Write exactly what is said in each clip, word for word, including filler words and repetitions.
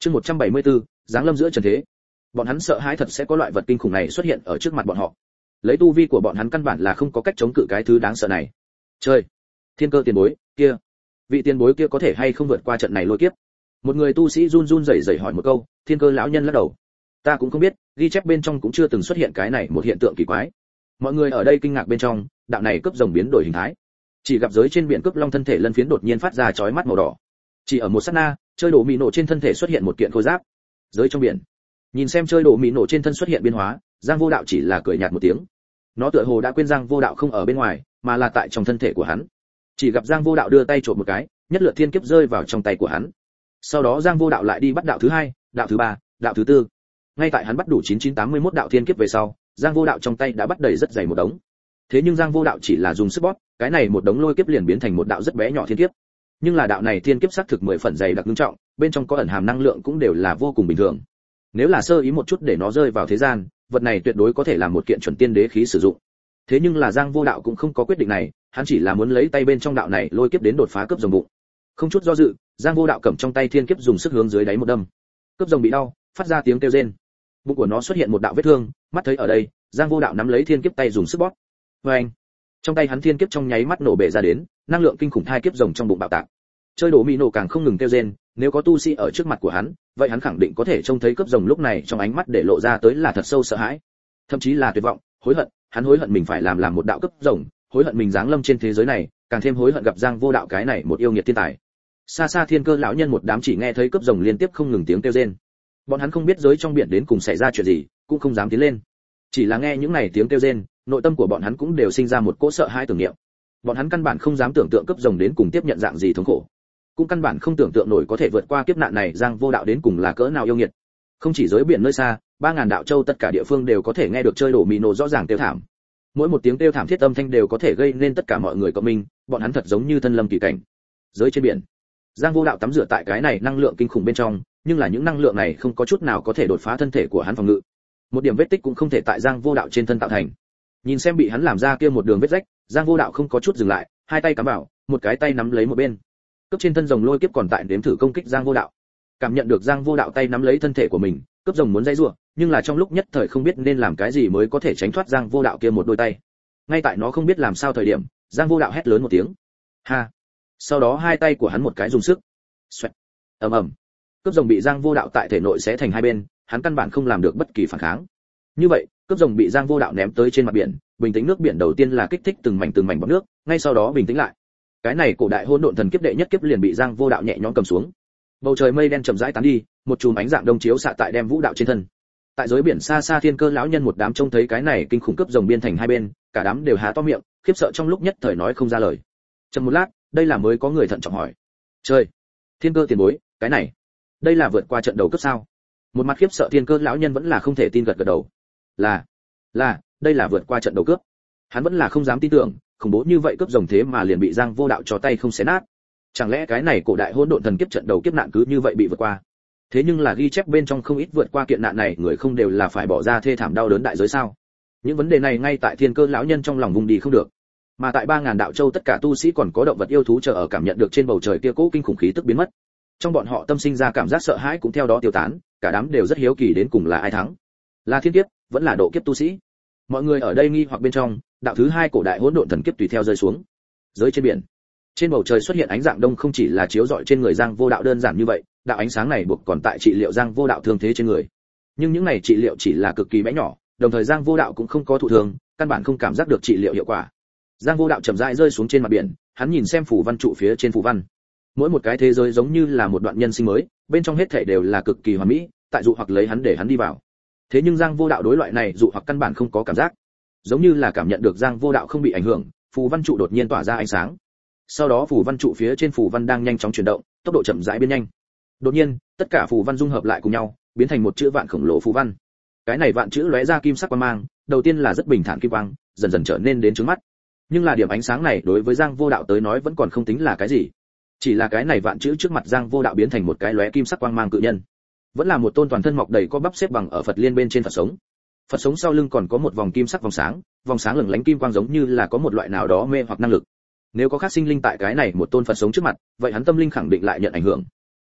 Chương một trăm bảy mươi tư, giáng lâm giữa trần thế. Bọn hắn sợ hãi thật sẽ có loại vật kinh khủng này xuất hiện ở trước mặt bọn họ. Lấy tu vi của bọn hắn căn bản là không có cách chống cự cái thứ đáng sợ này. Trời, thiên cơ tiền bối, kia, vị tiền bối kia có thể hay không vượt qua trận này lôi kiếp? Một người tu sĩ run run rẩy rẩy hỏi một câu, thiên cơ lão nhân lắc đầu. Ta cũng không biết, ghi chép bên trong cũng chưa từng xuất hiện cái này một hiện tượng kỳ quái. Mọi người ở đây kinh ngạc bên trong, đạo này cướp rồng biến đổi hình thái. Chỉ gặp giới trên biển cướp long thân thể lân phiến đột nhiên phát ra chói mắt màu đỏ. Chỉ ở một sát na, chơi đổ mì nổ trên thân thể xuất hiện một kiện khôi giáp. Giới trong biển, nhìn xem chơi đổ mì nổ trên thân xuất hiện biến hóa, Giang Vô Đạo chỉ là cười nhạt một tiếng. Nó tựa hồ đã quên Giang Vô Đạo không ở bên ngoài, mà là tại trong thân thể của hắn. Chỉ gặp Giang Vô Đạo đưa tay trộm một cái, nhất lượt thiên kiếp rơi vào trong tay của hắn. Sau đó Giang Vô Đạo lại đi bắt đạo thứ hai, đạo thứ ba, đạo thứ tư. Ngay tại hắn bắt đủ chín chín tám mươi mốt đạo thiên kiếp về sau, Giang Vô Đạo trong tay đã bắt đầy rất dày một đống. Thế nhưng Giang Vô Đạo chỉ là dùng sức bóp, cái này một đống lôi kiếp liền biến thành một đạo rất bé nhỏ thiên kiếp. Nhưng là đạo này thiên kiếp xác thực mười phần dày đặc nghiêm trọng, bên trong có ẩn hàm năng lượng cũng đều là vô cùng bình thường. Nếu là sơ ý một chút để nó rơi vào thế gian, vật này tuyệt đối có thể làm một kiện chuẩn tiên đế khí sử dụng. Thế nhưng là Giang Vô Đạo cũng không có quyết định này, hắn chỉ là muốn lấy tay bên trong đạo này lôi kiếp đến đột phá cướp rồng bụng. Không chút do dự, Giang Vô Đạo cầm trong tay thiên kiếp dùng sức hướng dưới đáy một đâm. Cướp rồng bị đau, phát ra tiếng kêu rên. Bụng của nó xuất hiện một đạo vết thương, mắt thấy ở đây, Giang Vô Đạo nắm lấy thiên kiếp tay dùng sức bóp. Oeng! Trong tay hắn thiên kiếp trong nháy mắt nổ bể ra đến, năng lượng kinh khủng thai kiếp rồng trong bụng bạo tạc. Chơi đổ mì nổ càng không ngừng kêu rên, nếu có tu sĩ ở trước mặt của hắn, vậy hắn khẳng định có thể trông thấy cướp rồng lúc này trong ánh mắt để lộ ra tới là thật sâu sợ hãi, thậm chí là tuyệt vọng, hối hận, hắn hối hận mình phải làm làm một đạo cướp rồng, hối hận mình giáng lâm trên thế giới này, càng thêm hối hận gặp Giang Vô Đạo cái này một yêu nghiệt thiên tài. Xa xa thiên cơ lão nhân một đám chỉ nghe thấy cướp rồng liên tiếp không ngừng tiếng kêu rên. Bọn hắn không biết giới trong biển đến cùng xảy ra chuyện gì, cũng không dám tiến lên. Chỉ là nghe những này tiếng kêu rên, nội tâm của bọn hắn cũng đều sinh ra một cỗ sợ hãi tưởng niệm. Bọn hắn căn bản không dám tưởng tượng cướp rồng đến cùng tiếp nhận dạng gì thống khổ, cũng căn bản không tưởng tượng nổi có thể vượt qua kiếp nạn này Giang Vô Đạo đến cùng là cỡ nào yêu nghiệt. Không chỉ giới biển nơi xa, ba ngàn đạo châu tất cả địa phương đều có thể nghe được chơi đổ mì nổ rõ ràng kêu thảm. Mỗi một tiếng kêu thảm thiết âm thanh đều có thể gây nên tất cả mọi người cộng minh, bọn hắn thật giống như thân lâm kỳ cảnh. Giới trên biển, Giang Vô Đạo tắm rửa tại cái này năng lượng kinh khủng bên trong, nhưng là những năng lượng này không có chút nào có thể đột phá thân thể của hắn phòng ngự. Một điểm vết tích cũng không thể tại Giang Vô Đạo trên thân tạo thành. Nhìn xem bị hắn làm ra kia một đường vết rách, Giang Vô Đạo không có chút dừng lại, hai tay cắm vào, một cái tay nắm lấy một bên. Cướp trên thân rồng lôi kiếp còn tại nếm thử công kích Giang Vô Đạo. Cảm nhận được Giang Vô Đạo tay nắm lấy thân thể của mình, cướp rồng muốn dây rủa, nhưng là trong lúc nhất thời không biết nên làm cái gì mới có thể tránh thoát Giang Vô Đạo kia một đôi tay. Ngay tại nó không biết làm sao thời điểm, Giang Vô Đạo hét lớn một tiếng. Ha! Sau đó hai tay của hắn một cái dùng sức. Xoẹt. Ầm ầm. Cướp rồng bị Giang Vô Đạo tại thể nội xé thành hai bên, hắn căn bản không làm được bất kỳ phản kháng. Như vậy, cướp rồng bị Giang Vô Đạo ném tới trên mặt biển, bình tĩnh nước biển đầu tiên là kích thích từng mảnh từng mảnh bọt nước, ngay sau đó bình tĩnh lại. Cái này cổ đại hỗn độn thần kiếp đệ nhất kiếp liền bị Giang Vô Đạo nhẹ nhõm cầm xuống. Bầu trời mây đen chậm rãi tán đi, một chùm ánh dạng đông chiếu xạ tại đem Vũ Đạo trên thân. Tại giới biển xa xa thiên cơ lão nhân một đám trông thấy cái này kinh khủng cướp rồng biên thành hai bên, cả đám đều há to miệng, khiếp sợ trong lúc nhất thời nói không ra lời. Chậm một lát, đây là mới có người thận trọng hỏi: "Trời, thiên cơ tiền bối, cái này, đây là vượt qua trận đầu cấp sao?" Một mặt khiếp sợ thiên cơ lão nhân vẫn là không thể tin gật gật đầu. "Là, là, đây là vượt qua trận đầu cướp." Hắn vẫn là không dám tin tưởng, khủng bố như vậy cướp rồng thế mà liền bị Giang Vô Đạo cho tay không xé nát. Chẳng lẽ cái này cổ đại hỗn độn thần kiếp trận đầu kiếp nạn cứ như vậy bị vượt qua? Thế nhưng là ghi chép bên trong không ít vượt qua kiện nạn này, người không đều là phải bỏ ra thê thảm đau đớn đại giới sao? Những vấn đề này ngay tại thiên cơ lão nhân trong lòng vùng đi không được. Mà tại ba ngàn đạo châu tất cả tu sĩ còn có động vật yêu thú chờ ở cảm nhận được trên bầu trời kia cỗ kinh khủng khí tức biến mất. Trong bọn họ tâm sinh ra cảm giác sợ hãi cũng theo đó tiêu tán, cả đám đều rất hiếu kỳ đến cùng là ai thắng, là thiên kiếp, vẫn là độ kiếp tu sĩ. Mọi người ở đây nghi hoặc bên trong, đạo thứ hai cổ đại hỗn độn thần kiếp tùy theo rơi xuống. Giới trên biển, trên bầu trời xuất hiện ánh dạng đông không chỉ là chiếu rọi trên người Giang Vô Đạo đơn giản như vậy, đạo ánh sáng này buộc còn tại trị liệu Giang Vô Đạo thương thế trên người. Nhưng những này trị liệu chỉ là cực kỳ bé nhỏ, đồng thời Giang Vô Đạo cũng không có thụ thương, căn bản không cảm giác được trị liệu hiệu quả. Giang Vô Đạo chậm rãi rơi xuống trên mặt biển, hắn nhìn xem phù văn trụ phía trên phù văn. Mỗi một cái thế giới giống như là một đoạn nhân sinh mới, bên trong hết thảy đều là cực kỳ hoàn mỹ, tại dụ hoặc lấy hắn để hắn đi vào. Thế nhưng Giang Vô Đạo đối loại này dụ hoặc căn bản không có cảm giác, giống như là cảm nhận được Giang Vô Đạo không bị ảnh hưởng, phù văn trụ đột nhiên tỏa ra ánh sáng. Sau đó phù văn trụ phía trên phù văn đang nhanh chóng chuyển động, tốc độ chậm rãi biến nhanh. Đột nhiên, tất cả phù văn dung hợp lại cùng nhau, biến thành một chữ vạn khổng lồ phù văn. Cái này vạn chữ lóe ra kim sắc quang mang, đầu tiên là rất bình thản kim quang, dần dần trở nên đến chói mắt. Nhưng là điểm ánh sáng này đối với Giang Vô Đạo tới nói vẫn còn không tính là cái gì. Chỉ là cái này vạn chữ trước mặt Giang Vô Đạo biến thành một cái lóe kim sắc quang mang cự nhân. Vẫn là một tôn toàn thân mọc đầy có bắp xếp bằng ở Phật liên bên trên Phật sống. Phật sống sau lưng còn có một vòng kim sắc vòng sáng, vòng sáng lửng lánh kim quang giống như là có một loại nào đó mê hoặc năng lực. Nếu có khác sinh linh tại cái này một tôn Phật sống trước mặt, vậy hắn tâm linh khẳng định lại nhận ảnh hưởng.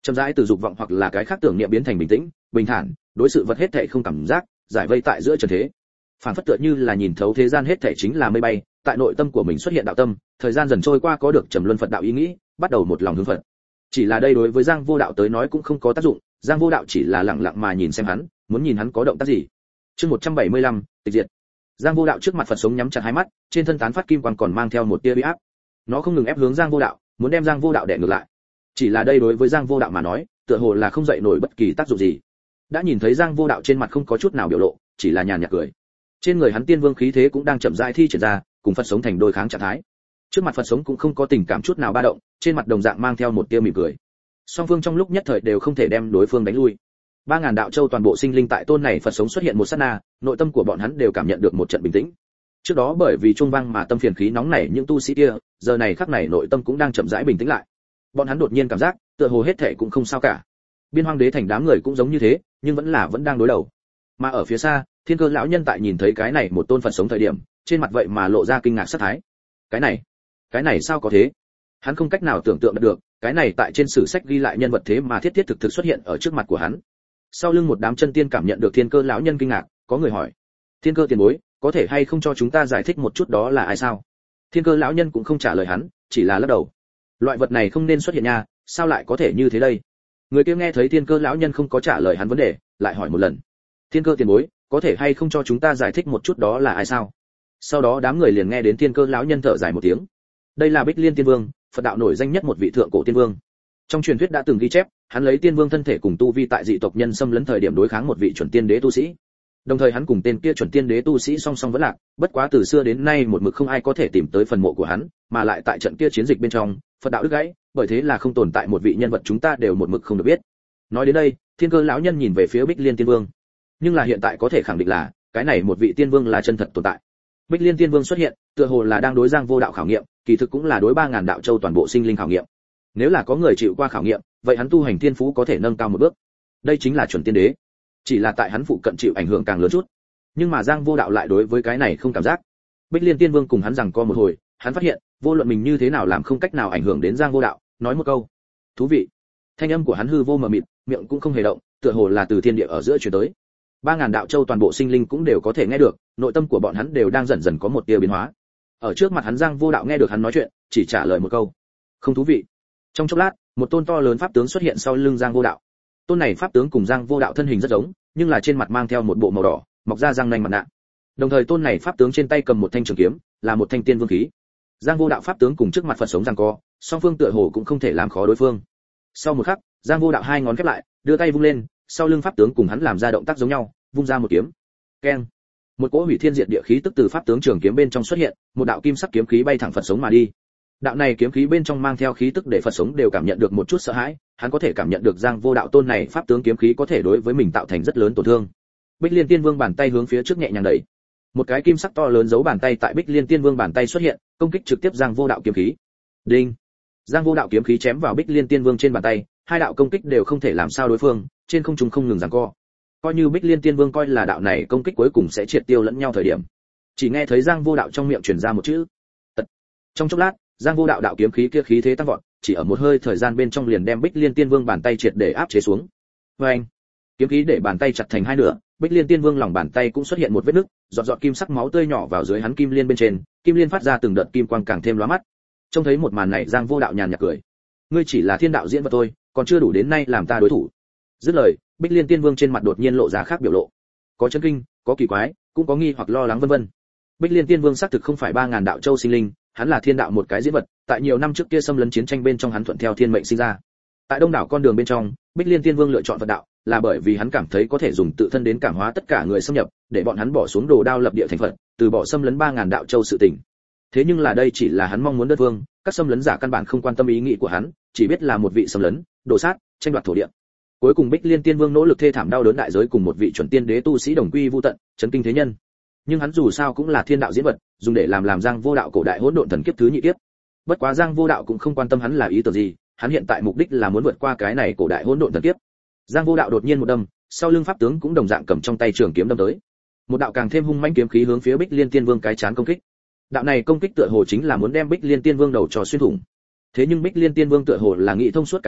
chậm rãi từ dục vọng hoặc là cái khác tưởng niệm biến thành bình tĩnh bình thản, đối sự vật hết thảy không cảm giác, giải vây tại giữa trần thế. Phản phất tựa như là nhìn thấu thế gian hết thảy chính là mây bay, tại nội tâm của mình xuất hiện đạo tâm, thời gian dần trôi qua có được trầm luân Phật đạo ý nghĩ, bắt đầu một lòng hướng Phật. Chỉ là đây đối với Giang Vô Đạo tới nói cũng không có tác dụng, Giang Vô Đạo chỉ là lặng lặng mà nhìn xem hắn, muốn nhìn hắn có động tác gì. Chương một trăm bảy mươi lăm, tịch diệt. Giang Vô Đạo trước mặt Phật sống nhắm chặt hai mắt, trên thân tán phát kim quang còn mang theo một tia uy áp. Nó không ngừng ép hướng Giang Vô Đạo, muốn đem Giang Vô Đạo đè ngược lại. Chỉ là đây đối với Giang Vô Đạo mà nói, tựa hồ là không dậy nổi bất kỳ tác dụng gì. Đã nhìn thấy Giang Vô Đạo trên mặt không có chút nào biểu lộ, chỉ là nhàn nhạt cười. Trên người hắn tiên vương khí thế cũng đang chậm rãi thi triển ra, cùng Phật sống thành đôi kháng trạng thái. Trước mặt Phật sống cũng không có tình cảm chút nào ba động, trên mặt đồng dạng mang theo một tia mỉm cười. Song phương trong lúc nhất thời đều không thể đem đối phương đánh lui. Ba ngàn đạo châu toàn bộ sinh linh tại tôn này Phật sống xuất hiện một sát na, nội tâm của bọn hắn đều cảm nhận được một trận bình tĩnh. Trước đó bởi vì chuông vang mà tâm phiền khí nóng nảy những tu sĩ kia, giờ này khắc này nội tâm cũng đang chậm rãi bình tĩnh lại. Bọn hắn đột nhiên cảm giác, tựa hồ hết thảy cũng không sao cả. Biên Hoang Đế thành đám người cũng giống như thế, nhưng vẫn là vẫn đang đối đầu. Mà ở phía xa, Thiên Cơ lão nhân tại nhìn thấy cái này một tôn Phật sống thời điểm, trên mặt vậy mà lộ ra kinh ngạc sát thái. Cái này, cái này sao có thế? Hắn không cách nào tưởng tượng được, cái này tại trên sử sách ghi lại nhân vật thế mà thiết thiết thực thực xuất hiện ở trước mặt của hắn. Sau lưng một đám chân tiên cảm nhận được Thiên Cơ lão nhân kinh ngạc, có người hỏi: Thiên Cơ tiền bối, có thể hay không cho chúng ta giải thích một chút đó là ai sao? Thiên Cơ lão nhân cũng không trả lời hắn, chỉ là lắc đầu. Loại vật này không nên xuất hiện nha, sao lại có thể như thế đây? Người kia nghe thấy Thiên Cơ lão nhân không có trả lời hắn vấn đề, lại hỏi một lần: Thiên Cơ tiền bối, có thể hay không cho chúng ta giải thích một chút đó là ai sao? Sau đó đám người liền nghe đến Thiên Cơ lão nhân thở dài một tiếng. Đây là Bích Liên Tiên Vương, Phật đạo nổi danh nhất một vị thượng cổ tiên vương. Trong truyền thuyết đã từng ghi chép, hắn lấy tiên vương thân thể cùng tu vi tại dị tộc nhân xâm lấn thời điểm đối kháng một vị chuẩn tiên đế tu sĩ. Đồng thời hắn cùng tên kia chuẩn tiên đế tu sĩ song song vẫn lạc, bất quá từ xưa đến nay một mực không ai có thể tìm tới phần mộ của hắn, mà lại tại trận kia chiến dịch bên trong, Phật đạo đứt gãy, bởi thế là không tồn tại một vị nhân vật chúng ta đều một mực không được biết. Nói đến đây, Thiên Cơ lão nhân nhìn về phía Bích Liên Tiên Vương. Nhưng là hiện tại có thể khẳng định là, cái này một vị tiên vương là chân thật tồn tại. Bích Liên Tiên Vương xuất hiện, tựa hồ là đang đối Giang Vô Đạo khảo nghiệm, kỳ thực cũng là đối ba ngàn đạo châu toàn bộ sinh linh khảo nghiệm. Nếu là có người chịu qua khảo nghiệm, vậy hắn tu hành tiên phú có thể nâng cao một bước. Đây chính là chuẩn tiên đế. Chỉ là tại hắn phụ cận chịu ảnh hưởng càng lớn chút. Nhưng mà Giang Vô Đạo lại đối với cái này không cảm giác. Bích Liên Tiên Vương cùng hắn rằng co một hồi, hắn phát hiện, vô luận mình như thế nào làm không cách nào ảnh hưởng đến Giang Vô Đạo, nói một câu: "Thú vị." Thanh âm của hắn hư vô mờ mịt, miệng cũng không hề động, tựa hồ là từ thiên địa ở giữa truyền tới. Ba ngàn đạo châu toàn bộ sinh linh cũng đều có thể nghe được, nội tâm của bọn hắn đều đang dần dần có một tia biến hóa. Ở trước mặt hắn Giang Vô Đạo nghe được hắn nói chuyện, chỉ trả lời một câu: "Không thú vị." Trong chốc lát, một tôn to lớn pháp tướng xuất hiện sau lưng Giang Vô Đạo. Tôn này pháp tướng cùng Giang Vô Đạo thân hình rất giống, nhưng là trên mặt mang theo một bộ màu đỏ, mọc ra răng nanh mặt nạ. Đồng thời tôn này pháp tướng trên tay cầm một thanh trường kiếm, là một thanh tiên vương khí. Giang Vô Đạo pháp tướng cùng trước mặt Phật sống giằng co, song phương tựa hồ cũng không thể làm khó đối phương. Sau một khắc, Giang Vô Đạo hai ngón khép lại, đưa tay vung lên, sau lưng pháp tướng cùng hắn làm ra động tác giống nhau, vung ra một kiếm. Keng! Một cỗ hủy thiên diệt địa khí tức từ pháp tướng trường kiếm bên trong xuất hiện, một đạo kim sắc kiếm khí bay thẳng Phật sống mà đi. Đạo này kiếm khí bên trong mang theo khí tức để Phật sống đều cảm nhận được một chút sợ hãi, hắn có thể cảm nhận được Giang Vô Đạo tôn này pháp tướng kiếm khí có thể đối với mình tạo thành rất lớn tổn thương. Bích Liên Tiên Vương bàn tay hướng phía trước nhẹ nhàng đẩy. Một cái kim sắc to lớn giấu bàn tay tại Bích Liên Tiên Vương bàn tay xuất hiện, công kích trực tiếp Giang Vô Đạo kiếm khí. Đinh! Giang Vô Đạo kiếm khí chém vào Bích Liên Tiên Vương trên bàn tay, hai đạo công kích đều không thể làm sao đối phương, trên không trung không ngừng giằng co. Coi như Bích Liên Tiên Vương coi là đạo này công kích cuối cùng sẽ triệt tiêu lẫn nhau thời điểm, chỉ nghe thấy Giang Vô Đạo trong miệng truyền ra một chữ: "Tật." Trong chốc lát, Giang Vô Đạo đạo kiếm khí kia khí thế tăng vọt, chỉ ở một hơi thời gian bên trong liền đem Bích Liên Tiên Vương bàn tay triệt để áp chế xuống. Oeng! Kiếm khí để bàn tay chặt thành hai nửa, Bích Liên Tiên Vương lòng bàn tay cũng xuất hiện một vết nứt, giọt giọt kim sắc máu tươi nhỏ vào dưới hắn kim liên bên trên, kim liên phát ra từng đợt kim quang càng thêm lóa mắt. Trông thấy một màn này Giang Vô Đạo nhàn nhạt cười: "Ngươi chỉ là thiên đạo diễn vật thôi, còn chưa đủ đến nay làm ta đối thủ." Dứt lời, Bích Liên Tiên Vương trên mặt đột nhiên lộ ra khác biểu lộ, có chấn kinh, có kỳ quái, cũng có nghi hoặc lo lắng vân vân. Bích Liên Tiên Vương xác thực không phải ba ngàn đạo châu sinh linh, hắn là thiên đạo một cái diễn vật, tại nhiều năm trước kia xâm lấn chiến tranh bên trong hắn thuận theo thiên mệnh sinh ra. Tại đông đảo con đường bên trong, Bích Liên Tiên Vương lựa chọn Phật đạo, là bởi vì hắn cảm thấy có thể dùng tự thân đến cảm hóa tất cả người xâm nhập, để bọn hắn bỏ xuống đồ đao lập địa thành Phật, từ bỏ xâm lấn ba ngàn đạo châu sự tình. Thế nhưng là đây chỉ là hắn mong muốn đất vương, các xâm lấn giả căn bản không quan tâm ý nghĩ của hắn, chỉ biết là một vị xâm lấn, đổ sát, tranh đoạt thổ địa. Cuối cùng Bích Liên Tiên Vương nỗ lực thê thảm đau đớn đại giới cùng một vị chuẩn tiên đế tu sĩ đồng quy vu tận, chấn kinh thế nhân. Nhưng hắn dù sao cũng là thiên đạo diễn vật, dùng để làm làm Giang Vô Đạo cổ đại hỗn độn thần kiếp thứ nhị kiếp. Bất quá Giang Vô Đạo cũng không quan tâm hắn là ý tưởng gì, hắn hiện tại mục đích là muốn vượt qua cái này cổ đại hỗn độn thần kiếp. Giang Vô Đạo đột nhiên một đâm, sau lưng pháp tướng cũng đồng dạng cầm trong tay trường kiếm đâm tới. Một đạo càng thêm hung mãnh kiếm khí hướng phía Bích Liên Tiên Vương cái chán công kích. Đạo này công kích tựa hồ chính là muốn đem Bích Liên Tiên Vương đầu cho xuyên thủng. Thế nhưng Bích Liên Tiên Vương tựa hồ là nghĩ thông suốt cái gì,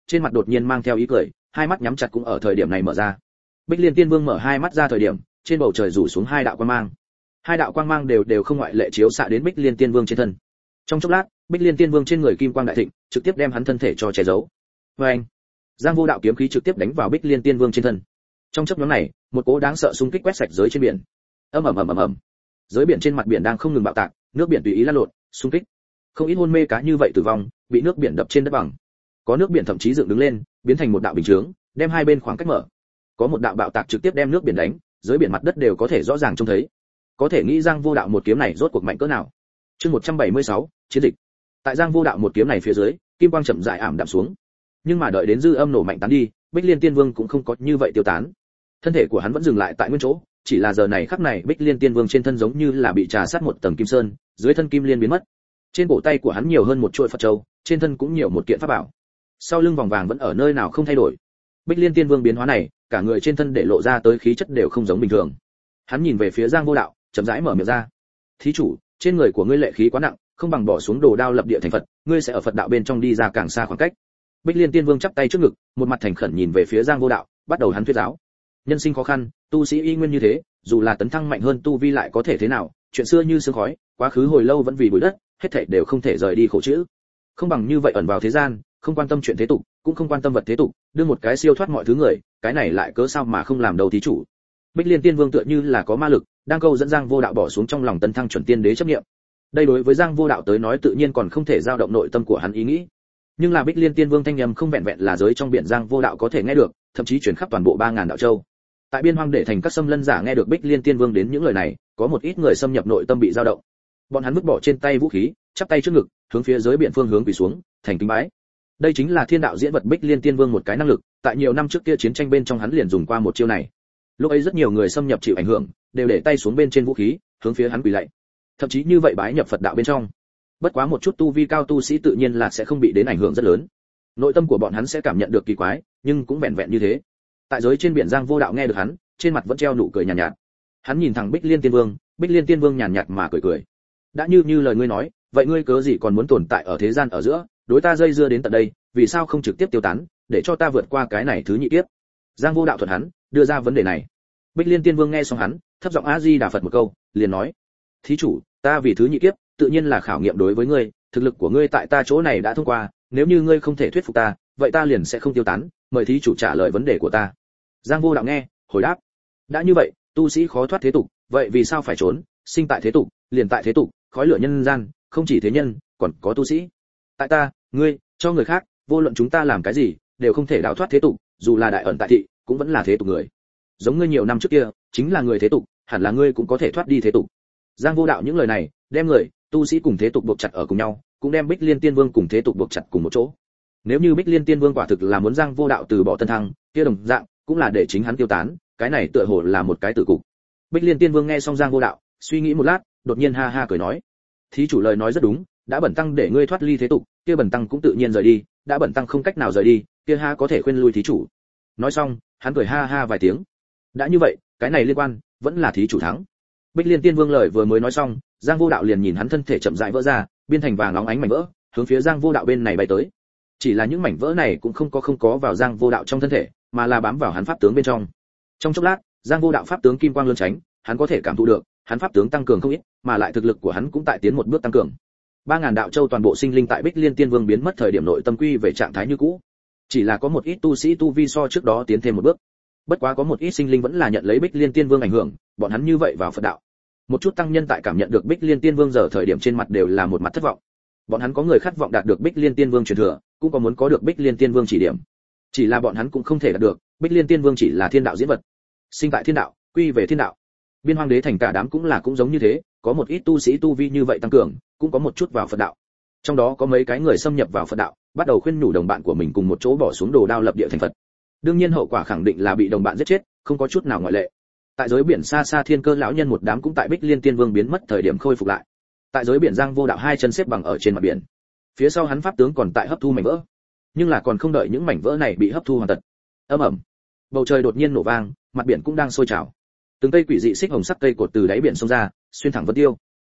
trên mặt đột nhiên mang theo ý cười, hai mắt nhắm chặt cũng ở thời điểm này mở ra. Bích Liên Tiên Vương mở hai mắt ra thời điểm, trên bầu trời rủ xuống hai đạo quang mang. Hai đạo quang mang đều đều không ngoại lệ chiếu xạ đến Bích Liên Tiên Vương trên thân. Trong chốc lát, Bích Liên Tiên Vương trên người kim quang đại thịnh, trực tiếp đem hắn thân thể cho che giấu. Oeng! Giang Vô Đạo kiếm khí trực tiếp đánh vào Bích Liên Tiên Vương trên thân. Trong chốc ngắn này, một cỗ đáng sợ xung kích quét sạch giới trên biển. Ầm ầm ầm ầm ầm. Giới biển trên mặt biển đang không ngừng bạo tạc, nước biển tùy ý lan lộn, xung kích. Không ít hôn mê cá như vậy tử vong, bị nước biển đập trên đất bằng. Có nước biển thậm chí dựng đứng lên, biến thành một đạo bình chướng, đem hai bên khoảng cách mở. Có một đạo bạo tạc trực tiếp đem nước biển đánh, dưới biển mặt đất đều có thể rõ ràng trông thấy. Có thể nghĩ Giang Vô Đạo một kiếm này rốt cuộc mạnh cỡ nào. Chương một trăm bảy mươi sáu, chiến dịch. Tại Giang Vô Đạo một kiếm này phía dưới, kim quang chậm rãi ảm đạm xuống. Nhưng mà đợi đến dư âm nổ mạnh tán đi, Bích Liên Tiên Vương cũng không có như vậy tiêu tán. Thân thể của hắn vẫn dừng lại tại nguyên chỗ, chỉ là giờ này khắc này Bích Liên Tiên Vương trên thân giống như là bị trà sát một tầng kim sơn, dưới thân kim liên biến mất. Trên cổ tay của hắn nhiều hơn một chuỗi Phật châu, trên thân cũng nhiều một kiện pháp bảo. Sau lưng vòng vàng vẫn ở nơi nào không thay đổi. Bích Liên Tiên Vương biến hóa này, cả người trên thân để lộ ra tới khí chất đều không giống bình thường. Hắn nhìn về phía Giang Vô Đạo, chậm rãi mở miệng ra. "Thí chủ, trên người của ngươi lệ khí quá nặng, không bằng bỏ xuống đồ đao lập địa thành Phật, ngươi sẽ ở Phật đạo bên trong đi ra càng xa khoảng cách." Bích Liên Tiên Vương chắp tay trước ngực, một mặt thành khẩn nhìn về phía Giang Vô Đạo, bắt đầu hắn thuyết giáo. Nhân sinh khó khăn, tu sĩ y nguyên như thế, dù là tấn thăng mạnh hơn tu vi lại có thể thế nào, chuyện xưa như sương khói, quá khứ hồi lâu vẫn vì bụi đất, hết thảy đều không thể rời đi khổ chữ. Không bằng như vậy ẩn vào thế gian, không quan tâm chuyện thế tục, cũng không quan tâm vật thế tục, đưa một cái siêu thoát mọi thứ người, cái này lại cớ sao mà không làm đầu thí chủ. Bích Liên Tiên Vương tựa như là có ma lực, đang câu dẫn Giang Vô Đạo bỏ xuống trong lòng tấn thăng chuẩn tiên đế chấp niệm. Đây đối với Giang Vô Đạo tới nói tự nhiên còn không thể dao động nội tâm của hắn ý nghĩ. Nhưng là Bích Liên Tiên Vương thanh âm không vẹn vẹn là giới trong biển Giang Vô Đạo có thể nghe được, thậm chí truyền khắp toàn bộ ba ngàn đạo châu. Tại biên hoang để thành các xâm lân giả nghe được Bích Liên Tiên Vương đến những lời này, có một ít người xâm nhập nội tâm bị dao động. Bọn hắn vứt bỏ trên tay vũ khí, chắp tay trước ngực, hướng phía giới biển phương hướng quỳ xuống, thành kính bái. Đây chính là thiên đạo diễn vật Bích Liên Tiên Vương một cái năng lực, tại nhiều năm trước kia chiến tranh bên trong hắn liền dùng qua một chiêu này. Lúc ấy rất nhiều người xâm nhập chịu ảnh hưởng, đều để tay xuống bên trên vũ khí, hướng phía hắn quỳ lạy. Thậm chí như vậy bái nhập Phật đạo bên trong. Bất quá một chút tu vi cao tu sĩ tự nhiên là sẽ không bị đến ảnh hưởng rất lớn. Nội tâm của bọn hắn sẽ cảm nhận được kỳ quái, nhưng cũng vẹn vẹn như thế. Tại giới trên biển Giang Vô Đạo nghe được hắn, trên mặt vẫn treo nụ cười nhàn nhạt, nhạt. Hắn nhìn thẳng Bích Liên Tiên Vương, Bích Liên Tiên Vương nhàn nhạt mà cười cười. Đã như như lời ngươi nói, vậy ngươi cớ gì còn muốn tồn tại ở thế gian ở giữa, đối ta dây dưa đến tận đây, vì sao không trực tiếp tiêu tán, để cho ta vượt qua cái này thứ nhị kiếp? Giang Vô Đạo thuận hắn, đưa ra vấn đề này. Bích Liên Tiên Vương nghe xong hắn, thấp giọng A Di Đà Phật một câu, liền nói: "Thí chủ, ta vì thứ nhị kiếp, tự nhiên là khảo nghiệm đối với ngươi, thực lực của ngươi tại ta chỗ này đã thông qua, nếu như ngươi không thể thuyết phục ta, vậy ta liền sẽ không tiêu tán, mời thí chủ trả lời vấn đề của ta." Giang Vô Đạo nghe, hồi đáp: "Đã như vậy, tu sĩ khó thoát thế tục, vậy vì sao phải trốn, sinh tại thế tục, liền tại thế tục, khói lửa nhân gian, không chỉ thế nhân, còn có tu sĩ. Tại ta, ngươi, cho người khác, vô luận chúng ta làm cái gì, đều không thể đào thoát thế tục, dù là đại ẩn tại thị, cũng vẫn là thế tục người. Giống ngươi nhiều năm trước kia, chính là người thế tục, hẳn là ngươi cũng có thể thoát đi thế tục." Giang Vô Đạo những lời này, đem người, tu sĩ cùng thế tục buộc chặt ở cùng nhau, cũng đem Bích Liên Tiên Vương cùng thế tục buộc chặt cùng một chỗ. Nếu như Bích Liên Tiên Vương quả thực là muốn Giang Vô Đạo từ bỏ tân thăng, kia đồng dạng cũng là để chính hắn tiêu tán, cái này tựa hồ là một cái tử cục. Bích Liên Tiên Vương nghe xong Giang Vô Đạo, suy nghĩ một lát, đột nhiên ha ha cười nói: "Thí chủ lời nói rất đúng, đã bẩn tăng để ngươi thoát ly thế tục, kia bẩn tăng cũng tự nhiên rời đi, đã bẩn tăng không cách nào rời đi, kia ha có thể khuyên lui thí chủ." Nói xong, hắn cười ha ha vài tiếng. Đã như vậy, cái này liên quan, vẫn là thí chủ thắng. Bích Liên Tiên Vương lời vừa mới nói xong, Giang Vô Đạo liền nhìn hắn thân thể chậm rãi vỡ ra, biên thành vàng óng ánh mảnh vỡ, hướng phía Giang Vô Đạo bên này bay tới. Chỉ là những mảnh vỡ này cũng không có không có vào Giang Vô Đạo trong thân thể, mà là bám vào hắn pháp tướng bên trong. Trong chốc lát, Giang Vô Đạo pháp tướng kim quang lươn tránh, hắn có thể cảm thụ được, hắn pháp tướng tăng cường không ít, mà lại thực lực của hắn cũng tại tiến một bước tăng cường. Ba ngàn đạo châu toàn bộ sinh linh tại Bích Liên Tiên Vương biến mất thời điểm nội tâm quy về trạng thái như cũ. Chỉ là có một ít tu sĩ tu vi so trước đó tiến thêm một bước. Bất quá có một ít sinh linh vẫn là nhận lấy Bích Liên Tiên Vương ảnh hưởng, bọn hắn như vậy vào Phật đạo. Một chút tăng nhân tại cảm nhận được Bích Liên Tiên Vương giờ thời điểm trên mặt đều là một mặt thất vọng. Bọn hắn có người khát vọng đạt được Bích Liên Tiên Vương truyền thừa, cũng có muốn có được Bích Liên Tiên Vương chỉ điểm. Chỉ là bọn hắn cũng không thể đạt được, Bích Liên Tiên Vương chỉ là thiên đạo diễn vật. Sinh tại thiên đạo, quy về thiên đạo. Biên Hoang Đế thành cả đám cũng là cũng giống như thế, có một ít tu sĩ tu vi như vậy tăng cường, cũng có một chút vào Phật đạo. Trong đó có mấy cái người xâm nhập vào Phật đạo, bắt đầu khuyên nhủ đồng bạn của mình cùng một chỗ bỏ xuống đồ đao lập địa thành Phật. Đương nhiên hậu quả khẳng định là bị đồng bạn giết chết, không có chút nào ngoại lệ. Tại giới biển xa xa Thiên Cơ lão nhân một đám cũng tại Bích Liên Tiên Vương biến mất thời điểm khôi phục lại. Tại giới biển Giang Vô Đạo hai chân xếp bằng ở trên mặt biển. Phía sau hắn pháp tướng còn tại hấp thu mảnh vỡ. Nhưng là còn không đợi những mảnh vỡ này bị hấp thu hoàn tất. Ầm ầm. Bầu trời đột nhiên nổ vang, mặt biển cũng đang sôi trào. Từng cây quỷ dị xích hồng sắc cây cột từ đáy biển xông ra, xuyên thẳng vân tiêu.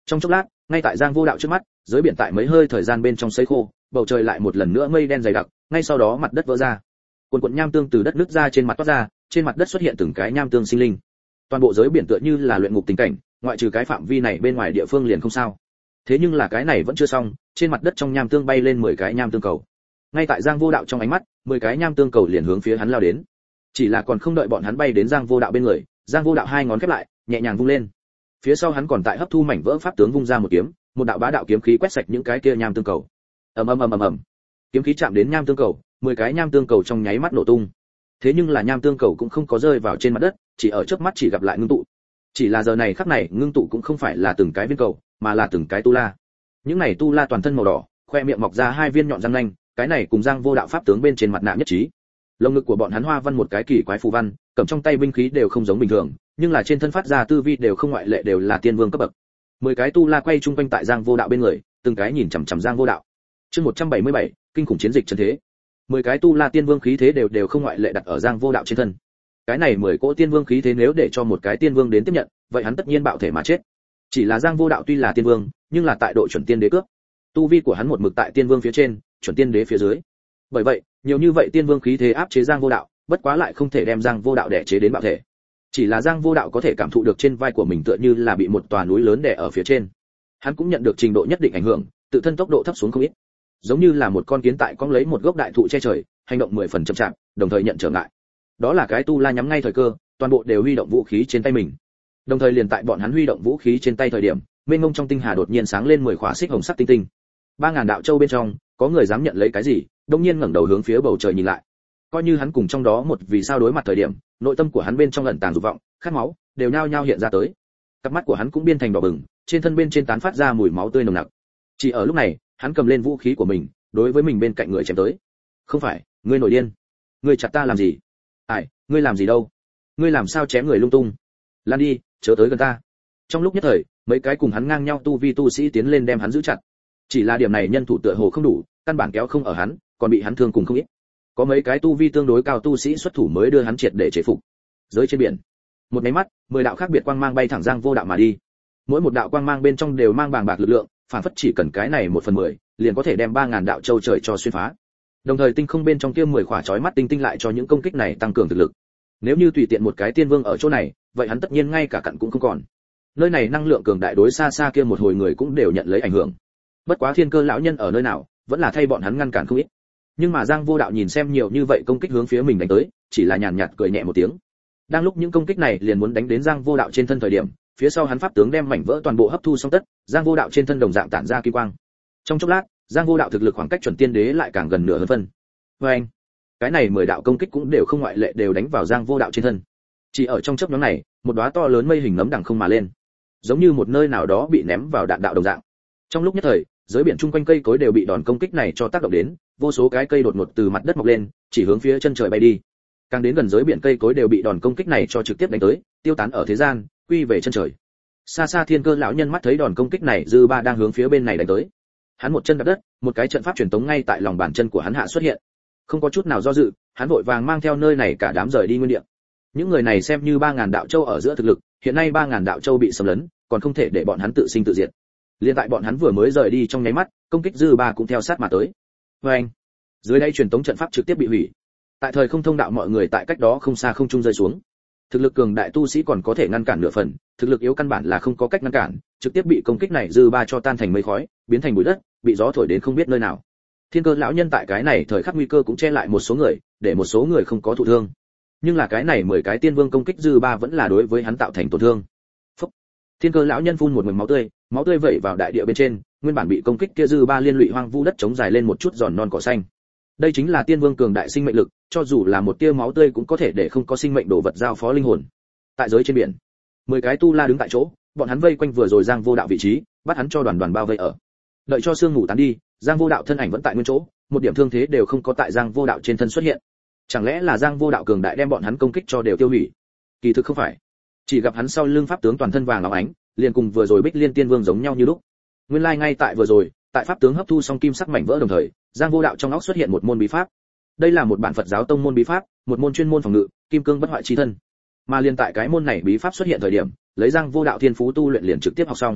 Trong chốc lát, ngay tại Giang Vô Đạo trước mắt, giới biển tại mấy hơi thời gian bên trong sấy khô, bầu trời lại một lần nữa mây đen dày đặc, ngay sau đó mặt đất vỡ ra. Cuồn cuộn nham tương từ đất nứt ra trên mặt toát ra, trên mặt đất xuất hiện từng cái nham tương sinh linh. Toàn bộ giới biển tựa như là luyện ngục tình cảnh, ngoại trừ cái phạm vi này bên ngoài địa phương liền không sao. Thế nhưng là cái này vẫn chưa xong, trên mặt đất trong nham tương bay lên mười cái nham tương cầu. Ngay tại Giang Vô Đạo trong ánh mắt, mười cái nham tương cầu liền hướng phía hắn lao đến. Chỉ là còn không đợi bọn hắn bay đến Giang Vô Đạo bên người, Giang Vô Đạo hai ngón khép lại, nhẹ nhàng vung lên. Phía sau hắn còn tại hấp thu mảnh vỡ pháp tướng vung ra một kiếm, một đạo bá đạo kiếm khí quét sạch những cái kia nham tương cầu. Ầm ầm ầm ầm ầm. Kiếm khí chạm đến nham tương cầu, mười cái nham tương cầu trong nháy mắt nổ tung. Thế nhưng là nham tương cầu cũng không có rơi vào trên mặt đất, chỉ ở chớp mắt chỉ gặp lại ngưng tụ. Chỉ là giờ này khắc này, ngưng tụ cũng không phải là từng cái viên cầu, mà là từng cái tu la. Những này tu la toàn thân màu đỏ, khoe miệng mọc ra hai viên nhọn răng nanh, cái này cùng Giang Vô Đạo pháp tướng bên trên mặt nạ nhất trí. Lồng ngực của bọn hắn hoa văn một cái kỳ quái phù văn, cầm trong tay binh khí đều không giống bình thường, nhưng là trên thân phát ra tư vi đều không ngoại lệ đều là tiên vương cấp bậc. Mười cái tu la quay chung quanh tại Giang Vô Đạo bên người, từng cái nhìn chằm chằm Giang Vô Đạo. Chương một trăm bảy mươi bảy, kinh khủng chiến dịch chân thế. Mười cái tu la tiên vương khí thế đều đều không ngoại lệ đặt ở Giang Vô Đạo trên thân. Cái này mười cỗ tiên vương khí thế nếu để cho một cái tiên vương đến tiếp nhận, vậy hắn tất nhiên bạo thể mà chết. Chỉ là Giang Vô Đạo tuy là tiên vương, nhưng là tại độ chuẩn tiên đế cước. Tu vi của hắn một mực tại tiên vương phía trên, chuẩn tiên đế phía dưới. Bởi vậy, nhiều như vậy tiên vương khí thế áp chế Giang Vô Đạo, bất quá lại không thể đem Giang Vô Đạo đè chế đến bạo thể. Chỉ là Giang Vô Đạo có thể cảm thụ được trên vai của mình tựa như là bị một tòa núi lớn đè ở phía trên. Hắn cũng nhận được trình độ nhất định ảnh hưởng, tự thân tốc độ thấp xuống không ít. Giống như là một con kiến tại cong lấy một gốc đại thụ che trời, hành động mười phần chậm chạp, đồng thời nhận trở ngại. Đó là cái tu la nhắm ngay thời cơ, toàn bộ đều huy động vũ khí trên tay mình. Đồng thời liền tại bọn hắn huy động vũ khí trên tay thời điểm, mênh mông trong tinh hà đột nhiên sáng lên mười khóa xích hồng sắc tinh tinh. Ba ngàn đạo châu bên trong, có người dám nhận lấy cái gì, đột nhiên ngẩng đầu hướng phía bầu trời nhìn lại. Coi như hắn cùng trong đó một vì sao đối mặt thời điểm, nội tâm của hắn bên trong ẩn tàng dục vọng, khát máu, đều nhao nhao hiện ra tới. Cặp mắt của hắn cũng biến thành đỏ bừng, trên thân bên trên tán phát ra mùi máu tươi nồng nặc. Chỉ ở lúc này, hắn cầm lên vũ khí của mình, đối với mình bên cạnh người chém tới. Không phải, ngươi nổi điên, ngươi chặt ta làm gì? Ai, ngươi làm gì đâu? Ngươi làm sao chém người lung tung? Lan đi, chớ tới gần ta. Trong lúc nhất thời, mấy cái cùng hắn ngang nhau tu vi tu sĩ tiến lên đem hắn giữ chặt. Chỉ là điểm này nhân thủ tựa hồ không đủ, căn bản kéo không ở hắn, còn bị hắn thương cùng không ít. Có mấy cái tu vi tương đối cao tu sĩ xuất thủ mới đưa hắn triệt để chế phục. Giới trên biển, một cái mắt, mười đạo khác biệt quang mang bay thẳng Giang Vô Đạo mà đi. Mỗi một đạo quang mang bên trong đều mang bàng bạc lực lượng, phản phất chỉ cần cái này một phần mười, liền có thể đem ba ngàn đạo châu trời cho xuyên phá. Đồng thời tinh không bên trong kia mười khỏa chói mắt tinh tinh lại cho những công kích này tăng cường thực lực. Nếu như tùy tiện một cái tiên vương ở chỗ này, vậy hắn tất nhiên ngay cả cặn cũng không còn. Nơi này năng lượng cường đại đối xa xa kia một hồi người cũng đều nhận lấy ảnh hưởng. Bất quá Thiên Cơ lão nhân ở nơi nào, vẫn là thay bọn hắn ngăn cản không ít. Nhưng mà Giang Vô Đạo nhìn xem nhiều như vậy công kích hướng phía mình đánh tới, chỉ là nhàn nhạt cười nhẹ một tiếng. Đang lúc những công kích này liền muốn đánh đến Giang Vô Đạo trên thân thời điểm, phía sau hắn pháp tướng đem mảnh vỡ toàn bộ hấp thu xong tất, Giang Vô Đạo trên thân đồng dạng tản ra kim quang. Trong chốc lát, Giang Vô Đạo thực lực khoảng cách chuẩn tiên đế lại càng gần nửa hơn phân. Và anh, cái này mười đạo công kích cũng đều không ngoại lệ đều đánh vào Giang Vô Đạo trên thân. Chỉ ở trong chớp nhoáng này, một đóa to lớn mây hình nấm đằng không mà lên, giống như một nơi nào đó bị ném vào đạn đạo đồng dạng. Trong lúc nhất thời, giới biển chung quanh cây cối đều bị đòn công kích này cho tác động đến, vô số cái cây đột ngột từ mặt đất mọc lên, chỉ hướng phía chân trời bay đi. Càng đến gần giới biển cây cối đều bị đòn công kích này cho trực tiếp đánh tới, tiêu tán ở thế gian, quy về chân trời. Xa xa Thiên Cơ lão nhân mắt thấy đòn công kích này dư ba đang hướng phía bên này đánh tới. Hắn một chân đạp đất, một cái trận pháp truyền tống ngay tại lòng bàn chân của hắn hạ xuất hiện. Không có chút nào do dự, hắn vội vàng mang theo nơi này cả đám rời đi nguyên địa. Những người này xem như ba ngàn đạo châu ở giữa thực lực, hiện nay ba ngàn đạo châu bị xâm lấn, còn không thể để bọn hắn tự sinh tự diệt. Liên tại bọn hắn vừa mới rời đi trong nháy mắt, công kích dư ba cũng theo sát mà tới. Và anh, dưới đây truyền tống trận pháp trực tiếp bị hủy. Tại thời không thông đạo mọi người tại cách đó không xa không trung rơi xuống. Thực lực cường đại tu sĩ còn có thể ngăn cản nửa phần, thực lực yếu căn bản là không có cách ngăn cản, trực tiếp bị công kích này dư ba cho tan thành mây khói, biến thành bụi đất, bị gió thổi đến không biết nơi nào. Thiên Cơ lão nhân tại cái này thời khắc nguy cơ cũng che lại một số người, để một số người không có thụ thương. Nhưng là cái này mười cái tiên vương công kích dư ba vẫn là đối với hắn tạo thành tổn thương. Phúc. Thiên Cơ lão nhân phun một ngụm máu tươi, máu tươi vẩy vào đại địa bên trên, nguyên bản bị công kích kia dư ba liên lụy hoang vu đất chống dài lên một chút giòn non cỏ xanh. Đây chính là tiên vương cường đại sinh mệnh lực, cho dù là một tia máu tươi cũng có thể để không có sinh mệnh đồ vật giao phó linh hồn. Tại giới trên biển, mười cái tu la đứng tại chỗ, bọn hắn vây quanh vừa rồi Giang Vô Đạo vị trí, bắt hắn cho đoàn đoàn bao vây ở. Đợi cho sương ngủ tán đi, Giang Vô Đạo thân ảnh vẫn tại nguyên chỗ, một điểm thương thế đều không có tại Giang Vô Đạo trên thân xuất hiện. Chẳng lẽ là Giang Vô Đạo cường đại đem bọn hắn công kích cho đều tiêu hủy? Kỳ thực không phải, chỉ gặp hắn sau lưng pháp tướng toàn thân vàng óng ánh, liền cùng vừa rồi Bích Liên Tiên Vương giống nhau như lúc. Nguyên lai like ngay tại vừa rồi, tại pháp tướng hấp thu xong kim sắc mảnh vỡ đồng thời, Giang Vô Đạo trong óc xuất hiện một môn bí pháp. Đây là một bản Phật giáo tông môn bí pháp, một môn chuyên môn phòng ngự, kim cương bất hoại chi thân. Mà liên tại cái môn này bí pháp xuất hiện thời điểm, lấy Giang Vô Đạo thiên phú tu luyện liền trực tiếp học xong.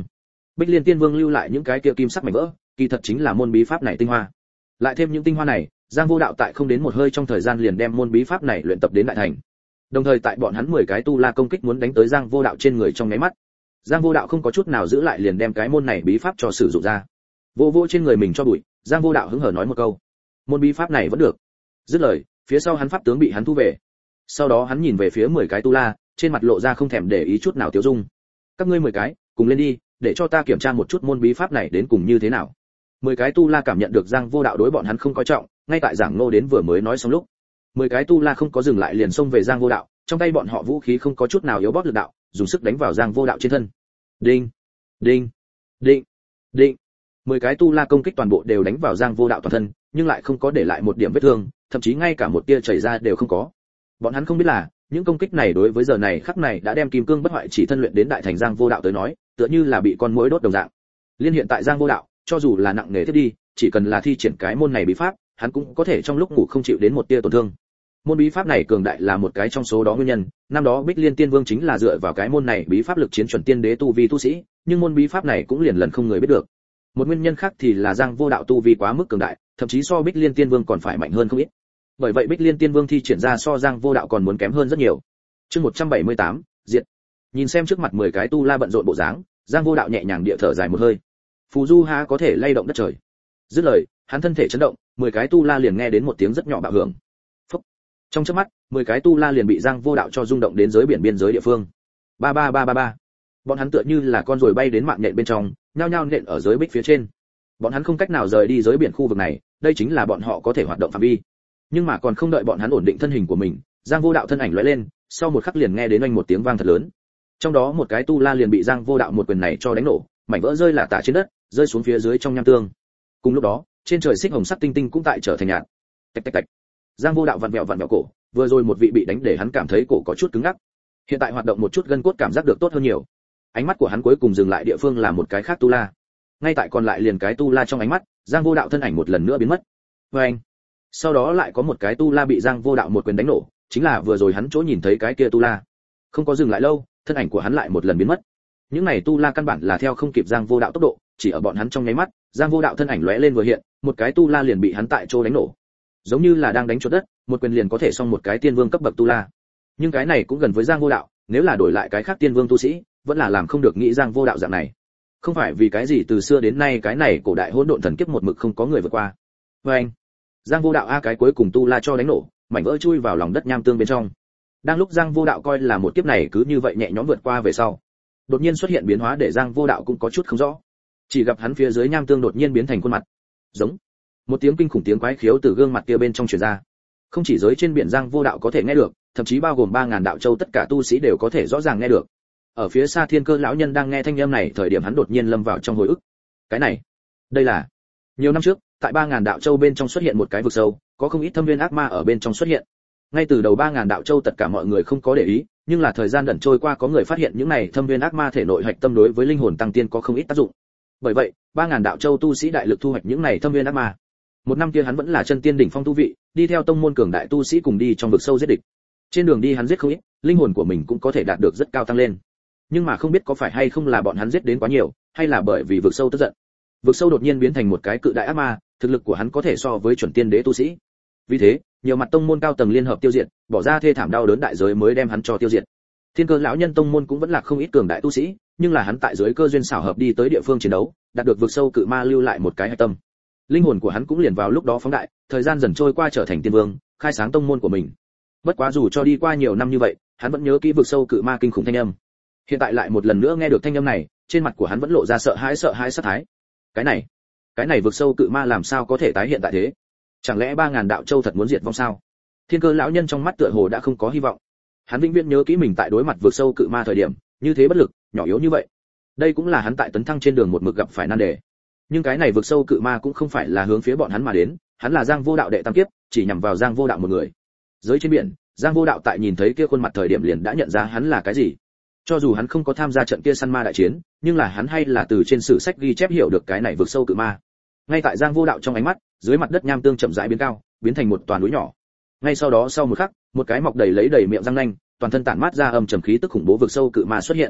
Bích Liên Tiên Vương lưu lại những cái kia kim sắc mảnh vỡ, kỳ thật chính là môn bí pháp này tinh hoa. Lại thêm những tinh hoa này, Giang Vô Đạo tại không đến một hơi trong thời gian liền đem môn bí pháp này luyện tập đến đại thành. Đồng thời tại bọn hắn mười cái tu la công kích muốn đánh tới Giang Vô Đạo trên người trong nháy mắt, Giang Vô Đạo không có chút nào giữ lại liền đem cái môn này bí pháp cho sử dụng ra. Vô vô trên người mình cho bụi, Giang Vô Đạo hứng hở nói một câu: "Môn bí pháp này vẫn được." Dứt lời, phía sau hắn pháp tướng bị hắn thu về. Sau đó hắn nhìn về phía mười cái tu la, trên mặt lộ ra không thèm để ý chút nào tiêu dung. "Các ngươi mười cái, cùng lên đi, để cho ta kiểm tra một chút môn bí pháp này đến cùng như thế nào." Mười cái tu la cảm nhận được Giang Vô Đạo đối bọn hắn không coi trọng, ngay tại giảng nô đến vừa mới nói xong lúc, mười cái tu la không có dừng lại liền xông về Giang Vô Đạo, trong tay bọn họ vũ khí không có chút nào yếu bóp lực đạo, dùng sức đánh vào Giang Vô Đạo trên thân. Đinh, đinh, đinh, đinh. Mười cái tu la công kích toàn bộ đều đánh vào Giang Vô Đạo toàn thân, nhưng lại không có để lại một điểm vết thương, thậm chí ngay cả một tia chảy ra đều không có. Bọn hắn không biết là, những công kích này đối với giờ này khắc này đã đem kim cương bất hoại chỉ thân luyện đến đại thành Giang Vô Đạo tới nói, tựa như là bị con muỗi đốt đồng dạng. Liên hiện tại Giang Vô Đạo, cho dù là nặng nề thiết đi, chỉ cần là thi triển cái môn này bí pháp, hắn cũng có thể trong lúc ngủ không chịu đến một tia tổn thương. Môn bí pháp này cường đại là một cái trong số đó nguyên nhân, năm đó Bích Liên Tiên Vương chính là dựa vào cái môn này bí pháp lực chiến chuẩn tiên đế tu vi tu sĩ, nhưng môn bí pháp này cũng liền lần không người biết được. Một nguyên nhân khác thì là Giang Vô Đạo tu vi quá mức cường đại, thậm chí so Bích Liên Tiên Vương còn phải mạnh hơn không ít. Bởi vậy Bích Liên Tiên Vương thi triển ra so Giang Vô Đạo còn muốn kém hơn rất nhiều. Chương một trăm bảy mươi tám, diệt. Nhìn xem trước mặt mười cái tu la bận rộn bộ dáng, Giang Vô Đạo nhẹ nhàng địa thở dài một hơi. Phù Du há có thể lay động đất trời. Dứt lời, hắn thân thể chấn động, mười cái tu la liền nghe đến một tiếng rất nhỏ bạo hưởng. Phúc. Trong chớp mắt, mười cái tu la liền bị Giang Vô Đạo cho rung động đến giới biển biên giới địa phương. Ba ba ba ba ba. Bọn hắn tựa như là con ruồi bay đến mạng nhện bên trong, nhao nhao nện ở giới bích phía trên. Bọn hắn không cách nào rời đi giới biển khu vực này, đây chính là bọn họ có thể hoạt động phạm vi. Nhưng mà còn không đợi bọn hắn ổn định thân hình của mình, Giang Vô Đạo thân ảnh lóe lên, sau một khắc liền nghe đến oanh một tiếng vang thật lớn. Trong đó một cái tu la liền bị Giang Vô Đạo một quyền này cho đánh nổ, mảnh vỡ rơi lả tả trên đất, rơi xuống phía dưới trong nham tương. Cùng lúc đó, trên trời xích hồng sắc tinh tinh cũng tại trở thành nhạt. Tạch tạch tạch. Giang Vô Đạo vặn vẹo vặn vẹo cổ, vừa rồi một vị bị đánh để hắn cảm thấy cổ có chút cứng ngắc. Hiện tại hoạt động một chút gân cốt cảm giác được tốt hơn nhiều. Ánh mắt của hắn cuối cùng dừng lại địa phương là một cái khác tu la. Ngay tại còn lại liền cái tu la trong ánh mắt, Giang Vô Đạo thân ảnh một lần nữa biến mất. Oeng. Sau đó lại có một cái tu la bị Giang Vô Đạo một quyền đánh nổ, chính là vừa rồi hắn chỗ nhìn thấy cái kia tu la. Không có dừng lại lâu, thân ảnh của hắn lại một lần biến mất. Những này tu la căn bản là theo không kịp Giang Vô Đạo tốc độ, chỉ ở bọn hắn trong nháy mắt, Giang Vô Đạo thân ảnh lóe lên vừa hiện, một cái tu la liền bị hắn tại chỗ đánh nổ. Giống như là đang đánh chuột đất, một quyền liền có thể xong một cái tiên vương cấp bậc tu la. Nhưng cái này cũng gần với Giang Vô Đạo, nếu là đổi lại cái khác tiên vương tu sĩ, vẫn là làm không được nghĩ Giang Vô Đạo dạng này. Không phải vì cái gì từ xưa đến nay cái này cổ đại hỗn độn thần kiếp một mực không có người vượt qua. Và anh, Giang Vô Đạo a cái cuối cùng tu la cho đánh nổ, mảnh vỡ chui vào lòng đất nham tương bên trong. Đang lúc Giang Vô Đạo coi là một kiếp này cứ như vậy nhẹ nhõm vượt qua về sau, đột nhiên xuất hiện biến hóa để Giang Vô Đạo cũng có chút không rõ. Chỉ gặp hắn phía dưới nham tương đột nhiên biến thành khuôn mặt. Giống. Một tiếng kinh khủng tiếng quái khiếu từ gương mặt kia bên trong truyền ra. Không chỉ giới trên biển Giang Vô Đạo có thể nghe được, thậm chí bao gồm ba ngàn đạo châu tất cả tu sĩ đều có thể rõ ràng nghe được. Ở phía xa Thiên Cơ lão nhân đang nghe thanh âm này, thời điểm hắn đột nhiên lâm vào trong hồi ức. Cái này, đây là nhiều năm trước, tại ba ngàn đạo châu bên trong xuất hiện một cái vực sâu, có không ít thâm viên ác ma ở bên trong xuất hiện. Ngay từ đầu ba ngàn đạo châu tất cả mọi người không có để ý, nhưng là thời gian dần trôi qua có người phát hiện những này thâm viên ác ma thể nội hạch tâm đối với linh hồn tăng tiên có không ít tác dụng. Bởi vậy, ba ngàn đạo châu tu sĩ đại lực thu hoạch những này thâm viên ác ma. Một năm kia hắn vẫn là chân tiên đỉnh phong tu vị, đi theo tông môn cường đại tu sĩ cùng đi trong vực sâu giết địch. Trên đường đi hắn giết không ít, linh hồn của mình cũng có thể đạt được rất cao tăng lên. Nhưng mà không biết có phải hay không là bọn hắn giết đến quá nhiều, hay là bởi vì vực sâu tức giận. Vực sâu đột nhiên biến thành một cái cự đại ác ma, thực lực của hắn có thể so với chuẩn tiên đế tu sĩ. Vì thế, nhiều mặt tông môn cao tầng liên hợp tiêu diệt, bỏ ra thê thảm đau đớn đại giới mới đem hắn cho tiêu diệt. Thiên Cơ lão nhân tông môn cũng vẫn là không ít cường đại tu sĩ, nhưng là hắn tại dưới cơ duyên xảo hợp đi tới địa phương chiến đấu, đạt được vực sâu cự ma lưu lại một cái hạch tâm. Linh hồn của hắn cũng liền vào lúc đó phóng đại, thời gian dần trôi qua trở thành tiên vương, khai sáng tông môn của mình. Bất quá dù cho đi qua nhiều năm như vậy, hắn vẫn nhớ kỹ vực sâu cự ma kinh khủng thanh âm. Hiện tại lại một lần nữa nghe được thanh âm này, trên mặt của hắn vẫn lộ ra sợ hãi sợ hãi sát thái. Cái này, cái này vực sâu cự ma làm sao có thể tái hiện tại thế? Chẳng lẽ ba ngàn đạo châu thật muốn diệt vong sao? Thiên Cơ lão nhân trong mắt tựa hồ đã không có hy vọng. Hắn vĩnh viễn nhớ kỹ mình tại đối mặt vực sâu cự ma thời điểm, như thế bất lực, nhỏ yếu như vậy. Đây cũng là hắn tại tấn thăng trên đường một mực gặp phải nan đề. Nhưng cái này vực sâu cự ma cũng không phải là hướng phía bọn hắn mà đến, hắn là Giang Vô Đạo đệ tam kiếp, chỉ nhằm vào Giang Vô Đạo một người. Giới trên biển, Giang Vô Đạo tại nhìn thấy kia khuôn mặt thời điểm liền đã nhận ra hắn là cái gì. Cho dù hắn không có tham gia trận kia săn ma đại chiến, nhưng là hắn hay là từ trên sử sách ghi chép hiểu được cái này vực sâu cự ma. Ngay tại Giang Vô Đạo trong ánh mắt, dưới mặt đất nham tương chậm rãi biến cao, biến thành một toàn núi nhỏ. Ngay sau đó sau một khắc, một cái mọc đầy lấy đầy miệng răng nanh, toàn thân tản mát ra âm trầm khí tức khủng bố vực sâu cự ma xuất hiện.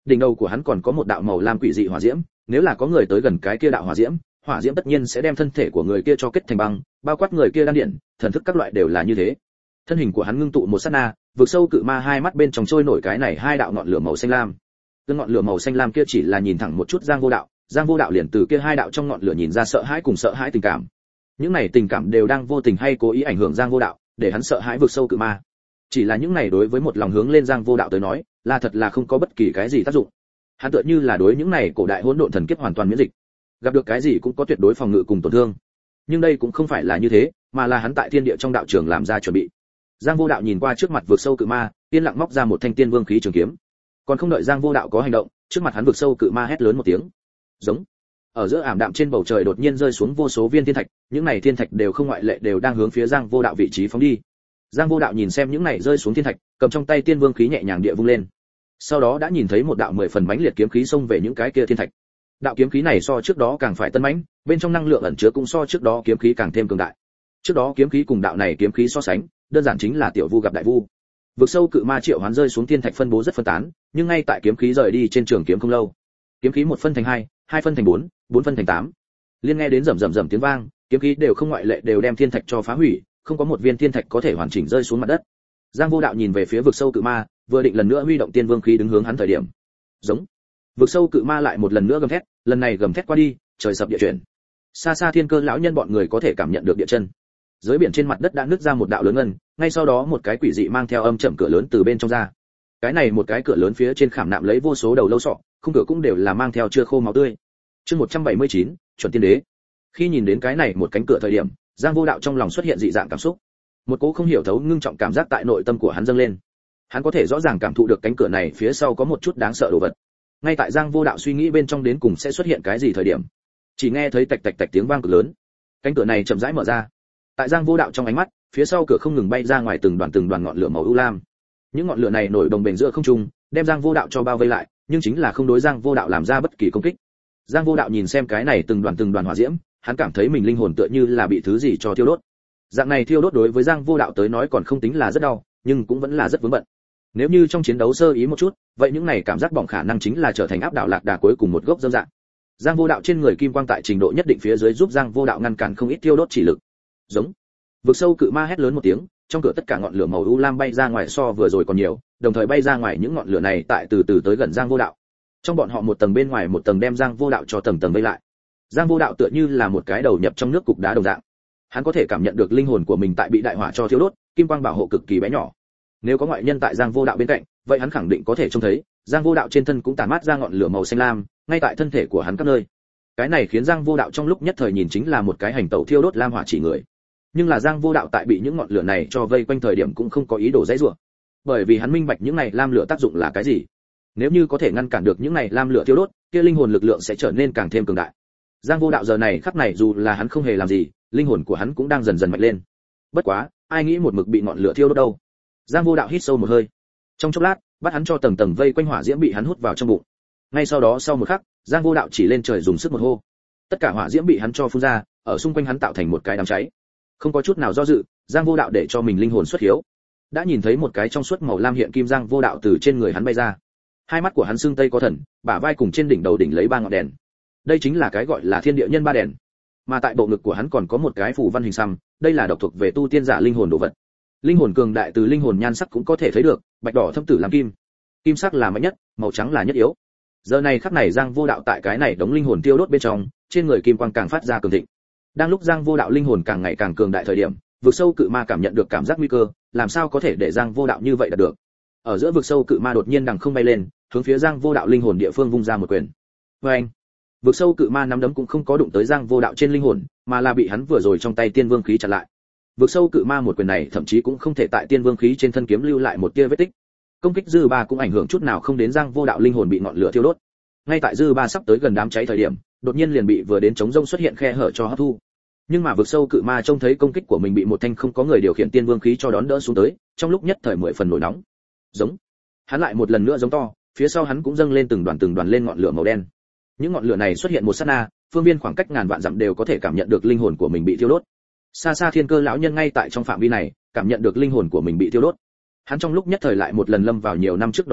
Đỉnh đầu của hắn còn có một đạo màu lam quỷ dị hỏa diễm, nếu là có người tới gần cái kia đạo hỏa diễm, hỏa diễm tất nhiên sẽ đem thân thể của người kia cho kết thành băng, bao quát người kia đan điện, thần thức các loại đều là như thế. Thân hình của hắn ngưng tụ một sát na, vực sâu cự ma hai mắt bên trong trôi nổi cái này hai đạo ngọn lửa màu xanh lam. Cái ngọn lửa màu xanh lam kia chỉ là nhìn thẳng một chút Giang Vô Đạo, Giang Vô Đạo liền từ kia hai đạo trong ngọn lửa nhìn ra sợ hãi cùng sợ hãi tình cảm. Những này tình cảm đều đang vô tình hay cố ý ảnh hưởng Giang Vô Đạo, để hắn sợ hãi vực sâu cự ma. Chỉ là những này đối với một lòng hướng lên Giang Vô Đạo tới nói, là thật là không có bất kỳ cái gì tác dụng. Hắn tựa như là đối những này cổ đại hỗn độn thần kiếp hoàn toàn miễn dịch, gặp được cái gì cũng có tuyệt đối phòng ngự cùng tổn thương. Nhưng đây cũng không phải là như thế, mà là hắn tại thiên địa trong đạo trường làm ra chuẩn bị. Giang Vô Đạo nhìn qua trước mặt vực sâu cự ma, yên lặng móc ra một thanh tiên vương khí trường kiếm. Còn không đợi Giang Vô Đạo có hành động, trước mặt hắn vực sâu cự ma hét lớn một tiếng. Giống. Ở giữa ảm đạm trên bầu trời đột nhiên rơi xuống vô số viên thiên thạch, những này thiên thạch đều không ngoại lệ đều đang hướng phía Giang Vô Đạo vị trí phóng đi. Giang Vô Đạo nhìn xem những này rơi xuống thiên thạch, cầm trong tay tiên vương khí nhẹ nhàng địa vung lên. Sau đó đã nhìn thấy một đạo mười phần mãnh liệt kiếm khí xông về những cái kia thiên thạch. Đạo kiếm khí này so trước đó càng phải tân mãnh, bên trong năng lượng ẩn chứa cũng so trước đó kiếm khí càng thêm cường đại. Trước đó kiếm khí cùng đạo này kiếm khí so sánh, đơn giản chính là tiểu vu gặp đại vu. Vực sâu cự ma triệu hoán rơi xuống thiên thạch phân bố rất phân tán, nhưng ngay tại kiếm khí rời đi trên trường kiếm không lâu, kiếm khí một phân thành hai, hai phân thành bốn, bốn phân thành tám. Liên nghe đến rầm rầm rầm tiếng vang, kiếm khí đều không ngoại lệ đều đem thiên thạch cho phá hủy, không có một viên thiên thạch có thể hoàn chỉnh rơi xuống mặt đất. Giang Vô Đạo nhìn về phía vực sâu cự ma, vừa định lần nữa huy động tiên vương khí đứng hướng hắn thời điểm. Giống. Vực sâu cự ma lại một lần nữa gầm thét, lần này gầm thét qua đi, trời sập địa chuyển. Xa xa Thiên Cơ lão nhân bọn người có thể cảm nhận được địa chân. Dưới biển trên mặt đất đã nứt ra một đạo lớn ngân, ngay sau đó một cái quỷ dị mang theo âm trầm cửa lớn từ bên trong ra. Cái này một cái cửa lớn phía trên khảm nạm lấy vô số đầu lâu sọ, khung cửa cũng đều là mang theo chưa khô máu tươi. Chương một trăm bảy mươi chín, chuẩn tiên đế. Khi nhìn đến cái này một cánh cửa thời điểm, Giang Vô Đạo trong lòng xuất hiện dị dạng cảm xúc. Một cỗ không hiểu thấu ngưng trọng cảm giác tại nội tâm của hắn dâng lên. Hắn có thể rõ ràng cảm thụ được cánh cửa này phía sau có một chút đáng sợ đồ vật. Ngay tại Giang Vô Đạo suy nghĩ bên trong đến cùng sẽ xuất hiện cái gì thời điểm, chỉ nghe thấy tạch tạch tạch tiếng vang cực lớn. Cánh cửa này chậm rãi mở ra. Tại Giang Vô Đạo trong ánh mắt, phía sau cửa không ngừng bay ra ngoài từng đoàn từng đoàn ngọn lửa màu u lam. Những ngọn lửa này nổi đồng bền giữa không trung, đem Giang Vô Đạo cho bao vây lại, nhưng chính là không đối Giang Vô Đạo làm ra bất kỳ công kích. Giang Vô Đạo nhìn xem cái này từng đoàn từng đoàn hỏa diễm, hắn cảm thấy mình linh hồn tựa như là bị thứ gì cho thiêu đốt. Dạng này thiêu đốt đối với Giang Vô Đạo tới nói còn không tính là rất đau, nhưng cũng vẫn là rất vướng bận. Nếu như trong chiến đấu sơ ý một chút, vậy những này cảm giác bỏng khả năng chính là trở thành áp đảo lạc đà cuối cùng một gốc dâm dạng. Giang Vô Đạo trên người kim quang tại trình độ nhất định phía dưới giúp Giang Vô Đạo ngăn cản không ít thiêu đốt chỉ lực. Giống. Vực sâu cự ma hét lớn một tiếng, trong cửa tất cả ngọn lửa màu u lam bay ra ngoài so vừa rồi còn nhiều, đồng thời bay ra ngoài những ngọn lửa này tại từ từ tới gần Giang Vô Đạo. Trong bọn họ một tầng bên ngoài một tầng đem Giang Vô Đạo cho tầng tầng vây lại. Giang Vô Đạo tựa như là một cái đầu nhập trong nước cục đá đồng dạng. Hắn có thể cảm nhận được linh hồn của mình tại bị đại hỏa cho thiêu đốt, kim quang bảo hộ cực kỳ bé nhỏ. Nếu có ngoại nhân tại Giang Vô Đạo bên cạnh, vậy hắn khẳng định có thể trông thấy, Giang Vô Đạo trên thân cũng tản mát ra ngọn lửa màu xanh lam, ngay tại thân thể của hắn các nơi. Cái này khiến Giang Vô Đạo trong lúc nhất thời nhìn chính là một cái hành tẩu thiêu đốt lam hỏa chỉ người. Nhưng là Giang Vô Đạo tại bị những ngọn lửa này cho vây quanh thời điểm cũng không có ý đồ dãy rủa, bởi vì hắn minh bạch những này lam lửa tác dụng là cái gì. Nếu như có thể ngăn cản được những này lam lửa thiêu đốt, kia linh hồn lực lượng sẽ trở nên càng thêm cường đại. Giang Vô Đạo giờ này khắc này dù là hắn không hề làm gì, linh hồn của hắn cũng đang dần dần mạnh lên. Bất quá, ai nghĩ một mực bị ngọn lửa thiêu đốt đâu. Giang Vô Đạo hít sâu một hơi. Trong chốc lát, bắt hắn cho tầng tầng vây quanh hỏa diễm bị hắn hút vào trong bụng. Ngay sau đó sau một khắc, Giang Vô Đạo chỉ lên trời dùng sức một hô. Tất cả hỏa diễm bị hắn cho phun ra, ở xung quanh hắn tạo thành một cái đám cháy. Không có chút nào do dự, Giang Vô Đạo để cho mình linh hồn xuất hiếu. Đã nhìn thấy một cái trong suốt màu lam hiện kim Giang Vô Đạo từ trên người hắn bay ra. Hai mắt của hắn xương tây có thần, bả vai cùng trên đỉnh đầu đỉnh lấy ba ngọn đèn. Đây chính là cái gọi là thiên địa nhân ba đèn. Mà tại bộ ngực của hắn còn có một cái phù văn hình xăm, đây là độc thuộc về tu tiên giả linh hồn đồ vật. Linh hồn cường đại từ linh hồn nhan sắc cũng có thể thấy được, bạch đỏ thâm tử làm kim. Kim sắc là mạnh nhất, màu trắng là nhất yếu. Giờ này khắc này Giang Vô Đạo tại cái này đống linh hồn tiêu đốt bên trong, trên người kim quang càng phát ra cường thịnh. Đang lúc Giang Vô Đạo linh hồn càng ngày càng cường đại thời điểm, vực sâu cự ma cảm nhận được cảm giác nguy cơ, làm sao có thể để Giang Vô Đạo như vậy đạt được. Ở giữa vực sâu cự ma đột nhiên đằng không bay lên, hướng phía Giang Vô Đạo linh hồn địa phương vung ra một quyền. Oeng! Vực sâu cự ma nắm đấm cũng không có đụng tới Giang Vô Đạo trên linh hồn, mà là bị hắn vừa rồi trong tay tiên vương khí chặn lại. Vực sâu cự ma một quyền này thậm chí cũng không thể tại tiên vương khí trên thân kiếm lưu lại một tia vết tích. Công kích dư ba cũng ảnh hưởng chút nào không đến Giang Vô Đạo linh hồn bị ngọn lửa thiêu đốt. Ngay tại dư ba sắp tới gần đám cháy thời điểm, đột nhiên liền bị vừa đến chống rông xuất hiện khe hở cho hấp thu. Nhưng mà vực sâu cự ma trông thấy công kích của mình bị một thanh không có người điều khiển tiên vương khí cho đón đỡ xuống tới, trong lúc nhất thời mười phần nổi nóng. Giống. Hắn lại một lần nữa giống to, phía sau hắn cũng dâng lên từng đoàn từng đoàn lên ngọn lửa màu đen. Những ngọn lửa này xuất hiện một sát na, phương viên khoảng cách ngàn vạn dặm đều có thể cảm nhận được linh hồn của mình bị thiêu đốt. Xa xa Thiên Cơ lão nhân ngay tại trong phạm vi này, cảm nhận được linh hồn của mình bị thiêu đốt. Hắn trong lúc nhất thời lại một lần lâm vào nhiều năm trước đó hồi ức,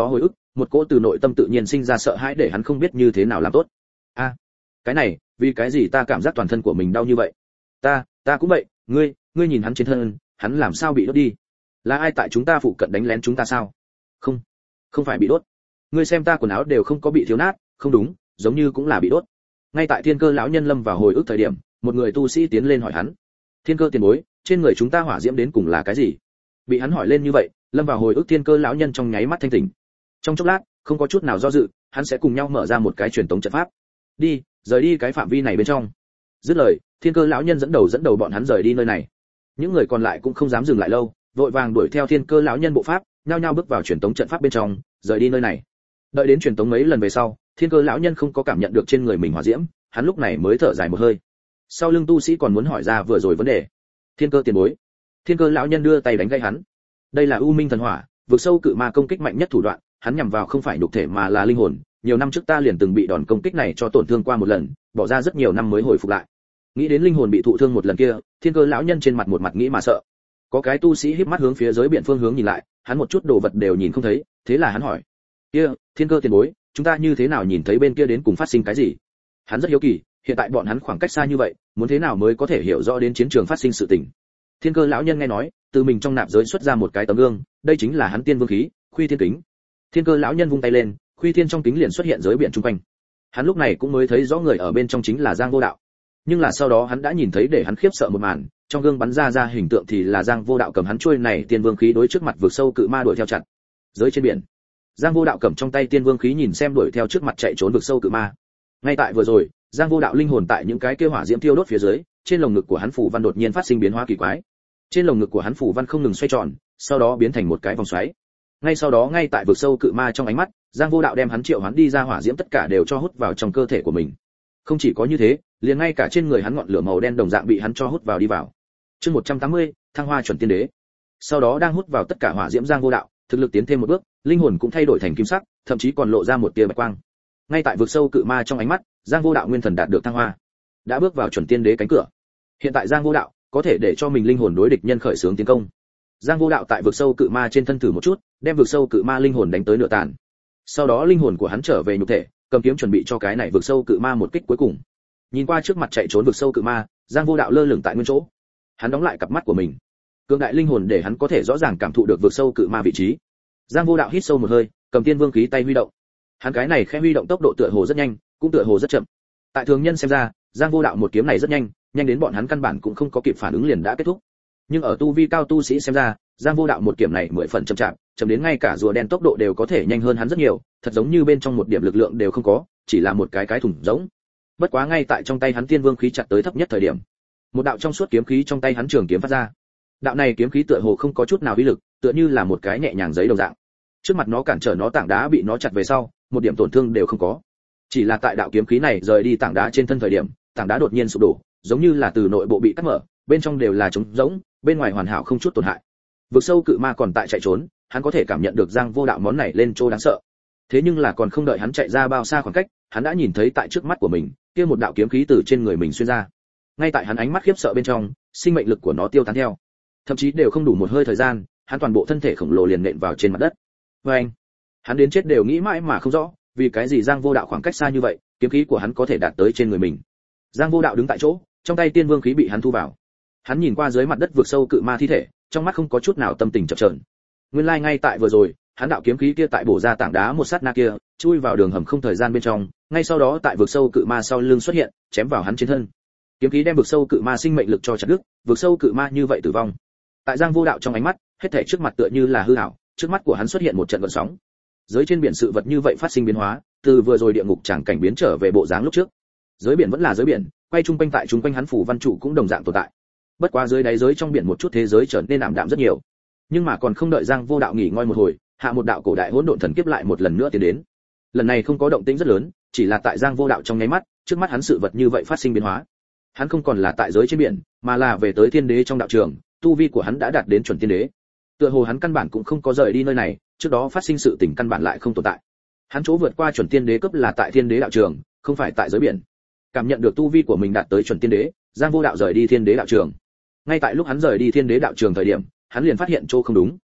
một cỗ từ nội tâm tự nhiên sinh ra sợ hãi để hắn không biết như thế nào làm tốt. A, à, cái này, vì cái gì ta cảm giác toàn thân của mình đau như vậy? Ta, ta cũng vậy, ngươi, ngươi nhìn hắn trên thân, hắn làm sao bị đốt đi? Là ai tại chúng ta phụ cận đánh lén chúng ta sao? Không, không phải bị đốt. Ngươi xem ta quần áo đều không có bị thiếu nát, không đúng, giống như cũng là bị đốt. Ngay tại Thiên Cơ lão nhân lâm vào hồi ức thời điểm, một người tu sĩ tiến lên hỏi hắn: Thiên Cơ tiền bối, trên người chúng ta hỏa diễm đến cùng là cái gì? Bị hắn hỏi lên như vậy, lâm vào hồi ức Thiên Cơ lão nhân trong nháy mắt thanh tỉnh. Trong chốc lát, không có chút nào do dự, hắn sẽ cùng nhau mở ra một cái truyền tống trận pháp. Đi, rời đi cái phạm vi này bên trong. Dứt lời, Thiên Cơ lão nhân dẫn đầu dẫn đầu bọn hắn rời đi nơi này. Những người còn lại cũng không dám dừng lại lâu, vội vàng đuổi theo Thiên Cơ lão nhân bộ pháp, nhao nhao bước vào truyền tống trận pháp bên trong, rời đi nơi này. Đợi đến truyền tống mấy lần về sau, Thiên Cơ lão nhân không có cảm nhận được trên người mình hỏa diễm, hắn lúc này mới thở dài một hơi. Sau lưng tu sĩ còn muốn hỏi ra vừa rồi vấn đề. Thiên Cơ tiền bối. Thiên Cơ lão nhân đưa tay đánh gãy hắn. Đây là U Minh thần hỏa, vượt sâu cự ma công kích mạnh nhất thủ đoạn, hắn nhằm vào không phải nhục thể mà là linh hồn, nhiều năm trước ta liền từng bị đòn công kích này cho tổn thương qua một lần, bỏ ra rất nhiều năm mới hồi phục lại. Nghĩ đến linh hồn bị thụ thương một lần kia, Thiên Cơ lão nhân trên mặt một mặt nghĩ mà sợ. Có cái tu sĩ híp mắt hướng phía giới biển phương hướng nhìn lại, hắn một chút đồ vật đều nhìn không thấy, thế là hắn hỏi: "Kia, Thiên Cơ tiền bối, chúng ta như thế nào nhìn thấy bên kia đến cùng phát sinh cái gì?" Hắn rất hiếu kỳ, hiện tại bọn hắn khoảng cách xa như vậy, muốn thế nào mới có thể hiểu rõ đến chiến trường phát sinh sự tình. Thiên Cơ lão nhân nghe nói, từ mình trong nạp giới xuất ra một cái tấm gương, đây chính là hắn tiên vương khí, Khuy Thiên kính. Thiên Cơ lão nhân vung tay lên, Khuy Thiên trong kính liền xuất hiện giới biển trung quanh. Hắn lúc này cũng mới thấy rõ người ở bên trong chính là Giang Vô Đạo. Nhưng là sau đó hắn đã nhìn thấy để hắn khiếp sợ một màn, trong gương bắn ra ra hình tượng thì là Giang Vô Đạo cầm hắn chuôi này tiên vương khí đối trước mặt vượt sâu cự ma đuổi theo chặt. Giới trên biển, Giang Vô Đạo cầm trong tay tiên vương khí nhìn xem đuổi theo trước mặt chạy trốn vượt sâu cự ma. Ngay tại vừa rồi, Giang Vô Đạo linh hồn tại những cái kia hỏa diễm tiêu đốt phía dưới, trên lồng ngực của hắn phủ văn đột nhiên phát sinh biến hóa kỳ quái. Trên lồng ngực của hắn phủ văn không ngừng xoay tròn, sau đó biến thành một cái vòng xoáy. Ngay sau đó ngay tại vực sâu cự ma trong ánh mắt, Giang Vô Đạo đem hắn triệu hắn đi ra hỏa diễm tất cả đều cho hút vào trong cơ thể của mình. Không chỉ có như thế, liền ngay cả trên người hắn ngọn lửa màu đen đồng dạng bị hắn cho hút vào đi vào. Chương một trăm tám mươi, thăng hoa chuẩn tiên đế. Sau đó đang hút vào tất cả hỏa diễm Giang Vô Đạo, thực lực tiến thêm một bước, linh hồn cũng thay đổi thành kim sắc, thậm chí còn lộ ra một tia bạch quang. Ngay tại vực sâu cự ma trong ánh mắt, Giang Vô Đạo nguyên thần đạt được thăng hoa, đã bước vào chuẩn tiên đế cánh cửa. Hiện tại Giang Vô Đạo có thể để cho mình linh hồn đối địch nhân khởi xướng tiến công. Giang Vô Đạo tại vực sâu cự ma trên thân thử một chút, đem vực sâu cự ma linh hồn đánh tới nửa tàn. Sau đó linh hồn của hắn trở về nhục thể, cầm kiếm chuẩn bị cho cái này vực sâu cự ma một kích cuối cùng. Nhìn qua trước mặt chạy trốn vực sâu cự ma, Giang Vô Đạo lơ lửng tại nguyên chỗ. Hắn đóng lại cặp mắt của mình. Cường đại linh hồn để hắn có thể rõ ràng cảm thụ được vực sâu cự ma vị trí. Giang Vô Đạo hít sâu một hơi, cầm tiên vương khí tay huy động. Hắn cái này khẽ huy động tốc độ tựa hồ rất nhanh, cũng tựa hồ rất chậm. Tại thường nhân xem ra, Giang Vô Đạo một kiếm này rất nhanh, nhanh đến bọn hắn căn bản cũng không có kịp phản ứng liền đã kết thúc. Nhưng ở tu vi cao tu sĩ xem ra, Giang Vô Đạo một kiếm này mười phần chậm chạp, chậm đến ngay cả rùa đen tốc độ đều có thể nhanh hơn hắn rất nhiều, thật giống như bên trong một điểm lực lượng đều không có, chỉ là một cái cái thủng rỗng. Bất quá ngay tại trong tay hắn tiên vương khí chặt tới thấp nhất thời điểm, một đạo trong suốt kiếm khí trong tay hắn trường kiếm phát ra. Đạo này kiếm khí tựa hồ không có chút nào uy lực, tựa như là một cái nhẹ nhàng giấy đồng dạng. Trước mặt nó cản trở nó tảng đá bị nó chặt về sau, một điểm tổn thương đều không có. Chỉ là tại đạo kiếm khí này rời đi tảng đá trên thân thời điểm, tảng đá đột nhiên sụp đổ, giống như là từ nội bộ bị cắt mở, bên trong đều là trống rỗng, bên ngoài hoàn hảo không chút tổn hại. Vực sâu cự ma còn tại chạy trốn, hắn có thể cảm nhận được Giang Vô Đạo món này lên chỗ đáng sợ. Thế nhưng là còn không đợi hắn chạy ra bao xa khoảng cách, hắn đã nhìn thấy tại trước mắt của mình, kia một đạo kiếm khí từ trên người mình xuyên ra. Ngay tại hắn ánh mắt khiếp sợ bên trong, sinh mệnh lực của nó tiêu tán theo. Thậm chí đều không đủ một hơi thời gian, hắn toàn bộ thân thể khổng lồ liền nện vào trên mặt đất. Và anh, hắn đến chết đều nghĩ mãi mà không rõ, vì cái gì Giang Vô Đạo khoảng cách xa như vậy, kiếm khí của hắn có thể đạt tới trên người mình. Giang Vô Đạo đứng tại chỗ, trong tay tiên vương khí bị hắn thu vào. Hắn nhìn qua dưới mặt đất vượt sâu cự ma thi thể, trong mắt không có chút nào tâm tình chập chờn. Nguyên lai like ngay tại vừa rồi, hắn đạo kiếm khí kia tại bổ ra tảng đá một sát na kia, chui vào đường hầm không thời gian bên trong, ngay sau đó tại vượt sâu cự ma sau lưng xuất hiện, chém vào hắn trên thân. Kiếm khí đem vượt sâu cự ma sinh mệnh lực cho chặt đứt, vượt sâu cự ma như vậy tử vong. Tại Giang Vô Đạo trong ánh mắt, hết thảy trước mặt tựa như là hư ảo, trước mắt của hắn xuất hiện một trận gợn sóng. Dưới trên biển sự vật như vậy phát sinh biến hóa, từ vừa rồi địa ngục chẳng cảnh biến trở về bộ dáng lúc trước. Dưới biển vẫn là dưới biển, quay chung quanh tại chung quanh hắn phủ văn trụ cũng đồng dạng tồn tại. Bất quá dưới đáy giới trong biển một chút thế giới trở nên ảm đạm rất nhiều. Nhưng mà còn không đợi Giang Vô Đạo nghỉ ngơi một hồi, hạ một đạo cổ đại hỗn độn thần kiếp lại một lần nữa tiến đến. Lần này không có động tĩnh rất lớn, chỉ là tại Giang Vô Đạo trong nháy mắt, trước mắt hắn sự vật như vậy phát sinh biến hóa. Hắn không còn là tại giới trên biển, mà là về tới thiên đế trong đạo trường, tu vi của hắn đã đạt đến chuẩn tiên đế. Tựa hồ hắn căn bản cũng không có rời đi nơi này, trước đó phát sinh sự tình căn bản lại không tồn tại. Hắn chỗ vượt qua chuẩn tiên đế cấp là tại thiên đế đạo trường, không phải tại giới biển. Cảm nhận được tu vi của mình đạt tới chuẩn tiên đế, Giang Vô Đạo rời đi thiên đế đạo trường. Ngay tại lúc hắn rời đi thiên đế đạo trường thời điểm, hắn liền phát hiện chỗ không đúng.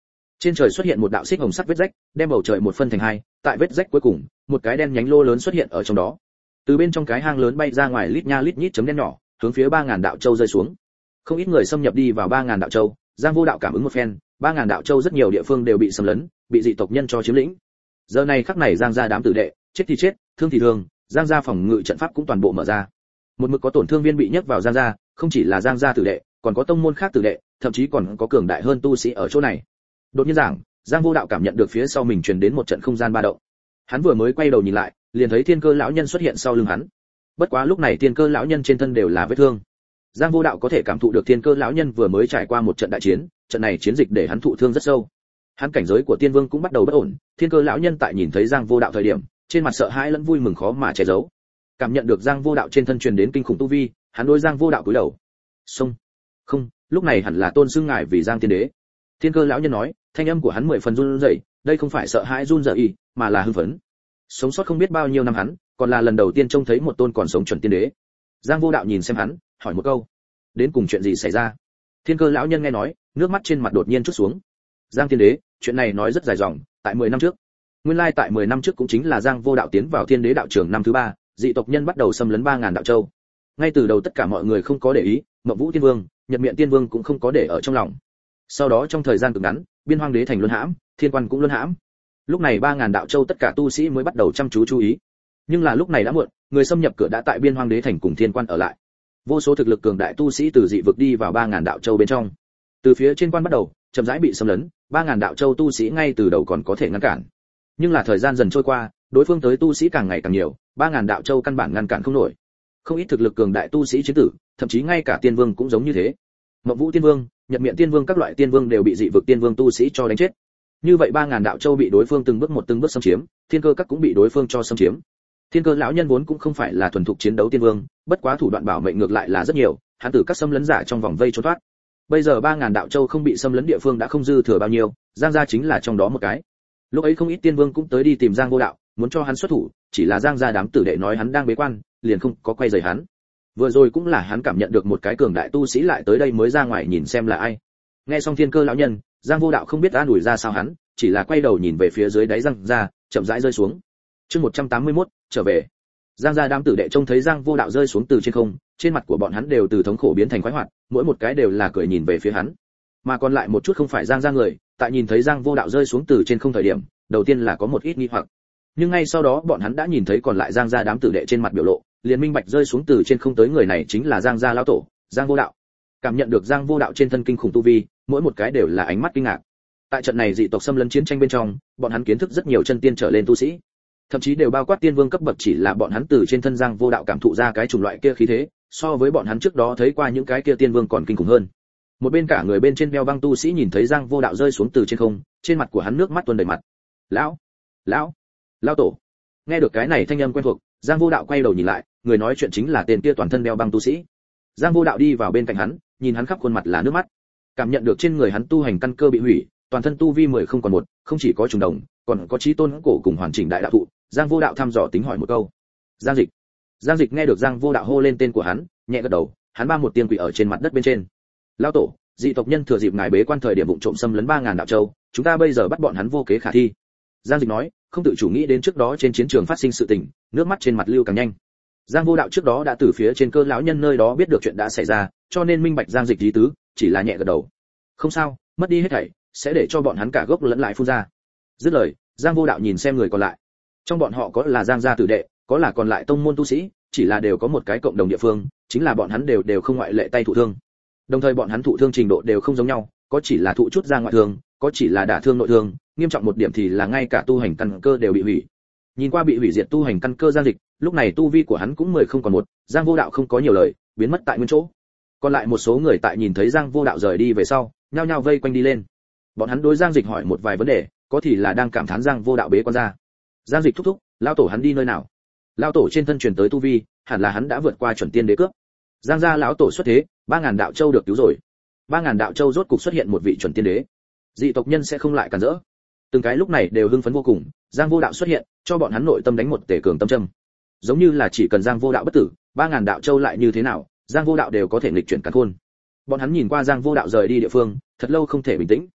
Trên trời xuất hiện một đạo xích hồng sắc vết rách, đem bầu trời một phân thành hai, tại vết rách cuối cùng, một cái đen nhánh lô lớn xuất hiện ở trong đó. Từ bên trong cái hang lớn bay ra ngoài lít nha lít nhít chấm đen nhỏ, hướng phía ba ngàn đạo châu rơi xuống. Không ít người xâm nhập đi vào ba ngàn đạo châu, Giang Vô Đạo cảm ứng một phen, ba ngàn đạo châu rất nhiều địa phương đều bị xâm lấn, bị dị tộc nhân cho chiếm lĩnh. Giờ này khắc này Giang gia đám tử đệ, chết thì chết, thương thì thương, Giang gia phòng ngự trận pháp cũng toàn bộ mở ra. Một mực có tổn thương viên bị nhấc vào Giang gia, không chỉ là Giang gia tử đệ, còn có tông môn khác tử đệ, thậm chí còn có cường đại hơn tu sĩ ở chỗ này. Đột nhiên giảng, Giang Vô Đạo cảm nhận được phía sau mình truyền đến một trận không gian ba động. Hắn vừa mới quay đầu nhìn lại, liền thấy Thiên Cơ lão nhân xuất hiện sau lưng hắn. Bất quá lúc này Thiên Cơ lão nhân trên thân đều là vết thương. Giang Vô Đạo có thể cảm thụ được Thiên Cơ lão nhân vừa mới trải qua một trận đại chiến, trận này chiến dịch để hắn thụ thương rất sâu. Hắn cảnh giới của Tiên Vương cũng bắt đầu bất ổn, Thiên Cơ lão nhân tại nhìn thấy Giang Vô Đạo thời điểm, trên mặt sợ hãi lẫn vui mừng khó mà che giấu. Cảm nhận được Giang Vô Đạo trên thân truyền đến kinh khủng tu vi, hắn đối Giang Vô Đạo cúi đầu. "Xông." "Không, lúc này hẳn là tôn xưng ngài vì Giang Tiên Đế." Thiên Cơ lão nhân nói, thanh âm của hắn mười phần run rẩy, đây không phải sợ hãi run rẩy, mà là hưng phấn. Sống sót không biết bao nhiêu năm hắn, còn là lần đầu tiên trông thấy một tôn còn sống chuẩn tiên đế. Giang Vô Đạo nhìn xem hắn, hỏi một câu, đến cùng chuyện gì xảy ra? Thiên Cơ lão nhân nghe nói, nước mắt trên mặt đột nhiên trút xuống. Giang Tiên Đế, chuyện này nói rất dài dòng, tại mười năm trước. Nguyên lai tại mười năm trước cũng chính là Giang Vô Đạo tiến vào Thiên Đế đạo trường năm thứ ba, dị tộc nhân bắt đầu xâm lấn ba ngàn đạo châu. Ngay từ đầu tất cả mọi người không có để ý, Mộng Vũ Tiên Vương, Nhật Miện Tiên Vương cũng không có để ở trong lòng. Sau đó trong thời gian cực ngắn, Biên Hoang Đế thành luân hãm, Thiên Quan cũng luân hãm. Lúc này ba ngàn đạo châu tất cả tu sĩ mới bắt đầu chăm chú chú ý. Nhưng là lúc này đã muộn, người xâm nhập cửa đã tại Biên Hoang Đế thành cùng Thiên Quan ở lại. Vô số thực lực cường đại tu sĩ từ dị vực đi vào ba ngàn đạo châu bên trong. Từ phía trên quan bắt đầu, chậm rãi bị xâm lấn, ba ngàn đạo châu tu sĩ ngay từ đầu còn có thể ngăn cản. Nhưng là thời gian dần trôi qua, đối phương tới tu sĩ càng ngày càng nhiều, ba ngàn đạo châu căn bản ngăn cản không nổi. Không ít thực lực cường đại tu sĩ chiến tử, thậm chí ngay cả tiên vương cũng giống như thế. Mộng Vũ Tiên Vương, Nhật Miện Tiên Vương các loại tiên vương đều bị dị vực tiên vương tu sĩ cho đánh chết. Như vậy ba ngàn đạo châu bị đối phương từng bước một từng bước xâm chiếm, Thiên Cơ các cũng bị đối phương cho xâm chiếm. Thiên Cơ lão nhân vốn cũng không phải là thuần thục chiến đấu tiên vương, bất quá thủ đoạn bảo mệnh ngược lại là rất nhiều, hắn từ các xâm lấn giả trong vòng vây trốn thoát. Bây giờ ba ngàn đạo châu không bị xâm lấn địa phương đã không dư thừa bao nhiêu, Giang gia chính là trong đó một cái. Lúc ấy không ít tiên vương cũng tới đi tìm Giang Vô Đạo, muốn cho hắn xuất thủ, chỉ là Giang gia đám tử đệ nói hắn đang bế quan, liền không có quay rời hắn. Vừa rồi cũng là hắn cảm nhận được một cái cường đại tu sĩ lại tới đây mới ra ngoài nhìn xem là ai. Nghe xong Thiên Cơ lão nhân, Giang Vô Đạo không biết an ủi ra sao hắn, chỉ là quay đầu nhìn về phía dưới đáy Giang gia, chậm rãi rơi xuống. Chương một trăm tám mươi mốt, trở về. Giang gia đám tử đệ trông thấy Giang Vô Đạo rơi xuống từ trên không, trên mặt của bọn hắn đều từ thống khổ biến thành khoái hoạt, mỗi một cái đều là cười nhìn về phía hắn. Mà còn lại một chút không phải Giang gia người, tại nhìn thấy Giang Vô Đạo rơi xuống từ trên không thời điểm, đầu tiên là có một ít nghi hoặc. Nhưng ngay sau đó bọn hắn đã nhìn thấy còn lại Giang gia đám tử đệ trên mặt biểu lộ, liền minh bạch rơi xuống từ trên không tới người này chính là Giang gia lão tổ, Giang Vô Đạo. Cảm nhận được Giang Vô Đạo trên thân kinh khủng tu vi, mỗi một cái đều là ánh mắt kinh ngạc. Tại trận này dị tộc xâm lấn chiến tranh bên trong, bọn hắn kiến thức rất nhiều chân tiên trở lên tu sĩ, thậm chí đều bao quát tiên vương cấp bậc, chỉ là bọn hắn từ trên thân Giang Vô Đạo cảm thụ ra cái chủng loại kia khí thế, so với bọn hắn trước đó thấy qua những cái kia tiên vương còn kinh khủng hơn. Một bên cả người bên trên đeo băng tu sĩ nhìn thấy Giang Vô Đạo rơi xuống từ trên không, trên mặt của hắn nước mắt tuôn đầy mặt. "Lão, lão, lão tổ." Nghe được cái này thanh âm quen thuộc, Giang Vô Đạo quay đầu nhìn lại, người nói chuyện chính là tên kia toàn thân đeo băng tu sĩ. Giang Vô Đạo đi vào bên cạnh hắn, nhìn hắn khắp khuôn mặt là nước mắt. Cảm nhận được trên người hắn tu hành căn cơ bị hủy, toàn thân tu vi mười không còn một, không chỉ có trùng đồng, còn có chí tôn cổ cùng hoàn chỉnh đại đạo thụ. Giang Vô Đạo thăm dò tính hỏi một câu. "Giang Dịch." Giang Dịch nghe được Giang Vô Đạo hô lên tên của hắn, nhẹ gật đầu, hắn ba một tiếng quỳ ở trên mặt đất bên trên. "Lão tổ, dị tộc nhân thừa dịp ngài bế quan thời điểm vụng trộm xâm lấn ba ngàn đạo châu, chúng ta bây giờ bắt bọn hắn vô kế khả thi." Giang Dịch nói, không tự chủ nghĩ đến trước đó trên chiến trường phát sinh sự tình, nước mắt trên mặt lưu càng nhanh. Giang Vô Đạo trước đó đã từ phía trên Cơ lão nhân nơi đó biết được chuyện đã xảy ra, cho nên minh bạch Giang Dịch ý tứ, chỉ là nhẹ gật đầu. "Không sao, mất đi hết thảy, sẽ để cho bọn hắn cả gốc lẫn lại phun ra." Dứt lời, Giang Vô Đạo nhìn xem người còn lại. Trong bọn họ có là Giang gia tử đệ, có là còn lại tông môn tu sĩ, chỉ là đều có một cái cộng đồng địa phương, chính là bọn hắn đều đều không ngoại lệ tay thụ thương. Đồng thời bọn hắn thụ thương trình độ đều không giống nhau, có chỉ là thụ chút ra ngoại thương, có chỉ là đả thương nội thương, nghiêm trọng một điểm thì là ngay cả tu hành căn cơ đều bị hủy. Nhìn qua bị hủy diệt tu hành căn cơ Giang Dịch, lúc này tu vi của hắn cũng mười không còn một, Giang Vô Đạo không có nhiều lời, biến mất tại nguyên chỗ. Còn lại một số người tại nhìn thấy Giang Vô Đạo rời đi về sau, nhao nhao vây quanh đi lên. Bọn hắn đối Giang Dịch hỏi một vài vấn đề, có thì là đang cảm thán Giang Vô Đạo bế quan ra. Giang Dịch thúc thúc, lão tổ hắn đi nơi nào? Lão tổ trên thân truyền tới tu vi, hẳn là hắn đã vượt qua chuẩn tiên đế cướp. Giang gia lão tổ xuất thế, ba ngàn đạo châu được cứu rồi. ba ngàn đạo châu rốt cục xuất hiện một vị chuẩn tiên đế. Dị tộc nhân sẽ không lại cản rỡ. Từng cái lúc này đều hưng phấn vô cùng, Giang Vô Đạo xuất hiện, cho bọn hắn nội tâm đánh một tể cường tâm châm. Giống như là chỉ cần Giang Vô Đạo bất tử, ba ngàn đạo châu lại như thế nào, Giang Vô Đạo đều có thể nghịch chuyển càn khôn. Bọn hắn nhìn qua Giang Vô Đạo rời đi địa phương, thật lâu không thể bình tĩnh.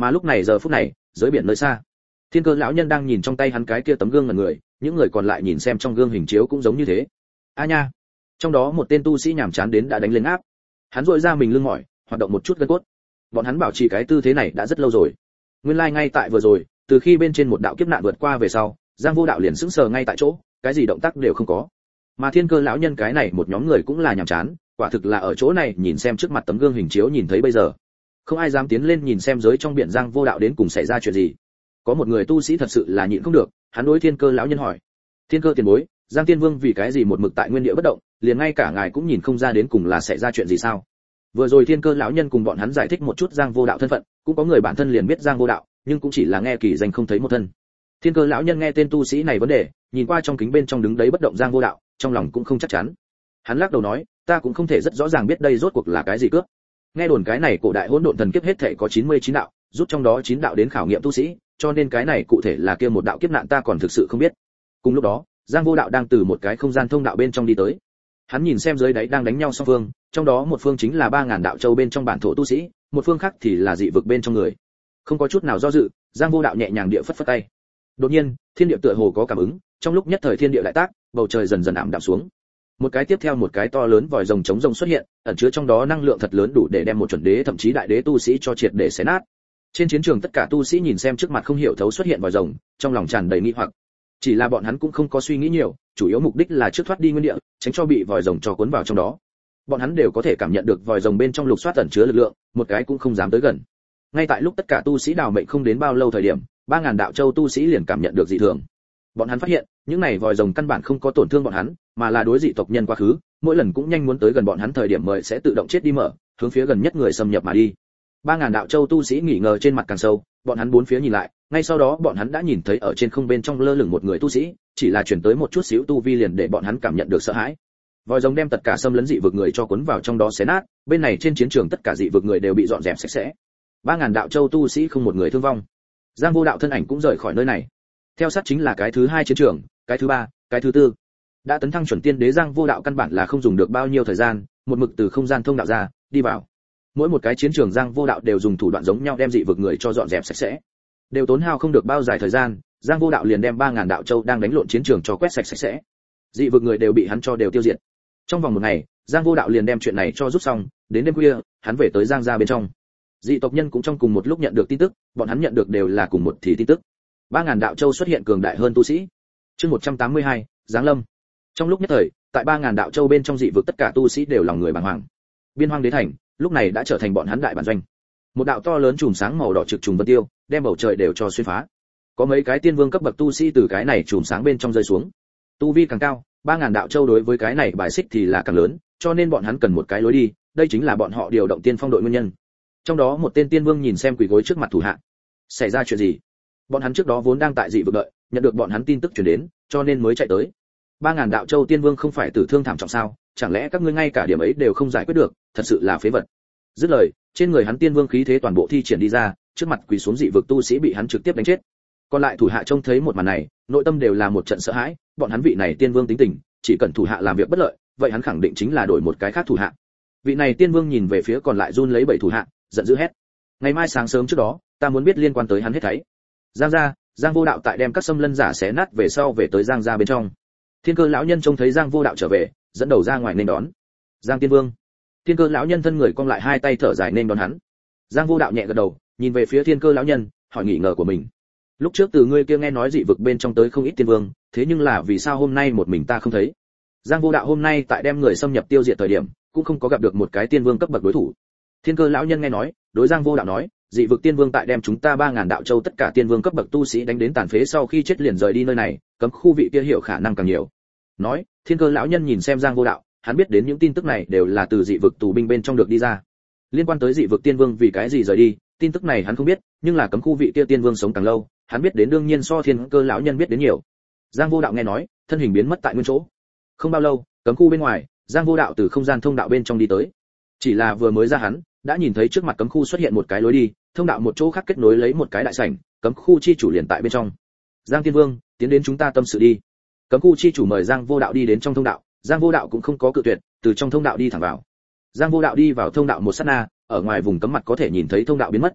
Mà lúc này giờ phút này, dưới biển nơi xa, Thiên Cơ lão nhân đang nhìn trong tay hắn cái kia tấm gương ngẩn người, những người còn lại nhìn xem trong gương hình chiếu cũng giống như thế. A nha, trong đó một tên tu sĩ nhàm chán đến đã đánh lên áp. Hắn duỗi ra mình lưng mỏi, hoạt động một chút gân cốt. Bọn hắn bảo trì cái tư thế này đã rất lâu rồi. Nguyên lai like ngay tại vừa rồi, từ khi bên trên một đạo kiếp nạn vượt qua về sau, Giang Vô Đạo liền sững sờ ngay tại chỗ, cái gì động tác đều không có. Mà Thiên Cơ lão nhân cái này một nhóm người cũng là nhàm chán, quả thực là ở chỗ này nhìn xem trước mặt tấm gương hình chiếu nhìn thấy bây giờ. Không ai dám tiến lên nhìn xem giới trong biển Giang Vô Đạo đến cùng xảy ra chuyện gì. Có một người tu sĩ thật sự là nhịn không được, hắn đối Thiên Cơ lão nhân hỏi: "Thiên Cơ tiền bối, Giang Tiên Vương vì cái gì một mực tại nguyên địa bất động, liền ngay cả ngài cũng nhìn không ra đến cùng là xảy ra chuyện gì sao?" Vừa rồi Thiên Cơ lão nhân cùng bọn hắn giải thích một chút Giang Vô Đạo thân phận, cũng có người bản thân liền biết Giang Vô Đạo, nhưng cũng chỉ là nghe kỳ danh không thấy một thân. Thiên Cơ lão nhân nghe tên tu sĩ này vấn đề, nhìn qua trong kính bên trong đứng đấy bất động Giang Vô Đạo, trong lòng cũng không chắc chắn. Hắn lắc đầu nói: "Ta cũng không thể rất rõ ràng biết đây rốt cuộc là cái gì cướp. Nghe đồn cái này cổ đại hỗn độn thần kiếp hết thể có chín mươi chín đạo, rút trong đó chín đạo đến khảo nghiệm tu sĩ, cho nên cái này cụ thể là kia một đạo kiếp nạn ta còn thực sự không biết." Cùng lúc đó, Giang Vô Đạo đang từ một cái không gian thông đạo bên trong đi tới. Hắn nhìn xem dưới đáy đang đánh nhau song phương, trong đó một phương chính là ba ngàn đạo châu bên trong bản thổ tu sĩ, một phương khác thì là dị vực bên trong người. Không có chút nào do dự, Giang Vô Đạo nhẹ nhàng địa phất phất tay. Đột nhiên, thiên địa tựa hồ có cảm ứng, trong lúc nhất thời thiên địa đại tác, bầu trời dần dần ảm đạm xuống. Một cái tiếp theo một cái to lớn vòi rồng chống rồng xuất hiện, ẩn chứa trong đó năng lượng thật lớn đủ để đem một chuẩn đế thậm chí đại đế tu sĩ cho triệt để xé nát. Trên chiến trường tất cả tu sĩ nhìn xem trước mặt không hiểu thấu xuất hiện vòi rồng, trong lòng tràn đầy nghi hoặc. Chỉ là bọn hắn cũng không có suy nghĩ nhiều, chủ yếu mục đích là trước thoát đi nguyên địa, tránh cho bị vòi rồng cho cuốn vào trong đó. Bọn hắn đều có thể cảm nhận được vòi rồng bên trong lục soát ẩn chứa lực lượng, một cái cũng không dám tới gần. Ngay tại lúc tất cả tu sĩ đào mệnh không đến bao lâu thời điểm, ba ngàn đạo châu tu sĩ liền cảm nhận được dị thường. Bọn hắn phát hiện, những này vòi rồng căn bản không có tổn thương bọn hắn, mà là đối dị tộc nhân quá khứ, mỗi lần cũng nhanh muốn tới gần bọn hắn thời điểm mời sẽ tự động chết đi mở, hướng phía gần nhất người xâm nhập mà đi. Ba ngàn đạo châu tu sĩ nghỉ ngờ trên mặt càng sâu, bọn hắn bốn phía nhìn lại, ngay sau đó bọn hắn đã nhìn thấy ở trên không bên trong lơ lửng một người tu sĩ, chỉ là chuyển tới một chút xíu tu vi liền để bọn hắn cảm nhận được sợ hãi. Vòi rồng đem tất cả xâm lấn dị vực người cho cuốn vào trong đó xé nát, bên này trên chiến trường tất cả dị vực người đều bị dọn dẹp sạch sẽ. Ba ngàn đạo châu tu sĩ không một người thương vong. Giang Vô Đạo thân ảnh cũng rời khỏi nơi này. Theo sát chính là cái thứ hai chiến trường, cái thứ ba, cái thứ tư. Đã tấn thăng chuẩn tiên đế Giang Vô Đạo căn bản là không dùng được bao nhiêu thời gian, một mực từ không gian thông đạo ra, đi vào. Mỗi một cái chiến trường Giang Vô Đạo đều dùng thủ đoạn giống nhau đem dị vực người cho dọn dẹp sạch sẽ. Đều tốn hao không được bao dài thời gian, Giang Vô Đạo liền đem ba ngàn đạo châu đang đánh lộn chiến trường cho quét sạch sạch sẽ. Dị vực người đều bị hắn cho đều tiêu diệt. Trong vòng một ngày, Giang Vô Đạo liền đem chuyện này cho rút xong, đến đêm khuya, hắn về tới Giang gia bên trong. Dị tộc nhân cũng trong cùng một lúc nhận được tin tức, bọn hắn nhận được đều là cùng một thì tin tức. ba ngàn đạo châu xuất hiện cường đại hơn tu sĩ. Chương một trăm tám mươi hai, Giáng Lâm. Trong lúc nhất thời, tại ba ngàn đạo châu bên trong dị vực tất cả tu sĩ đều lòng người bàng hoàng. Biên Hoang Đế thành, lúc này đã trở thành bọn hắn đại bản doanh. Một đạo to lớn chùm sáng màu đỏ trực trùng vân tiêu, đem bầu trời đều cho xuyên phá. Có mấy cái tiên vương cấp bậc tu sĩ từ cái này chùm sáng bên trong rơi xuống. Tu vi càng cao, ba ngàn đạo châu đối với cái này bài xích thì là càng lớn, cho nên bọn hắn cần một cái lối đi, đây chính là bọn họ điều động tiên phong đội nguyên nhân. Trong đó một tên tiên vương nhìn xem quỳ gối trước mặt thủ hạ. Xảy ra chuyện gì? Bọn hắn trước đó vốn đang tại dị vực đợi, nhận được bọn hắn tin tức truyền đến, cho nên mới chạy tới. Ba ngàn đạo châu tiên vương không phải tử thương thảm trọng sao? Chẳng lẽ các ngươi ngay cả điểm ấy đều không giải quyết được, thật sự là phế vật. Dứt lời, trên người hắn tiên vương khí thế toàn bộ thi triển đi ra, trước mặt quỳ xuống dị vực tu sĩ bị hắn trực tiếp đánh chết. Còn lại thủ hạ trông thấy một màn này, nội tâm đều là một trận sợ hãi, bọn hắn vị này tiên vương tính tình, chỉ cần thủ hạ làm việc bất lợi, vậy hắn khẳng định chính là đổi một cái khác thủ hạ. Vị này tiên vương nhìn về phía còn lại run lấy bảy thủ hạ, giận dữ hét: ngày mai sáng sớm trước đó, ta muốn biết liên quan tới hắn hết thảy. Giang gia, Giang Vô Đạo tại đem các xâm lân giả xé nát về sau về tới Giang gia bên trong. Thiên Cơ lão nhân trông thấy Giang Vô Đạo trở về, dẫn đầu ra ngoài nên đón. Giang Tiên Vương. Thiên Cơ lão nhân thân người cong lại hai tay thở dài nên đón hắn. Giang Vô Đạo nhẹ gật đầu, nhìn về phía Thiên Cơ lão nhân, hỏi nghi ngờ của mình. Lúc trước từ ngươi kia nghe nói dị vực bên trong tới không ít tiên vương, thế nhưng là vì sao hôm nay một mình ta không thấy? Giang Vô Đạo hôm nay tại đem người xâm nhập tiêu diệt thời điểm, cũng không có gặp được một cái tiên vương cấp bậc đối thủ. Thiên Cơ lão nhân nghe nói, đối Giang Vô Đạo nói, dị vực tiên vương tại đem chúng ta ba ngàn đạo châu tất cả tiên vương cấp bậc tu sĩ đánh đến tàn phế sau khi chết liền rời đi nơi này, cấm khu vị kia hiểu khả năng càng nhiều. Nói, Thiên Cơ lão nhân nhìn xem Giang Vô Đạo, hắn biết đến những tin tức này đều là từ dị vực tù binh bên trong được đi ra. Liên quan tới dị vực tiên vương vì cái gì rời đi, tin tức này hắn không biết, nhưng là cấm khu vị kia tiên vương sống càng lâu, hắn biết đến đương nhiên so Thiên Cơ lão nhân biết đến nhiều. Giang Vô Đạo nghe nói, thân hình biến mất tại nguyên chỗ. Không bao lâu, cấm khu bên ngoài, Giang Vô Đạo từ không gian thông đạo bên trong đi tới. Chỉ là vừa mới ra hắn, đã nhìn thấy trước mặt cấm khu xuất hiện một cái lối đi, thông đạo một chỗ khác kết nối lấy một cái đại sảnh, cấm khu chi chủ liền tại bên trong. Giang Tiên Vương, tiến đến chúng ta tâm sự đi. Cấm khu chi chủ mời Giang Vô Đạo đi đến trong thông đạo, Giang Vô Đạo cũng không có cự tuyệt, từ trong thông đạo đi thẳng vào. Giang Vô Đạo đi vào thông đạo một sát na, ở ngoài vùng cấm mặt có thể nhìn thấy thông đạo biến mất.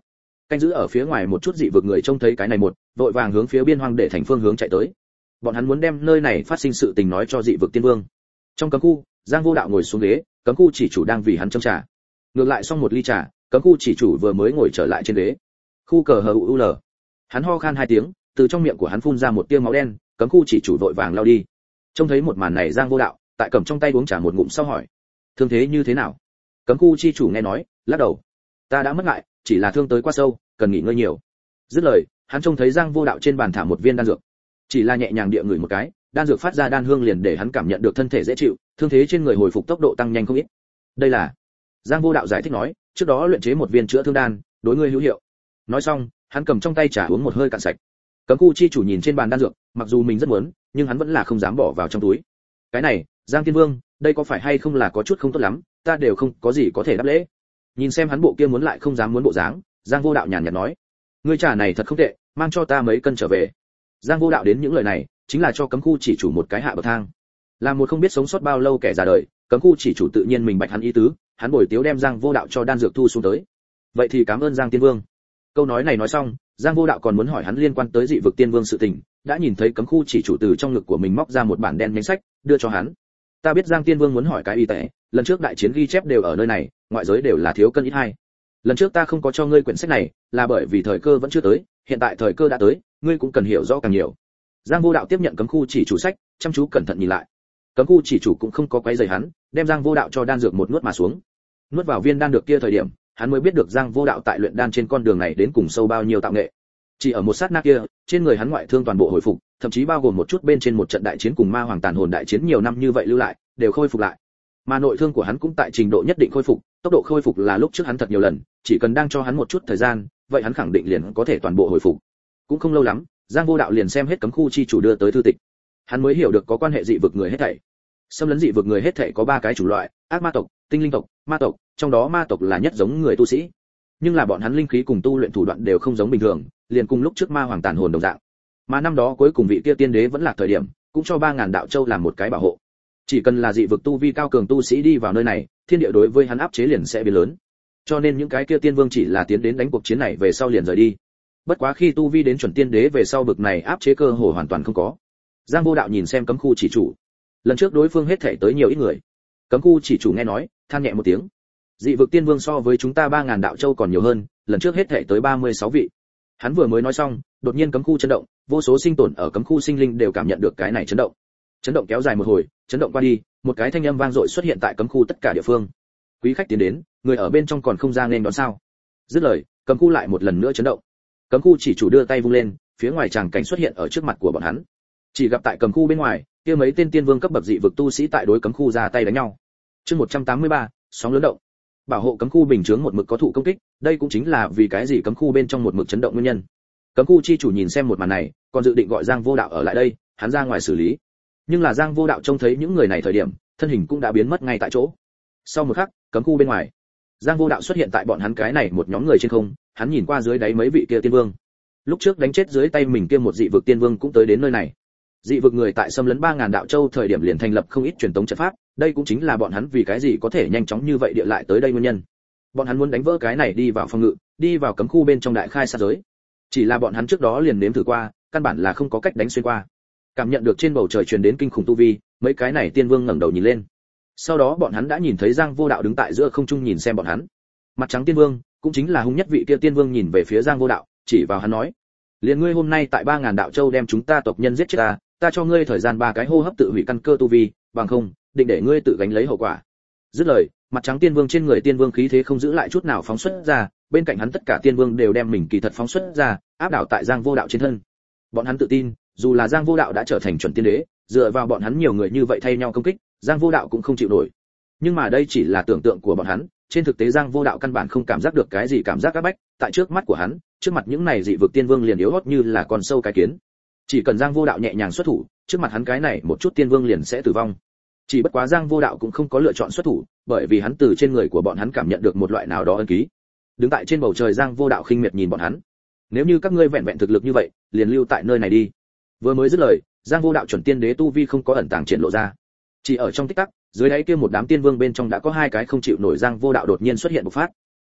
Canh giữ ở phía ngoài một chút dị vực người trông thấy cái này một, vội vàng hướng phía biên hoang để thành phương hướng chạy tới. Bọn hắn muốn đem nơi này phát sinh sự tình nói cho dị vực tiên vương. Trong cấm khu, Giang Vô Đạo ngồi xuống ghế, cấm khu chỉ chủ đang vì hắn châm trà. Ngược lại xong một ly trà, cấm khu chỉ chủ vừa mới ngồi trở lại trên ghế. Khu cờ hờ u l. Hắn ho khan hai tiếng, từ trong miệng của hắn phun ra một tia máu đen, cấm khu chỉ chủ vội vàng lao đi. Trông thấy một màn này, Giang Vô Đạo tại cầm trong tay uống trà một ngụm sau hỏi: thương thế như thế nào? Cấm khu chi chủ nghe nói, lắc đầu: ta đã mất ngại, chỉ là thương tới quá sâu, cần nghỉ ngơi nhiều. Dứt lời, hắn trông thấy Giang Vô Đạo trên bàn thả một viên đan dược, chỉ là nhẹ nhàng địa ngửi một cái, đan dược phát ra đan hương liền để hắn cảm nhận được thân thể dễ chịu, thương thế trên người hồi phục tốc độ tăng nhanh không ít. Đây là, Giang Vô Đạo giải thích nói, trước đó luyện chế một viên chữa thương đan, đối ngươi hữu hiệu. Nói xong, hắn cầm trong tay trà uống một hơi cạn sạch. Cấm khu chi chủ nhìn trên bàn đan dược, mặc dù mình rất muốn, nhưng hắn vẫn là không dám bỏ vào trong túi. Cái này, Giang Tiên Vương, đây có phải hay không là có chút không tốt lắm, ta đều không có gì có thể đáp lễ. Nhìn xem hắn bộ kia muốn lại không dám muốn bộ dáng, Giang Vô Đạo nhàn nhạt nói: ngươi trà này thật không tệ, mang cho ta mấy cân trở về. Giang Vô Đạo đến những lời này, chính là cho cấm khu chỉ chủ một cái hạ bậc thang. Là một không biết sống sót bao lâu kẻ già đời, cấm khu chỉ chủ tự nhiên mình bạch hắn ý tứ, hắn bồi tiếu đem Giang Vô Đạo cho đan dược thu xuống tới. Vậy thì cảm ơn Giang Tiên Vương. Câu nói này nói xong, Giang Vô Đạo còn muốn hỏi hắn liên quan tới dị vực tiên vương sự tình, đã nhìn thấy cấm khu chỉ chủ từ trong ngực của mình móc ra một bản đen nhánh sách, đưa cho hắn. Ta biết Giang Tiên Vương muốn hỏi cái y tệ, lần trước đại chiến ghi chép đều ở nơi này, ngoại giới đều là thiếu cân ít hai. Lần trước ta không có cho ngươi quyển sách này, là bởi vì thời cơ vẫn chưa tới, hiện tại thời cơ đã tới, ngươi cũng cần hiểu rõ càng nhiều. Giang Vô Đạo tiếp nhận cấm khu chỉ chủ sách, chăm chú cẩn thận nhìn lại. Cấm khu chỉ chủ cũng không có quấy rầy hắn, đem Giang Vô Đạo cho đan dược một nuốt mà xuống. Nuốt vào viên đan dược kia thời điểm, hắn mới biết được Giang Vô Đạo tại luyện đan trên con đường này đến cùng sâu bao nhiêu tạo nghệ. Chỉ ở một sát na kia, trên người hắn ngoại thương toàn bộ hồi phục, thậm chí bao gồm một chút bên trên một trận đại chiến cùng ma hoàng tàn hồn đại chiến nhiều năm như vậy lưu lại, đều khôi phục lại. Mà nội thương của hắn cũng tại trình độ nhất định khôi phục, tốc độ khôi phục là lúc trước hắn thật nhiều lần, chỉ cần đang cho hắn một chút thời gian, vậy hắn khẳng định liền có thể toàn bộ hồi phục. Cũng không lâu lắm, Giang Vô Đạo liền xem hết cấm khu chi chủ đưa tới thư tịch. Hắn mới hiểu được có quan hệ dị vực người hết thảy. Xâm lấn dị vực người hết thảy có ba cái chủng loại: ác ma tộc, tinh linh tộc, ma tộc, trong đó ma tộc là nhất giống người tu sĩ. Nhưng là bọn hắn linh khí cùng tu luyện thủ đoạn đều không giống bình thường, liền cùng lúc trước ma hoàng tàn hồn đồng dạng. Mà năm đó cuối cùng vị kia tiên đế vẫn là thời điểm, cũng cho ba ngàn đạo châu làm một cái bảo hộ. Chỉ cần là dị vực tu vi cao cường tu sĩ đi vào nơi này, thiên địa đối với hắn áp chế liền sẽ biến lớn. Cho nên những cái kia tiên vương chỉ là tiến đến đánh cuộc chiến này về sau liền rời đi. Bất quá khi tu vi đến chuẩn tiên đế về sau bực này áp chế cơ hồ hoàn toàn không có. Giang Vô Đạo nhìn xem cấm khu chỉ chủ. Lần trước đối phương hết thể tới nhiều ít người. Cấm khu chỉ chủ nghe nói, than nhẹ một tiếng. Dị vực tiên vương so với chúng ta ba ngàn đạo châu còn nhiều hơn, lần trước hết thể tới ba mươi sáu vị. Hắn vừa mới nói xong, đột nhiên cấm khu chấn động, vô số sinh tồn ở cấm khu sinh linh đều cảm nhận được cái này chấn động. Chấn động kéo dài một hồi, chấn động qua đi, một cái thanh âm vang dội xuất hiện tại cấm khu tất cả địa phương. Quý khách tiến đến, người ở bên trong còn không ra nên đón sao? Dứt lời, cấm khu lại một lần nữa chấn động. Cấm khu chỉ chủ đưa tay vung lên, phía ngoài tràng cảnh xuất hiện ở trước mặt của bọn hắn. Chỉ gặp tại cấm khu bên ngoài, kia mấy tên tiên vương cấp bậc dị vực tu sĩ tại đối cấm khu ra tay đánh nhau. Chương một trăm tám mươi ba, sóng lớn động. Bảo hộ cấm khu bình chướng một mực có thụ công kích, đây cũng chính là vì cái gì cấm khu bên trong một mực chấn động nguyên nhân. Cấm khu chi chủ nhìn xem một màn này, còn dự định gọi Giang Vô Đạo ở lại đây, hắn ra ngoài xử lý. Nhưng là Giang Vô Đạo trông thấy những người này thời điểm, thân hình cũng đã biến mất ngay tại chỗ. Sau một khắc, cấm khu bên ngoài, Giang Vô Đạo xuất hiện tại bọn hắn cái này một nhóm người trên không, hắn nhìn qua dưới đáy mấy vị kia tiên vương. Lúc trước đánh chết dưới tay mình kia một dị vực tiên vương cũng tới đến nơi này. Dị vực người tại xâm lấn ba ngàn đạo châu thời điểm liền thành lập không ít truyền tống trận pháp, đây cũng chính là bọn hắn vì cái gì có thể nhanh chóng như vậy địa lại tới đây nguyên nhân. Bọn hắn muốn đánh vỡ cái này đi vào phòng ngự, đi vào cấm khu bên trong đại khai sát giới. Chỉ là bọn hắn trước đó liền nếm thử qua, căn bản là không có cách đánh xuyên qua. Cảm nhận được trên bầu trời truyền đến kinh khủng tu vi, mấy cái này tiên vương ngẩng đầu nhìn lên. Sau đó bọn hắn đã nhìn thấy Giang Vô Đạo đứng tại giữa không trung nhìn xem bọn hắn. Mặt trắng tiên vương, cũng chính là hung nhất vị kia tiên vương nhìn về phía Giang Vô Đạo, chỉ vào hắn nói: "Liền ngươi hôm nay tại ba ngàn đạo châu đem chúng ta tộc nhân giết chết ta, ta cho ngươi thời gian ba cái hô hấp tự hủy căn cơ tu vi, bằng không, định để ngươi tự gánh lấy hậu quả." Dứt lời, mặt trắng tiên vương trên người tiên vương khí thế không giữ lại chút nào phóng xuất ra, bên cạnh hắn tất cả tiên vương đều đem mình kỳ thật phóng xuất ra, áp đảo tại Giang Vô Đạo trên thân. Bọn hắn tự tin, dù là Giang Vô Đạo đã trở thành chuẩn tiên đế, dựa vào bọn hắn nhiều người như vậy thay nhau công kích, Giang Vô Đạo cũng không chịu nổi. Nhưng mà đây chỉ là tưởng tượng của bọn hắn, trên thực tế Giang Vô Đạo căn bản không cảm giác được cái gì cảm giác áp bách, tại trước mắt của hắn, trước mặt những này dị vực tiên vương liền yếu hót như là con sâu cái kiến. Chỉ cần Giang Vô Đạo nhẹ nhàng xuất thủ, trước mặt hắn cái này một chút tiên vương liền sẽ tử vong. Chỉ bất quá Giang Vô Đạo cũng không có lựa chọn xuất thủ, bởi vì hắn từ trên người của bọn hắn cảm nhận được một loại nào đó ân ký. Đứng tại trên bầu trời Giang Vô Đạo khinh miệt nhìn bọn hắn. Nếu như các ngươi vẹn vẹn thực lực như vậy, liền lưu tại nơi này đi. Vừa mới dứt lời, Giang Vô Đạo chuẩn tiên đế tu vi không có ẩn tàng triển lộ ra. Chỉ ở trong tích tắc, dưới đáy kia một đám tiên vương bên trong đã có hai cái không chịu nổi Giang Vô Đạo đột nhiên xuất hiện bộc phát.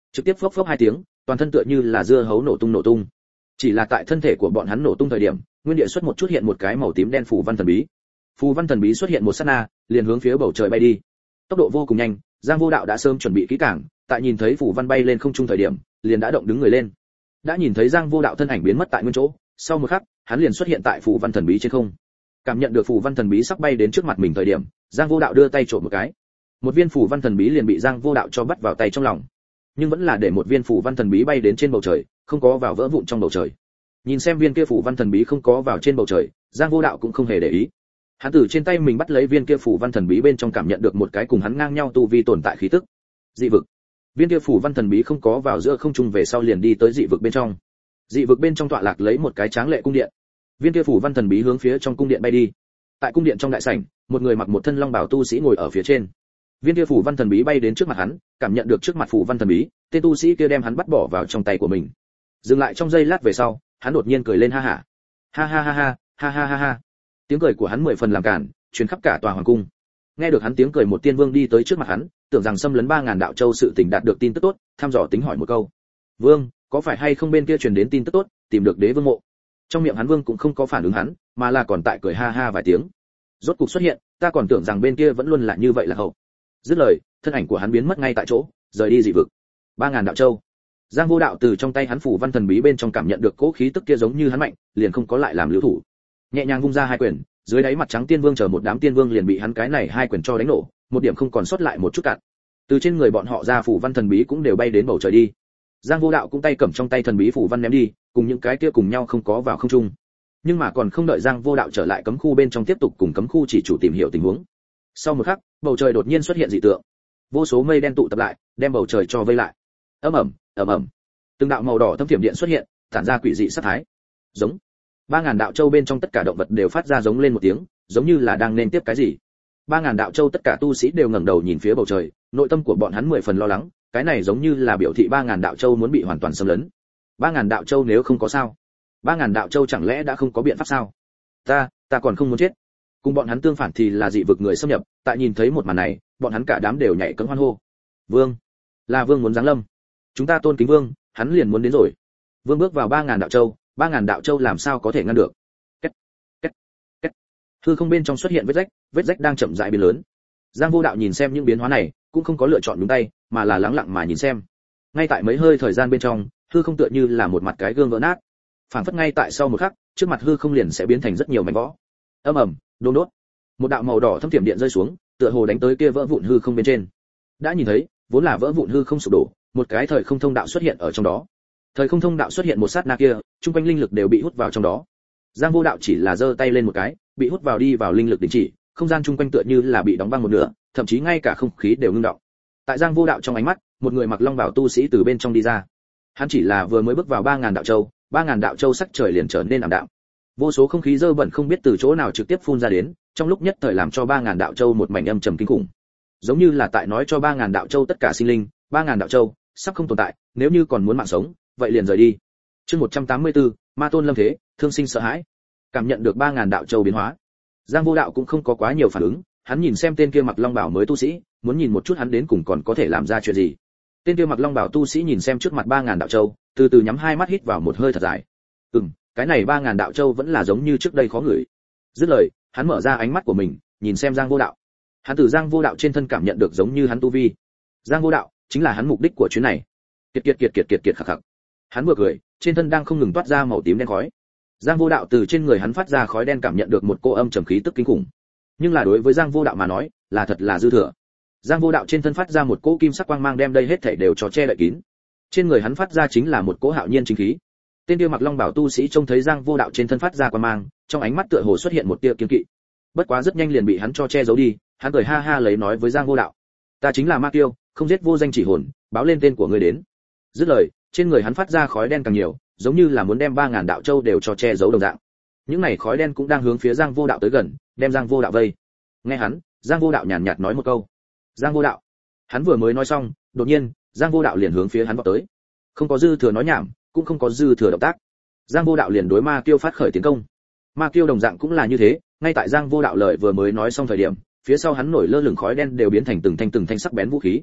trực tiếp phốc phốc hai tiếng, toàn thân tựa như là dưa hấu nổ tung nổ tung. Chỉ là tại thân thể của bọn hắn nổ tung thời điểm, nguyên địa xuất một chút hiện một cái màu tím đen phù văn thần bí. Phù văn thần bí xuất hiện một sát na, liền hướng phía bầu trời bay đi. Tốc độ vô cùng nhanh, Giang Vô Đạo đã sớm chuẩn bị kỹ càng, tại nhìn thấy phù văn bay lên không trung thời điểm, liền đã động đứng người lên. Đã nhìn thấy Giang Vô Đạo thân ảnh biến mất tại nguyên chỗ, sau một khắc, hắn liền xuất hiện tại phù văn thần bí trên không. Cảm nhận được phù văn thần bí sắp bay đến trước mặt mình thời điểm, Giang Vô Đạo đưa tay trộm một cái. Một viên phù văn thần bí liền bị Giang Vô Đạo cho bắt vào tay trong lòng. Nhưng vẫn là để một viên phù văn thần bí bay đến trên bầu trời, không có vào vỡ vụn trong bầu trời. Nhìn xem viên kia phù văn thần bí không có vào trên bầu trời, Giang Vô Đạo cũng không hề để ý. Hắn từ trên tay mình bắt lấy viên kia phù văn thần bí bên trong cảm nhận được một cái cùng hắn ngang nhau tu vi tồn tại khí tức. Dị vực. Viên kia phù văn thần bí không có vào giữa không trung về sau liền đi tới dị vực bên trong. Dị vực bên trong tọa lạc lấy một cái tráng lệ cung điện. Viên kia phù văn thần bí hướng phía trong cung điện bay đi. Tại cung điện trong đại sảnh, một người mặc một thân long bào tu sĩ ngồi ở phía trên. Viên kia phù văn thần bí bay đến trước mặt hắn, cảm nhận được trước mặt phù văn thần bí, tên tu sĩ kia đem hắn bắt bỏ vào trong tay của mình. Dừng lại trong giây lát về sau, hắn đột nhiên cười lên ha hả. Ha ha ha ha, ha ha ha ha. Tiếng cười của hắn mười phần làm cản, truyền khắp cả tòa hoàng cung. Nghe được hắn tiếng cười, một tiên vương đi tới trước mặt hắn, tưởng rằng xâm lấn ba ngàn đạo châu sự tình đạt được tin tức tốt, thăm dò tính hỏi một câu: "Vương, có phải hay không bên kia truyền đến tin tức tốt, tìm được đế vương mộ?" Trong miệng hắn vương cũng không có phản ứng hắn, mà là còn tại cười ha ha vài tiếng. Rốt cục xuất hiện, ta còn tưởng rằng bên kia vẫn luôn là như vậy là hậu. Dứt lời, thân ảnh của hắn biến mất ngay tại chỗ, rời đi dị vực. Ba ngàn đạo châu. Giang Vô Đạo từ trong tay hắn phủ văn thần bí bên trong cảm nhận được cỗ khí tức kia giống như hắn mạnh, liền không có lại làm lưu thủ. Nhẹ nhàng vung ra hai quyền, dưới đáy mặt trắng tiên vương chờ một đám tiên vương liền bị hắn cái này hai quyền cho đánh nổ, một điểm không còn sót lại một chút cạn. Từ trên người bọn họ ra phủ văn thần bí cũng đều bay đến bầu trời đi. Giang Vô Đạo cũng tay cầm trong tay thần bí phủ văn ném đi, cùng những cái kia cùng nhau không có vào không trung. Nhưng mà còn không đợi Giang Vô Đạo trở lại cấm khu bên trong tiếp tục cùng cấm khu chỉ chủ tìm hiểu tình huống. Sau một khắc, bầu trời đột nhiên xuất hiện dị tượng. Vô số mây đen tụ tập lại, đem bầu trời cho vây lại. Ầm ầm, ầm ầm. Từng đạo màu đỏ thâm thiểm điện xuất hiện, tản ra quỷ dị sát thái. Giống. Ba ngàn đạo châu bên trong tất cả động vật đều phát ra giống lên một tiếng, giống như là đang nên tiếp cái gì. Ba ngàn đạo châu tất cả tu sĩ đều ngẩng đầu nhìn phía bầu trời, nội tâm của bọn hắn mười phần lo lắng, cái này giống như là biểu thị ba ngàn đạo châu muốn bị hoàn toàn xâm lấn. Ba ngàn đạo châu nếu không có sao? Ba ngàn đạo châu chẳng lẽ đã không có biện pháp sao? Ta, ta còn không muốn chết. Cùng bọn hắn tương phản thì là dị vực người xâm nhập, tại nhìn thấy một màn này, bọn hắn cả đám đều nhảy cẫng hoan hô. Vương, là vương muốn giáng lâm. Chúng ta tôn kính vương, hắn liền muốn đến rồi. Vương bước vào ba ngàn đạo châu, ba ngàn đạo châu làm sao có thể ngăn được? Két, két, két. Hư không bên trong xuất hiện vết rách, vết rách đang chậm rãi biến lớn. Giang Vô Đạo nhìn xem những biến hóa này, cũng không có lựa chọn nhúng tay, mà là lắng lặng mà nhìn xem. Ngay tại mấy hơi thời gian bên trong, hư không tựa như là một mặt cái gương vỡ nát. Phản phất ngay tại sau một khắc, trước mặt hư không liền sẽ biến thành rất nhiều mảnh vỡ. Ầm ầm, đôn đốt. Một đạo màu đỏ thâm thiểm điện rơi xuống, tựa hồ đánh tới kia vỡ vụn hư không bên trên. Đã nhìn thấy, vốn là vỡ vụn hư không sụp đổ, một cái thời không thông đạo xuất hiện ở trong đó. Thời không thông đạo xuất hiện một sát na kia, trung quanh linh lực đều bị hút vào trong đó. Giang Vô Đạo chỉ là giơ tay lên một cái, bị hút vào đi vào linh lực đình chỉ, không gian trung quanh tựa như là bị đóng băng một nửa, thậm chí ngay cả không khí đều ngưng động. Tại Giang Vô Đạo trong ánh mắt, một người mặc long bào tu sĩ từ bên trong đi ra. Hắn chỉ là vừa mới bước vào ba ngàn đạo châu, ba ngàn đạo châu sắc trời liền trở nên ảm đạm. Vô số không khí dơ bẩn không biết từ chỗ nào trực tiếp phun ra đến, trong lúc nhất thời làm cho ba ngàn đạo châu một mảnh âm trầm kinh khủng. Giống như là tại nói cho ba ngàn đạo châu tất cả sinh linh, ba ngàn đạo châu sắp không tồn tại, nếu như còn muốn mạng sống, vậy liền rời đi. Chương một trăm tám mươi tư, Ma Tôn lâm thế, thương sinh sợ hãi. Cảm nhận được ba ngàn đạo châu biến hóa, Giang Vô Đạo cũng không có quá nhiều phản ứng, hắn nhìn xem tên kia mặc long bào mới tu sĩ, muốn nhìn một chút hắn đến cùng còn có thể làm ra chuyện gì. Tên kia mặc long bào tu sĩ nhìn xem trước mặt ba ngàn đạo châu, từ từ nhắm hai mắt hít vào một hơi thật dài. Ừm, cái này ba ngàn đạo châu vẫn là giống như trước đây khó ngửi. Dứt lời, hắn mở ra ánh mắt của mình, nhìn xem Giang Vô Đạo. Hắn từ Giang Vô Đạo trên thân cảm nhận được giống như hắn tu vi. Giang Vô Đạo chính là hắn mục đích của chuyến này. Kiệt kiệt kiệt kiệt kiệt kiệt khắc khắc. Hắn vừa cười, trên thân đang không ngừng toát ra màu tím đen khói. Giang Vô Đạo từ trên người hắn phát ra khói đen cảm nhận được một cô âm trầm khí tức kinh khủng. Nhưng là đối với Giang Vô Đạo mà nói, là thật là dư thừa. Giang Vô Đạo trên thân phát ra một cỗ kim sắc quang mang đem đây hết thảy đều cho che đậy kín. Trên người hắn phát ra chính là một cỗ hạo nhiên chính khí. Tên kia mặc long bảo tu sĩ trông thấy Giang Vô Đạo trên thân phát ra quang mang, trong ánh mắt tựa hồ xuất hiện một tia kiêng kỵ. Bất quá rất nhanh liền bị hắn cho che giấu đi, hắn cười ha ha lấy nói với Giang Vô Đạo: "Ta chính là Ma Kiêu, không giết vô danh chỉ hồn, báo lên tên của ngươi đến." Dứt lời, trên người hắn phát ra khói đen càng nhiều, giống như là muốn đem ba ngàn đạo châu đều cho che giấu đồng dạng. Những này khói đen cũng đang hướng phía Giang Vô Đạo tới gần, đem Giang Vô Đạo vây. Nghe hắn, Giang Vô Đạo nhàn nhạt nói một câu: "Giang Vô Đạo." Hắn vừa mới nói xong, đột nhiên, Giang Vô Đạo liền hướng phía hắn vọt tới. Không có dư thừa nói nhảm, cũng không có dư thừa động tác. Giang Vô Đạo liền đối Ma Kiêu phát khởi tiến công. Ma Kiêu đồng dạng cũng là như thế, ngay tại Giang Vô Đạo lời vừa mới nói xong thời điểm, phía sau hắn nổi lơ lửng khói đen đều biến thành từng thanh từng thanh sắc bén vũ khí.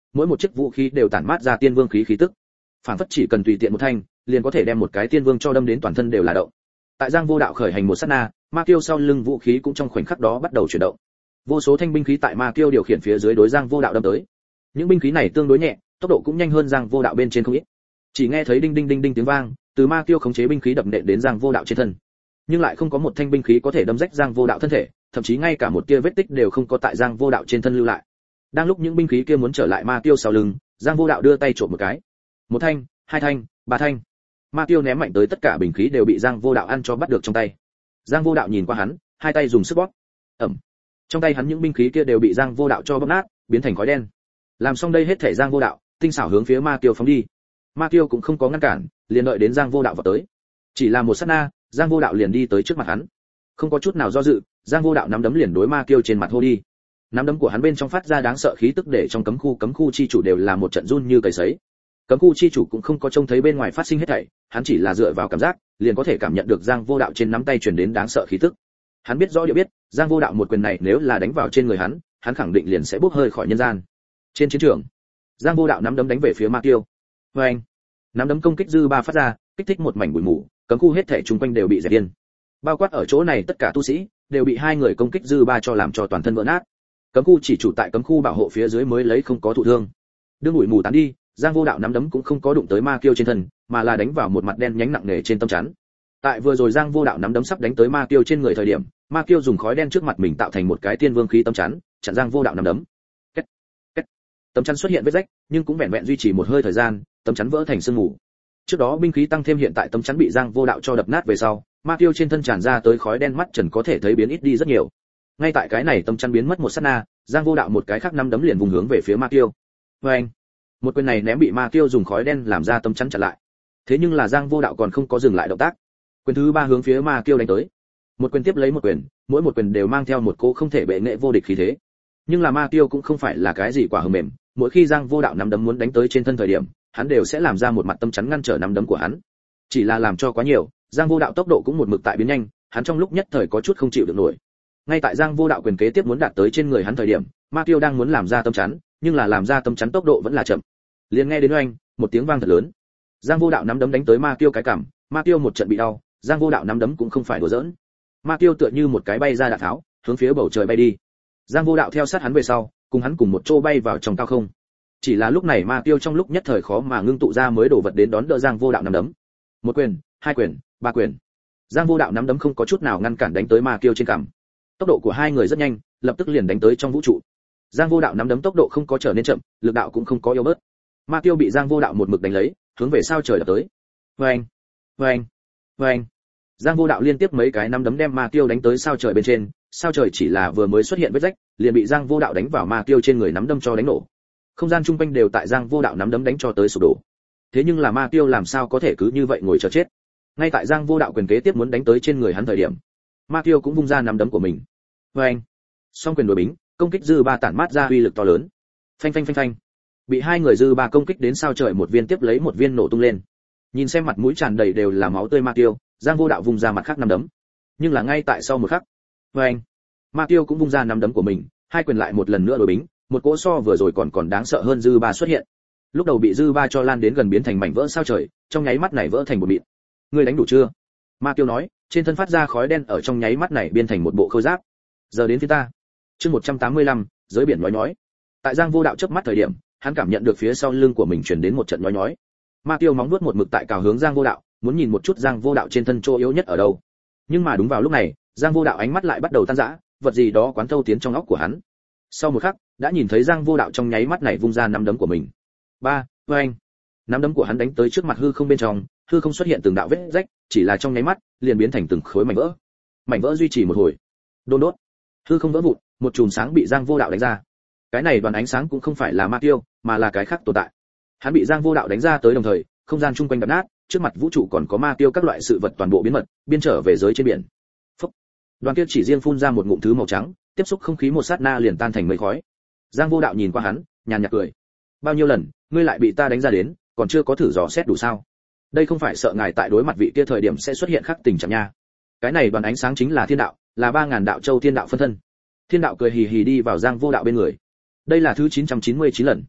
mỗi một chiếc vũ khí đều tản mát ra tiên vương khí khí tức, phản phất chỉ cần tùy tiện một thanh liền có thể đem một cái tiên vương cho đâm đến toàn thân đều là động. Tại Giang Vô Đạo khởi hành một sát na, ma kiêu sau lưng vũ khí cũng trong khoảnh khắc đó bắt đầu chuyển động. Vô số thanh binh khí tại ma kiêu điều khiển phía dưới đối Giang Vô Đạo đâm tới. Những binh khí này tương đối nhẹ, tốc độ cũng nhanh hơn Giang Vô Đạo bên trên không ít. Chỉ nghe thấy đinh đinh đinh đinh tiếng vang, từ ma kiêu khống chế binh khí đập nện đến Giang Vô Đạo trên thân. Nhưng lại không có một thanh binh khí có thể đâm rách Giang Vô Đạo thân thể, thậm chí ngay cả một tia vết tích đều không có tại Giang Vô Đạo trên thân lưu lại. Đang lúc những binh khí kia muốn trở lại ma kiêu sau lưng, Giang Vô Đạo đưa tay trộm một cái. Một thanh, hai thanh, ba thanh. Ma kiêu ném mạnh tới tất cả binh khí đều bị Giang Vô Đạo ăn cho bắt được trong tay. Giang Vô Đạo nhìn qua hắn, hai tay dùng sức bóp. Ầm. Trong tay hắn những binh khí kia đều bị Giang Vô Đạo cho bóp nát, biến thành khói đen. Làm xong đây hết thể Giang Vô Đạo, tinh xảo hướng phía ma kiêu phóng đi. Ma kiêu cũng không có ngăn cản, liền đợi đến Giang Vô Đạo vào tới. Chỉ là một sát na, Giang Vô Đạo liền đi tới trước mặt hắn. Không có chút nào do dự, Giang Vô Đạo nắm đấm liền đối ma kiêu trên mặt hô đi. Nắm đấm của hắn bên trong phát ra đáng sợ khí tức để trong cấm khu cấm khu chi chủ đều là một trận run như cầy sấy. Cấm khu chi chủ cũng không có trông thấy bên ngoài phát sinh hết thảy, hắn chỉ là dựa vào cảm giác, liền có thể cảm nhận được Giang Vô Đạo trên nắm tay truyền đến đáng sợ khí tức. Hắn biết rõ địa biết, Giang Vô Đạo một quyền này nếu là đánh vào trên người hắn, hắn khẳng định liền sẽ bốc hơi khỏi nhân gian. Trên chiến trường, Giang Vô Đạo nắm đấm đánh về phía ma kiêu. Oeng! Nắm đấm công kích dư ba phát ra, kích thích một mảnh bụi mù, cấm khu hết thảy chung quanh đều bị dẹp điên. Bao quát ở chỗ này tất cả tu sĩ đều bị hai người công kích dư ba cho làm cho toàn thân vỡ nát. Cấm khu chỉ chủ tại cấm khu bảo hộ phía dưới mới lấy không có thụ thương. Đương bụi mù tán đi, Giang Vô Đạo nắm đấm cũng không có đụng tới ma kiêu trên thân, mà là đánh vào một mặt đen nhánh nặng nề trên tâm chắn. Tại vừa rồi Giang Vô Đạo nắm đấm sắp đánh tới ma kiêu trên người thời điểm, ma kiêu dùng khói đen trước mặt mình tạo thành một cái tiên vương khí tâm chắn, chặn Giang Vô Đạo nắm đấm. Kết, kết. Tâm chắn xuất hiện vết rách, nhưng cũng vẹn vẹn duy trì một hơi thời gian, tâm chắn vỡ thành sương mù. Trước đó binh khí tăng thêm hiện tại tâm chắn bị Giang Vô Đạo cho đập nát về sau, ma kiêu trên thân tràn ra tới khói đen mắt trần có thể thấy biến ít đi rất nhiều. Ngay tại cái này tâm chắn biến mất một sát na, Giang Vô Đạo một cái khác nắm đấm liền vùng hướng về phía ma kiêu. Oeng! Một quyền này ném bị ma kiêu dùng khói đen làm ra tâm chắn chặn lại. Thế nhưng là Giang Vô Đạo còn không có dừng lại động tác. Quyền thứ ba hướng phía ma kiêu đánh tới. Một quyền tiếp lấy một quyền, mỗi một quyền đều mang theo một cỗ không thể bệ nghệ vô địch khí thế. Nhưng là ma kiêu cũng không phải là cái gì quả hờ mềm, mỗi khi Giang Vô Đạo nắm đấm muốn đánh tới trên thân thời điểm, hắn đều sẽ làm ra một mặt tâm chắn ngăn trở nắm đấm của hắn. Chỉ là làm cho quá nhiều, Giang Vô Đạo tốc độ cũng một mực tại biến nhanh, hắn trong lúc nhất thời có chút không chịu được nổi. Ngay tại Giang Vô Đạo quyền kế tiếp muốn đạt tới trên người hắn thời điểm, ma kiêu đang muốn làm ra tâm chắn, nhưng là làm ra tâm chắn tốc độ vẫn là chậm. Liền nghe đến oanh, một tiếng vang thật lớn. Giang Vô Đạo nắm đấm đánh tới ma kiêu cái cằm, ma kiêu một trận bị đau, Giang Vô Đạo nắm đấm cũng không phải đùa giỡn. Ma kiêu tựa như một cái bay ra đạn tháo, hướng phía bầu trời bay đi. Giang Vô Đạo theo sát hắn về sau, cùng hắn cùng một chỗ bay vào trong cao không. Chỉ là lúc này ma kiêu trong lúc nhất thời khó mà ngưng tụ ra mới đổ vật đến đón đỡ Giang Vô Đạo nắm đấm. Một quyền, hai quyền, ba quyền. Giang Vô Đạo nắm đấm không có chút nào ngăn cản đánh tới ma kiêu trên cằm. Tốc độ của hai người rất nhanh, lập tức liền đánh tới trong vũ trụ. Giang Vô Đạo nắm đấm tốc độ không có trở nên chậm, lực đạo cũng không có yếu bớt. Ma kiêu bị Giang Vô Đạo một mực đánh lấy, hướng về sao trời đập tới. Oeng, oeng, oeng. Giang Vô Đạo liên tiếp mấy cái nắm đấm đem ma kiêu đánh tới sao trời bên trên, sao trời chỉ là vừa mới xuất hiện vết rách, liền bị Giang Vô Đạo đánh vào ma kiêu trên người nắm đâm cho đánh nổ. Không gian trung quanh đều tại Giang Vô Đạo nắm đấm đánh cho tới sụp đổ. Thế nhưng là ma kiêu làm sao có thể cứ như vậy ngồi chờ chết? Ngay tại Giang Vô Đạo quyền kế tiếp muốn đánh tới trên người hắn thời điểm, ma kiêu cũng vung ra nắm đấm của mình. Oeng. Song quyền đối bính, công kích dư ba tản mát ra uy lực to lớn. Phanh phanh phanh phanh. Bị hai người dư ba công kích đến sao trời một viên tiếp lấy một viên nổ tung lên. Nhìn xem mặt mũi tràn đầy đều là máu tươi ma kiêu, Giang Vô Đạo vung ra mặt khác nắm đấm. Nhưng là ngay tại sau một khắc, oeng, ma kiêu cũng vung ra nắm đấm của mình, hai quyền lại một lần nữa đối bính, một cỗ so vừa rồi còn còn đáng sợ hơn dư ba xuất hiện. Lúc đầu bị dư ba cho lan đến gần biến thành mảnh vỡ sao trời, trong nháy mắt này vỡ thành một mịn. Ngươi đánh đủ chưa? Ma kiêu nói, trên thân phát ra khói đen ở trong nháy mắt này biến thành một bộ khôi giáp. Giờ đến phía ta. Chương một trăm tám mươi lăm, giới biển nhói nhói. Tại Giang Vô Đạo chớp mắt thời điểm, hắn cảm nhận được phía sau lưng của mình truyền đến một trận nhói nhói. Ma kiêu móng vuốt một mực tại cào hướng Giang Vô Đạo, muốn nhìn một chút Giang Vô Đạo trên thân chỗ yếu nhất ở đâu. Nhưng mà đúng vào lúc này, Giang Vô Đạo ánh mắt lại bắt đầu tan rã, vật gì đó quán thâu tiến trong óc của hắn. Sau một khắc, đã nhìn thấy Giang Vô Đạo trong nháy mắt này vung ra nắm đấm của mình. Ba, oeng. Nắm đấm của hắn đánh tới trước mặt hư không bên trong, hư không xuất hiện từng đạo vết rách, chỉ là trong nháy mắt, liền biến thành từng khối mảnh vỡ. Mảnh vỡ duy trì một hồi. Đôn đốt. Hư không vỡ vụn, một chùm sáng bị Giang Vô Đạo đánh ra. Cái này đoàn ánh sáng cũng không phải là ma kiêu, mà là cái khác tồn tại. Hắn bị Giang Vô Đạo đánh ra tới đồng thời, không gian chung quanh đập nát, trước mặt vũ trụ còn có ma kiêu các loại sự vật toàn bộ biến mất, biên trở về giới trên biển. Phốc. Đoàn kia chỉ riêng phun ra một ngụm thứ màu trắng, tiếp xúc không khí một sát na liền tan thành mây khói. Giang Vô Đạo nhìn qua hắn, nhàn nhạt cười. Bao nhiêu lần, ngươi lại bị ta đánh ra đến, còn chưa có thử dò xét đủ sao? Đây không phải sợ ngài tại đối mặt vị kia thời điểm sẽ xuất hiện khác tình trạng nha. Cái này đoàn ánh sáng chính là thiên đạo, là ba ngàn đạo châu thiên đạo phân thân. Thiên đạo cười hì hì đi vào Giang Vô Đạo bên người. Đây là thứ chín trăm chín mươi chín lần.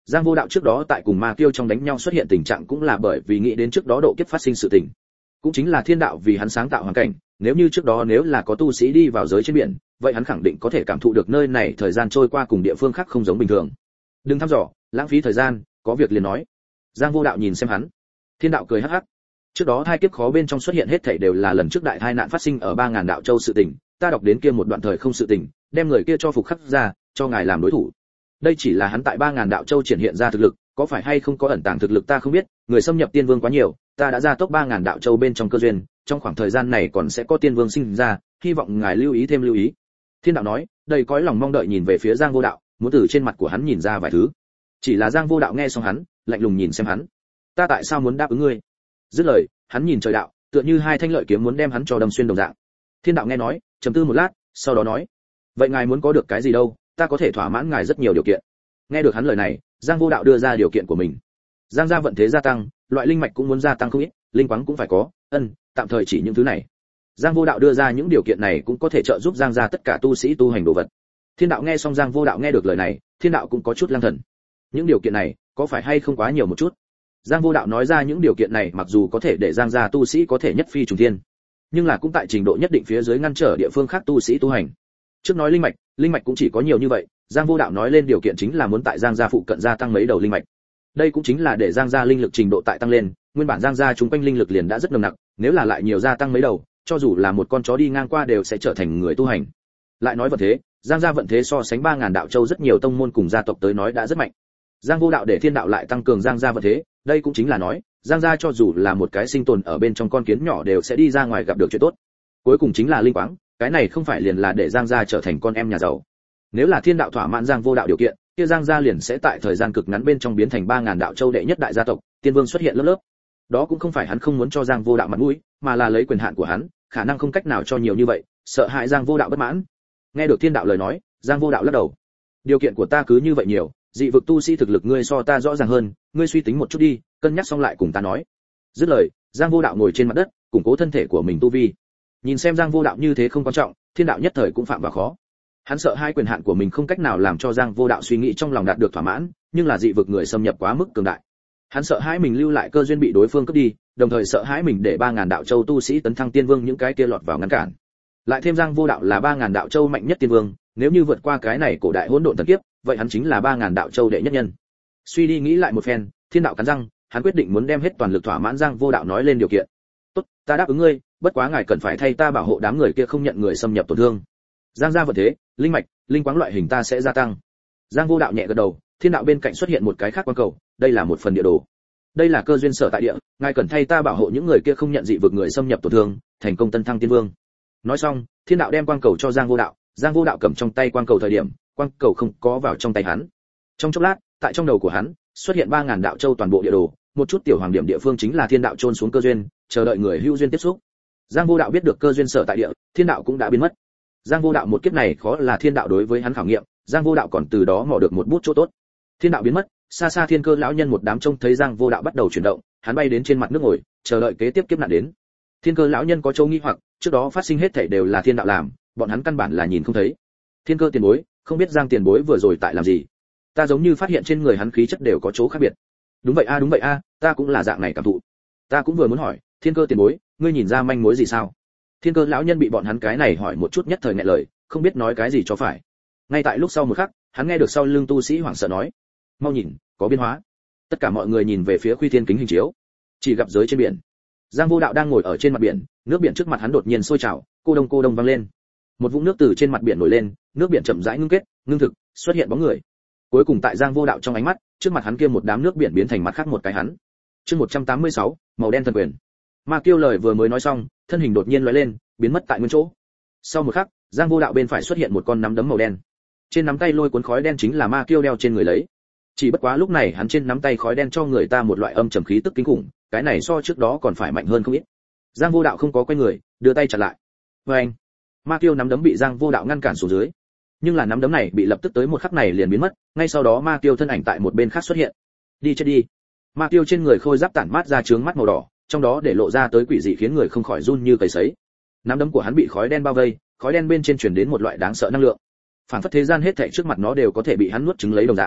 Giang Vô Đạo trước đó tại cùng Ma Kiêu trong đánh nhau xuất hiện tình trạng cũng là bởi vì nghĩ đến trước đó độ kiếp phát sinh sự tình. Cũng chính là thiên đạo vì hắn sáng tạo hoàn cảnh, nếu như trước đó nếu là có tu sĩ đi vào giới trên biển, vậy hắn khẳng định có thể cảm thụ được nơi này thời gian trôi qua cùng địa phương khác không giống bình thường. Đừng thăm dò, lãng phí thời gian, có việc liền nói. Giang Vô Đạo nhìn xem hắn. Thiên đạo cười hắc hắc. Trước đó thai kiếp khó bên trong xuất hiện hết thảy đều là lần trước đại tai nạn phát sinh ở ba ngàn đạo châu sự tình, ta đọc đến kia một đoạn thời không sự tình, đem người kia cho phục khắc ra, cho ngài làm đối thủ. Đây chỉ là hắn tại ba ngàn đạo châu triển hiện ra thực lực, có phải hay không có ẩn tàng thực lực ta không biết, người xâm nhập tiên vương quá nhiều, ta đã ra tốc ba ngàn đạo châu bên trong cơ duyên, trong khoảng thời gian này còn sẽ có tiên vương sinh ra, hy vọng ngài lưu ý thêm lưu ý. Thiên đạo nói, đầy cõi lòng mong đợi nhìn về phía Giang Vô Đạo, muốn từ trên mặt của hắn nhìn ra vài thứ. Chỉ là Giang Vô Đạo nghe xong hắn, lạnh lùng nhìn xem hắn. Ta tại sao muốn đáp ứng ngươi? Dứt lời, hắn nhìn trời đạo, tựa như hai thanh lợi kiếm muốn đem hắn cho đâm xuyên đồng dạng. Thiên đạo nghe nói, trầm tư một lát, sau đó nói, vậy ngài muốn có được cái gì đâu, ta có thể thỏa mãn ngài rất nhiều điều kiện. Nghe được hắn lời này, Giang Vô Đạo đưa ra điều kiện của mình. Giang gia vận thế gia tăng, loại linh mạch cũng muốn gia tăng không ít, linh quáng cũng phải có, ân, tạm thời chỉ những thứ này. Giang Vô Đạo đưa ra những điều kiện này cũng có thể trợ giúp Giang gia tất cả tu sĩ tu hành đồ vật. Thiên đạo nghe xong Giang Vô Đạo nghe được lời này, Thiên đạo cũng có chút lang thần. Những điều kiện này, có phải hay không quá nhiều một chút? Giang Vô Đạo nói ra những điều kiện này mặc dù có thể để Giang gia tu sĩ có thể nhất phi trùng thiên, nhưng là cũng tại trình độ nhất định phía dưới ngăn trở địa phương khác tu sĩ tu hành. Trước nói linh mạch, linh mạch cũng chỉ có nhiều như vậy, Giang Vô Đạo nói lên điều kiện chính là muốn tại Giang gia phụ cận gia tăng mấy đầu linh mạch. Đây cũng chính là để Giang gia linh lực trình độ tại tăng lên, nguyên bản Giang gia chúng quanh linh lực liền đã rất nồng nặc, nếu là lại nhiều gia tăng mấy đầu, cho dù là một con chó đi ngang qua đều sẽ trở thành người tu hành. Lại nói vận thế, Giang gia vận thế so sánh ba ngàn đạo châu rất nhiều tông môn cùng gia tộc tới nói đã rất mạnh. Giang Vô Đạo để Thiên đạo lại tăng cường Giang gia vận thế, đây cũng chính là nói, Giang gia cho dù là một cái sinh tồn ở bên trong con kiến nhỏ đều sẽ đi ra ngoài gặp được chuyện tốt. Cuối cùng chính là linh quáng, cái này không phải liền là để Giang gia trở thành con em nhà giàu. Nếu là Thiên đạo thỏa mãn Giang Vô Đạo điều kiện, kia Giang gia liền sẽ tại thời gian cực ngắn bên trong biến thành ba ngàn đạo châu đệ nhất đại gia tộc, tiên vương xuất hiện lớp lớp. Đó cũng không phải hắn không muốn cho Giang Vô Đạo mặt mũi, mà là lấy quyền hạn của hắn, khả năng không cách nào cho nhiều như vậy, sợ hại Giang Vô Đạo bất mãn. Nghe được Thiên đạo lời nói, Giang Vô Đạo lắc đầu. Điều kiện của ta cứ như vậy nhiều, dị vực tu sĩ thực lực ngươi so ta rõ ràng hơn, ngươi suy tính một chút đi, cân nhắc xong lại cùng ta nói. Dứt lời, Giang Vô Đạo ngồi trên mặt đất, củng cố thân thể của mình tu vi. Nhìn xem Giang Vô Đạo như thế không quan trọng, Thiên đạo nhất thời cũng phạm vào khó. Hắn sợ hai quyền hạn của mình không cách nào làm cho Giang Vô Đạo suy nghĩ trong lòng đạt được thỏa mãn, nhưng là dị vực người xâm nhập quá mức cường đại. Hắn sợ hãi mình lưu lại cơ duyên bị đối phương cướp đi, đồng thời sợ hãi mình để ba ngàn đạo châu tu sĩ tấn thăng tiên vương những cái kia lọt vào ngăn cản. Lại thêm Giang Vô Đạo là ba ngàn đạo châu mạnh nhất tiên vương, nếu như vượt qua cái này cổ đại hỗn độn thần kiếp, vậy hắn chính là ba ngàn đạo châu đệ nhất nhân. Suy đi nghĩ lại một phen, Thiên đạo cắn răng, hắn quyết định muốn đem hết toàn lực thỏa mãn Giang Vô Đạo nói lên điều kiện. "Tốt, ta đáp ứng ngươi, bất quá ngài cần phải thay ta bảo hộ đám người kia không nhận người xâm nhập tổn thương. Giang gia vận thế, linh mạch, linh quáng loại hình ta sẽ gia tăng." Giang Vô Đạo nhẹ gật đầu, Thiên đạo bên cạnh xuất hiện một cái khác quan cầu, đây là một phần địa đồ. Đây là cơ duyên sở tại địa, ngài cần thay ta bảo hộ những người kia không nhận dị vực người xâm nhập tổn thương, thành công tân thăng tiên vương. Nói xong, Thiên đạo đem quan cầu cho Giang Vô Đạo, Giang Vô Đạo cầm trong tay quan cầu thời điểm, quan cầu không có vào trong tay hắn. Trong chốc lát, tại trong đầu của hắn xuất hiện ba ngàn đạo châu toàn bộ địa đồ, một chút tiểu hoàng điểm địa phương chính là Thiên đạo trôn xuống cơ duyên, chờ đợi người hữu duyên tiếp xúc. Giang Vô Đạo biết được cơ duyên sở tại địa, Thiên đạo cũng đã biến mất. Giang Vô Đạo một kiếp này khó là Thiên đạo đối với hắn khảo nghiệm, Giang Vô Đạo còn từ đó mò được một bút chỗ tốt. Thiên đạo biến mất, xa xa Thiên Cơ lão nhân một đám trông thấy Giang Vô Đạo bắt đầu chuyển động, hắn bay đến trên mặt nước ngồi, chờ đợi kế tiếp kiếp nạn đến. Thiên Cơ lão nhân có châu nghi hoặc, trước đó phát sinh hết thảy đều là Thiên đạo làm, bọn hắn căn bản là nhìn không thấy. Thiên Cơ tiền bối, không biết Giang tiền bối vừa rồi tại làm gì? Ta giống như phát hiện trên người hắn khí chất đều có chỗ khác biệt. Đúng vậy a, đúng vậy a, ta cũng là dạng này cảm thụ. Ta cũng vừa muốn hỏi, Thiên Cơ tiền bối, ngươi nhìn ra manh mối gì sao? Thiên Cơ lão nhân bị bọn hắn cái này hỏi một chút nhất thời nghẹn lời, không biết nói cái gì cho phải. Ngay tại lúc sau một khắc, hắn nghe được sau lưng tu sĩ hoảng sợ nói: "Mau nhìn, có biến hóa." Tất cả mọi người nhìn về phía Khuy Thiên kính hình chiếu, chỉ gặp dưới trên biển, Giang Vô Đạo đang ngồi ở trên mặt biển, nước biển trước mặt hắn đột nhiên sôi trào, cô đông cô đông vang lên. Một vũng nước từ trên mặt biển nổi lên, nước biển chậm rãi ngưng kết, ngưng thực, xuất hiện bóng người. Cuối cùng tại Giang Vô Đạo trong ánh mắt, trước mặt hắn kia một đám nước biển biến thành mặt khác một cái hắn. Chương một trăm tám mươi sáu, màu đen thần quyền. Ma Kiêu lời vừa mới nói xong, thân hình đột nhiên lóe lên, biến mất tại nguyên chỗ. Sau một khắc, Giang Vô Đạo bên phải xuất hiện một con nắm đấm màu đen. Trên nắm tay lôi cuốn khói đen chính là Ma Kiêu đeo trên người lấy. Chỉ bất quá lúc này hắn trên nắm tay khói đen cho người ta một loại âm trầm khí tức kinh khủng, cái này so trước đó còn phải mạnh hơn không ít. Giang Vô Đạo không có quay người, đưa tay chặn lại. Oeng! Ma Kiêu nắm đấm bị Giang Vô Đạo ngăn cản xuống dưới. Nhưng là nắm đấm này bị lập tức tới một khắc này liền biến mất, ngay sau đó Ma Kiêu thân ảnh tại một bên khác xuất hiện. Đi chết đi! Ma Kiêu trên người khôi giáp tản mát ra chướng mắt màu đỏ, trong đó để lộ ra tới quỷ dị khiến người không khỏi run như cầy sấy. Nắm đấm của hắn bị khói đen bao vây, khói đen bên trên truyền đến một loại đáng sợ năng lượng. Phản phất thế gian hết thảy trước mặt nó đều có thể bị hắn nuốt chửng lấy đồng dạng.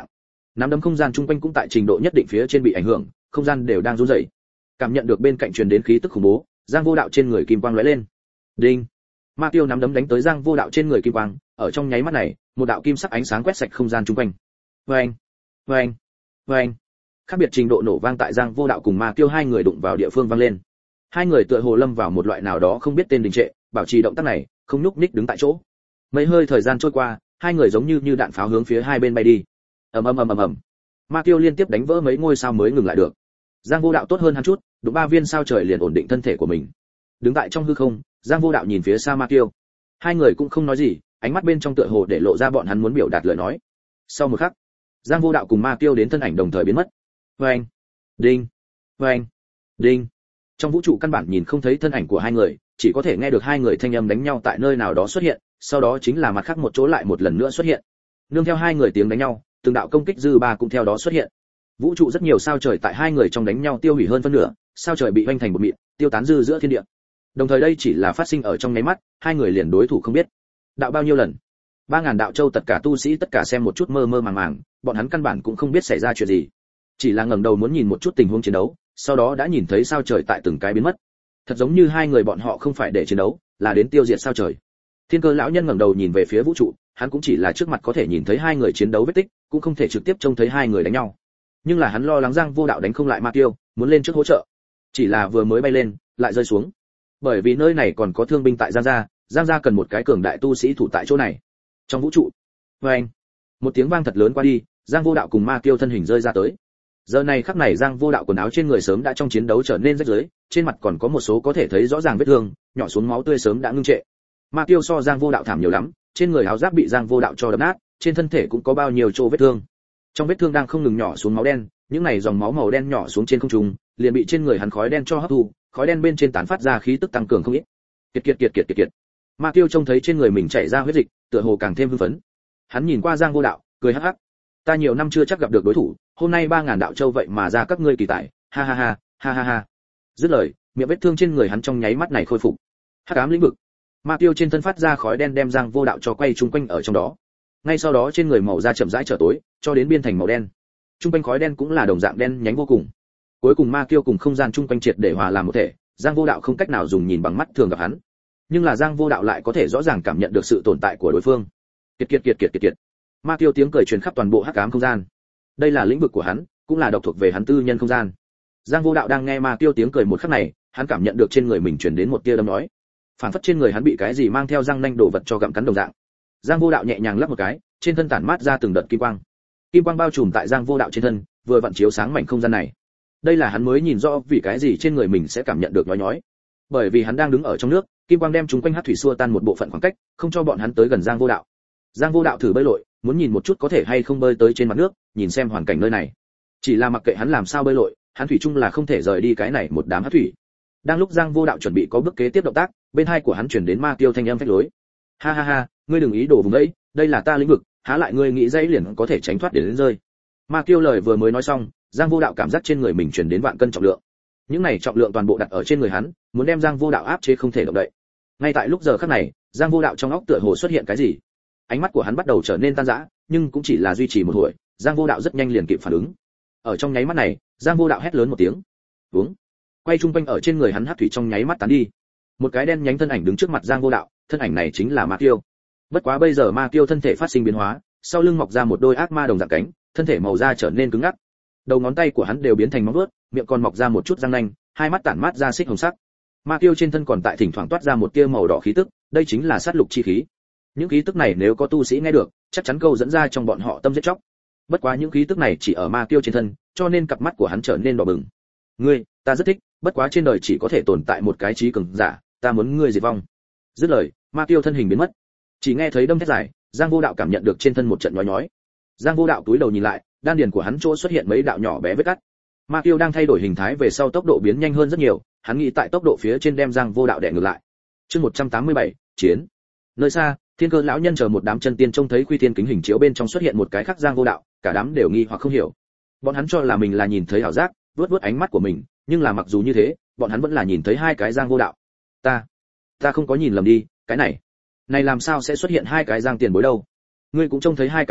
nắm đấm không gian chung quanh cũng tại trình độ nhất định phía trên bị ảnh hưởng, không gian đều đang run rẩy. Cảm nhận được bên cạnh truyền đến khí tức khủng bố, Giang Vô Đạo trên người kim quang lóe lên. Đinh. Ma Tiêu nắm đấm đánh tới Giang Vô Đạo trên người kim quang, ở trong nháy mắt này, một đạo kim sắc ánh sáng quét sạch không gian chung quanh. Oeng, oeng, oeng. Khác biệt trình độ nổ vang tại Giang Vô Đạo cùng Ma Tiêu hai người đụng vào địa phương vang lên. Hai người tựa hồ lâm vào một loại nào đó không biết tên đình trệ, bảo trì động tác này, không nhúc nhích đứng tại chỗ. Mấy hơi thời gian trôi qua, hai người giống như như đạn pháo hướng phía hai bên bay đi. Ầm ầm ầm ầm ầm. Ma Tiêu liên tiếp đánh vỡ mấy ngôi sao mới ngừng lại được. Giang Vô Đạo tốt hơn hắn chút, đụng ba viên sao trời liền ổn định thân thể của mình. Đứng tại trong hư không, Giang Vô Đạo nhìn phía xa Ma Tiêu. Hai người cũng không nói gì, ánh mắt bên trong tựa hồ để lộ ra bọn hắn muốn biểu đạt lời nói. Sau một khắc, Giang Vô Đạo cùng Ma Tiêu đến thân ảnh đồng thời biến mất. Oeng, đinh, oeng, đinh. Trong vũ trụ căn bản nhìn không thấy thân ảnh của hai người, chỉ có thể nghe được hai người thanh âm đánh nhau tại nơi nào đó xuất hiện, sau đó chính là mặt khác một chỗ lại một lần nữa xuất hiện. Nương theo hai người tiếng đánh nhau, từng đạo công kích dư ba cũng theo đó xuất hiện. Vũ trụ rất nhiều sao trời tại hai người trong đánh nhau tiêu hủy hơn phân nửa, sao trời bị hoành thành một mịn, tiêu tán dư giữa thiên địa. Đồng thời đây chỉ là phát sinh ở trong nháy mắt, hai người liền đối thủ không biết. Đạo bao nhiêu lần? ba ngàn đạo châu tất cả tu sĩ tất cả xem một chút mơ mơ màng màng, bọn hắn căn bản cũng không biết xảy ra chuyện gì. Chỉ là ngẩng đầu muốn nhìn một chút tình huống chiến đấu, sau đó đã nhìn thấy sao trời tại từng cái biến mất. Thật giống như hai người bọn họ không phải để chiến đấu, là đến tiêu diệt sao trời. Thiên Cơ lão nhân ngẩng đầu nhìn về phía vũ trụ, hắn cũng chỉ là trước mặt có thể nhìn thấy hai người chiến đấu vết tích, cũng không thể trực tiếp trông thấy hai người đánh nhau. Nhưng là hắn lo lắng Giang Vô Đạo đánh không lại Ma Tiêu, muốn lên trước hỗ trợ. Chỉ là vừa mới bay lên, lại rơi xuống. Bởi vì nơi này còn có thương binh tại Giang gia, Giang gia cần một cái cường đại tu sĩ thủ tại chỗ này. Trong vũ trụ, oeng, một tiếng vang thật lớn qua đi, Giang Vô Đạo cùng Ma Tiêu thân hình rơi ra tới. Giờ này khắc này Giang Vô Đạo quần áo trên người sớm đã trong chiến đấu trở nên rách rưới, trên mặt còn có một số có thể thấy rõ ràng vết thương, nhỏ xuống máu tươi sớm đã ngưng trệ. Ma Tiêu so Giang Vô Đạo thảm nhiều lắm, trên người áo giáp bị Giang Vô Đạo cho đập nát, trên thân thể cũng có bao nhiêu chỗ vết thương. Trong vết thương đang không ngừng nhỏ xuống máu đen, những này dòng máu màu đen nhỏ xuống trên không trung, liền bị trên người hắn khói đen cho hấp thu, khói đen bên trên tán phát ra khí tức tăng cường không ít. Kiệt kiệt kiệt kiệt kiệt kiệt. Ma Tiêu trông thấy trên người mình chảy ra huyết dịch, tựa hồ càng thêm hưng phấn. Hắn nhìn qua Giang Vô Đạo, cười hắc hắc. Ta nhiều năm chưa chắc gặp được đối thủ, hôm nay ba ngàn đạo châu vậy mà ra các ngươi kỳ tài, ha ha ha, ha ha ha. Dứt lời, miệng vết thương trên người hắn trong nháy mắt này khôi phục. Hắc ám lĩnh vực. Ma Tiêu trên thân phát ra khói đen đem Giang Vô Đạo cho quay chung quanh ở trong đó. Ngay sau đó trên người màu da chậm rãi trở tối, cho đến biên thành màu đen. Trung quanh khói đen cũng là đồng dạng đen nhánh vô cùng. Cuối cùng Ma Tiêu cùng không gian chung quanh triệt để hòa làm một thể, Giang Vô Đạo không cách nào dùng nhìn bằng mắt thường gặp hắn, nhưng là Giang Vô Đạo lại có thể rõ ràng cảm nhận được sự tồn tại của đối phương. Kiệt kiệt kiệt kiệt kiệt kiệt. Ma Tiêu tiếng cười truyền khắp toàn bộ hắc ám không gian. Đây là lĩnh vực của hắn, cũng là độc thuộc về hắn tư nhân không gian. Giang Vô Đạo đang nghe Ma Tiêu tiếng cười một khắc này, hắn cảm nhận được trên người mình truyền đến một tia đâm nói, phản phất trên người hắn bị cái gì mang theo răng nanh đồ vật cho gặm cắn đồng dạng. Giang Vô Đạo nhẹ nhàng lắc một cái, trên thân tản mát ra từng đợt kim quang. Kim quang bao trùm tại Giang Vô Đạo trên thân, vừa vặn chiếu sáng mảnh không gian này. Đây là hắn mới nhìn rõ vì cái gì trên người mình sẽ cảm nhận được nhói nhói. Bởi vì hắn đang đứng ở trong nước, kim quang đem chúng quanh hắc thủy xua tan một bộ phận khoảng cách, không cho bọn hắn tới gần Giang Vô Đạo. Giang Vô Đạo thử bơi lội, muốn nhìn một chút có thể hay không bơi tới trên mặt nước, nhìn xem hoàn cảnh nơi này. Chỉ là mặc kệ hắn làm sao bơi lội, hắn thủy chung là không thể rời đi cái này một đám hắc thủy. Đang lúc Giang Vô Đạo chuẩn bị có bước kế tiếp động tác, bên hai của hắn truyền đến Ma Tiêu thanh âm phách lối. Ha ha ha, ngươi đừng ý đồ vùng ấy, đây là ta lĩnh vực, há lại ngươi nghĩ dãy liền có thể tránh thoát để đến rơi. Ma Tiêu lời vừa mới nói xong, Giang Vô Đạo cảm giác trên người mình truyền đến vạn cân trọng lượng. Những này trọng lượng toàn bộ đặt ở trên người hắn, muốn đem Giang Vô Đạo áp chế không thể động đậy. Ngay tại lúc giờ khắc này, Giang Vô Đạo trong óc tựa hồ xuất hiện cái gì. Ánh mắt của hắn bắt đầu trở nên tan rã, nhưng cũng chỉ là duy trì một hồi, Giang Vô Đạo rất nhanh liền kịp phản ứng. Ở trong nháy mắt này, Giang Vô Đạo hét lớn một tiếng. Uống. Quay trung quanh ở trên người hắn hắc thủy trong nháy mắt tán đi. Một cái đen nhánh thân ảnh đứng trước mặt Giang Vô Đạo, thân ảnh này chính là Ma Tiêu. Bất quá bây giờ Ma Tiêu thân thể phát sinh biến hóa, sau lưng mọc ra một đôi ác ma đồng dạng cánh, thân thể màu da trở nên cứng ngắc. Đầu ngón tay của hắn đều biến thành móng vuốt, miệng còn mọc ra một chút răng nanh, hai mắt tản mát ra xích hồng sắc. Ma Tiêu trên thân còn tại thỉnh thoảng toát ra một tia màu đỏ khí tức, đây chính là sát lục chi khí. Những khí tức này nếu có tu sĩ nghe được, chắc chắn câu dẫn ra trong bọn họ tâm giết chóc. Bất quá những khí tức này chỉ ở Ma Tiêu trên thân, cho nên cặp mắt của hắn trở nên đỏ bừng. Ngươi, ta rất thích, bất quá trên đời chỉ có thể tồn tại một cái trí cường giả, ta muốn ngươi diệt vong. Dứt lời, Ma Tiêu thân hình biến mất. Chỉ nghe thấy đâm thét dài, Giang Vô Đạo cảm nhận được trên thân một trận nhói nhói. Giang Vô Đạo túi đầu nhìn lại, đan điền của hắn chỗ xuất hiện mấy đạo nhỏ bé vết cắt. Ma Tiêu đang thay đổi hình thái về sau tốc độ biến nhanh hơn rất nhiều, hắn nghĩ tại tốc độ phía trên đem Giang Vô Đạo đè ngược lại. Chương một trăm tám mươi bảy, chiến. Nơi xa, Thiên Cơ lão nhân chờ một đám chân tiên trông thấy Quy Thiên kính hình chiếu bên trong xuất hiện một cái khác Giang Vô Đạo, cả đám đều nghi hoặc không hiểu. Bọn hắn cho là mình là nhìn thấy ảo giác, vuốt vuốt ánh mắt của mình, nhưng là mặc dù như thế, bọn hắn vẫn là nhìn thấy hai cái Giang Vô Đạo. Ta, ta không có nhìn lầm đi, cái này, này làm sao sẽ xuất hiện hai cái Giang tiền bối đâu? Ngươi cũng trông thấy hai cái nha,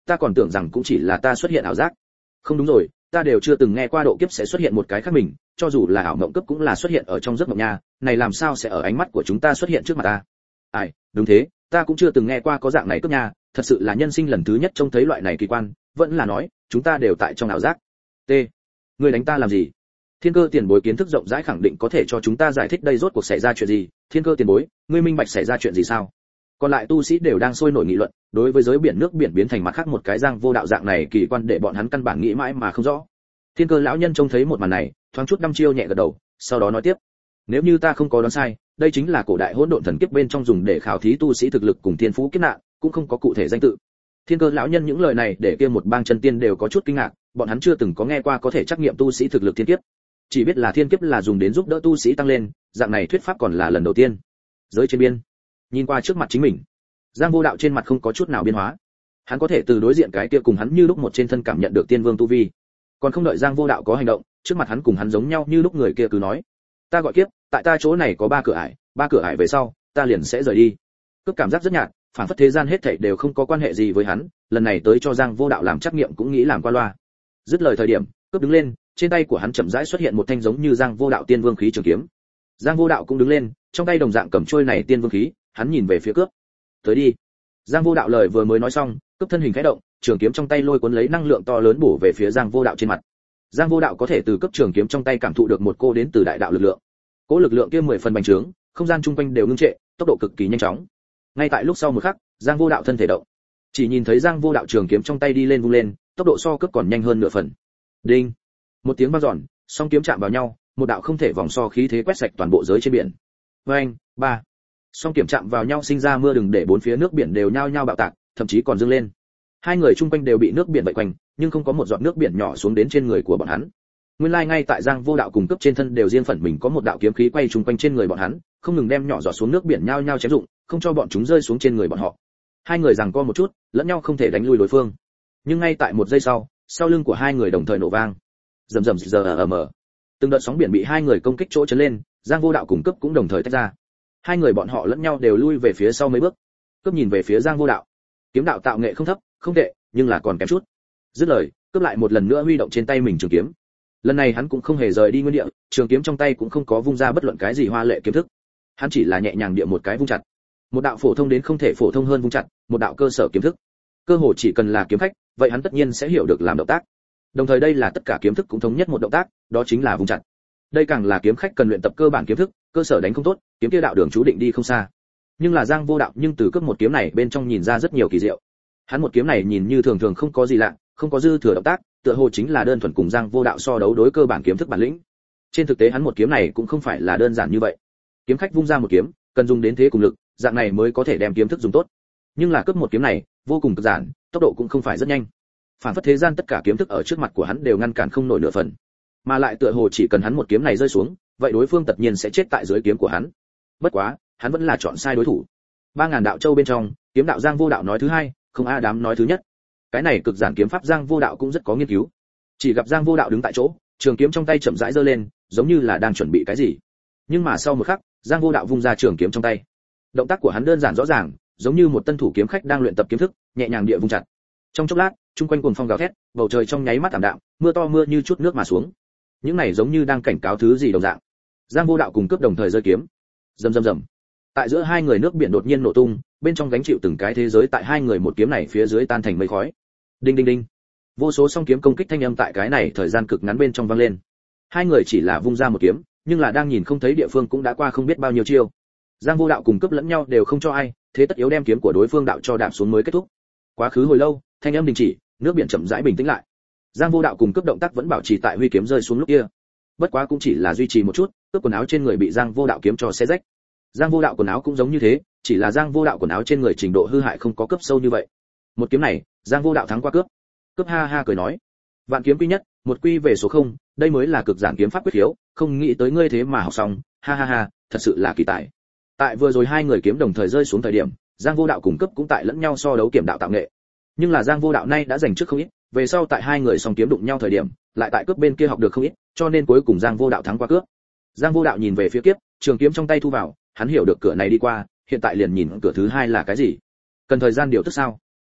ta còn tưởng rằng cũng chỉ là ta xuất hiện ảo giác. Không đúng rồi, ta đều chưa từng nghe qua độ kiếp sẽ xuất hiện một cái khác mình, cho dù là ảo mộng cấp cũng là xuất hiện ở trong giấc mộng nha, này làm sao sẽ ở ánh mắt của chúng ta xuất hiện trước mặt ta? Ai, đúng thế, ta cũng chưa từng nghe qua có dạng này cấp nha, thật sự là nhân sinh lần thứ nhất trông thấy loại này kỳ quan, vẫn là nói, chúng ta đều tại trong ảo giác. T. Ngươi đánh ta làm gì? Thiên Cơ tiền bối kiến thức rộng rãi khẳng định có thể cho chúng ta giải thích đây rốt cuộc xảy ra chuyện gì. Thiên Cơ tiền bối, ngươi minh bạch xảy ra chuyện gì sao? Còn lại tu sĩ đều đang sôi nổi nghị luận, đối với giới biển nước biển biến thành mặt khác một cái giang vô đạo dạng này kỳ quan để bọn hắn căn bản nghĩ mãi mà không rõ. Thiên Cơ lão nhân trông thấy một màn này, thoáng chút đăm chiêu nhẹ gật đầu, sau đó nói tiếp: nếu như ta không có đoán sai, đây chính là cổ đại hỗn độn thần kiếp bên trong dùng để khảo thí tu sĩ thực lực cùng thiên phú kiếp nạn, cũng không có cụ thể danh tự. Thiên Cơ lão nhân những lời này để kia một bang chân tiên đều có chút kinh ngạc, bọn hắn chưa từng có nghe qua có thể trắc nghiệm tu sĩ thực lực thiên kiếp, chỉ biết là thiên kiếp là dùng đến giúp đỡ tu sĩ tăng lên, dạng này thuyết pháp còn là lần đầu tiên. Giới trên biên, nhìn qua trước mặt chính mình, Giang Vô Đạo trên mặt không có chút nào biến hóa, hắn có thể từ đối diện cái kia cùng hắn như lúc một trên thân cảm nhận được tiên vương tu vi, còn không đợi Giang Vô Đạo có hành động, trước mặt hắn cùng hắn giống nhau như lúc người kia cứ nói: ta gọi kiếp, tại ta chỗ này có ba cửa ải, ba cửa ải về sau, ta liền sẽ rời đi. Cướp cảm giác rất nhạt, phản phất thế gian hết thảy đều không có quan hệ gì với hắn, lần này tới cho Giang Vô Đạo làm trắc nghiệm cũng nghĩ làm qua loa. Dứt lời thời điểm, cướp đứng lên, trên tay của hắn chậm rãi xuất hiện một thanh giống như Giang Vô Đạo tiên vương khí trường kiếm. Giang Vô Đạo cũng đứng lên, trong tay đồng dạng cầm trôi này tiên vương khí, hắn nhìn về phía cướp. Tới đi. Giang Vô Đạo lời vừa mới nói xong, cướp thân hình khẽ động, trường kiếm trong tay lôi cuốn lấy năng lượng to lớn bổ về phía Giang Vô Đạo trên mặt. Giang Vô Đạo có thể từ cấp trường kiếm trong tay cảm thụ được một cô đến từ đại đạo lực lượng. Cỗ lực lượng kia mười phần bành trướng, không gian chung quanh đều ngưng trệ, tốc độ cực kỳ nhanh chóng. Ngay tại lúc sau một khắc, Giang Vô Đạo thân thể động. Chỉ nhìn thấy Giang Vô Đạo trường kiếm trong tay đi lên vung lên, tốc độ so cấp còn nhanh hơn nửa phần. Đinh! Một tiếng vang dọn, song kiếm chạm vào nhau, một đạo không thể vòng so khí thế quét sạch toàn bộ giới trên biển. Oeng, ba. Song kiếm chạm vào nhau sinh ra mưa đừng để bốn phía nước biển đều nhao nhao bạo tạc, thậm chí còn dâng lên. Hai người chung quanh đều bị nước biển vây quanh, nhưng không có một giọt nước biển nhỏ xuống đến trên người của bọn hắn. Nguyên lai ngay tại Giang Vô Đạo cùng cấp trên thân đều riêng phần mình có một đạo kiếm khí quay chung quanh trên người bọn hắn, không ngừng đem nhỏ giọt xuống nước biển nhao nhao chém dụng, không cho bọn chúng rơi xuống trên người bọn họ. Hai người giằng co một chút, lẫn nhau không thể đánh lui đối phương. Nhưng ngay tại một giây sau, sau lưng của hai người đồng thời nổ vang. Rầm rầm giờ ở mờ. Từng đợt sóng biển bị hai người công kích chỗ chấn lên, Giang Vô Đạo cùng cấp cũng đồng thời tách ra. Hai người bọn họ lẫn nhau đều lui về phía sau mấy bước. Cấp nhìn về phía Giang Vô Đạo. Kiếm đạo tạo nghệ không thấp, không tệ, nhưng là còn kém chút. Dứt lời, cướp lại một lần nữa huy động trên tay mình trường kiếm. Lần này hắn cũng không hề rời đi nguyên địa, trường kiếm trong tay cũng không có vung ra bất luận cái gì hoa lệ kiếm thức. Hắn chỉ là nhẹ nhàng địa một cái vung chặt. Một đạo phổ thông đến không thể phổ thông hơn vung chặt, một đạo cơ sở kiếm thức. Cơ hồ chỉ cần là kiếm khách, vậy hắn tất nhiên sẽ hiểu được làm động tác. Đồng thời đây là tất cả kiếm thức cũng thống nhất một động tác, đó chính là vung chặt. Đây càng là kiếm khách cần luyện tập cơ bản kiếm thức, cơ sở đánh không tốt, kiếm kia đạo đường chú định đi không xa. Nhưng là Giang Vô Đạo nhưng từ cướp một kiếm này bên trong nhìn ra rất nhiều kỳ diệu. Hắn một kiếm này nhìn như thường thường không có gì lạ, không có dư thừa động tác, tựa hồ chính là đơn thuần cùng Giang Vô Đạo so đấu đối cơ bản kiếm thức bản lĩnh. Trên thực tế hắn một kiếm này cũng không phải là đơn giản như vậy. Kiếm khách vung ra một kiếm, cần dùng đến thế cùng lực, dạng này mới có thể đem kiếm thức dùng tốt. Nhưng là cướp một kiếm này, vô cùng cực giản, tốc độ cũng không phải rất nhanh. Phản phất thế gian tất cả kiếm thức ở trước mặt của hắn đều ngăn cản không nổi nửa phần. Mà lại tựa hồ chỉ cần hắn một kiếm này rơi xuống, vậy đối phương tất nhiên sẽ chết tại dưới kiếm của hắn. Bất quá, hắn vẫn là chọn sai đối thủ. Ba ngàn đạo châu bên trong, kiếm đạo Giang Vô Đạo nói thứ hai, không A Đám nói thứ nhất. Cái này cực giản kiếm pháp Giang Vô Đạo cũng rất có nghiên cứu. Chỉ gặp Giang Vô Đạo đứng tại chỗ, trường kiếm trong tay chậm rãi giơ lên, giống như là đang chuẩn bị cái gì. Nhưng mà sau một khắc, Giang Vô Đạo vung ra trường kiếm trong tay. Động tác của hắn đơn giản rõ ràng, giống như một tân thủ kiếm khách đang luyện tập kiếm thức, nhẹ nhàng địa vung chặt. Trong chốc lát, trung quanh cuồng phong gào thét, bầu trời trong nháy mắt ảm đạm, mưa to mưa như chút nước mà xuống. Những này giống như đang cảnh cáo thứ gì đồng dạng. Giang Vô Đạo cùng cướp đồng thời giơ kiếm. Rầm rầm rầm. Tại giữa hai người nước biển đột nhiên nổ tung, bên trong gánh chịu từng cái thế giới tại hai người một kiếm này phía dưới tan thành mây khói. Đinh đinh đinh. Vô số song kiếm công kích thanh âm tại cái này thời gian cực ngắn bên trong vang lên. Hai người chỉ là vung ra một kiếm, nhưng là đang nhìn không thấy địa phương cũng đã qua không biết bao nhiêu chiêu. Giang Vô Đạo cùng cướp lẫn nhau đều không cho ai, thế tất yếu đem kiếm của đối phương đạo cho đạp xuống mới kết thúc. Quá khứ hồi lâu, thanh âm đình chỉ, nước biển chậm rãi bình tĩnh lại. Giang Vô Đạo cùng cướp động tác vẫn bảo trì tại huy kiếm rơi xuống lúc kia. Bất quá cũng chỉ là duy trì một chút, cướp quần áo trên người bị Giang Vô Đạo kiếm cho xé rách. Giang Vô Đạo quần áo cũng giống như thế, chỉ là Giang Vô Đạo quần áo trên người trình độ hư hại không có cấp sâu như vậy. Một kiếm này, Giang Vô Đạo thắng qua cướp. Cướp ha ha cười nói, vạn kiếm quy nhất, một quy về số không, đây mới là cực giản kiếm pháp quyết khiếu, không nghĩ tới ngươi thế mà học xong, ha ha ha, thật sự là kỳ tài. Tại vừa rồi hai người kiếm đồng thời rơi xuống thời điểm, Giang Vô Đạo cùng cướp cũng tại lẫn nhau so đấu kiểm đạo tạo nghệ. Nhưng là Giang Vô Đạo nay đã giành trước không ít, về sau tại hai người song kiếm đụng nhau thời điểm, lại tại cướp bên kia học được không ít, cho nên cuối cùng Giang Vô Đạo thắng qua cướp. Giang Vô Đạo nhìn về phía kiếp, trường kiếm trong tay thu vào, hắn hiểu được cửa này đi qua, hiện tại liền nhìn cửa thứ hai là cái gì. Cần thời gian điều tức sao?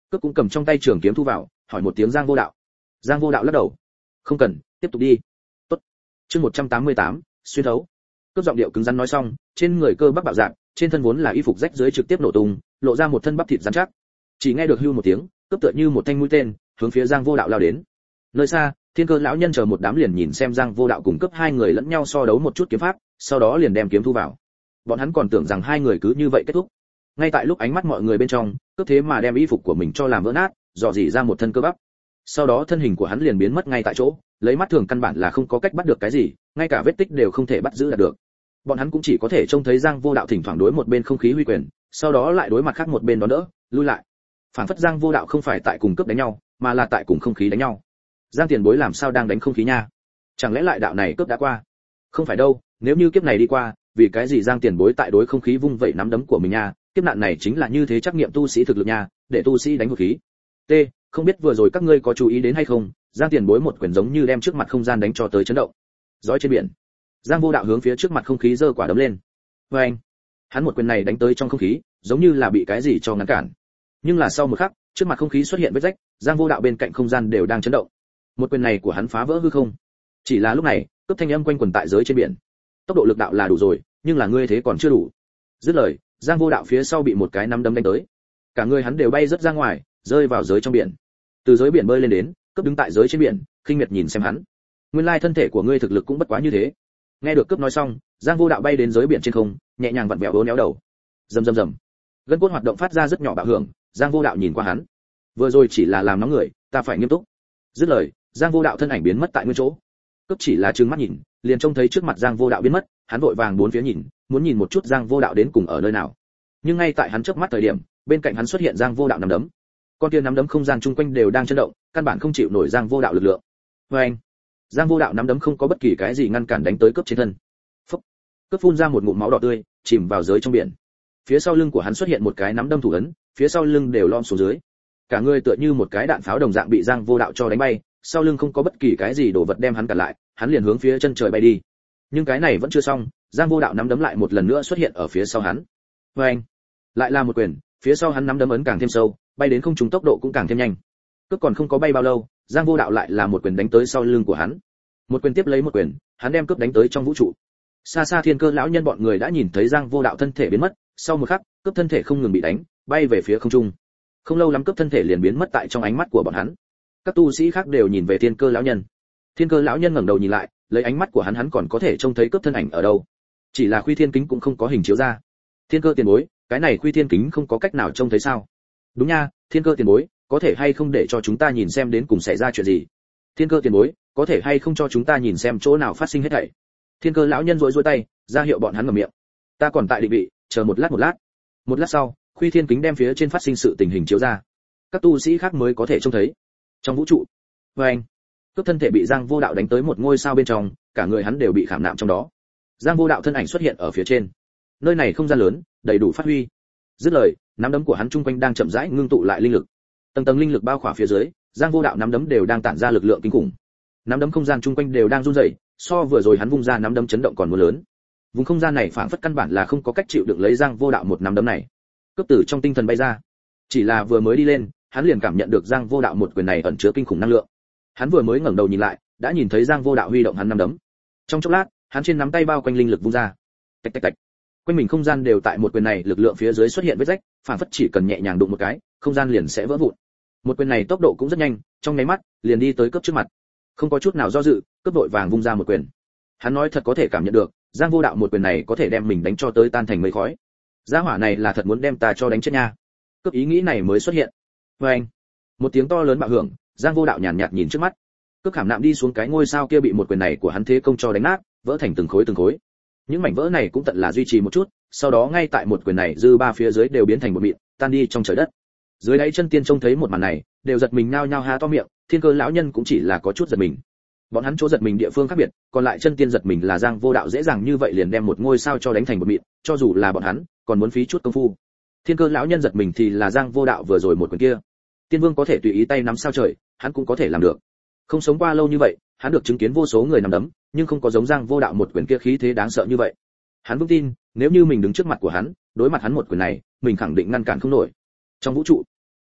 Cướp cũng cầm trong tay trường kiếm thu vào, hỏi một tiếng Giang Vô Đạo. Giang Vô Đạo lắc đầu. Không cần, tiếp tục đi. Tốt. Chương một trăm tám mươi tám, xuyên thấu. Cướp giọng điệu cứng rắn nói xong, trên người cơ bắp bạo dạn, trên thân vốn là y phục rách dưới trực tiếp nổ tung, lộ ra một thân bắp thịt rắn chắc. Chỉ nghe được hưu một tiếng, cướp tựa như một thanh mũi tên, hướng phía Giang Vô Đạo lao đến. Nơi xa, Thiên Cơ lão nhân chờ một đám liền nhìn xem Giang Vô Đạo cùng cướp hai người lẫn nhau so đấu một chút kiếm pháp, sau đó liền đem kiếm thu vào. Bọn hắn còn tưởng rằng hai người cứ như vậy kết thúc. Ngay tại lúc ánh mắt mọi người bên trong, cướp thế mà đem y phục của mình cho làm vỡ nát, dò dỉ ra một thân cơ bắp. Sau đó thân hình của hắn liền biến mất ngay tại chỗ, lấy mắt thường căn bản là không có cách bắt được cái gì, ngay cả vết tích đều không thể bắt giữ được. Bọn hắn cũng chỉ có thể trông thấy Giang Vô Đạo thỉnh thoảng đối một bên không khí huy quyền, sau đó lại đối mặt khác một bên đó đỡ, lui lại. Phản phất Giang Vô Đạo không phải tại cùng cướp đánh nhau, mà là tại cùng không khí đánh nhau. Giang tiền bối làm sao đang đánh không khí nha? Chẳng lẽ lại đạo này cướp đã qua? Không phải đâu, nếu như kiếp này đi qua, vì cái gì Giang tiền bối tại đối không khí vung vẩy nắm đấm của mình nha? Kiếp nạn này chính là như thế trắc nghiệm tu sĩ thực lực nha, để tu sĩ đánh một khí. T, không biết vừa rồi các ngươi có chú ý đến hay không, Giang tiền bối một quyền giống như đem trước mặt không gian đánh cho tới chấn động. Giói trên biển. Giang Vô Đạo hướng phía trước mặt không khí giơ quả đấm lên. Và anh, hắn một quyền này đánh tới trong không khí, giống như là bị cái gì cho ngăn cản. Nhưng là sau một khắc, trước mặt không khí xuất hiện vết rách, Giang Vô Đạo bên cạnh không gian đều đang chấn động. Một quyền này của hắn phá vỡ hư không. Chỉ là lúc này, cướp thanh âm quanh quẩn tại giới trên biển. Tốc độ lực đạo là đủ rồi, nhưng là ngươi thế còn chưa đủ. Dứt lời, Giang Vô Đạo phía sau bị một cái nắm đấm đánh tới. Cả người hắn đều bay rất ra ngoài, rơi vào giới trong biển. Từ giới biển bơi lên đến, cướp đứng tại giới trên biển, khinh miệt nhìn xem hắn. Nguyên lai thân thể của ngươi thực lực cũng bất quá như thế. Nghe được cướp nói xong, Giang Vô Đạo bay đến giới biển trên không, nhẹ nhàng vặn vẹo uốn éo đầu. Rầm rầm rầm. Gân cốt hoạt động phát ra rất nhỏ bạo hưởng, Giang Vô Đạo nhìn qua hắn. Vừa rồi chỉ là làm nóng người, ta phải nghiêm túc. Dứt lời, Giang Vô Đạo thân ảnh biến mất tại nguyên chỗ. Cướp chỉ là trừng mắt nhìn, liền trông thấy trước mặt Giang Vô Đạo biến mất, hắn vội vàng bốn phía nhìn, muốn nhìn một chút Giang Vô Đạo đến cùng ở nơi nào. Nhưng ngay tại hắn chớp mắt thời điểm, bên cạnh hắn xuất hiện Giang Vô Đạo nắm đấm. Con kia nắm đấm không gian chung quanh đều đang chấn động, căn bản không chịu nổi Giang Vô Đạo lực lượng. Và anh, Giang Vô Đạo nắm đấm không có bất kỳ cái gì ngăn cản đánh tới cướp trên thân. Phốc. Cướp phun ra một ngụm máu đỏ tươi, chìm vào giới trong biển. Phía sau lưng của hắn xuất hiện một cái nắm đâm thủ ấn, phía sau lưng đều lom xuống dưới. Cả người tựa như một cái đạn pháo đồng dạng bị Giang Vô Đạo cho đánh bay, sau lưng không có bất kỳ cái gì đồ vật đem hắn cản lại, hắn liền hướng phía chân trời bay đi. Nhưng cái này vẫn chưa xong, Giang Vô Đạo nắm đấm lại một lần nữa xuất hiện ở phía sau hắn. Và anh, lại là một quyền, phía sau hắn nắm đấm ấn càng thêm sâu, bay đến không trung tốc độ cũng càng thêm nhanh. Cướp còn không có bay bao lâu, Giang Vô Đạo lại là một quyền đánh tới sau lưng của hắn. Một quyền tiếp lấy một quyền, hắn đem cướp đánh tới trong vũ trụ. Xa xa Thiên Cơ lão nhân bọn người đã nhìn thấy Giang Vô Đạo thân thể biến mất, sau một khắc, cướp thân thể không ngừng bị đánh, bay về phía không trung. Không lâu lắm cướp thân thể liền biến mất tại trong ánh mắt của bọn hắn. Các tu sĩ khác đều nhìn về Thiên Cơ lão nhân. Thiên Cơ lão nhân ngẩng đầu nhìn lại, lấy ánh mắt của hắn hắn còn có thể trông thấy cướp thân ảnh ở đâu. Chỉ là Khuy Thiên kính cũng không có hình chiếu ra. Thiên Cơ tiền bối, cái này Khuy Thiên kính không có cách nào trông thấy sao? Đúng nha, Thiên Cơ tiền bối, có thể hay không để cho chúng ta nhìn xem đến cùng xảy ra chuyện gì? Thiên Cơ tiền bối, có thể hay không cho chúng ta nhìn xem chỗ nào phát sinh hết thảy? Thiên Cơ lão nhân rũi rũi tay, ra hiệu bọn hắn ngậm miệng. Ta còn tại định vị, chờ một lát một lát. Một lát sau, Khuy Thiên kính đem phía trên phát sinh sự tình hình chiếu ra. Các tu sĩ khác mới có thể trông thấy. Trong vũ trụ, với anh, cướp thân thể bị Giang Vô Đạo đánh tới một ngôi sao bên trong, cả người hắn đều bị khảm nạm trong đó. Giang Vô Đạo thân ảnh xuất hiện ở phía trên. Nơi này không gian lớn, đầy đủ phát huy. Dứt lời, nắm đấm của hắn trung quanh đang chậm rãi ngưng tụ lại linh lực. Tầng tầng linh lực bao khỏa phía dưới, Giang Vô Đạo nắm đấm đều đang tản ra lực lượng kinh khủng. Nắm đấm không gian trung quanh đều đang run rẩy, so vừa rồi hắn vung ra nắm đấm chấn động còn muốn lớn. Vùng không gian này phảng phất căn bản là không có cách chịu đựng lấy Giang Vô Đạo một nắm đấm này. Cướp tử trong tinh thần bay ra. Chỉ là vừa mới đi lên, hắn liền cảm nhận được Giang Vô Đạo một quyền này ẩn chứa kinh khủng năng lượng. Hắn vừa mới ngẩng đầu nhìn lại, đã nhìn thấy Giang Vô Đạo huy động hắn nắm đấm. Trong chốc lát, hắn trên nắm tay bao quanh linh lực vung ra. Tạch tạch tạch. Quanh mình không gian đều tại một quyền này lực lượng phía dưới xuất hiện vết rách, phảng phất chỉ cần nhẹ nhàng đụng một cái, không gian liền sẽ vỡ vụn. Một quyền này tốc độ cũng rất nhanh, trong nháy mắt, liền đi tới cướp trước mặt. Không có chút nào do dự, cướp vội vàng vung ra một quyền. Hắn nói thật có thể cảm nhận được, Giang Vô Đạo một quyền này có thể đem mình đánh cho tới tan thành mây khói. Gia hỏa này là thật muốn đem ta cho đánh chết nha. Cướp ý nghĩ này mới xuất hiện. Và anh, một tiếng to lớn bạo hưởng, Giang Vô Đạo nhàn nhạt nhìn trước mắt. Cướp khảm nạm đi xuống cái ngôi sao kia bị một quyền này của hắn thế công cho đánh nát, vỡ thành từng khối từng khối. Những mảnh vỡ này cũng tận là duy trì một chút, sau đó ngay tại một quyền này dư ba phía dưới đều biến thành một mịn, tan đi trong trời đất. Dưới đáy chân tiên trông thấy một màn này, đều giật mình nhao nhao há to miệng, Thiên Cơ lão nhân cũng chỉ là có chút giật mình. Bọn hắn chỗ giật mình địa phương khác biệt, còn lại chân tiên giật mình là Giang Vô Đạo dễ dàng như vậy liền đem một ngôi sao cho đánh thành một mịn, cho dù là bọn hắn, còn muốn phí chút công phu. Thiên Cơ lão nhân giật mình thì là Giang Vô Đạo vừa rồi một quyền kia. Tiên Vương có thể tùy ý tay nắm sao trời, hắn cũng có thể làm được. Không sống qua lâu như vậy, hắn được chứng kiến vô số người nắm đấm, nhưng không có giống Giang Vô Đạo một quyền kia khí thế đáng sợ như vậy. Hắn vững tin, nếu như mình đứng trước mặt của hắn, đối mặt hắn một quyền này, mình khẳng định ngăn cản không nổi. Trong vũ trụ,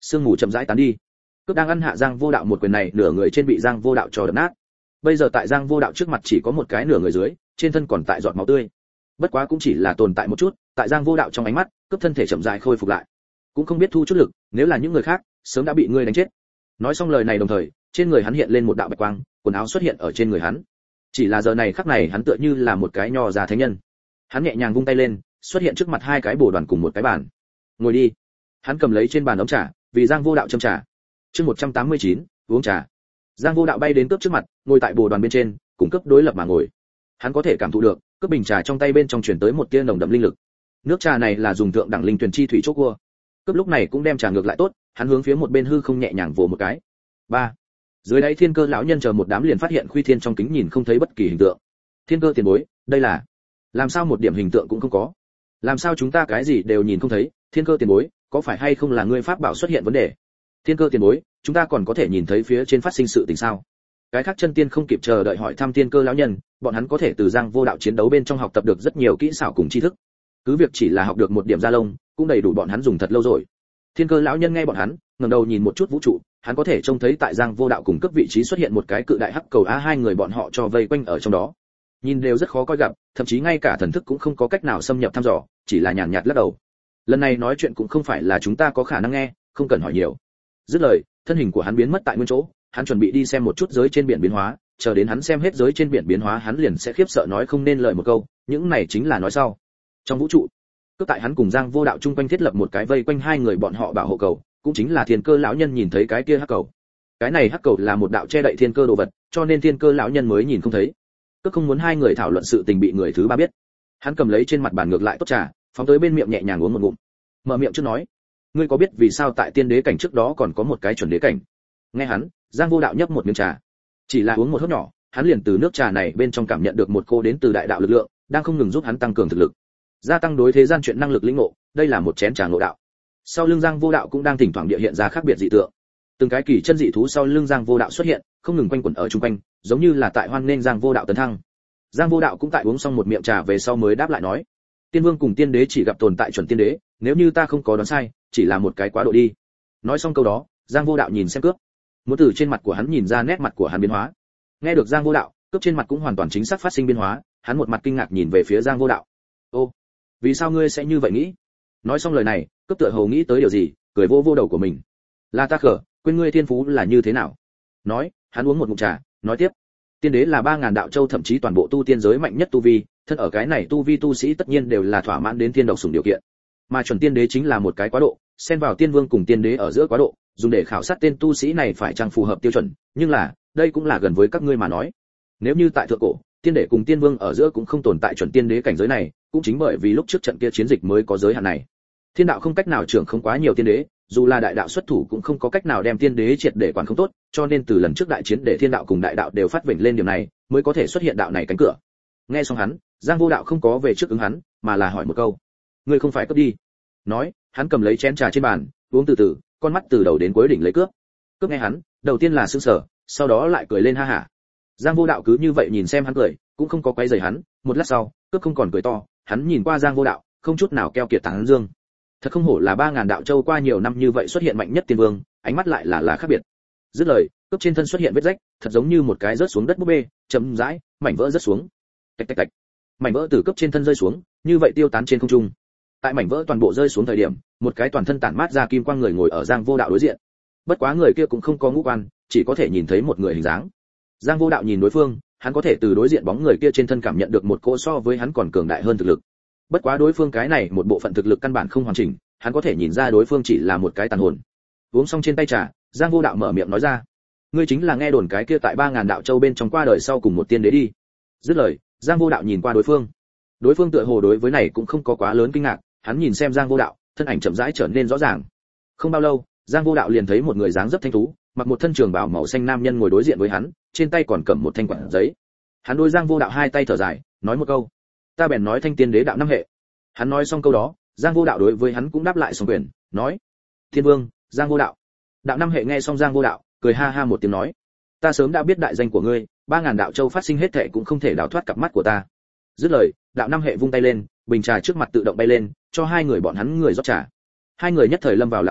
sương mù chậm rãi tán đi. Cướp đang ăn hạ Giang Vô Đạo một quyền này, nửa người trên bị Giang Vô Đạo cho đập nát. Bây giờ tại Giang Vô Đạo trước mặt chỉ có một cái nửa người dưới, trên thân còn tại giọt máu tươi. Bất quá cũng chỉ là tồn tại một chút, tại Giang Vô Đạo trong ánh mắt, cướp thân thể chậm rãi khôi phục lại. Cũng không biết thu chút lực, nếu là những người khác, sớm đã bị ngươi đánh chết. Nói xong lời này đồng thời, trên người hắn hiện lên một đạo bạch quang, quần áo xuất hiện ở trên người hắn. Chỉ là giờ này khắc này hắn tựa như là một cái nho già thánh nhân. Hắn nhẹ nhàng vung tay lên, xuất hiện trước mặt hai cái bồ đoàn cùng một cái bàn. Ngồi đi. Hắn cầm lấy trên bàn ấm trà, vì Giang Vô Đạo châm trà. Chương một trăm tám mươi chín, uống trà. Giang Vô Đạo bay đến cướp trước mặt, ngồi tại bồ đoàn bên trên, cùng cướp đối lập mà ngồi. Hắn có thể cảm thụ được, cướp bình trà trong tay bên trong truyền tới một tia nồng đậm linh lực. Nước trà này là dùng thượng đẳng linh tuyển chi thủy chốt cua. Cướp lúc này cũng đem trà ngược lại tốt, hắn hướng phía một bên hư không nhẹ nhàng vồ một cái. Ba. Dưới đáy Thiên Cơ lão nhân chờ một đám liền phát hiện Khuy Thiên trong kính nhìn không thấy bất kỳ hình tượng. Thiên Cơ tiền bối, đây là làm sao một điểm hình tượng cũng không có? Làm sao chúng ta cái gì đều nhìn không thấy? Thiên Cơ tiền bối, có phải hay không là ngươi pháp bảo xuất hiện vấn đề? Thiên Cơ tiền bối, chúng ta còn có thể nhìn thấy phía trên phát sinh sự tình sao? Cái khác chân tiên không kịp chờ đợi hỏi thăm Thiên Cơ lão nhân, bọn hắn có thể từ Giang Vô Đạo chiến đấu bên trong học tập được rất nhiều kỹ xảo cùng tri thức. Cứ việc chỉ là học được một điểm gia lông, cũng đầy đủ bọn hắn dùng thật lâu rồi. Thiên Cơ lão nhân nghe bọn hắn, ngẩng đầu nhìn một chút vũ trụ, hắn có thể trông thấy tại Giang Vô Đạo cùng cấp vị trí xuất hiện một cái cự đại hắc cầu a, hai người bọn họ cho vây quanh ở trong đó. Nhìn đều rất khó coi gặp, thậm chí ngay cả thần thức cũng không có cách nào xâm nhập thăm dò, chỉ là nhàn nhạt lắc đầu. Lần này nói chuyện cũng không phải là chúng ta có khả năng nghe, không cần hỏi nhiều. Dứt lời, thân hình của hắn biến mất tại nguyên chỗ, hắn chuẩn bị đi xem một chút giới trên biển biến hóa, chờ đến hắn xem hết giới trên biển biến hóa hắn liền sẽ khiếp sợ nói không nên lời một câu, những này chính là nói sau. Trong vũ trụ, cứ tại hắn cùng Giang Vô Đạo chung quanh thiết lập một cái vây quanh hai người bọn họ bảo hộ cầu, cũng chính là Thiên Cơ lão nhân nhìn thấy cái kia hắc cầu. Cái này hắc cầu là một đạo che đậy thiên cơ đồ vật, cho nên Thiên Cơ lão nhân mới nhìn không thấy. Cứ không muốn hai người thảo luận sự tình bị người thứ ba biết. Hắn cầm lấy trên mặt bàn ngược lại tốt trà, phóng tới bên miệng nhẹ nhàng uống một ngụm. Mở miệng trước nói, ngươi có biết vì sao tại tiên đế cảnh trước đó còn có một cái chuẩn đế cảnh? Nghe hắn, Giang Vô Đạo nhấp một miếng trà, chỉ là uống một hớp nhỏ, hắn liền từ nước trà này bên trong cảm nhận được một cô đến từ đại đạo lực lượng, đang không ngừng giúp hắn tăng cường thực lực, gia tăng đối thế gian chuyện năng lực lĩnh ngộ, đây là một chén trà ngộ đạo. Sau lưng Giang Vô Đạo cũng đang thỉnh thoảng địa hiện ra khác biệt dị tượng. Từng cái kỳ chân dị thú sau lưng Giang Vô Đạo xuất hiện, không ngừng quanh quẩn ở chung quanh, giống như là tại hoan nghênh Giang Vô Đạo tấn thăng. Giang Vô Đạo cũng tại uống xong một miệng trà về sau mới đáp lại nói: Tiên Vương cùng Tiên Đế chỉ gặp tồn tại chuẩn tiên đế, nếu như ta không có đoán sai, chỉ là một cái quá độ đi. Nói xong câu đó, Giang Vô Đạo nhìn xem cướp, muốn từ trên mặt của hắn nhìn ra nét mặt của hắn biến hóa. Nghe được Giang Vô Đạo, cướp trên mặt cũng hoàn toàn chính xác phát sinh biến hóa, hắn một mặt kinh ngạc nhìn về phía Giang Vô Đạo. Ô, vì sao ngươi sẽ như vậy nghĩ? Nói xong lời này, cướp tựa hồ nghĩ tới điều gì, cười vô vô đầu của mình. Là ta khờ, quên ngươi thiên phú là như thế nào? Nói, hắn uống một ngụm trà, nói tiếp. Tiên đế là ba ngàn đạo châu thậm chí toàn bộ tu tiên giới mạnh nhất tu vi, thân ở cái này tu vi tu sĩ tất nhiên đều là thỏa mãn đến tiên độc sủng điều kiện. Mà chuẩn tiên đế chính là một cái quá độ, xen vào tiên vương cùng tiên đế ở giữa quá độ, dùng để khảo sát tên tu sĩ này phải chăng phù hợp tiêu chuẩn, nhưng là, đây cũng là gần với các ngươi mà nói. Nếu như tại thượng cổ, tiên đế cùng tiên vương ở giữa cũng không tồn tại chuẩn tiên đế cảnh giới này, cũng chính bởi vì lúc trước trận kia chiến dịch mới có giới hạn này. Thiên đạo không cách nào trưởng không quá nhiều tiên đế, dù là đại đạo xuất thủ cũng không có cách nào đem tiên đế triệt để quản không tốt, cho nên từ lần trước đại chiến để thiên đạo cùng đại đạo đều phát vểnh lên điểm này, mới có thể xuất hiện đạo này cánh cửa. Nghe xong hắn, Giang Vô Đạo không có về trước ứng hắn, mà là hỏi một câu: ngươi không phải cướp đi? Nói, hắn cầm lấy chén trà trên bàn, uống từ từ, con mắt từ đầu đến cuối đỉnh lấy cướp. Cướp nghe hắn, đầu tiên là sững sờ, sau đó lại cười lên ha hả. Giang Vô Đạo cứ như vậy nhìn xem hắn cười, cũng không có quấy rầy hắn, một lát sau, cướp không còn cười to, hắn nhìn qua Giang Vô Đạo, không chút nào keo kiệt tán dương. Thật không hổ là ba ngàn đạo châu qua nhiều năm như vậy xuất hiện mạnh nhất tiên vương, ánh mắt lại là là khác biệt. Dứt lời, cướp trên thân xuất hiện vết rách, thật giống như một cái rớt xuống đất búp bê, chậm rãi, mảnh vỡ rớt xuống. Tạch tạch tạch. Mảnh vỡ từ cướp trên thân rơi xuống, như vậy tiêu tán trên không trung. Tại mảnh vỡ toàn bộ rơi xuống thời điểm, một cái toàn thân tản mát ra kim quang người ngồi ở Giang Vô Đạo đối diện. Bất quá người kia cũng không có ngũ quan, chỉ có thể nhìn thấy một người hình dáng. Giang Vô Đạo nhìn đối phương, hắn có thể từ đối diện bóng người kia trên thân cảm nhận được một cỗ so với hắn còn cường đại hơn thực lực. Bất quá đối phương cái này một bộ phận thực lực căn bản không hoàn chỉnh, hắn có thể nhìn ra đối phương chỉ là một cái tàn hồn. Uống xong trên tay trà, Giang Vô Đạo mở miệng nói ra: ngươi chính là nghe đồn cái kia tại ba ngàn đạo châu bên trong qua đời sau cùng một tiên đế đi. Dứt lời, Giang Vô Đạo nhìn qua đối phương. Đối phương tựa hồ đối với này cũng không có quá lớn kinh ngạc, hắn nhìn xem Giang Vô Đạo, thân ảnh chậm rãi trở nên rõ ràng. Không bao lâu, Giang Vô Đạo liền thấy một người dáng dấp thanh tú, mặc một thân trường bào màu xanh nam nhân ngồi đối diện với hắn, trên tay còn cầm một thanh quản giấy. Hắn đối Giang Vô Đạo hai tay thở dài, nói một câu: ta bèn nói thanh tiên đế đạo năm hệ. Hắn nói xong câu đó, Giang Vô Đạo đối với hắn cũng đáp lại xong quyền, nói: thiên vương, Giang Vô Đạo. Đạo năm hệ nghe xong Giang Vô Đạo, cười ha ha một tiếng nói: ta sớm đã biết đại danh của ngươi, ba ngàn đạo châu phát sinh hết thảy cũng không thể đào thoát cặp mắt của ta. Dứt lời, đạo năm hệ vung tay lên, bình trà trước mặt tự động bay lên, cho hai người bọn hắn người rót trà. Hai người nhất thời lâm vào lặng yên,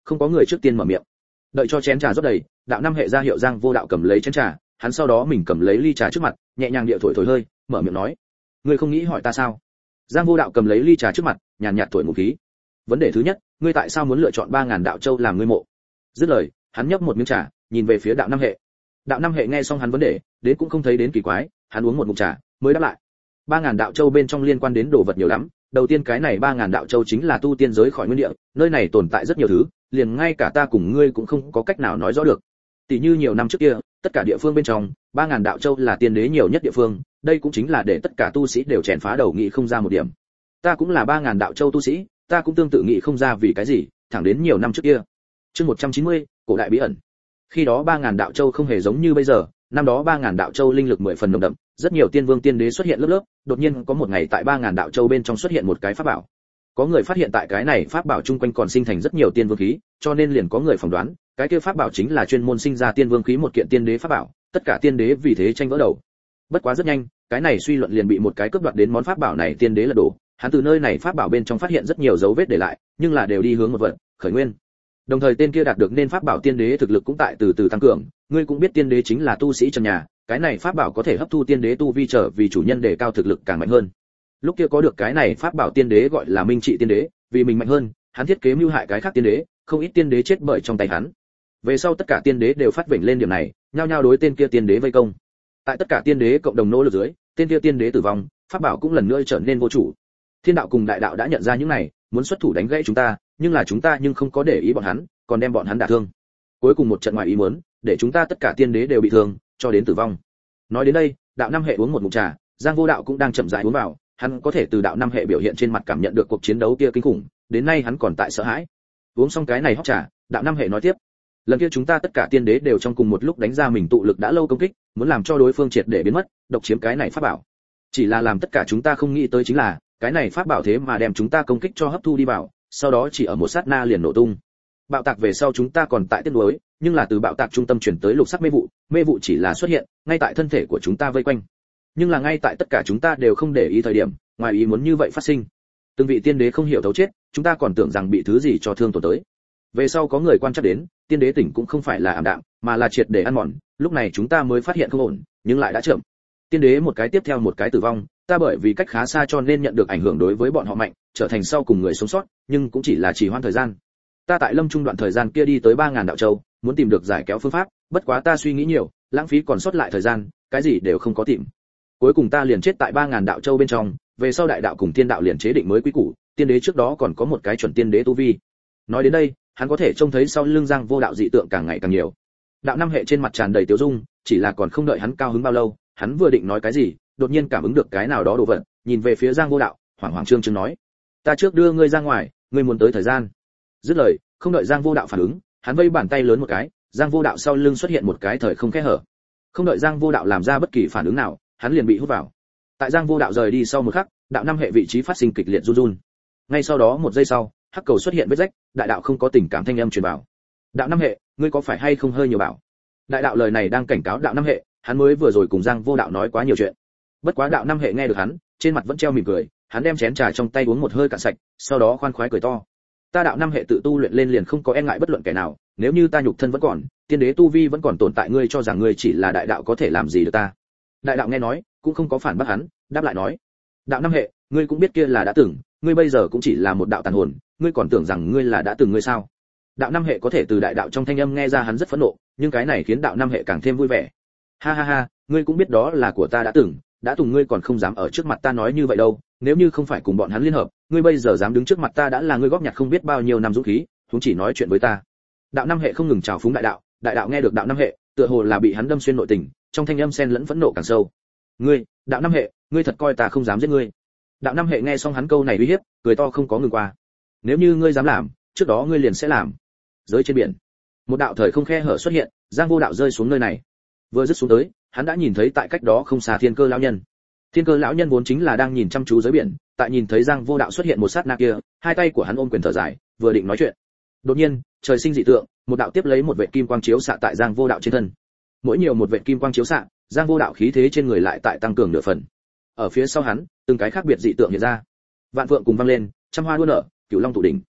không có người trước tiên mở miệng. Đợi cho chén trà rót đầy, đạo năm hệ ra hiệu Giang Vô Đạo cầm lấy chén trà, hắn sau đó mình cầm lấy ly trà trước mặt, nhẹ nhàng địa thổi thổi hơi, mở miệng nói: ngươi không nghĩ hỏi ta sao? Giang Vô Đạo cầm lấy ly trà trước mặt, nhàn nhạt thổi một khí. Vấn đề thứ nhất, ngươi tại sao muốn lựa chọn ba ngàn đạo châu làm ngươi mộ? Dứt lời, hắn nhấp một miếng trà, nhìn về phía đạo năm hệ. Đạo năm hệ nghe xong hắn vấn đề, đến cũng không thấy đến kỳ quái, hắn uống một ngụm trà, mới đáp lại. ba ngàn đạo châu bên trong liên quan đến đồ vật nhiều lắm, đầu tiên cái này ba ngàn đạo châu chính là tu tiên giới khỏi nguyên địa, nơi này tồn tại rất nhiều thứ, liền ngay cả ta cùng ngươi cũng không có cách nào nói rõ được. Tỷ như nhiều năm trước kia, tất cả địa phương bên trong, ba ngàn đạo châu là tiên đế nhiều nhất địa phương, đây cũng chính là để tất cả tu sĩ đều chèn phá đầu nghĩ không ra một điểm. Ta cũng là ba ngàn đạo châu tu sĩ, ta cũng tương tự nghĩ không ra vì cái gì, thẳng đến nhiều năm trước kia. Chương một trăm chín mươi, cổ đại bí ẩn. Khi đó ba ngàn đạo châu không hề giống như bây giờ, năm đó ba ngàn đạo châu linh lực mười phần nồng đậm, rất nhiều tiên vương tiên đế xuất hiện lớp lớp, đột nhiên có một ngày tại ba ngàn đạo châu bên trong xuất hiện một cái pháp bảo. Có người phát hiện tại cái này pháp bảo chung quanh còn sinh thành rất nhiều tiên vương khí, cho nên liền có người phỏng đoán, cái kia pháp bảo chính là chuyên môn sinh ra tiên vương khí một kiện tiên đế pháp bảo, tất cả tiên đế vì thế tranh vỡ đầu. Bất quá rất nhanh, cái này suy luận liền bị một cái cướp đoạt đến món pháp bảo này tiên đế lật đổ, hắn từ nơi này pháp bảo bên trong phát hiện rất nhiều dấu vết để lại, nhưng là đều đi hướng một vật, khởi nguyên. Đồng thời tên kia đạt được nên pháp bảo tiên đế thực lực cũng tại từ từ tăng cường, ngươi cũng biết tiên đế chính là tu sĩ trần nhà, cái này pháp bảo có thể hấp thu tiên đế tu vi trở vì chủ nhân để cao thực lực càng mạnh hơn. Lúc kia có được cái này pháp bảo tiên đế gọi là Minh Trị tiên đế, vì mình mạnh hơn, hắn thiết kế mưu hại cái khác tiên đế, không ít tiên đế chết bởi trong tay hắn. Về sau tất cả tiên đế đều phát vểnh lên điểm này, nhao nhao đối tên kia tiên đế vây công. Tại tất cả tiên đế cộng đồng nỗ lực dưới, tên kia tiên đế tử vong, pháp bảo cũng lần nữa trở nên vô chủ. Thiên đạo cùng đại đạo đã nhận ra những này, muốn xuất thủ đánh gãy chúng ta, nhưng là chúng ta nhưng không có để ý bọn hắn, còn đem bọn hắn đả thương. Cuối cùng một trận ngoài ý muốn, để chúng ta tất cả tiên đế đều bị thương, cho đến tử vong. Nói đến đây, đạo năm hệ uống một ngụm trà, Giang Vô Đạo cũng đang chậm rãi uống vào, hắn có thể từ đạo năm hệ biểu hiện trên mặt cảm nhận được cuộc chiến đấu kia kinh khủng, đến nay hắn còn tại sợ hãi. Uống xong cái này hốc trà, đạo năm hệ nói tiếp: lần kia chúng ta tất cả tiên đế đều trong cùng một lúc đánh ra mình tụ lực đã lâu công kích, muốn làm cho đối phương triệt để biến mất, độc chiếm cái này pháp bảo. Chỉ là làm tất cả chúng ta không nghĩ tới chính là, cái này pháp bảo thế mà đem chúng ta công kích cho hấp thu đi vào, sau đó chỉ ở một sát na liền nổ tung. Bạo tạc về sau chúng ta còn tại tiếc nuối, nhưng là từ bạo tạc trung tâm chuyển tới lục sắc mê vụ, mê vụ chỉ là xuất hiện ngay tại thân thể của chúng ta vây quanh. Nhưng là ngay tại tất cả chúng ta đều không để ý thời điểm, ngoài ý muốn như vậy phát sinh. Từng vị tiên đế không hiểu thấu chết, chúng ta còn tưởng rằng bị thứ gì cho thương tổn tới. Về sau có người quan trắc đến, tiên đế tỉnh cũng không phải là ảm đạm, mà là triệt để ăn mòn, lúc này chúng ta mới phát hiện không ổn, nhưng lại đã chậm. Tiên đế một cái tiếp theo một cái tử vong, ta bởi vì cách khá xa cho nên nhận được ảnh hưởng đối với bọn họ mạnh, trở thành sau cùng người sống sót, nhưng cũng chỉ là trì hoãn thời gian. Ta tại Lâm Trung đoạn thời gian kia đi tới ba ngàn đạo châu, muốn tìm được giải kéo phương pháp, bất quá ta suy nghĩ nhiều, lãng phí còn sót lại thời gian, cái gì đều không có tìm. Cuối cùng ta liền chết tại ba ngàn đạo châu bên trong, về sau đại đạo cùng tiên đạo liền chế định mới quy củ, tiên đế trước đó còn có một cái chuẩn tiên đế tu vi. Nói đến đây, hắn có thể trông thấy sau lưng Giang Vô Đạo dị tượng càng ngày càng nhiều. Đạo năm hệ trên mặt tràn đầy tiêu dung, chỉ là còn không đợi hắn cao hứng bao lâu, hắn vừa định nói cái gì, đột nhiên cảm ứng được cái nào đó đồ vật, nhìn về phía Giang Vô Đạo, hoảng hoảng trương trương nói: ta trước đưa ngươi ra ngoài, ngươi muốn tới thời gian. Dứt lời, không đợi Giang Vô Đạo phản ứng, hắn vây bàn tay lớn một cái, Giang Vô Đạo sau lưng xuất hiện một cái thời không kẽ hở. Không đợi Giang Vô Đạo làm ra bất kỳ phản ứng nào, hắn liền bị hút vào. Tại Giang Vô Đạo rời đi sau một khắc, đạo năm hệ vị trí phát sinh kịch liệt run run. Ngay sau đó một giây sau, hắc cầu xuất hiện vết rách, đại đạo không có tình cảm thanh âm truyền vào. Đạo năm hệ, ngươi có phải hay không hơi nhiều bảo? Đại đạo lời này đang cảnh cáo đạo năm hệ, hắn mới vừa rồi cùng Giang Vô Đạo nói quá nhiều chuyện. Bất quá đạo năm hệ nghe được hắn, trên mặt vẫn treo mỉm cười, hắn đem chén trà trong tay uống một hơi cạn sạch, sau đó khoan khoái cười to. Ta đạo năm hệ tự tu luyện lên liền không có e ngại bất luận kẻ nào, nếu như ta nhục thân vẫn còn, tiên đế tu vi vẫn còn tồn tại, ngươi cho rằng ngươi chỉ là đại đạo có thể làm gì được ta? Đại đạo nghe nói, cũng không có phản bác hắn, đáp lại nói: đạo năm hệ, ngươi cũng biết kia là đã từng, ngươi bây giờ cũng chỉ là một đạo tàn hồn, ngươi còn tưởng rằng ngươi là đã từng ngươi sao? Đạo năm hệ có thể từ đại đạo trong thanh âm nghe ra hắn rất phẫn nộ, nhưng cái này khiến đạo năm hệ càng thêm vui vẻ. Ha ha ha, ngươi cũng biết đó là của ta đã từng, đã từng ngươi còn không dám ở trước mặt ta nói như vậy đâu, nếu như không phải cùng bọn hắn liên hợp, ngươi bây giờ dám đứng trước mặt ta đã là ngươi góp nhặt không biết bao nhiêu năm dũng khí, chúng chỉ nói chuyện với ta. Đạo năm hệ không ngừng chào phúng đại đạo, đại đạo nghe được đạo năm hệ, tựa hồ là bị hắn đâm xuyên nội tình, trong thanh âm xen lẫn phẫn nộ càng sâu. Ngươi, đạo năm hệ, ngươi thật coi ta không dám giết ngươi? Đạo năm hệ nghe xong hắn câu này uy hiếp, cười to không có ngừng qua. Nếu như ngươi dám làm, trước đó ngươi liền sẽ làm. Giới trên biển, một đạo thời không khe hở xuất hiện, Giang Vô Đạo rơi xuống nơi này. Vừa dứt xuống tới, hắn đã nhìn thấy tại cách đó không xa Thiên Cơ lão nhân. Thiên Cơ lão nhân vốn chính là đang nhìn chăm chú giới biển, tại nhìn thấy Giang Vô Đạo xuất hiện một sát na kia, hai tay của hắn ôm quyền thở dài, vừa định nói chuyện. Đột nhiên, trời sinh dị tượng, một đạo tiếp lấy một vệt kim quang chiếu xạ tại Giang Vô Đạo trên thân. Mỗi nhiều một vệt kim quang chiếu xạ, Giang Vô Đạo khí thế trên người lại tại tăng cường nửa phần. Ở phía sau hắn, từng cái khác biệt dị tượng hiện ra. Vạn phượng cùng vang lên, trăm hoa đua nở, cửu long tụ đỉnh.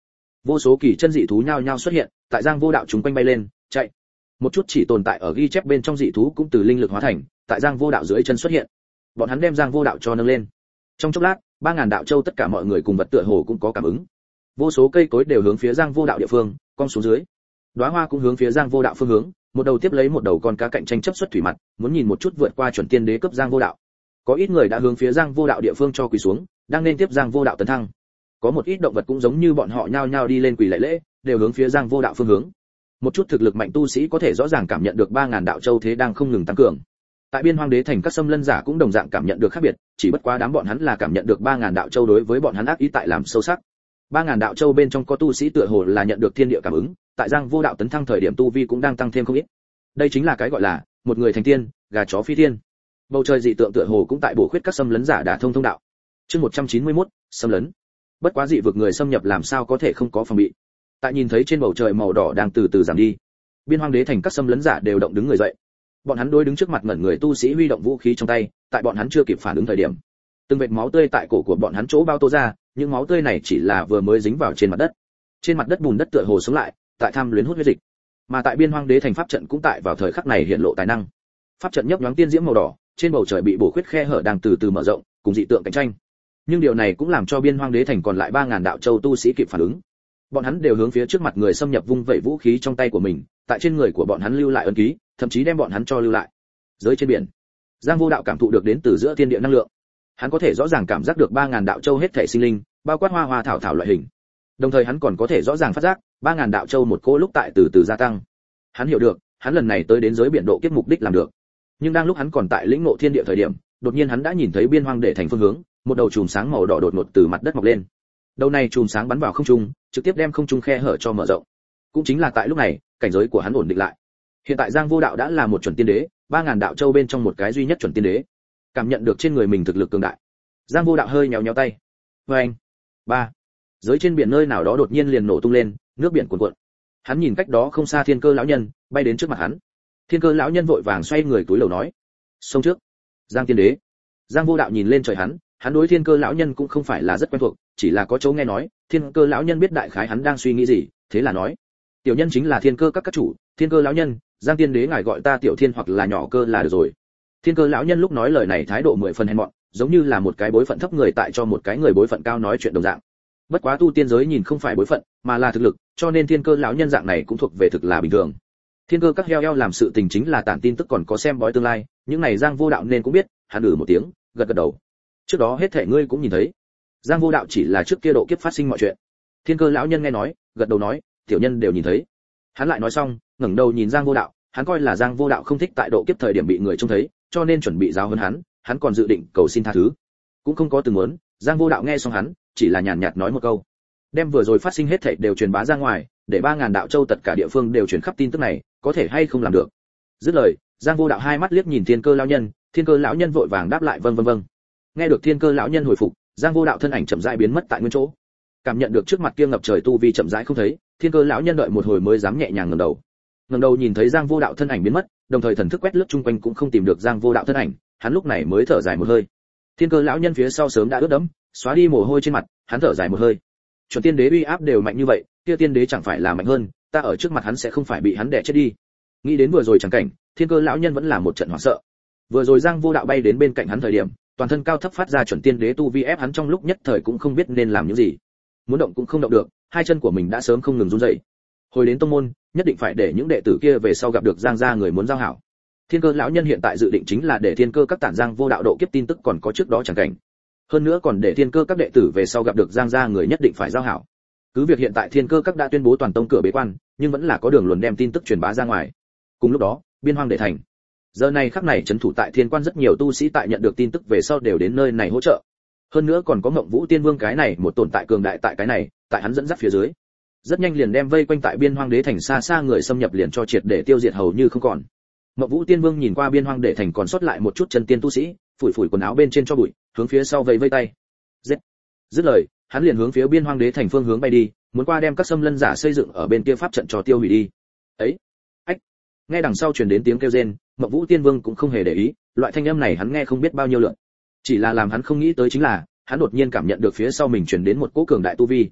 Vô số kỳ chân dị thú nhao nhao xuất hiện, tại Giang Vô Đạo chúng quanh bay lên, chạy. Một chút chỉ tồn tại ở ghi chép bên trong dị thú cũng từ linh lực hóa thành, tại Giang Vô Đạo dưới chân xuất hiện. Bọn hắn đem Giang Vô Đạo cho nâng lên. Trong chốc lát, ba ngàn đạo châu tất cả mọi người cùng vật tựa hồ cũng có cảm ứng. Vô số cây cối đều hướng phía Giang Vô Đạo địa phương, cong xuống dưới. Đóa hoa cũng hướng phía Giang Vô Đạo phương hướng, một đầu tiếp lấy một đầu con cá cạnh tranh chấp xuất thủy mặt, muốn nhìn một chút vượt qua chuẩn tiên đế cấp Giang Vô Đạo. Có ít người đã hướng phía Giang Vô Đạo địa phương cho quỳ xuống, đang nên tiếp Giang Vô Đạo tấn thăng. Có một ít động vật cũng giống như bọn họ nhao nhao đi lên quỳ lạy lễ, đều hướng phía Giang Vô Đạo phương hướng. Một chút thực lực mạnh tu sĩ có thể rõ ràng cảm nhận được ba ngàn đạo châu thế đang không ngừng tăng cường. Tại Biên Hoang Đế thành các xâm lân giả cũng đồng dạng cảm nhận được khác biệt, chỉ bất quá đám bọn hắn là cảm nhận được ba ngàn đạo châu đối với bọn hắn ác ý tại làm sâu sắc. ba ngàn đạo châu bên trong có tu sĩ tựa hồ là nhận được thiên địa cảm ứng, tại Giang Vô Đạo tấn thăng thời điểm tu vi cũng đang tăng thêm không ít. Đây chính là cái gọi là một người thành tiên, gà chó phi thiên. Bầu trời dị tượng tựa hồ cũng tại bổ khuyết các xâm lấn giả đả thông thông đạo. Chương một trăm chín mươi mốt, xâm lấn. Bất quá dị vực người xâm nhập làm sao có thể không có phòng bị. Tại nhìn thấy trên bầu trời màu đỏ đang từ từ giảm đi, Biên Hoang Đế thành các xâm lấn giả đều động đứng người dậy. Bọn hắn đối đứng trước mặt ngẩn người tu sĩ huy động vũ khí trong tay, tại bọn hắn chưa kịp phản ứng thời điểm, từng vệt máu tươi tại cổ của bọn hắn chỗ bao tô ra, những máu tươi này chỉ là vừa mới dính vào trên mặt đất. Trên mặt đất bùn đất tựa hồ sống lại, tại tham luyến hút huyết dịch. Mà tại Biên Hoang Đế thành pháp trận cũng tại vào thời khắc này hiện lộ tài năng. Pháp trận nhấp nhoáng tiên diễm màu đỏ, trên bầu trời bị bổ khuyết khe hở đang từ từ mở rộng, cùng dị tượng cạnh tranh. Nhưng điều này cũng làm cho Biên Hoang Đế thành còn lại ba ngàn đạo châu tu sĩ kịp phản ứng. Bọn hắn đều hướng phía trước mặt người xâm nhập vung vẩy vũ khí trong tay của mình, tại trên người của bọn hắn lưu lại ấn ký, thậm chí đem bọn hắn cho lưu lại. Dưới trên biển, Giang Vô Đạo cảm thụ được đến từ giữa thiên địa năng lượng. Hắn có thể rõ ràng cảm giác được ba ngàn đạo châu hết thảy sinh linh, bao quát hoa hoa thảo thảo loại hình. Đồng thời hắn còn có thể rõ ràng phát giác, ba ngàn đạo châu một cô lúc tại từ từ gia tăng. Hắn hiểu được, hắn lần này tới đến giới biển độ kiếp mục đích làm được. Nhưng đang lúc hắn còn tại lĩnh ngộ thiên địa thời điểm, đột nhiên hắn đã nhìn thấy Biên Hoang Đế thành phương hướng, một đầu chùm sáng màu đỏ đột ngột từ mặt đất mọc lên. Đầu này chùm sáng bắn vào không trung, trực tiếp đem không trung khe hở cho mở rộng. Cũng chính là tại lúc này, cảnh giới của hắn ổn định lại. Hiện tại Giang Vô Đạo đã là một chuẩn tiên đế, ba ngàn đạo châu bên trong một cái duy nhất chuẩn tiên đế. Cảm nhận được trên người mình thực lực cường đại, Giang Vô Đạo hơi nhéo nhéo tay. Oeng. Ba. Dưới trên biển nơi nào đó đột nhiên liền nổ tung lên, nước biển cuồn cuộn. Hắn nhìn cách đó không xa Thiên Cơ lão nhân, bay đến trước mặt hắn. Thiên Cơ lão nhân vội vàng xoay người túi lầu nói: "Xông trước." Giang tiên đế. Giang Vô Đạo nhìn lên trời hắn, hắn đối Thiên Cơ lão nhân cũng không phải là rất quen thuộc, chỉ là có chỗ nghe nói, Thiên Cơ lão nhân biết đại khái hắn đang suy nghĩ gì, thế là nói: "Tiểu nhân chính là Thiên Cơ các các chủ, Thiên Cơ lão nhân, Giang tiên đế ngài gọi ta Tiểu Thiên hoặc là nhỏ Cơ là được rồi." Thiên Cơ lão nhân lúc nói lời này thái độ mười phần hèn mọn, giống như là một cái bối phận thấp người tại cho một cái người bối phận cao nói chuyện đồng dạng. Bất quá tu tiên giới nhìn không phải bối phận, mà là thực lực, cho nên Thiên Cơ lão nhân dạng này cũng thuộc về thực là bình thường. Thiên Cơ các heo heo làm sự tình chính là tản tin tức còn có xem bói tương lai, những này Giang Vô Đạo nên cũng biết, hắn ử một tiếng, gật gật đầu. Trước đó hết thảy ngươi cũng nhìn thấy. Giang Vô Đạo chỉ là trước kia độ kiếp phát sinh mọi chuyện. Thiên Cơ lão nhân nghe nói, gật đầu nói, tiểu nhân đều nhìn thấy. Hắn lại nói xong, ngẩng đầu nhìn Giang Vô Đạo, hắn coi là Giang Vô Đạo không thích tại độ kiếp thời điểm bị người trông thấy, cho nên chuẩn bị giáo huấn hắn, hắn còn dự định cầu xin tha thứ. Cũng không có từng muốn, Giang Vô Đạo nghe xong hắn, chỉ là nhàn nhạt nói một câu. Đem vừa rồi phát sinh hết thảy đều truyền bá ra ngoài, để ba ngàn đạo châu tất cả địa phương đều truyền khắp tin tức này, có thể hay không làm được. Dứt lời, Giang Vô Đạo hai mắt liếc nhìn Thiên Cơ lão nhân, Thiên Cơ lão nhân vội vàng đáp lại vâng vâng vâng. Nghe được Thiên Cơ lão nhân hồi phục, Giang Vô Đạo thân ảnh chậm rãi biến mất tại nguyên chỗ. Cảm nhận được trước mặt kia ngập trời tu vi chậm rãi không thấy, Thiên Cơ lão nhân đợi một hồi mới dám nhẹ nhàng ngẩng đầu. Ngẩng đầu nhìn thấy Giang Vô Đạo thân ảnh biến mất, đồng thời thần thức quét lướt chung quanh cũng không tìm được Giang Vô Đạo thân ảnh, hắn lúc này mới thở dài một hơi. Thiên Cơ lão nhân phía sau sớm đã ướt đẫm, xóa đi mồ hôi trên mặt, hắn thở dài một hơi. Chuẩn tiên đế uy áp đều mạnh như vậy, kia tiên đế chẳng phải là mạnh hơn, ta ở trước mặt hắn sẽ không phải bị hắn đè chết đi. Nghĩ đến vừa rồi chẳng cảnh, Thiên Cơ lão nhân vẫn là một trận hoảng sợ. Vừa rồi Giang Vô Đạo bay đến bên cạnh hắn thời điểm, toàn thân cao thấp phát ra chuẩn tiên đế tu vi ép hắn trong lúc nhất thời cũng không biết nên làm những gì. Muốn động cũng không động được, hai chân của mình đã sớm không ngừng run rẩy. Hồi đến tông môn, nhất định phải để những đệ tử kia về sau gặp được Giang gia người muốn giao hảo. Thiên Cơ lão nhân hiện tại dự định chính là để Thiên Cơ các tản Giang Vô Đạo độ kiếp tin tức còn có trước đó chẳng cảnh. Hơn nữa còn để Thiên Cơ các đệ tử về sau gặp được Giang gia người nhất định phải giao hảo. Cứ việc hiện tại Thiên Cơ các đã tuyên bố toàn tông cửa bế quan, nhưng vẫn là có đường luồn đem tin tức truyền bá ra ngoài. Cùng lúc đó, Biên Hoang Đế thành. Giờ này khắc này trấn thủ tại Thiên Quan rất nhiều tu sĩ tại nhận được tin tức về sau đều đến nơi này hỗ trợ. Hơn nữa còn có Ngộng Vũ Tiên Vương cái này một tồn tại cường đại tại cái này, tại hắn dẫn dắt phía dưới. Rất nhanh liền đem vây quanh tại Biên Hoang Đế thành xa xa người xâm nhập liền cho triệt để tiêu diệt hầu như không còn. Ngộng Vũ Tiên Vương nhìn qua Biên Hoang Đế thành còn sót lại một chút chân tiên tu sĩ, phủi phủi quần áo bên trên cho bụi, hướng phía sau vây vây tay. Giết. Dứt lời, hắn liền hướng phía Biên Hoang Đế thành phương hướng bay đi, muốn qua đem các xâm lân giả xây dựng ở bên kia pháp trận cho tiêu hủy đi. Ấy, ách. Nghe đằng sau truyền đến tiếng kêu rên, Ngộng Vũ Tiên Vương cũng không hề để ý, loại thanh âm này hắn nghe không biết bao nhiêu lượt. Chỉ là làm hắn không nghĩ tới chính là, hắn đột nhiên cảm nhận được phía sau mình truyền đến một cỗ cường đại tu vi.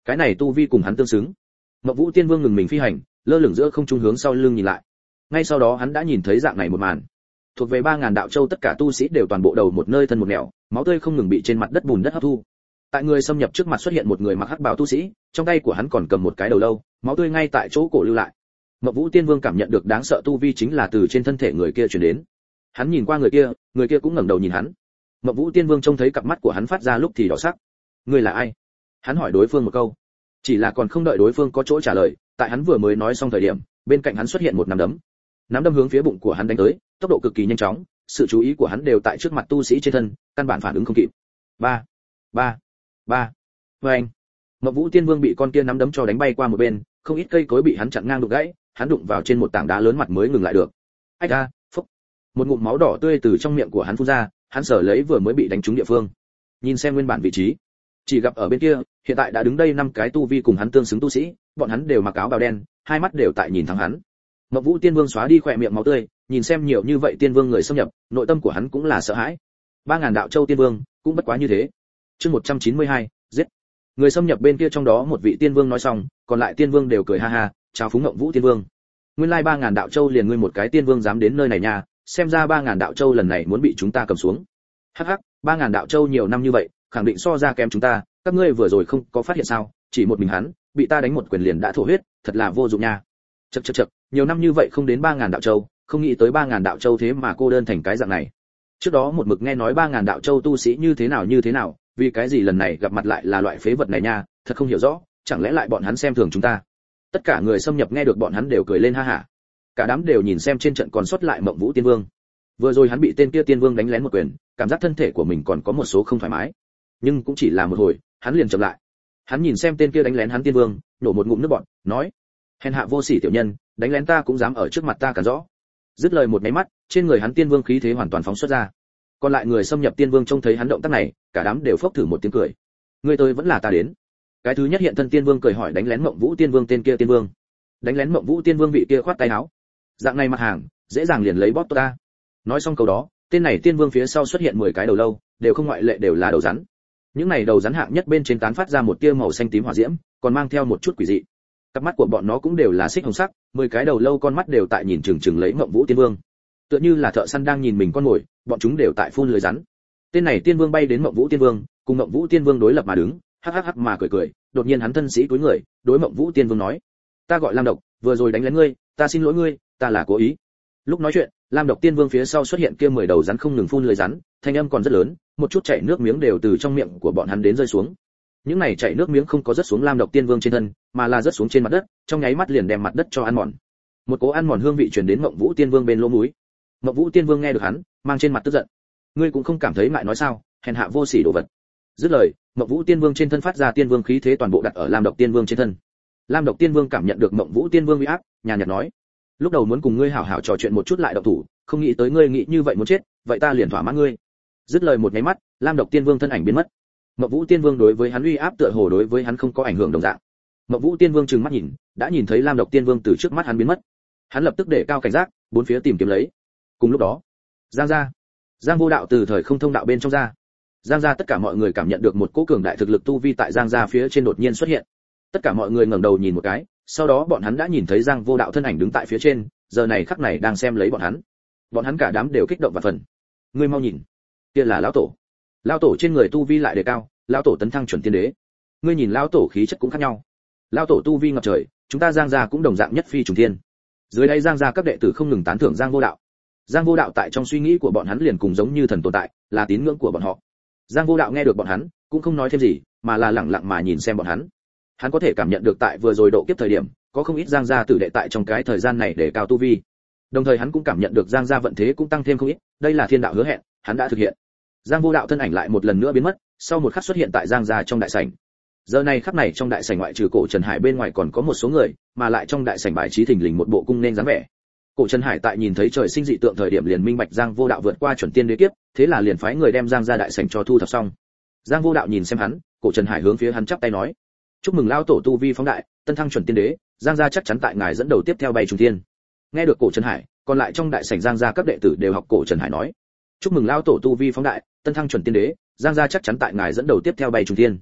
cái này tu vi cùng hắn tương xứng. Mộng Vũ Tiên Vương ngừng mình phi hành, lơ lửng giữa không trung hướng sau lưng nhìn lại. Ngay sau đó hắn đã nhìn thấy dạng này một màn. Thuộc về ba ngàn đạo châu tất cả tu sĩ đều toàn bộ đầu một nơi thân một nẻo, máu tươi không ngừng bị trên mặt đất bùn đất hấp thu. Tại người xâm nhập trước mặt xuất hiện một người mặc hắc bào tu sĩ, trong tay của hắn còn cầm một cái đầu lâu, máu tươi ngay tại chỗ cổ lưu lại. Mộng Vũ Tiên Vương cảm nhận được đáng sợ tu vi chính là từ trên thân thể người kia truyền đến. Hắn nhìn qua người kia, người kia cũng ngẩng đầu nhìn hắn. Mộng Vũ Tiên Vương trông thấy cặp mắt của hắn phát ra lúc thì đỏ sắc. Ngươi là ai? Hắn hỏi đối phương một câu. Chỉ là còn không đợi đối phương có chỗ trả lời, tại hắn vừa mới nói xong thời điểm, bên cạnh hắn xuất hiện một nắm đấm. Nắm đấm hướng phía bụng của hắn đánh tới, tốc độ cực kỳ nhanh chóng, sự chú ý của hắn đều tại trước mặt tu sĩ trên thân, căn bản phản ứng không kịp. Ba, ba, ba. Vâng. Mộng Vũ Tiên Vương bị con kia nắm đấm cho đánh bay qua một bên, không ít cây cối bị hắn chặn ngang đụng gãy, hắn đụng vào trên một tảng đá lớn mặt mới ngừng lại được. Ách a, phúc. Một ngụm máu đỏ tươi từ trong miệng của hắn phun ra, hắn sở lấy vừa mới bị đánh trúng địa phương. Nhìn xem nguyên bản vị trí, chỉ gặp ở bên kia, hiện tại đã đứng đây năm cái tu vi cùng hắn tương xứng tu sĩ, bọn hắn đều mặc áo bào đen, hai mắt đều tại nhìn thẳng hắn. Mộng Vũ Tiên Vương xóa đi khỏe miệng máu tươi, nhìn xem nhiều như vậy tiên vương người xâm nhập, nội tâm của hắn cũng là sợ hãi. Ba ngàn đạo châu tiên vương, cũng bất quá như thế. Chương một trăm chín mươi hai, giết. Người xâm nhập bên kia trong đó một vị tiên vương nói xong, còn lại tiên vương đều cười ha ha, chào phúng Mộng Vũ Tiên Vương. Nguyên lai ba ngàn đạo châu liền ngươi một cái tiên vương dám đến nơi này nha, xem ra ba ngàn đạo châu lần này muốn bị chúng ta cầm xuống. Hắc hắc, ba ngàn đạo châu nhiều năm như vậy, khẳng định so ra kém chúng ta, các ngươi vừa rồi không có phát hiện sao? Chỉ một mình hắn, bị ta đánh một quyền liền đã thổ huyết, thật là vô dụng nha. Chậc chậc chậc, nhiều năm như vậy không đến ba ngàn đạo châu, không nghĩ tới ba ngàn đạo châu thế mà cô đơn thành cái dạng này. Trước đó một mực nghe nói ba ngàn đạo châu tu sĩ như thế nào như thế nào, vì cái gì lần này gặp mặt lại là loại phế vật này nha, thật không hiểu rõ, chẳng lẽ lại bọn hắn xem thường chúng ta. Tất cả người xâm nhập nghe được bọn hắn đều cười lên ha hả. Cả đám đều nhìn xem trên trận còn sót lại Mộng Vũ Tiên Vương. Vừa rồi hắn bị tên kia tiên vương đánh lén một quyền, cảm giác thân thể của mình còn có một số không thoải mái, nhưng cũng chỉ là một hồi, hắn liền chậm lại. Hắn nhìn xem tên kia đánh lén hắn tiên vương, nổ một ngụm nước bọt, nói: hèn hạ vô sỉ tiểu nhân, đánh lén ta cũng dám ở trước mặt ta cản rõ. Dứt lời một máy mắt, trên người hắn tiên vương khí thế hoàn toàn phóng xuất ra. Còn lại người xâm nhập tiên vương trông thấy hắn động tác này, cả đám đều phốc thử một tiếng cười. Ngươi tới vẫn là ta đến. Cái thứ nhất hiện thân tiên vương cười hỏi đánh lén Mộng Vũ Tiên Vương tên kia tiên vương. Đánh lén Mộng Vũ Tiên Vương vị kia khoát tay áo. Dạng này mặt hàng, dễ dàng liền lấy bóp ta. Nói xong câu đó, tên này tiên vương phía sau xuất hiện mười cái đầu lâu, đều không ngoại lệ đều là đầu rắn. Những này đầu rắn hạng nhất bên trên tán phát ra một tia màu xanh tím hỏa diễm, còn mang theo một chút quỷ dị. Cặp mắt của bọn nó cũng đều là xích hồng sắc, mười cái đầu lâu con mắt đều tại nhìn chừng chừng lấy Mộng Vũ Tiên Vương. Tựa như là thợ săn đang nhìn mình con mồi, bọn chúng đều tại phun lưới rắn. Tên này tiên vương bay đến Mộng Vũ Tiên Vương, cùng Mộng Vũ Tiên Vương đối lập mà đứng, hắc hắc hắc mà cười cười, đột nhiên hắn thân sĩ cúi người, đối Mộng Vũ Tiên Vương nói: "Ta gọi Lam Độc, vừa rồi đánh lén ngươi, ta xin lỗi ngươi, ta là cố ý." Lúc nói chuyện, Lam Độc Tiên Vương phía sau xuất hiện kia mười đầu rắn không ngừng phun lưới rắn, thanh âm còn rất lớn, một chút chảy nước miếng đều từ trong miệng của bọn hắn đến rơi xuống. Những này chảy nước miếng không có rớt xuống Lam Độc Tiên Vương trên thân, mà là rớt xuống trên mặt đất, trong nháy mắt liền đem mặt đất cho ăn mòn. Một cỗ ăn mòn hương vị truyền đến Mộng Vũ Tiên Vương bên lỗ mũi. Mộng Vũ Tiên Vương nghe được hắn, mang trên mặt tức giận. Ngươi cũng không cảm thấy ngại nói sao, hèn hạ vô sỉ đồ vật. Dứt lời, Mộng Vũ Tiên Vương trên thân phát ra tiên vương khí thế toàn bộ đặt ở Lam Độc Tiên Vương trên thân. Lam Độc Tiên Vương cảm nhận được Mộng Vũ Tiên Vương uy áp, nhàn nhạt nói: "Lúc đầu muốn cùng ngươi hảo hảo trò chuyện một chút lại động thủ, không nghĩ tới ngươi nghĩ như vậy muốn chết, vậy ta liền thỏa mãn ngươi." Dứt lời một cái mắt, Lam Độc Tiên Vương thân ảnh biến mất. Mộng Vũ Tiên Vương đối với hắn uy áp tựa hồ đối với hắn không có ảnh hưởng đồng dạng. Mộng Vũ Tiên Vương trừng mắt nhìn, đã nhìn thấy Lam Độc Tiên Vương từ trước mắt hắn biến mất. Hắn lập tức để cao cảnh giác, bốn phía tìm kiếm lấy. Cùng lúc đó, Giang gia, Giang Vô Đạo từ thời không thông đạo bên trong ra. Giang gia tất cả mọi người cảm nhận được một cỗ cường đại thực lực tu vi tại Giang gia phía trên đột nhiên xuất hiện. Tất cả mọi người ngẩng đầu nhìn một cái, sau đó bọn hắn đã nhìn thấy Giang Vô Đạo thân ảnh đứng tại phía trên, giờ này khắc này đang xem lấy bọn hắn. Bọn hắn cả đám đều kích động và phần. Ngươi mau nhìn, kia là lão tổ. Lão tổ trên người tu vi lại đề cao, lão tổ tấn thăng chuẩn tiên đế. Ngươi nhìn lão tổ khí chất cũng khác nhau. Lão tổ tu vi ngập trời, chúng ta Giang gia cũng đồng dạng nhất phi trùng thiên. Dưới đây Giang gia các đệ tử không ngừng tán thưởng Giang Vô Đạo. Giang Vô Đạo tại trong suy nghĩ của bọn hắn liền cùng giống như thần tồn tại, là tín ngưỡng của bọn họ. Giang Vô Đạo nghe được bọn hắn, cũng không nói thêm gì, mà là lặng lặng mà nhìn xem bọn hắn. Hắn có thể cảm nhận được tại vừa rồi độ kiếp thời điểm, có không ít Giang gia tử đệ tại trong cái thời gian này để cao tu vi. Đồng thời hắn cũng cảm nhận được Giang gia vận thế cũng tăng thêm không ít, đây là thiên đạo hứa hẹn, hắn đã thực hiện. Giang Vô Đạo thân ảnh lại một lần nữa biến mất, sau một khắc xuất hiện tại Giang gia trong đại sảnh. Giờ này khắc này trong đại sảnh ngoại trừ Cổ Trần Hải bên ngoài còn có một số người, mà lại trong đại sảnh bài trí thình lình một bộ cung nên dáng vẻ. Cổ Trần Hải tại nhìn thấy trời sinh dị tượng thời điểm liền minh bạch Giang Vô Đạo vượt qua chuẩn tiên đế kiếp, thế là liền phái người đem Giang gia đại sảnh cho thu thập xong. Giang Vô Đạo nhìn xem hắn, Cổ Trần Hải hướng phía hắn chắp tay nói: "Chúc mừng lão tổ tu vi phóng đại, tân thăng chuẩn tiên đế, Giang gia chắc chắn tại ngài dẫn đầu tiếp theo bay trùng thiên." Nghe được Cổ Trần Hải, còn lại trong đại sảnh Giang gia các đệ tử đều học Cổ Trần Hải nói: "Chúc mừng lão tổ tu vi phóng đại, tân thăng chuẩn tiên đế, Giang gia chắc chắn tại ngài dẫn đầu tiếp theo bay trùng thiên."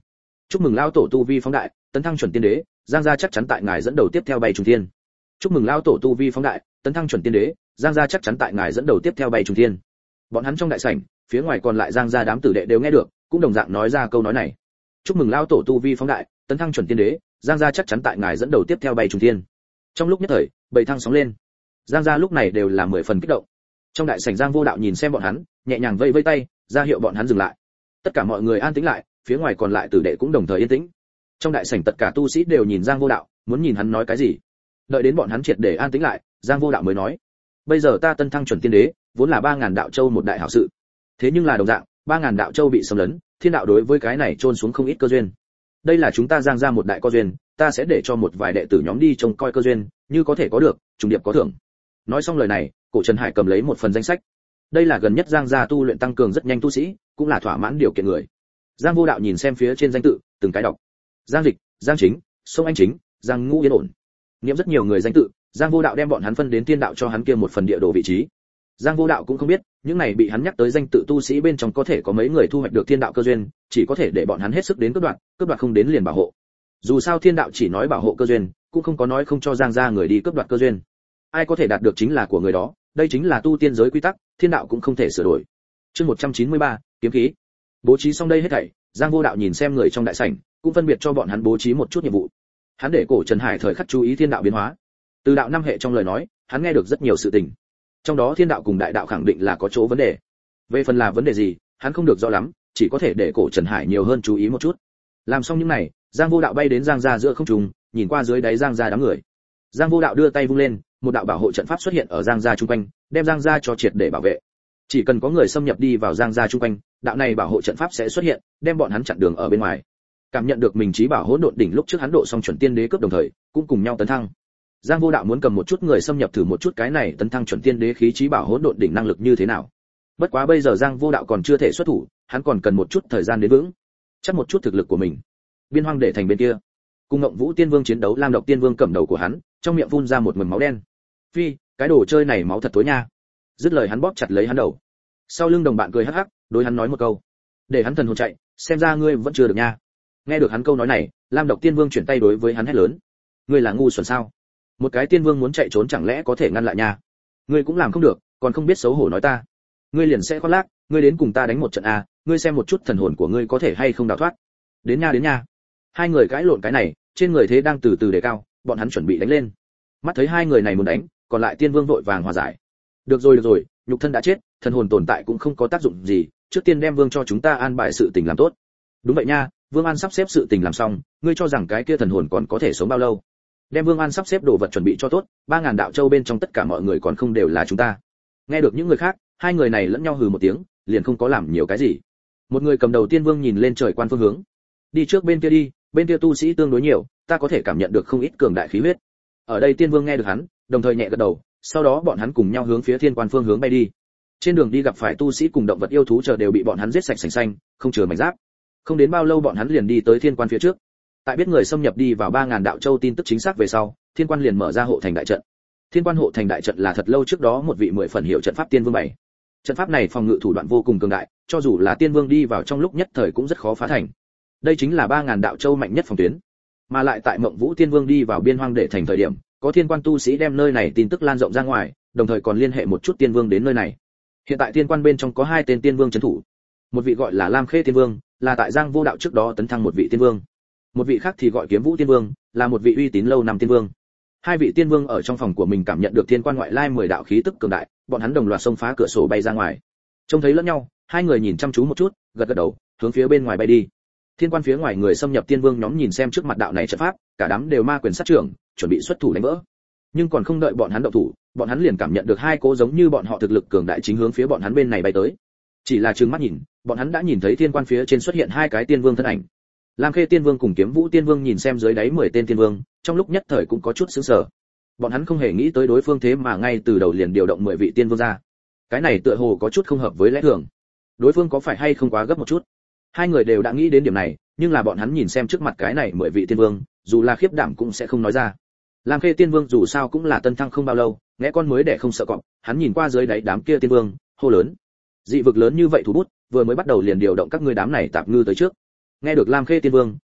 chúc mừng lão tổ tu vi phóng đại, tấn thăng chuẩn tiên đế, Giang gia chắc chắn tại ngài dẫn đầu tiếp theo bay trùng thiên. Chúc mừng lão tổ tu vi phóng đại, tấn thăng chuẩn tiên đế, Giang gia chắc chắn tại ngài dẫn đầu tiếp theo bay trùng thiên. Bọn hắn trong đại sảnh, phía ngoài còn lại Giang gia đám tử đệ đều nghe được, cũng đồng dạng nói ra câu nói này. Chúc mừng lão tổ tu vi phóng đại, tấn thăng chuẩn tiên đế, Giang gia chắc chắn tại ngài dẫn đầu tiếp theo bay trùng thiên. Trong lúc nhất thời, bảy thăng sóng lên. Giang gia lúc này đều là mười phần kích động. Trong đại sảnh Giang Vô Đạo nhìn xem bọn hắn, nhẹ nhàng vẫy vẫy tay, ra hiệu bọn hắn dừng lại. Tất cả mọi người an tĩnh lại, phía ngoài còn lại tử đệ cũng đồng thời yên tĩnh. Trong đại sảnh tất cả tu sĩ đều nhìn Giang Vô Đạo, muốn nhìn hắn nói cái gì. Đợi đến bọn hắn triệt để an tĩnh lại, Giang Vô Đạo mới nói: "Bây giờ ta tân thăng chuẩn tiên đế, vốn là ba ngàn đạo châu một đại hảo sự. Thế nhưng là đồng dạng, ba ngàn đạo châu bị xâm lấn, thiên đạo đối với cái này trôn xuống không ít cơ duyên. Đây là chúng ta Giang gia một đại cơ duyên, ta sẽ để cho một vài đệ tử nhóm đi trông coi cơ duyên, như có thể có được, trùng điệp có thưởng." Nói xong lời này, Cổ Trần Hải cầm lấy một phần danh sách. Đây là gần nhất Giang gia tu luyện tăng cường rất nhanh tu sĩ, cũng là thỏa mãn điều kiện người. Giang Vô Đạo nhìn xem phía trên danh tự, từng cái đọc. Giang Dịch, Giang Chính, Sông Anh Chính, Giang Ngũ Yên ổn. Niệm rất nhiều người danh tự, Giang Vô Đạo đem bọn hắn phân đến thiên đạo cho hắn kia một phần địa đồ vị trí. Giang Vô Đạo cũng không biết, những này bị hắn nhắc tới danh tự tu sĩ bên trong có thể có mấy người thu hoạch được thiên đạo cơ duyên, chỉ có thể để bọn hắn hết sức đến cướp đoạt, cướp đoạt không đến liền bảo hộ. Dù sao thiên đạo chỉ nói bảo hộ cơ duyên, cũng không có nói không cho Giang gia người đi cướp đoạt cơ duyên. Ai có thể đạt được chính là của người đó, đây chính là tu tiên giới quy tắc, thiên đạo cũng không thể sửa đổi. Chương một trăm chín mươi ba, kiếm khí. Bố trí xong đây hết thảy, Giang Vô Đạo nhìn xem người trong đại sảnh, cũng phân biệt cho bọn hắn bố trí một chút nhiệm vụ. Hắn để Cổ Trần Hải thời khắc chú ý thiên đạo biến hóa. Từ đạo năm hệ trong lời nói, hắn nghe được rất nhiều sự tình. Trong đó thiên đạo cùng đại đạo khẳng định là có chỗ vấn đề. Về phần là vấn đề gì, hắn không được rõ lắm, chỉ có thể để Cổ Trần Hải nhiều hơn chú ý một chút. Làm xong những này, Giang Vô Đạo bay đến Giang gia giữa không trung, nhìn qua dưới đáy Giang gia đám người. Giang Vô Đạo đưa tay vung lên, một đạo bảo hộ trận pháp xuất hiện ở Giang gia chung quanh, đem Giang gia cho triệt để bảo vệ. Chỉ cần có người xâm nhập đi vào Giang gia chung quanh, đạo này bảo hộ trận pháp sẽ xuất hiện, đem bọn hắn chặn đường ở bên ngoài. Cảm nhận được mình trí bảo hỗn độn đỉnh lúc trước hắn độ xong chuẩn tiên đế cấp đồng thời, cũng cùng nhau tấn thăng. Giang Vô Đạo muốn cầm một chút người xâm nhập thử một chút cái này tấn thăng chuẩn tiên đế khí trí bảo hỗn độn đỉnh năng lực như thế nào. Bất quá bây giờ Giang Vô Đạo còn chưa thể xuất thủ, hắn còn cần một chút thời gian đến vững, chắc một chút thực lực của mình. Biên Hoang để thành bên kia, cùng Ngộng Vũ Tiên Vương chiến đấu, Lam Độc Tiên Vương cầm đầu của hắn, trong miệng phun ra một mầm máu đen. Phi, cái đồ chơi này máu thật tối nha. Dứt lời hắn bóp chặt lấy hắn đầu. Sau lưng đồng bạn cười hắc hắc, đối hắn nói một câu, để hắn thần hồn chạy, xem ra ngươi vẫn chưa được nha. Nghe được hắn câu nói này, Lam Độc Tiên Vương chuyển tay đối với hắn hét lớn, ngươi là ngu xuẩn sao? Một cái tiên vương muốn chạy trốn chẳng lẽ có thể ngăn lại nha? Ngươi cũng làm không được, còn không biết xấu hổ nói ta. Ngươi liền sẽ khoác lác, ngươi đến cùng ta đánh một trận a, ngươi xem một chút thần hồn của ngươi có thể hay không đào thoát. Đến nha đến nha. Hai người cãi lộn cái này, trên người thế đang từ từ đề cao, bọn hắn chuẩn bị đánh lên. Mắt thấy hai người này muốn đánh, còn lại tiên vương vội vàng hòa giải. Được rồi được rồi, nhục thân đã chết, thần hồn tồn tại cũng không có tác dụng gì, trước tiên đem vương cho chúng ta an bài sự tình làm tốt. Đúng vậy nha, Vương An sắp xếp sự tình làm xong, ngươi cho rằng cái kia thần hồn còn có thể sống bao lâu? Đem Vương An sắp xếp đồ vật chuẩn bị cho tốt, ba ngàn đạo châu bên trong tất cả mọi người còn không đều là chúng ta. Nghe được những người khác, hai người này lẫn nhau hừ một tiếng, liền không có làm nhiều cái gì. Một người cầm đầu tiên vương nhìn lên trời quan phương hướng, đi trước bên kia đi, bên kia tu sĩ tương đối nhiều, ta có thể cảm nhận được không ít cường đại khí huyết. Ở đây tiên vương nghe được hắn, đồng thời nhẹ gật đầu, sau đó bọn hắn cùng nhau hướng phía thiên quan phương hướng bay đi. Trên đường đi gặp phải tu sĩ cùng động vật yêu thú chờ đều bị bọn hắn giết sạch sành xanh, không chừa mảnh giáp. Không đến bao lâu bọn hắn liền đi tới thiên quan phía trước. Tại biết người xâm nhập đi vào ba ngàn đạo châu tin tức chính xác về sau, thiên quan liền mở ra hộ thành đại trận. Thiên quan hộ thành đại trận là thật lâu trước đó một vị mười phần hiệu trận pháp tiên vương bày. Trận pháp này phòng ngự thủ đoạn vô cùng cường đại, cho dù là tiên vương đi vào trong lúc nhất thời cũng rất khó phá thành. Đây chính là ba ngàn đạo châu mạnh nhất phòng tuyến. Mà lại tại Mộng Vũ Tiên Vương đi vào Biên Hoang để thành thời điểm, có thiên quan tu sĩ đem nơi này tin tức lan rộng ra ngoài, đồng thời còn liên hệ một chút tiên vương đến nơi này. Hiện tại tiên quan bên trong có hai tên tiên vương trấn thủ. Một vị gọi là Lam Khê Tiên Vương, là tại Giang Vô Đạo trước đó tấn thăng một vị tiên vương. Một vị khác thì gọi Kiếm Vũ Tiên Vương, là một vị uy tín lâu năm tiên vương. Hai vị tiên vương ở trong phòng của mình cảm nhận được thiên quan ngoại lai mười đạo khí tức cường đại, bọn hắn đồng loạt xông phá cửa sổ bay ra ngoài. Trông thấy lẫn nhau, hai người nhìn chăm chú một chút, gật gật đầu, hướng phía bên ngoài bay đi. Thiên quan phía ngoài người xâm nhập tiên vương nhóm nhìn xem trước mặt đạo này trận pháp, cả đám đều ma quyền sát trưởng, chuẩn bị xuất thủ đánh vỡ. Nhưng còn không đợi bọn hắn động thủ, bọn hắn liền cảm nhận được hai cỗ giống như bọn họ thực lực cường đại chính hướng phía bọn hắn bên này bay tới. Chỉ là trừng mắt nhìn, bọn hắn đã nhìn thấy thiên quan phía trên xuất hiện hai cái tiên vương thân ảnh. Lam Khê Tiên Vương cùng Kiếm Vũ Tiên Vương nhìn xem dưới đáy mười tên tiên vương, trong lúc nhất thời cũng có chút sửng sở. Bọn hắn không hề nghĩ tới đối phương thế mà ngay từ đầu liền điều động mười vị tiên vương ra. Cái này tựa hồ có chút không hợp với lẽ thường. Đối phương có phải hay không quá gấp một chút? Hai người đều đã nghĩ đến điểm này, nhưng là bọn hắn nhìn xem trước mặt cái này mười vị tiên vương, dù là khiếp đảm cũng sẽ không nói ra. Lam Khê Tiên Vương dù sao cũng là tân thăng không bao lâu, nghe con mới để không sợ cọp, hắn nhìn qua dưới đáy đám kia tiên vương, hô lớn: dị vực lớn như vậy thủ bút, vừa mới bắt đầu liền điều động các ngươi đám này tạp ngư tới trước. Nghe được Lam Khê Tiên Vương,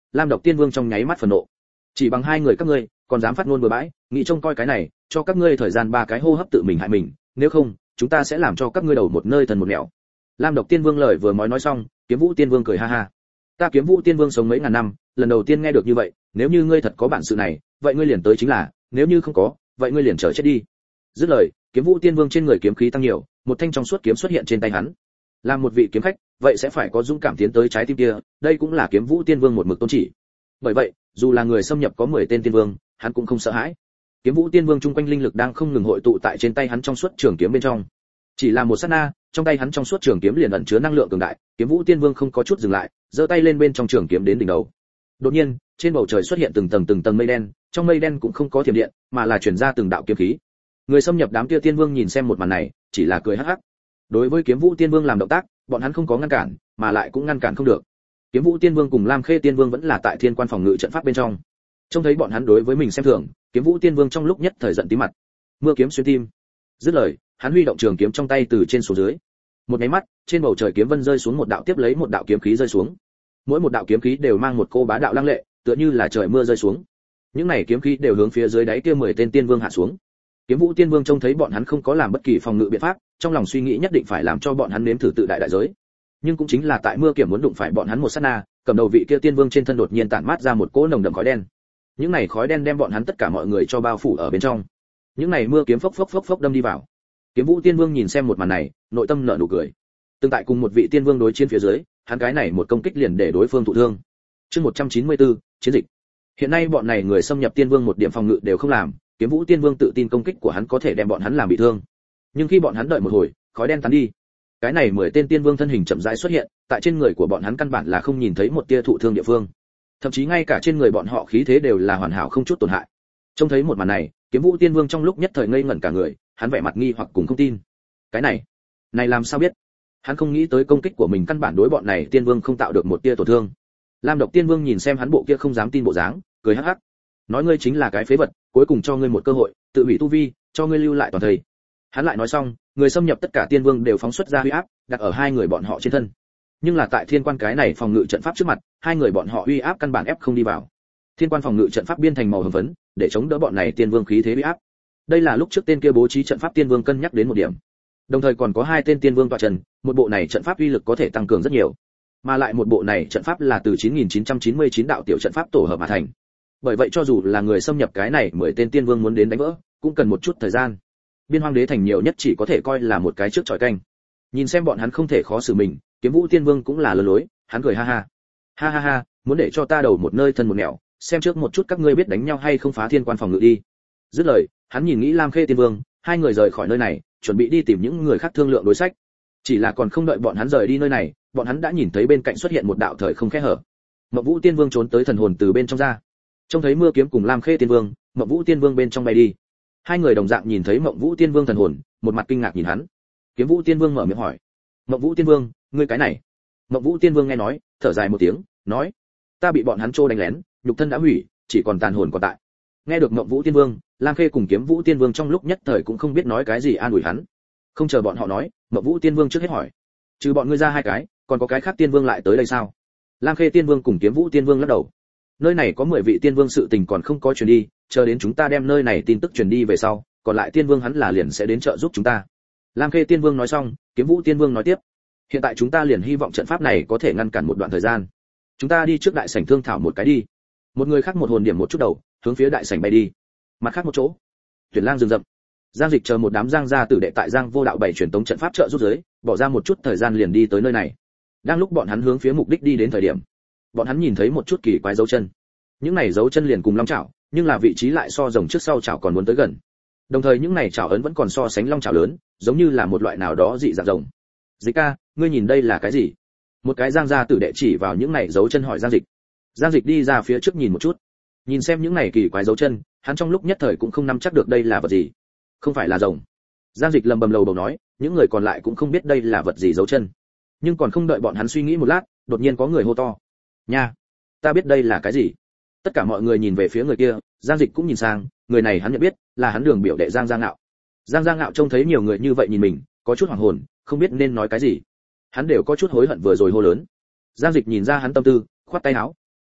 Lam Độc Tiên Vương trong nháy mắt phẫn nộ. Chỉ bằng hai người các ngươi, còn dám phát ngôn bừa bãi, nghĩ trông coi cái này, cho các ngươi thời gian ba cái hô hấp tự mình hại mình, nếu không, chúng ta sẽ làm cho các ngươi đầu một nơi thần một nẻo. Lam Độc Tiên Vương lời vừa mới nói xong, Kiếm Vũ Tiên Vương cười ha ha. Ta Kiếm Vũ Tiên Vương sống mấy ngàn năm, lần đầu tiên nghe được như vậy, nếu như ngươi thật có bản sự này, vậy ngươi liền tới chính là, nếu như không có, vậy ngươi liền chờ chết đi. Dứt lời, Kiếm Vũ Tiên Vương trên người kiếm khí tăng nhiều, một thanh trong suốt kiếm xuất hiện trên tay hắn. Làm một vị kiếm khách, vậy sẽ phải có dũng cảm tiến tới trái tim kia, đây cũng là Kiếm Vũ Tiên Vương một mực tôn chỉ. Bởi vậy, dù là người xâm nhập có mười tên tiên vương, hắn cũng không sợ hãi. Kiếm Vũ Tiên Vương trung quanh linh lực đang không ngừng hội tụ tại trên tay hắn trong suốt trường kiếm bên trong. Chỉ là một sát na, trong tay hắn trong suốt trường kiếm liền ẩn chứa năng lượng cường đại, Kiếm Vũ Tiên Vương không có chút dừng lại, giơ tay lên bên trong trường kiếm đến đỉnh đầu. Đột nhiên, trên bầu trời xuất hiện từng tầng từng tầng mây đen, trong mây đen cũng không có thiểm điện, mà là truyền ra từng đạo kiếm khí. Người xâm nhập đám kia tiên vương nhìn xem một màn này, chỉ là cười hắc hắc. Đối với Kiếm Vũ Tiên Vương làm động tác, bọn hắn không có ngăn cản, mà lại cũng ngăn cản không được. Kiếm Vũ Tiên Vương cùng Lam Khê Tiên Vương vẫn là tại Thiên Quan phòng ngự trận pháp bên trong. Trông thấy bọn hắn đối với mình xem thường, Kiếm Vũ Tiên Vương trong lúc nhất thời giận tím mặt. Mưa kiếm xuyên tim. Dứt lời, hắn huy động trường kiếm trong tay từ trên xuống dưới. Một cái mắt, trên bầu trời kiếm vân rơi xuống một đạo tiếp lấy một đạo kiếm khí rơi xuống. Mỗi một đạo kiếm khí đều mang một cô bá đạo lăng lệ, tựa như là trời mưa rơi xuống. Những này kiếm khí đều hướng phía dưới đáy kia mười tên tiên vương hạ xuống. Kiếm Vũ Tiên Vương trông thấy bọn hắn không có làm bất kỳ phòng ngự biện pháp, trong lòng suy nghĩ nhất định phải làm cho bọn hắn nếm thử tự đại đại giới. Nhưng cũng chính là tại mưa kiểm muốn đụng phải bọn hắn một sát na, cầm đầu vị kia tiên vương trên thân đột nhiên tản mát ra một cỗ nồng đậm khói đen. Những này khói đen đem bọn hắn tất cả mọi người cho bao phủ ở bên trong. Những này mưa kiếm phốc phốc phốc phốc đâm đi vào. Kiếm Vũ Tiên Vương nhìn xem một màn này, nội tâm nở nụ cười. Tương tại cùng một vị tiên vương đối chiến phía dưới, hắn cái này một công kích liền để đối phương thụ thương. Chương một trăm chín mươi tư, chiến dịch. Hiện nay bọn này người xâm nhập tiên vương một điểm phòng ngự đều không làm, Kiếm Vũ Tiên Vương tự tin công kích của hắn có thể đem bọn hắn làm bị thương. Nhưng khi bọn hắn đợi một hồi, khói đen tán đi. Cái này mười tên tiên vương thân hình chậm rãi xuất hiện, tại trên người của bọn hắn căn bản là không nhìn thấy một tia thụ thương địa phương. Thậm chí ngay cả trên người bọn họ khí thế đều là hoàn hảo không chút tổn hại. Trông thấy một màn này, Kiếm Vũ Tiên Vương trong lúc nhất thời ngây ngẩn cả người, hắn vẻ mặt nghi hoặc cùng không tin. Cái này, này làm sao biết? Hắn không nghĩ tới công kích của mình căn bản đối bọn này tiên vương không tạo được một tia tổn thương. Lam Độc Tiên Vương nhìn xem hắn bộ kia không dám tin bộ dáng, cười hắc hắc. Nói ngươi chính là cái phế vật, cuối cùng cho ngươi một cơ hội, tự hủy tu vi, cho ngươi lưu lại toàn thây. Hắn lại nói xong, người xâm nhập tất cả tiên vương đều phóng xuất ra uy áp, đặt ở hai người bọn họ trên thân. Nhưng là tại Thiên Quan cái này phòng ngự trận pháp trước mặt, hai người bọn họ uy áp căn bản ép không đi vào. Thiên Quan phòng ngự trận pháp biên thành màu hồng phấn, để chống đỡ bọn này tiên vương khí thế uy áp. Đây là lúc trước tên kia bố trí trận pháp tiên vương cân nhắc đến một điểm. Đồng thời còn có hai tên tiên vương tọa trần, một bộ này trận pháp uy lực có thể tăng cường rất nhiều. Mà lại một bộ này trận pháp là từ chín nghìn chín trăm chín mươi chín đạo tiểu trận pháp tổ hợp mà thành. Bởi vậy cho dù là người xâm nhập cái này mười tên tiên vương muốn đến đánh vỡ, cũng cần một chút thời gian. Biên Hoang Đế thành nhiều nhất chỉ có thể coi là một cái trước chọi canh. Nhìn xem bọn hắn không thể khó xử mình, Kiếm Vũ Tiên Vương cũng là lừa lối, hắn cười ha ha. Ha ha ha, muốn để cho ta đầu một nơi thân một nẻo, xem trước một chút các ngươi biết đánh nhau hay không phá Thiên Quan phòng ngự đi. Dứt lời, hắn nhìn nghĩ Lam Khê Tiên Vương, hai người rời khỏi nơi này, chuẩn bị đi tìm những người khác thương lượng đối sách. Chỉ là còn không đợi bọn hắn rời đi nơi này, bọn hắn đã nhìn thấy bên cạnh xuất hiện một đạo thời không khe hở. Mộng Vũ Tiên Vương trốn tới thần hồn từ bên trong ra. Trông thấy Mưa Kiếm cùng Lam Khê Tiên Vương, Mộng Vũ Tiên Vương bên trong bay đi. Hai người đồng dạng nhìn thấy Mộng Vũ Tiên Vương thần hồn, một mặt kinh ngạc nhìn hắn. Kiếm Vũ Tiên Vương mở miệng hỏi: "Mộng Vũ Tiên Vương, ngươi cái này?" Mộng Vũ Tiên Vương nghe nói, thở dài một tiếng, nói: "Ta bị bọn hắn trô đánh lén, nhục thân đã hủy, chỉ còn tàn hồn còn tại." Nghe được Mộng Vũ Tiên Vương, Lam Khê cùng Kiếm Vũ Tiên Vương trong lúc nhất thời cũng không biết nói cái gì an ủi hắn. Không chờ bọn họ nói, Mộng Vũ Tiên Vương trước hết hỏi: "Trừ bọn ngươi ra hai cái, còn có cái khác tiên vương lại tới đây sao?" Lam Khê Tiên Vương cùng Kiếm Vũ Tiên Vương lắc đầu. Nơi này có mười vị tiên vương sự tình còn không có truyền đi, chờ đến chúng ta đem nơi này tin tức truyền đi về sau, còn lại tiên vương hắn là liền sẽ đến trợ giúp chúng ta. Lam Khê Tiên Vương nói xong, Kiếm Vũ Tiên Vương nói tiếp: "Hiện tại chúng ta liền hy vọng trận pháp này có thể ngăn cản một đoạn thời gian. Chúng ta đi trước đại sảnh thương thảo một cái đi." Một người khác một hồn điểm một chút đầu, hướng phía đại sảnh bay đi. Mặt khác một chỗ, Tuyển Lang rừng rậm. Giang Dịch chờ một đám Giang gia tử đệ tại Giang Vô Đạo bảy truyền tống trận pháp trợ giúp giới, bỏ ra một chút thời gian liền đi tới nơi này. Đang lúc bọn hắn hướng phía mục đích đi đến thời điểm, bọn hắn nhìn thấy một chút kỳ quái dấu chân. Những này dấu chân liền cùng long chảo, nhưng là vị trí lại so rồng trước sau chảo còn muốn tới gần. Đồng thời những này chảo ấn vẫn còn so sánh long chảo lớn, giống như là một loại nào đó dị dạng rồng. "Dịch ca, ngươi nhìn đây là cái gì?" Một cái Giang gia tử đệ chỉ vào những này dấu chân hỏi Giang Dịch. Giang Dịch đi ra phía trước nhìn một chút. Nhìn xem những này kỳ quái dấu chân, hắn trong lúc nhất thời cũng không nắm chắc được đây là vật gì. Không phải là rồng. Giang Dịch lầm bầm lầu bầu nói, những người còn lại cũng không biết đây là vật gì dấu chân. Nhưng còn không đợi bọn hắn suy nghĩ một lát, đột nhiên có người hô to: "Nha, ta biết đây là cái gì." Tất cả mọi người nhìn về phía người kia, Giang Dịch cũng nhìn sang, người này hắn nhận biết, là hắn Đường biểu đệ Giang Giang Ngạo. Giang Giang Ngạo trông thấy nhiều người như vậy nhìn mình, có chút hoảng hồn, không biết nên nói cái gì. Hắn đều có chút hối hận vừa rồi hô lớn. Giang Dịch nhìn ra hắn tâm tư, khoát tay áo: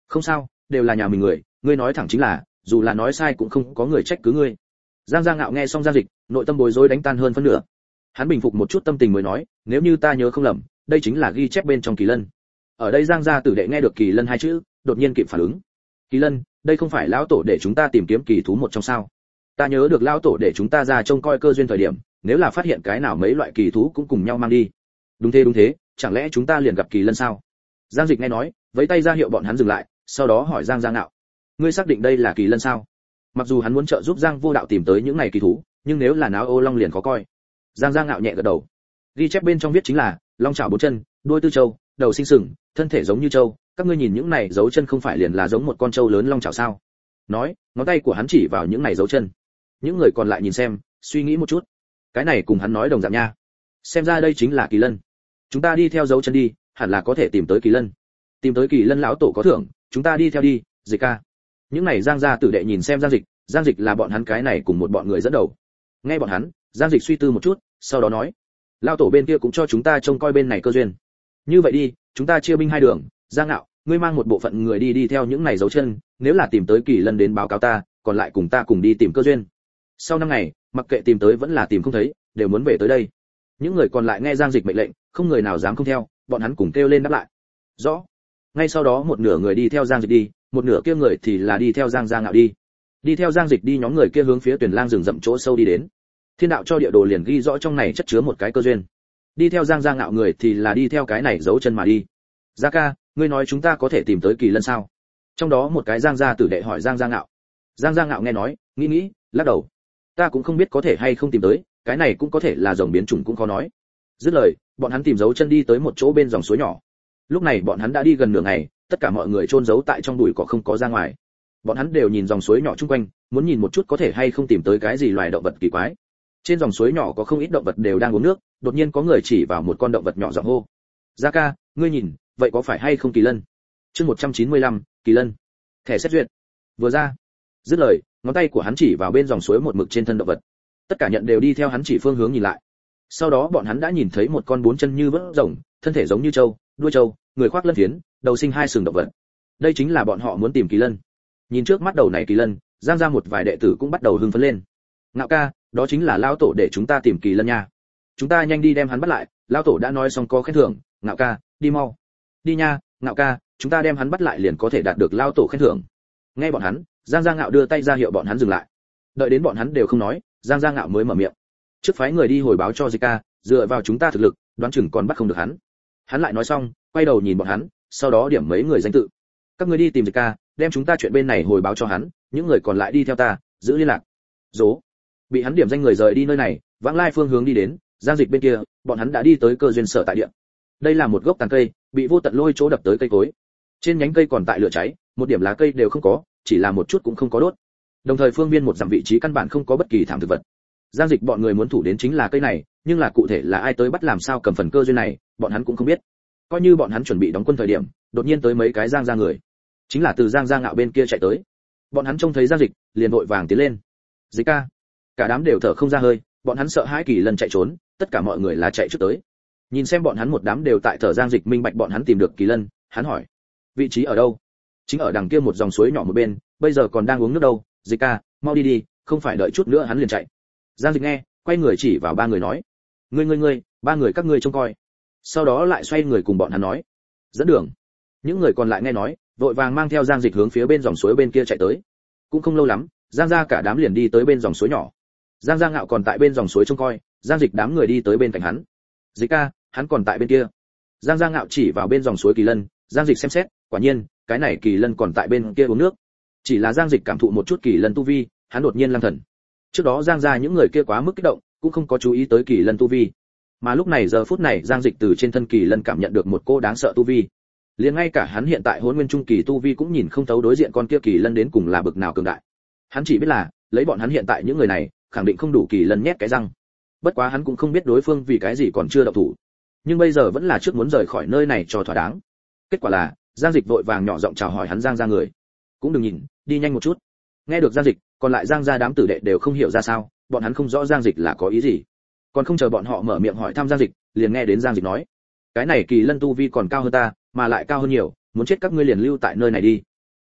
Không sao, đều là nhà mình người, ngươi nói thẳng chính là, dù là nói sai cũng không có người trách cứ ngươi. Giang Gia Ngạo nghe xong Giang Dịch, nội tâm bối rối đánh tan hơn phân nửa. Hắn bình phục một chút tâm tình mới nói, nếu như ta nhớ không lầm, đây chính là ghi chép bên trong Kỳ Lân. Ở đây Giang gia tử đệ nghe được Kỳ Lân hai chữ, đột nhiên kịp phản ứng. Kỳ Lân, đây không phải lão tổ để chúng ta tìm kiếm kỳ thú một trong sao? Ta nhớ được lão tổ để chúng ta ra trông coi cơ duyên thời điểm, nếu là phát hiện cái nào mấy loại kỳ thú cũng cùng nhau mang đi. Đúng thế đúng thế, chẳng lẽ chúng ta liền gặp Kỳ Lân sao? Giang Dịch nghe nói, vẫy tay ra hiệu bọn hắn dừng lại, sau đó hỏi Giang Gia Ngạo, ngươi xác định đây là Kỳ Lân sao? Mặc dù hắn muốn trợ giúp Giang Vô Đạo tìm tới những này kỳ thú, nhưng nếu là náo ô long liền khó coi. Giang Gia Ngạo nhẹ gật đầu. Ghi chép bên trong viết chính là long chảo bốn chân, đuôi tư châu, đầu sinh sừng, thân thể giống như châu, các ngươi nhìn những này dấu chân không phải liền là giống một con trâu lớn long chảo sao? Nói, ngón tay của hắn chỉ vào những này dấu chân. Những người còn lại nhìn xem, suy nghĩ một chút. Cái này cùng hắn nói đồng dạng nha. Xem ra đây chính là Kỳ Lân. Chúng ta đi theo dấu chân đi, hẳn là có thể tìm tới Kỳ Lân. Tìm tới Kỳ Lân lão tổ có thưởng, chúng ta đi theo đi, Dịch ca. Những này Giang gia tử đệ nhìn xem Giang Dịch, Giang Dịch là bọn hắn cái này cùng một bọn người dẫn đầu. Nghe bọn hắn, Giang Dịch suy tư một chút, sau đó nói, lão tổ bên kia cũng cho chúng ta trông coi bên này cơ duyên. Như vậy đi, chúng ta chia binh hai đường, Giang Ngạo, ngươi mang một bộ phận người đi đi theo những này dấu chân, nếu là tìm tới Kỳ Lân đến báo cáo ta, còn lại cùng ta cùng đi tìm cơ duyên. Sau năm ngày, mặc kệ tìm tới vẫn là tìm không thấy, đều muốn về tới đây. Những người còn lại nghe Giang Dịch mệnh lệnh, không người nào dám không theo, bọn hắn cùng kêu lên đáp lại. Rõ. Ngay sau đó một nửa người đi theo Giang Dịch đi, một nửa kia người thì là đi theo Giang Gia Ngạo đi. Đi theo Giang Dịch đi nhóm người kia hướng phía Tuyển Lang rừng rậm chỗ sâu đi đến. Thiên đạo cho địa đồ liền ghi rõ trong này chất chứa một cái cơ duyên. Đi theo Giang Gia Ngạo người thì là đi theo cái này dấu chân mà đi. Gia ca, ngươi nói chúng ta có thể tìm tới Kỳ Lân sao? Trong đó một cái Giang gia tử đệ hỏi Giang Gia Ngạo. Giang Gia Ngạo nghe nói, nghĩ nghĩ, lắc đầu. Ta cũng không biết có thể hay không tìm tới, cái này cũng có thể là rồng biến chủng cũng khó nói. Dứt lời, bọn hắn tìm dấu chân đi tới một chỗ bên dòng suối nhỏ. Lúc này bọn hắn đã đi gần nửa ngày, tất cả mọi người chôn giấu tại trong bụi cỏ không có ra ngoài. Bọn hắn đều nhìn dòng suối nhỏ chung quanh, muốn nhìn một chút có thể hay không tìm tới cái gì loài động vật kỳ quái. Trên dòng suối nhỏ có không ít động vật đều đang uống nước, đột nhiên có người chỉ vào một con động vật nhỏ giọng hô. Gia ca, ngươi nhìn, vậy có phải hay không Kỳ Lân? Chương một trăm chín mươi lăm, Kỳ Lân. Thẻ xét duyệt. Vừa ra, dứt lời, ngón tay của hắn chỉ vào bên dòng suối một mực trên thân động vật. Tất cả nhận đều đi theo hắn chỉ phương hướng nhìn lại. Sau đó bọn hắn đã nhìn thấy một con bốn chân như vớt rồng, thân thể giống như trâu, đuôi trâu, người khoác lân phiến, đầu sinh hai sừng động vật. Đây chính là bọn họ muốn tìm Kỳ Lân. Nhìn trước mắt đầu này Kỳ Lân, Giang ra một vài đệ tử cũng bắt đầu hưng phấn lên. Ngạo ca, đó chính là lão tổ để chúng ta tìm Kỳ Lân nha. Chúng ta nhanh đi đem hắn bắt lại, lão tổ đã nói xong có khen thưởng. Ngạo ca, đi mau. Đi nha, Ngạo ca, chúng ta đem hắn bắt lại liền có thể đạt được lão tổ khen thưởng. Nghe bọn hắn, Giang Gia Ngạo đưa tay ra hiệu bọn hắn dừng lại. Đợi đến bọn hắn đều không nói, Giang Gia Ngạo mới mở miệng. Trước phái người đi hồi báo cho Zika, dựa vào chúng ta thực lực, đoán chừng còn bắt không được hắn. Hắn lại nói xong, quay đầu nhìn bọn hắn, sau đó điểm mấy người danh tự. Các ngươi đi tìm Zika, đem chúng ta chuyện bên này hồi báo cho hắn, những người còn lại đi theo ta, giữ liên lạc. Dố. Bị hắn điểm danh người rời đi nơi này, vãng lai phương hướng đi đến, Giang Dịch bên kia, bọn hắn đã đi tới cơ duyên sở tại địa. Đây là một gốc tàn cây, bị vô tận lôi chỗ đập tới cây cối. Trên nhánh cây còn tại lửa cháy, một điểm lá cây đều không có, chỉ là một chút cũng không có đốt. Đồng thời phương viên một dặm vị trí căn bản không có bất kỳ thảm thực vật. Giang Dịch bọn người muốn thủ đến chính là cây này, nhưng là cụ thể là ai tới bắt làm sao cầm phần cơ duyên này, bọn hắn cũng không biết. Coi như bọn hắn chuẩn bị đóng quân thời điểm, đột nhiên tới mấy cái Giang gia người, chính là từ Giang gia Ngạo bên kia chạy tới. Bọn hắn trông thấy Giang Dịch, liền vội vàng tiến lên. Dịch ca. Cả đám đều thở không ra hơi, bọn hắn sợ hãi Kỳ Lân chạy trốn, tất cả mọi người là chạy trước tới. Nhìn xem bọn hắn một đám đều tại thở, Giang Dịch minh bạch bọn hắn tìm được Kỳ Lân, hắn hỏi: vị trí ở đâu? Chính ở đằng kia một dòng suối nhỏ một bên, bây giờ còn đang uống nước đâu. Dịch ca, mau đi đi, không phải đợi chút nữa hắn liền chạy. Giang Dịch nghe, quay người chỉ vào ba người nói: ngươi ngươi ngươi, ba người các ngươi trông coi. Sau đó lại xoay người cùng bọn hắn nói: dẫn đường. Những người còn lại nghe nói, vội vàng mang theo Giang Dịch hướng phía bên dòng suối bên kia chạy tới. Cũng không lâu lắm, Giang gia cả đám liền đi tới bên dòng suối nhỏ. Giang Gia Ngạo còn tại bên dòng suối trông coi, Giang Dịch đám người đi tới bên cạnh hắn. Dịch ca, hắn còn tại bên kia. Giang Gia Ngạo chỉ vào bên dòng suối Kỳ Lân, Giang Dịch xem xét, quả nhiên, cái này Kỳ Lân còn tại bên kia uống nước. Chỉ là Giang Dịch cảm thụ một chút Kỳ Lân tu vi, hắn đột nhiên lăng thần. Trước đó Giang gia những người kia quá mức kích động, cũng không có chú ý tới Kỳ Lân tu vi. Mà lúc này giờ phút này Giang Dịch từ trên thân Kỳ Lân cảm nhận được một cô đáng sợ tu vi. Liền ngay cả hắn hiện tại Hỗn Nguyên trung kỳ tu vi cũng nhìn không thấu đối diện con kia Kỳ Lân đến cùng là bực nào cường đại. Hắn chỉ biết là, lấy bọn hắn hiện tại những người này, khẳng định không đủ Kỳ Lân nhét cái răng. Bất quá hắn cũng không biết đối phương vì cái gì còn chưa động thủ. Nhưng bây giờ vẫn là trước muốn rời khỏi nơi này cho thỏa đáng. Kết quả là, Giang Dịch vội vàng nhỏ giọng chào hỏi hắn Giang gia người. Cũng đừng nhìn, đi nhanh một chút. Nghe được Giang Dịch, còn lại Giang gia đám tử đệ đều không hiểu ra sao, bọn hắn không rõ Giang Dịch là có ý gì. Còn không chờ bọn họ mở miệng hỏi thăm Giang Dịch, liền nghe đến Giang Dịch nói: cái này Kỳ Lân tu vi còn cao hơn ta, mà lại cao hơn nhiều, muốn chết các ngươi liền lưu tại nơi này đi,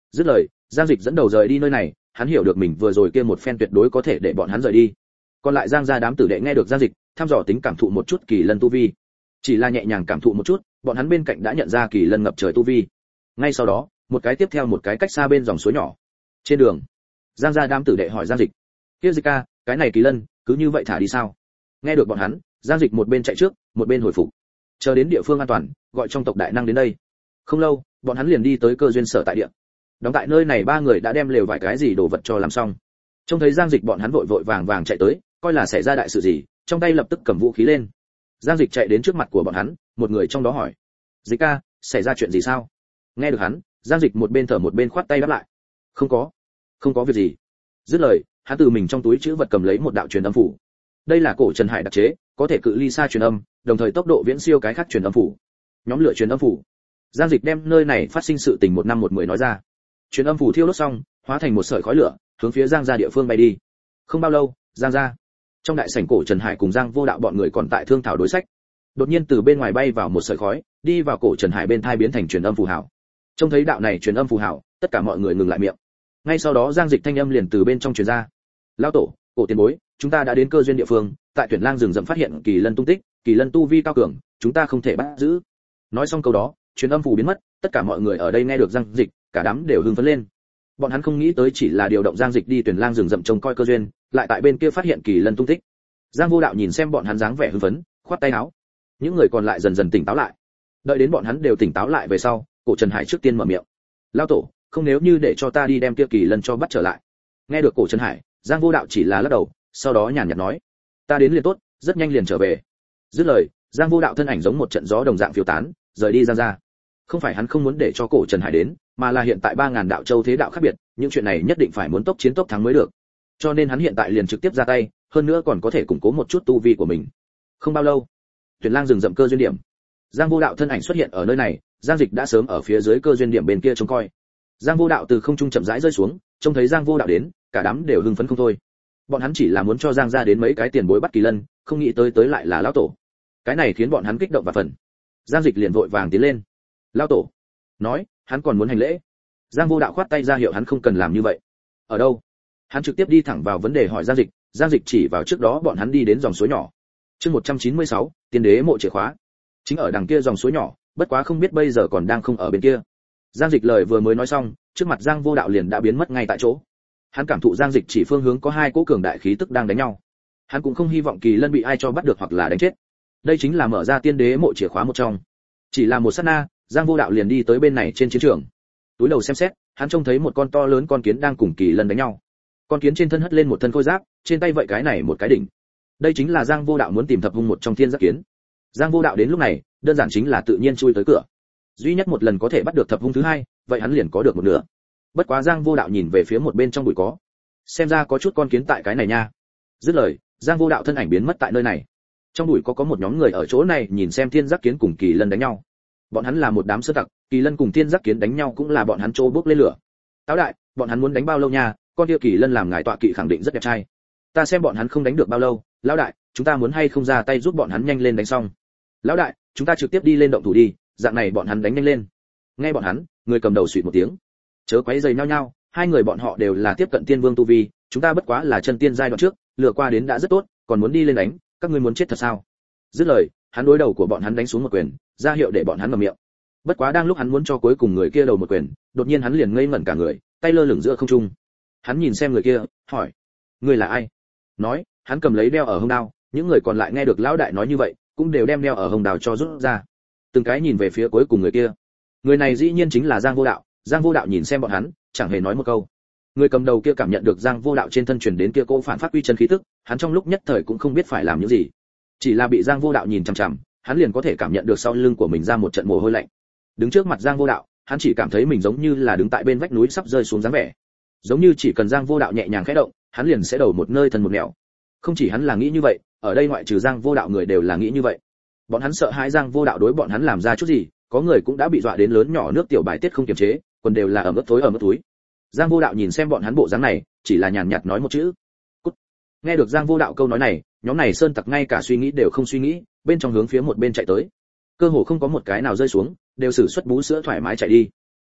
Dứt lời, Giang Dịch dẫn đầu rời đi nơi này, hắn hiểu được mình vừa rồi kia một phen tuyệt đối có thể để bọn hắn rời đi. Còn lại Giang gia đám tử đệ nghe được Giang Dịch, thăm dò tính cảm thụ một chút kỳ lân tu vi. Chỉ là nhẹ nhàng cảm thụ một chút, bọn hắn bên cạnh đã nhận ra kỳ lân ngập trời tu vi. Ngay sau đó, một cái tiếp theo một cái cách xa bên dòng suối nhỏ. Trên đường, Giang gia đám tử đệ hỏi Giang Dịch: "Kia Dịch ca, cái này kỳ lân, cứ như vậy thả đi sao?" Nghe được bọn hắn, Giang Dịch một bên chạy trước, một bên hồi phục. Chờ đến địa phương an toàn, gọi trong tộc đại năng đến đây. Không lâu, bọn hắn liền đi tới cơ duyên sở tại địa. Đóng tại nơi này ba người đã đem lều vài cái gì đồ vật cho làm xong. Trông thấy Giang Dịch bọn hắn vội vội vàng vàng chạy tới, coi là xảy ra đại sự gì, trong tay lập tức cầm vũ khí lên. Giang Dịch chạy đến trước mặt của bọn hắn, một người trong đó hỏi: "Dịch ca, xảy ra chuyện gì sao?" Nghe được hắn, Giang Dịch một bên thở một bên khoát tay đáp lại: "Không có, không có việc gì." Dứt lời, hắn từ mình trong túi trữ vật cầm lấy một đạo truyền âm phủ. Đây là cổ Trần Hải đặc chế, có thể cự ly xa truyền âm, đồng thời tốc độ viễn siêu cái khác truyền âm phủ. Nhóm lửa truyền âm phủ. Giang Dịch đem nơi này phát sinh sự tình một năm một mười nói ra. Truyền âm phủ thiêu đốt xong, hóa thành một sợi khói lửa, hướng phía Giang gia địa phương bay đi. Không bao lâu, Giang gia, trong đại sảnh cổ Trần Hải cùng Giang Vô Đạo bọn người còn tại thương thảo đối sách. Đột nhiên từ bên ngoài bay vào một sợi khói, đi vào cổ Trần Hải bên thai biến thành truyền âm phù hảo. Trông thấy đạo này truyền âm phù hảo, tất cả mọi người ngừng lại miệng. Ngay sau đó Giang Dịch thanh âm liền từ bên trong truyền ra: "Lão tổ, cổ tiền bối, chúng ta đã đến cơ duyên địa phương, tại Tuyển Lang rừng rậm phát hiện kỳ lân tung tích, kỳ lân tu vi cao cường, chúng ta không thể bắt giữ." Nói xong câu đó, truyền âm phù biến mất, tất cả mọi người ở đây nghe được Giang Dịch, cả đám đều hưng phấn lên. Bọn hắn không nghĩ tới chỉ là điều động Giang Dịch đi Tuyển Lang rừng rậm trông coi cơ duyên, lại tại bên kia phát hiện kỳ lân tung tích. Giang Vô Đạo nhìn xem bọn hắn dáng vẻ hưng phấn, khoát tay áo. Những người còn lại dần dần tỉnh táo lại. Đợi đến bọn hắn đều tỉnh táo lại về sau, cổ Trần Hải trước tiên mở miệng: "Lão tổ, không nếu như để cho ta đi đem kia kỳ lân cho bắt trở lại." Nghe được cổ Trần Hải, Giang Vô Đạo chỉ là lắc đầu, sau đó nhàn nhạt nói: "Ta đến liền tốt, rất nhanh liền trở về." Dứt lời, Giang Vô Đạo thân ảnh giống một trận gió đồng dạng phiêu tán, rời đi Giang gia. Không phải hắn không muốn để cho cổ Trần Hải đến, mà là hiện tại ba ngàn đạo châu thế đạo khác biệt, những chuyện này nhất định phải muốn tốc chiến tốc thắng mới được. Cho nên hắn hiện tại liền trực tiếp ra tay, hơn nữa còn có thể củng cố một chút tu vi của mình. Không bao lâu, Tuyển Lang rừng rậm cơ duyên điểm. Giang Vô Đạo thân ảnh xuất hiện ở nơi này, Giang Dịch đã sớm ở phía dưới cơ duyên điểm bên kia trông coi. Giang Vô Đạo từ không trung chậm rãi rơi xuống, trông thấy Giang Vô Đạo đến, cả đám đều hưng phấn không thôi. Bọn hắn chỉ là muốn cho Giang gia đến mấy cái tiền bối bắt kỳ lân, không nghĩ tới tới lại là lão tổ. Cái này khiến bọn hắn kích động và phần. Giang Dịch liền vội vàng tiến lên. "Lão tổ." Nói, hắn còn muốn hành lễ. Giang Vô Đạo khoát tay ra hiệu hắn không cần làm như vậy. "Ở đâu?" Hắn trực tiếp đi thẳng vào vấn đề hỏi Giang Dịch, Giang Dịch chỉ vào trước đó bọn hắn đi đến dòng suối nhỏ. Chương một trăm chín mươi sáu, Tiên đế mộ chìa khóa. Chính ở đằng kia dòng suối nhỏ, bất quá không biết bây giờ còn đang không ở bên kia. Giang Dịch lời vừa mới nói xong, trước mặt Giang Vô Đạo liền đã biến mất ngay tại chỗ. Hắn cảm thụ Giang Dịch chỉ phương hướng có hai cỗ cường đại khí tức đang đánh nhau. Hắn cũng không hy vọng kỳ lân bị ai cho bắt được hoặc là đánh chết. Đây chính là mở ra tiên đế mộ chìa khóa một trong. Chỉ là một sát na, Giang Vô Đạo liền đi tới bên này trên chiến trường. Túi đầu xem xét, hắn trông thấy một con to lớn con kiến đang cùng kỳ lân đánh nhau. Con kiến trên thân hất lên một thân khôi giáp, trên tay vậy cái này một cái đỉnh. Đây chính là Giang Vô Đạo muốn tìm thập hung một trong thiên giáp kiến. Giang Vô Đạo đến lúc này, đơn giản chính là tự nhiên chui tới cửa. Duy nhất một lần có thể bắt được thập hung thứ hai, vậy hắn liền có được một nửa. Bất quá Giang Vô Đạo nhìn về phía một bên trong bụi có, xem ra có chút con kiến tại cái này nha. Dứt lời, Giang Vô Đạo thân ảnh biến mất tại nơi này. Trong bụi có có một nhóm người ở chỗ này nhìn xem thiên giáp kiến cùng kỳ lân đánh nhau. Bọn hắn là một đám sơ tặc, kỳ lân cùng thiên giáp kiến đánh nhau cũng là bọn hắn trô bốc lên lửa. Táo đại, bọn hắn muốn đánh bao lâu nha? Con kia kỳ lân làm ngài tọa kỵ khẳng định rất đẹp trai. Ta xem bọn hắn không đánh được bao lâu, lão đại, chúng ta muốn hay không ra tay giúp bọn hắn nhanh lên đánh xong. Lão đại, chúng ta trực tiếp đi lên động thủ đi, dạng này bọn hắn đánh nhanh lên. Nghe bọn hắn, người cầm đầu suýt một tiếng. Chớ quấy rầy nhau nhau, hai người bọn họ đều là tiếp cận tiên vương tu vi, chúng ta bất quá là chân tiên giai đoạn trước, lừa qua đến đã rất tốt, còn muốn đi lên đánh, các ngươi muốn chết thật sao? Dứt lời, hắn đối đầu của bọn hắn đánh xuống một quyền, ra hiệu để bọn hắn ngậm miệng. Bất quá đang lúc hắn muốn cho cuối cùng người kia đầu một quyền, đột nhiên hắn liền ngây ngẩn cả người, tay lơ lửng giữa không trung. Hắn nhìn xem người kia, hỏi: "Ngươi là ai?" Nói, hắn cầm lấy đeo ở hông đao, những người còn lại nghe được lão đại nói như vậy, cũng đều đem đeo ở hông đao cho rút ra. Từng cái nhìn về phía cuối cùng người kia. Người này dĩ nhiên chính là Giang Vô Đạo. Giang Vô Đạo nhìn xem bọn hắn, chẳng hề nói một câu. Người cầm đầu kia cảm nhận được Giang Vô Đạo trên thân truyền đến kia cỗ phản phát quy chân khí tức, hắn trong lúc nhất thời cũng không biết phải làm những gì. Chỉ là bị Giang Vô Đạo nhìn chằm chằm, hắn liền có thể cảm nhận được sau lưng của mình ra một trận mồ hôi lạnh. Đứng trước mặt Giang Vô Đạo, hắn chỉ cảm thấy mình giống như là đứng tại bên vách núi sắp rơi xuống dáng vẻ. Giống như chỉ cần Giang Vô Đạo nhẹ nhàng khẽ động, hắn liền sẽ đầu một nơi thân một nẻo. Không chỉ hắn là nghĩ như vậy, ở đây ngoại trừ Giang Vô Đạo người đều là nghĩ như vậy. Bọn hắn sợ hãi Giang Vô Đạo đối bọn hắn làm ra chút gì, có người cũng đã bị dọa đến lớn nhỏ nước tiểu bài tiết không kiềm chế, còn đều là ở mức tối ở mức túi. Giang Vô Đạo nhìn xem bọn hắn bộ dáng này, chỉ là nhàn nhạt nói một chữ: "Cút." Nghe được Giang Vô Đạo câu nói này, nhóm này sơn tặc ngay cả suy nghĩ đều không suy nghĩ, bên trong hướng phía một bên chạy tới. Cơ hồ không có một cái nào rơi xuống, đều sử xuất bú sữa thoải mái chạy đi.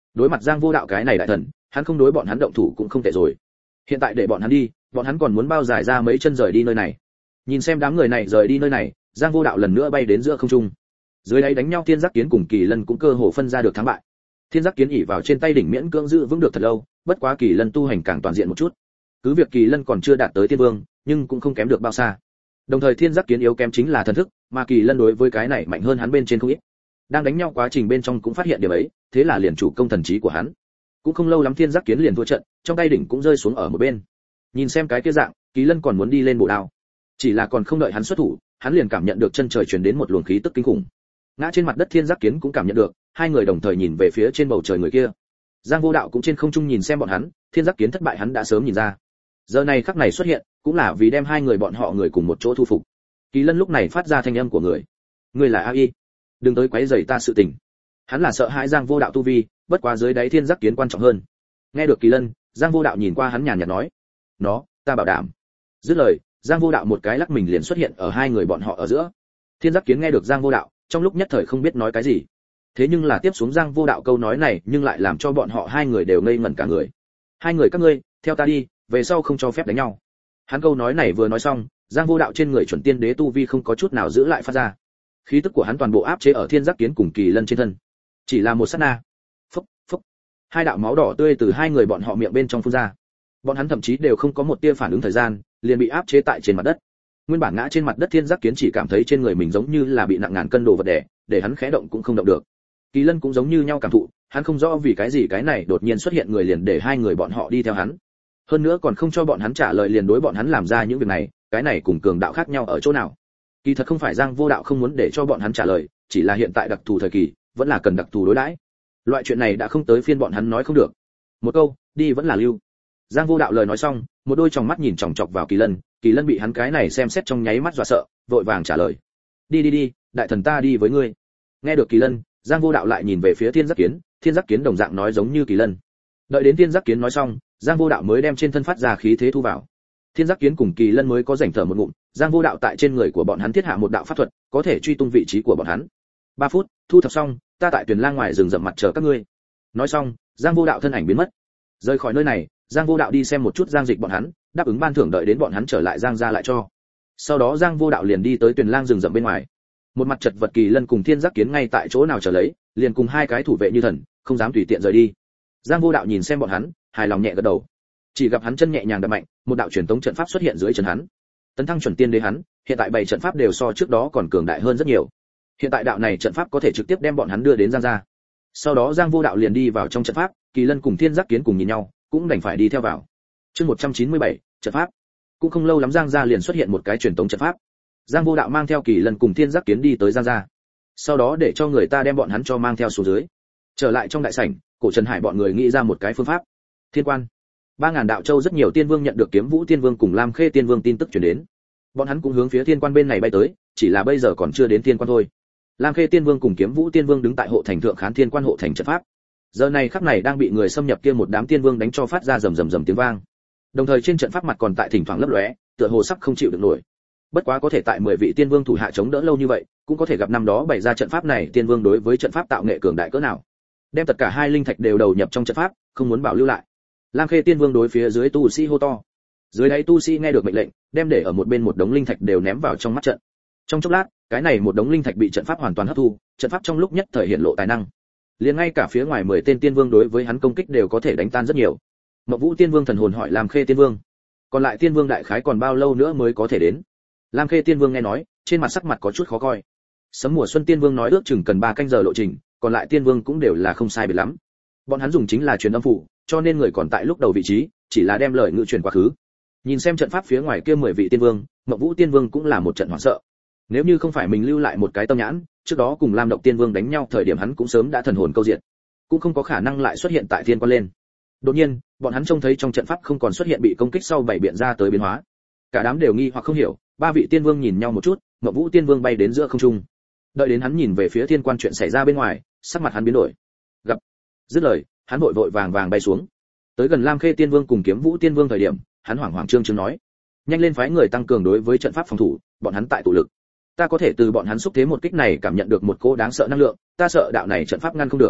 Đối mặt Giang Vô Đạo cái này đại thần, hắn không đối bọn hắn động thủ cũng không tệ rồi. Hiện tại để bọn hắn đi, bọn hắn còn muốn bao giải ra mấy chân rời đi nơi này. Nhìn xem đám người này rời đi nơi này, Giang Vô Đạo lần nữa bay đến giữa không trung. Dưới đáy đánh nhau Thiên Giác Kiến cùng Kỳ Lân cũng cơ hồ phân ra được thắng bại. Thiên Giác Kiến ỉ vào trên tay đỉnh miễn cưỡng giữ vững được thật lâu, bất quá Kỳ Lân tu hành càng toàn diện một chút. Cứ việc Kỳ Lân còn chưa đạt tới Tiên Vương, nhưng cũng không kém được bao xa. Đồng thời Thiên Giác Kiến yếu kém chính là thần thức, mà Kỳ Lân đối với cái này mạnh hơn hắn bên trên không ít. Đang đánh nhau quá trình bên trong cũng phát hiện điểm ấy, thế là liền chủ công thần trí của hắn. Cũng không lâu lắm Thiên Giác Kiến liền thua trận, trong tay đỉnh cũng rơi xuống ở một bên. Nhìn xem cái kia dạng, Kỳ Lân còn muốn đi lên bổ đao. Chỉ là còn không đợi hắn xuất thủ, hắn liền cảm nhận được chân trời truyền đến một luồng khí tức kinh khủng. Ngã trên mặt đất Thiên Giác Kiến cũng cảm nhận được, hai người đồng thời nhìn về phía trên bầu trời người kia. Giang Vô Đạo cũng trên không trung nhìn xem bọn hắn, Thiên Giác Kiến thất bại hắn đã sớm nhìn ra. Giờ này khắc này xuất hiện, cũng là vì đem hai người bọn họ người cùng một chỗ thu phục. Kỳ Lân lúc này phát ra thanh âm của người. Người là A I, đừng tới quấy rầy ta sự tình. Hắn là sợ hãi Giang Vô Đạo tu vi, bất quá dưới đáy Thiên Giác Kiến quan trọng hơn. Nghe được Kỳ Lân, Giang Vô Đạo nhìn qua hắn nhàn nhạt nói, nó, ta bảo đảm. Dứt lời, Giang Vô Đạo một cái lắc mình liền xuất hiện ở hai người bọn họ ở giữa. Thiên Giác Kiến nghe được Giang Vô Đạo, trong lúc nhất thời không biết nói cái gì. Thế nhưng là tiếp xuống Giang Vô Đạo câu nói này, nhưng lại làm cho bọn họ hai người đều ngây ngẩn cả người. Hai người các ngươi, theo ta đi, về sau không cho phép đánh nhau. Hắn câu nói này vừa nói xong, Giang Vô Đạo trên người chuẩn tiên đế tu vi không có chút nào giữ lại phát ra. Khí tức của hắn toàn bộ áp chế ở Thiên Giác Kiến cùng Kỳ Lân trên thân. Chỉ là một sát na. Phốc, phốc. Hai đạo máu đỏ tươi từ hai người bọn họ miệng bên trong phun ra. Bọn hắn thậm chí đều không có một tia phản ứng thời gian, liền bị áp chế tại trên mặt đất. Nguyên bản ngã trên mặt đất Thiên Giác Kiến chỉ cảm thấy trên người mình giống như là bị nặng ngàn cân đồ vật đè, để hắn khẽ động cũng không động được. Kỳ Lân cũng giống như nhau cảm thụ, hắn không rõ vì cái gì cái này đột nhiên xuất hiện người liền để hai người bọn họ đi theo hắn. Hơn nữa còn không cho bọn hắn trả lời liền đối bọn hắn làm ra những việc này, cái này cùng cường đạo khác nhau ở chỗ nào? Kỳ thật không phải Giang Vô Đạo không muốn để cho bọn hắn trả lời, chỉ là hiện tại đặc thù thời kỳ, vẫn là cần đặc thù đối đãi. Loại chuyện này đã không tới phiên bọn hắn nói không được. Một câu, đi vẫn là lưu. Giang Vô Đạo lời nói xong, một đôi tròng mắt nhìn chòng chọc vào Kỳ Lân, Kỳ Lân bị hắn cái này xem xét trong nháy mắt dọa sợ, vội vàng trả lời. Đi đi đi, đại thần ta đi với ngươi. Nghe được Kỳ Lân, Giang Vô Đạo lại nhìn về phía Thiên Giác Kiến, Thiên Giác Kiến đồng dạng nói giống như Kỳ Lân. Đợi đến Thiên Giác Kiến nói xong, Giang Vô Đạo mới đem trên thân phát ra khí thế thu vào. Thiên Giác Kiến cùng Kỳ Lân mới có rảnh thở một ngụm, Giang Vô Đạo tại trên người của bọn hắn thiết hạ một đạo pháp thuật, có thể truy tung vị trí của bọn hắn. Ba phút, thu thập xong, ta tại Tuyền Lang ngoài rừng rậm mặt chờ các ngươi. Nói xong, Giang Vô Đạo thân ảnh biến mất. Rời khỏi nơi này, Giang Vô Đạo đi xem một chút Giang Dịch bọn hắn, đáp ứng ban thưởng đợi đến bọn hắn trở lại Giang gia lại cho. Sau đó Giang Vô Đạo liền đi tới Tuyền Lang rừng rậm bên ngoài. Một mặt chật vật Kỳ Lân cùng Thiên Giác Kiến ngay tại chỗ nào chờ lấy, liền cùng hai cái thủ vệ như thần, không dám tùy tiện rời đi. Giang Vô Đạo nhìn xem bọn hắn, hài lòng nhẹ gật đầu. Chỉ gặp hắn chân nhẹ nhàng đập mạnh, một đạo truyền tống trận pháp xuất hiện dưới chân hắn. Tấn thăng chuẩn tiên đế hắn, hiện tại bảy trận pháp đều so trước đó còn cường đại hơn rất nhiều. Hiện tại đạo này trận pháp có thể trực tiếp đem bọn hắn đưa đến Giang gia. Sau đó Giang Vô Đạo liền đi vào trong trận pháp, Kỳ Lân cùng Thiên Giác Kiến cùng nhìn nhau, cũng đành phải đi theo vào. Chương một trăm chín mươi bảy, trận pháp. Cũng không lâu lắm Giang gia liền xuất hiện một cái truyền tống trận pháp. Giang Vô Đạo mang theo Kỳ Lân cùng Thiên Giác Kiến đi tới Giang gia. Sau đó để cho người ta đem bọn hắn cho mang theo xuống dưới. Trở lại trong đại sảnh, Cổ Trần Hải bọn người nghĩ ra một cái phương pháp. Thiên quan. ba ngàn đạo châu rất nhiều tiên vương nhận được Kiếm Vũ Tiên Vương cùng Lam Khê Tiên Vương tin tức truyền đến. Bọn hắn cũng hướng phía Thiên quan bên này bay tới, chỉ là bây giờ còn chưa đến Thiên quan thôi. Lam Khê Tiên Vương cùng Kiếm Vũ Tiên Vương đứng tại hộ thành thượng khán Thiên quan hộ thành trận pháp. Giờ này khắc này đang bị người xâm nhập kia một đám tiên vương đánh cho phát ra rầm rầm rầm tiếng vang. Đồng thời trên trận pháp mặt còn tại thỉnh thoảng lấp lóe, tựa hồ sắp không chịu được nổi. Bất quá có thể tại mười vị tiên vương thủ hạ chống đỡ lâu như vậy, cũng có thể gặp năm đó bày ra trận pháp này tiên vương đối với trận pháp tạo nghệ cường đại cỡ nào. Đem tất cả hai linh thạch đều đầu nhập trong trận pháp, không muốn bảo lưu lại. Lam Khê Tiên Vương đối phía dưới tu sĩ hô to. Dưới đáy tu sĩ nghe được mệnh lệnh, đem để ở một bên một đống linh thạch đều ném vào trong mắt trận. Trong chốc lát, cái này một đống linh thạch bị trận pháp hoàn toàn hấp thu, trận pháp trong lúc nhất thời hiện lộ tài năng. Liền ngay cả phía ngoài mười tên tiên vương đối với hắn công kích đều có thể đánh tan rất nhiều. Mộc Vũ Tiên Vương thần hồn hỏi Lam Khê Tiên Vương, còn lại tiên vương đại khái còn bao lâu nữa mới có thể đến? Lam Khê Tiên Vương nghe nói, trên mặt sắc mặt có chút khó coi. Sấm Mùa Xuân Tiên Vương nói ước chừng cần ba canh giờ lộ trình, còn lại tiên vương cũng đều là không sai biệt lắm. Bọn hắn dùng chính là truyền âm phủ, cho nên người còn tại lúc đầu vị trí, chỉ là đem lời ngữ truyền quá khứ. Nhìn xem trận pháp phía ngoài kia mười vị tiên vương, Mộc Vũ Tiên Vương cũng là một trận hoảng sợ. Nếu như không phải mình lưu lại một cái tâm nhãn, trước đó cùng Lam Độc Tiên Vương đánh nhau thời điểm hắn cũng sớm đã thần hồn câu diệt, cũng không có khả năng lại xuất hiện tại Thiên Quan lên. Đột nhiên, bọn hắn trông thấy trong trận pháp không còn xuất hiện bị công kích sau bảy biện ra tới biến hóa. Cả đám đều nghi hoặc không hiểu, ba vị tiên vương nhìn nhau một chút, Mộc Vũ Tiên Vương bay đến giữa không trung. Đợi đến hắn nhìn về phía Thiên Quan chuyện xảy ra bên ngoài, sắc mặt hắn biến đổi. Gặp. Dứt lời, hắn vội vội vàng vàng bay xuống. Tới gần Lam Khê Tiên Vương cùng Kiếm Vũ Tiên Vương thời điểm, hắn hoảng hoảng trương trương nói: "Nhanh lên phái người tăng cường đối với trận pháp phòng thủ, bọn hắn tại tụ lực. Ta có thể từ bọn hắn xúc thế một kích này cảm nhận được một cỗ đáng sợ năng lượng, ta sợ đạo này trận pháp ngăn không được."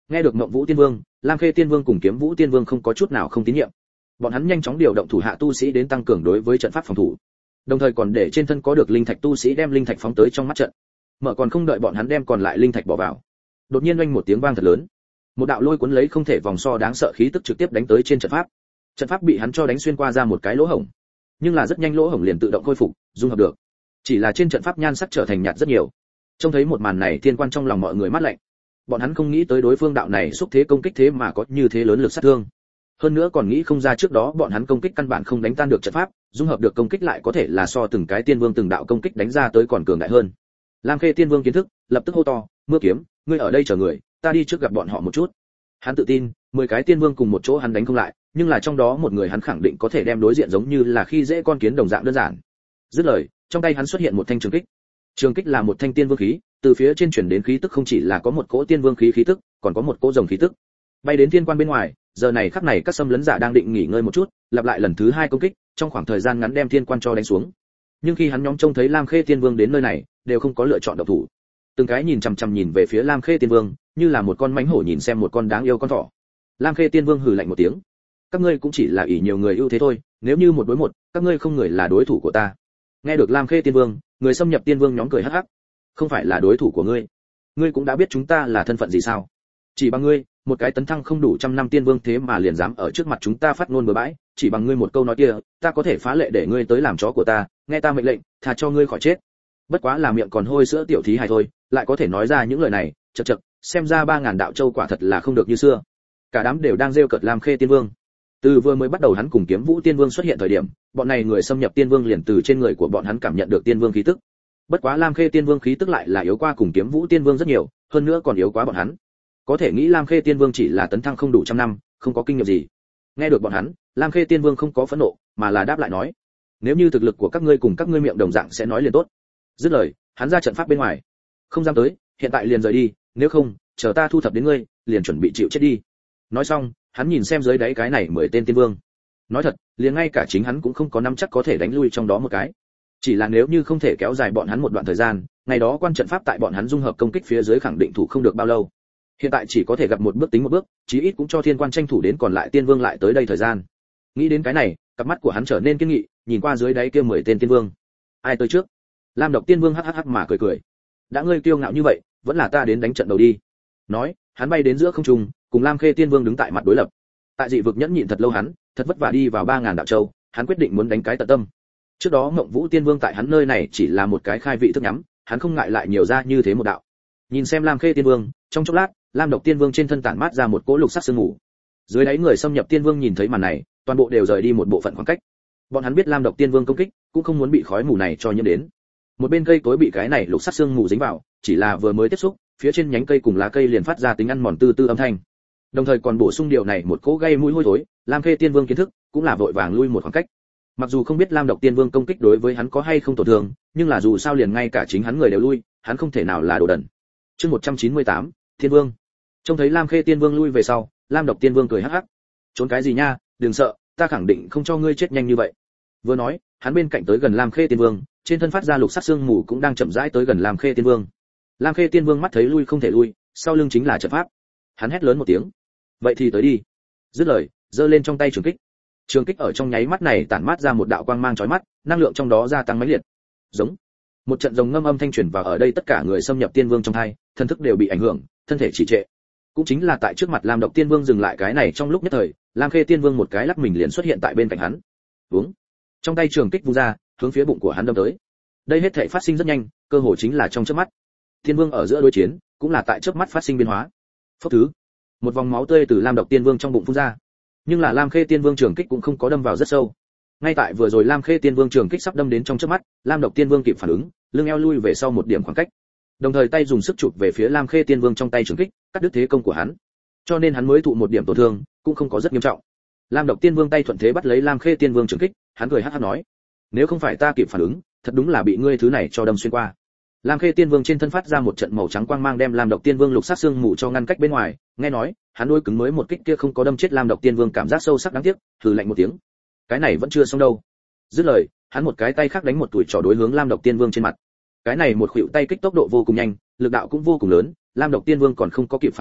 Nghe được Mộng Vũ Tiên Vương, Lam Khê Tiên Vương cùng Kiếm Vũ Tiên Vương không có chút nào không tín nhiệm. Bọn hắn nhanh chóng điều động thủ hạ tu sĩ đến tăng cường đối với trận pháp phòng thủ, đồng thời còn để trên thân có được linh thạch tu sĩ đem linh thạch phóng tới trong mắt trận. Mở còn không đợi bọn hắn đem còn lại linh thạch bỏ vào, đột nhiên oanh một tiếng vang thật lớn, một đạo lôi cuốn lấy không thể vòng so đáng sợ khí tức trực tiếp đánh tới trên trận pháp. Trận pháp bị hắn cho đánh xuyên qua ra một cái lỗ hổng, nhưng là rất nhanh lỗ hổng liền tự động khôi phục, dung hợp được. Chỉ là trên trận pháp nhan sắc trở thành nhạt rất nhiều. Trông thấy một màn này, thiên quan trong lòng mọi người mát lạnh. Bọn hắn không nghĩ tới đối phương đạo này xúc thế công kích thế mà có như thế lớn lực sát thương. Hơn nữa còn nghĩ không ra trước đó bọn hắn công kích căn bản không đánh tan được trận pháp, dung hợp được công kích lại có thể là so từng cái tiên vương từng đạo công kích đánh ra tới còn cường đại hơn. Lam Khê Tiên Vương kiến thức, lập tức hô to, "Mưa Kiếm, ngươi ở đây chờ người, ta đi trước gặp bọn họ một chút." Hắn tự tin, mười cái tiên vương cùng một chỗ hắn đánh không lại, nhưng là trong đó một người hắn khẳng định có thể đem đối diện giống như là khi dễ con kiến đồng dạng đơn giản. Dứt lời, trong tay hắn xuất hiện một thanh trường kích. Trường kích là một thanh tiên vương khí, từ phía trên chuyển đến khí tức không chỉ là có một cỗ tiên vương khí khí tức, còn có một cỗ rồng khí tức. Bay đến thiên quan bên ngoài, giờ này khắc này các xâm lấn giả đang định nghỉ ngơi một chút, lặp lại lần thứ hai công kích, trong khoảng thời gian ngắn đem thiên quan cho đánh xuống. Nhưng khi hắn nhóm trông thấy Lam Khê Tiên Vương đến nơi này, đều không có lựa chọn động thủ. Từng cái nhìn chằm chằm nhìn về phía Lam Khê Tiên Vương, như là một con mãnh hổ nhìn xem một con đáng yêu con thỏ. Lam Khê Tiên Vương hừ lạnh một tiếng, các ngươi cũng chỉ là ỷ nhiều người ưu thế thôi, nếu như một đối một, các ngươi không người là đối thủ của ta. Nghe được Lam Khê Tiên Vương, người xâm nhập tiên vương nhóm cười hắc hắc. Không phải là đối thủ của ngươi, ngươi cũng đã biết chúng ta là thân phận gì sao? Chỉ bằng ngươi, một cái tấn thăng không đủ trăm năm tiên vương thế mà liền dám ở trước mặt chúng ta phát ngôn bừa bãi, chỉ bằng ngươi một câu nói kia, ta có thể phá lệ để ngươi tới làm chó của ta, nghe ta mệnh lệnh, tha cho ngươi khỏi chết. Bất quá là miệng còn hôi sữa tiểu thí hài thôi, lại có thể nói ra những lời này, chậc chậc, xem ra ba ngàn đạo châu quả thật là không được như xưa. Cả đám đều đang rêu cợt Lam Khê Tiên Vương. Từ vừa mới bắt đầu hắn cùng Kiếm Vũ Tiên Vương xuất hiện thời điểm, bọn này người xâm nhập tiên vương liền từ trên người của bọn hắn cảm nhận được tiên vương khí tức. Bất quá Lam Khê Tiên Vương khí tức lại là yếu qua cùng Kiếm Vũ Tiên Vương rất nhiều, hơn nữa còn yếu quá bọn hắn. Có thể nghĩ Lam Khê Tiên Vương chỉ là tấn thăng không đủ trăm năm, không có kinh nghiệm gì. Nghe được bọn hắn, Lam Khê Tiên Vương không có phẫn nộ, mà là đáp lại nói: "Nếu như thực lực của các ngươi cùng các ngươi miệng đồng dạng sẽ nói liền tốt." Dứt lời, hắn ra trận pháp bên ngoài. "Không dám tới, hiện tại liền rời đi, nếu không, chờ ta thu thập đến ngươi, liền chuẩn bị chịu chết đi." Nói xong, hắn nhìn xem dưới đáy cái này mười tên tiên vương. Nói thật, liền ngay cả chính hắn cũng không có nắm chắc có thể đánh lui trong đó một cái. Chỉ là nếu như không thể kéo dài bọn hắn một đoạn thời gian, ngày đó quan trận pháp tại bọn hắn dung hợp công kích phía dưới khẳng định thủ không được bao lâu. Hiện tại chỉ có thể gặp một bước tính một bước, chí ít cũng cho thiên quan tranh thủ đến còn lại tiên vương lại tới đây thời gian. Nghĩ đến cái này, cặp mắt của hắn trở nên kiên nghị, nhìn qua dưới đáy kia mười tên tiên vương. Ai tới trước? Lam Độc Tiên Vương hắc hắc hắc mà cười cười. Đã ngươi kiêu ngạo như vậy, vẫn là ta đến đánh trận đầu đi. Nói, hắn bay đến giữa không trung, cùng Lam Khê Tiên Vương đứng tại mặt đối lập. Tại dị vực nhẫn nhịn thật lâu hắn, thật vất vả đi vào ba ngàn đạo châu, hắn quyết định muốn đánh cái tận tâm. Trước đó Mộng Vũ Tiên Vương tại hắn nơi này chỉ là một cái khai vị thức nhắm, hắn không ngại lại nhiều ra như thế một đạo. Nhìn xem Lam Khê Tiên Vương, trong chốc lát, Lam Độc Tiên Vương trên thân tản mát ra một cỗ lục sắc sương mù. Dưới đáy người xâm nhập Tiên Vương nhìn thấy màn này, toàn bộ đều rời đi một bộ phận khoảng cách. Bọn hắn biết Lam Độc Tiên Vương công kích, cũng không muốn bị khói mù này cho nhiễm đến. Một bên cây cối bị cái này lục sắc sương mù dính vào, chỉ là vừa mới tiếp xúc, phía trên nhánh cây cùng lá cây liền phát ra tính ăn mòn tư tư âm thanh. Đồng thời còn bổ sung điều này một cỗ gây mũi hôi thối, Lam Khê Tiên Vương kiến thức, cũng là vội vàng lui một khoảng cách. Mặc dù không biết Lam Độc Tiên Vương công kích đối với hắn có hay không tổn thương, nhưng là dù sao liền ngay cả chính hắn người đều lui, hắn không thể nào là đồ đần. Chương một trăm chín mươi tám, Thiên Vương. Trông thấy Lam Khê Tiên Vương lui về sau, Lam Độc Tiên Vương cười hắc hắc. Trốn cái gì nha, đừng sợ, ta khẳng định không cho ngươi chết nhanh như vậy. Vừa nói, hắn bên cạnh tới gần Lam Khê Tiên Vương, trên thân phát ra lục sắc xương mù cũng đang chậm rãi tới gần Lam Khê Tiên Vương. Lam Khê Tiên Vương mắt thấy lui không thể lui, sau lưng chính là trận pháp. Hắn hét lớn một tiếng, vậy thì tới đi. Dứt lời, giơ lên trong tay trường kích. Trường kích ở trong nháy mắt này tản mát ra một đạo quang mang chói mắt, năng lượng trong đó gia tăng mãnh liệt. Giống. Một trận rồng ngâm âm thanh truyền vào ở đây tất cả người xâm nhập Tiên Vương trong tai, thân thức đều bị ảnh hưởng, thân thể trì trệ. Cũng chính là tại trước mặt Lam Độc Tiên Vương dừng lại cái này trong lúc nhất thời, Lam Khê Tiên Vương một cái lắc mình liền xuất hiện tại bên cạnh hắn. Uống. Trong tay trường kích vung ra, hướng phía bụng của hắn đâm tới. Đây hết thảy phát sinh rất nhanh, cơ hồ chính là trong chớp mắt. Tiên Vương ở giữa đối chiến, cũng là tại chớp mắt phát sinh biến hóa. Phốc thứ. Một vòng máu tươi từ Lam Độc Tiên Vương trong bụng phun ra. Nhưng là Lam Khê Tiên Vương trường kích cũng không có đâm vào rất sâu. Ngay tại vừa rồi Lam Khê Tiên Vương trường kích sắp đâm đến trong chớp mắt, Lam Độc Tiên Vương kịp phản ứng, lưng eo lui về sau một điểm khoảng cách. Đồng thời tay dùng sức chụp về phía Lam Khê Tiên Vương trong tay trường kích, cắt đứt thế công của hắn. Cho nên hắn mới thụ một điểm tổn thương, cũng không có rất nghiêm trọng. Lam Độc Tiên Vương tay thuận thế bắt lấy Lam Khê Tiên Vương trường kích, hắn cười hắc hắc nói: "Nếu không phải ta kịp phản ứng, thật đúng là bị ngươi thứ này cho đâm xuyên qua." Lam Khê Tiên Vương trên thân phát ra một trận màu trắng quang mang đem Lam Độc Tiên Vương lục sát xương mù cho ngăn cách bên ngoài, nghe nói, hắn đôi cứng mới một kích kia không có đâm chết Lam Độc Tiên Vương cảm giác sâu sắc đáng tiếc, hừ lạnh một tiếng. Cái này vẫn chưa xong đâu. Dứt lời, hắn một cái tay khác đánh một tuổi trò đối hướng Lam Độc Tiên Vương trên mặt. Cái này một khuỷu tay kích tốc độ vô cùng nhanh, lực đạo cũng vô cùng lớn, Lam Độc Tiên Vương còn không có kịp phản ứng,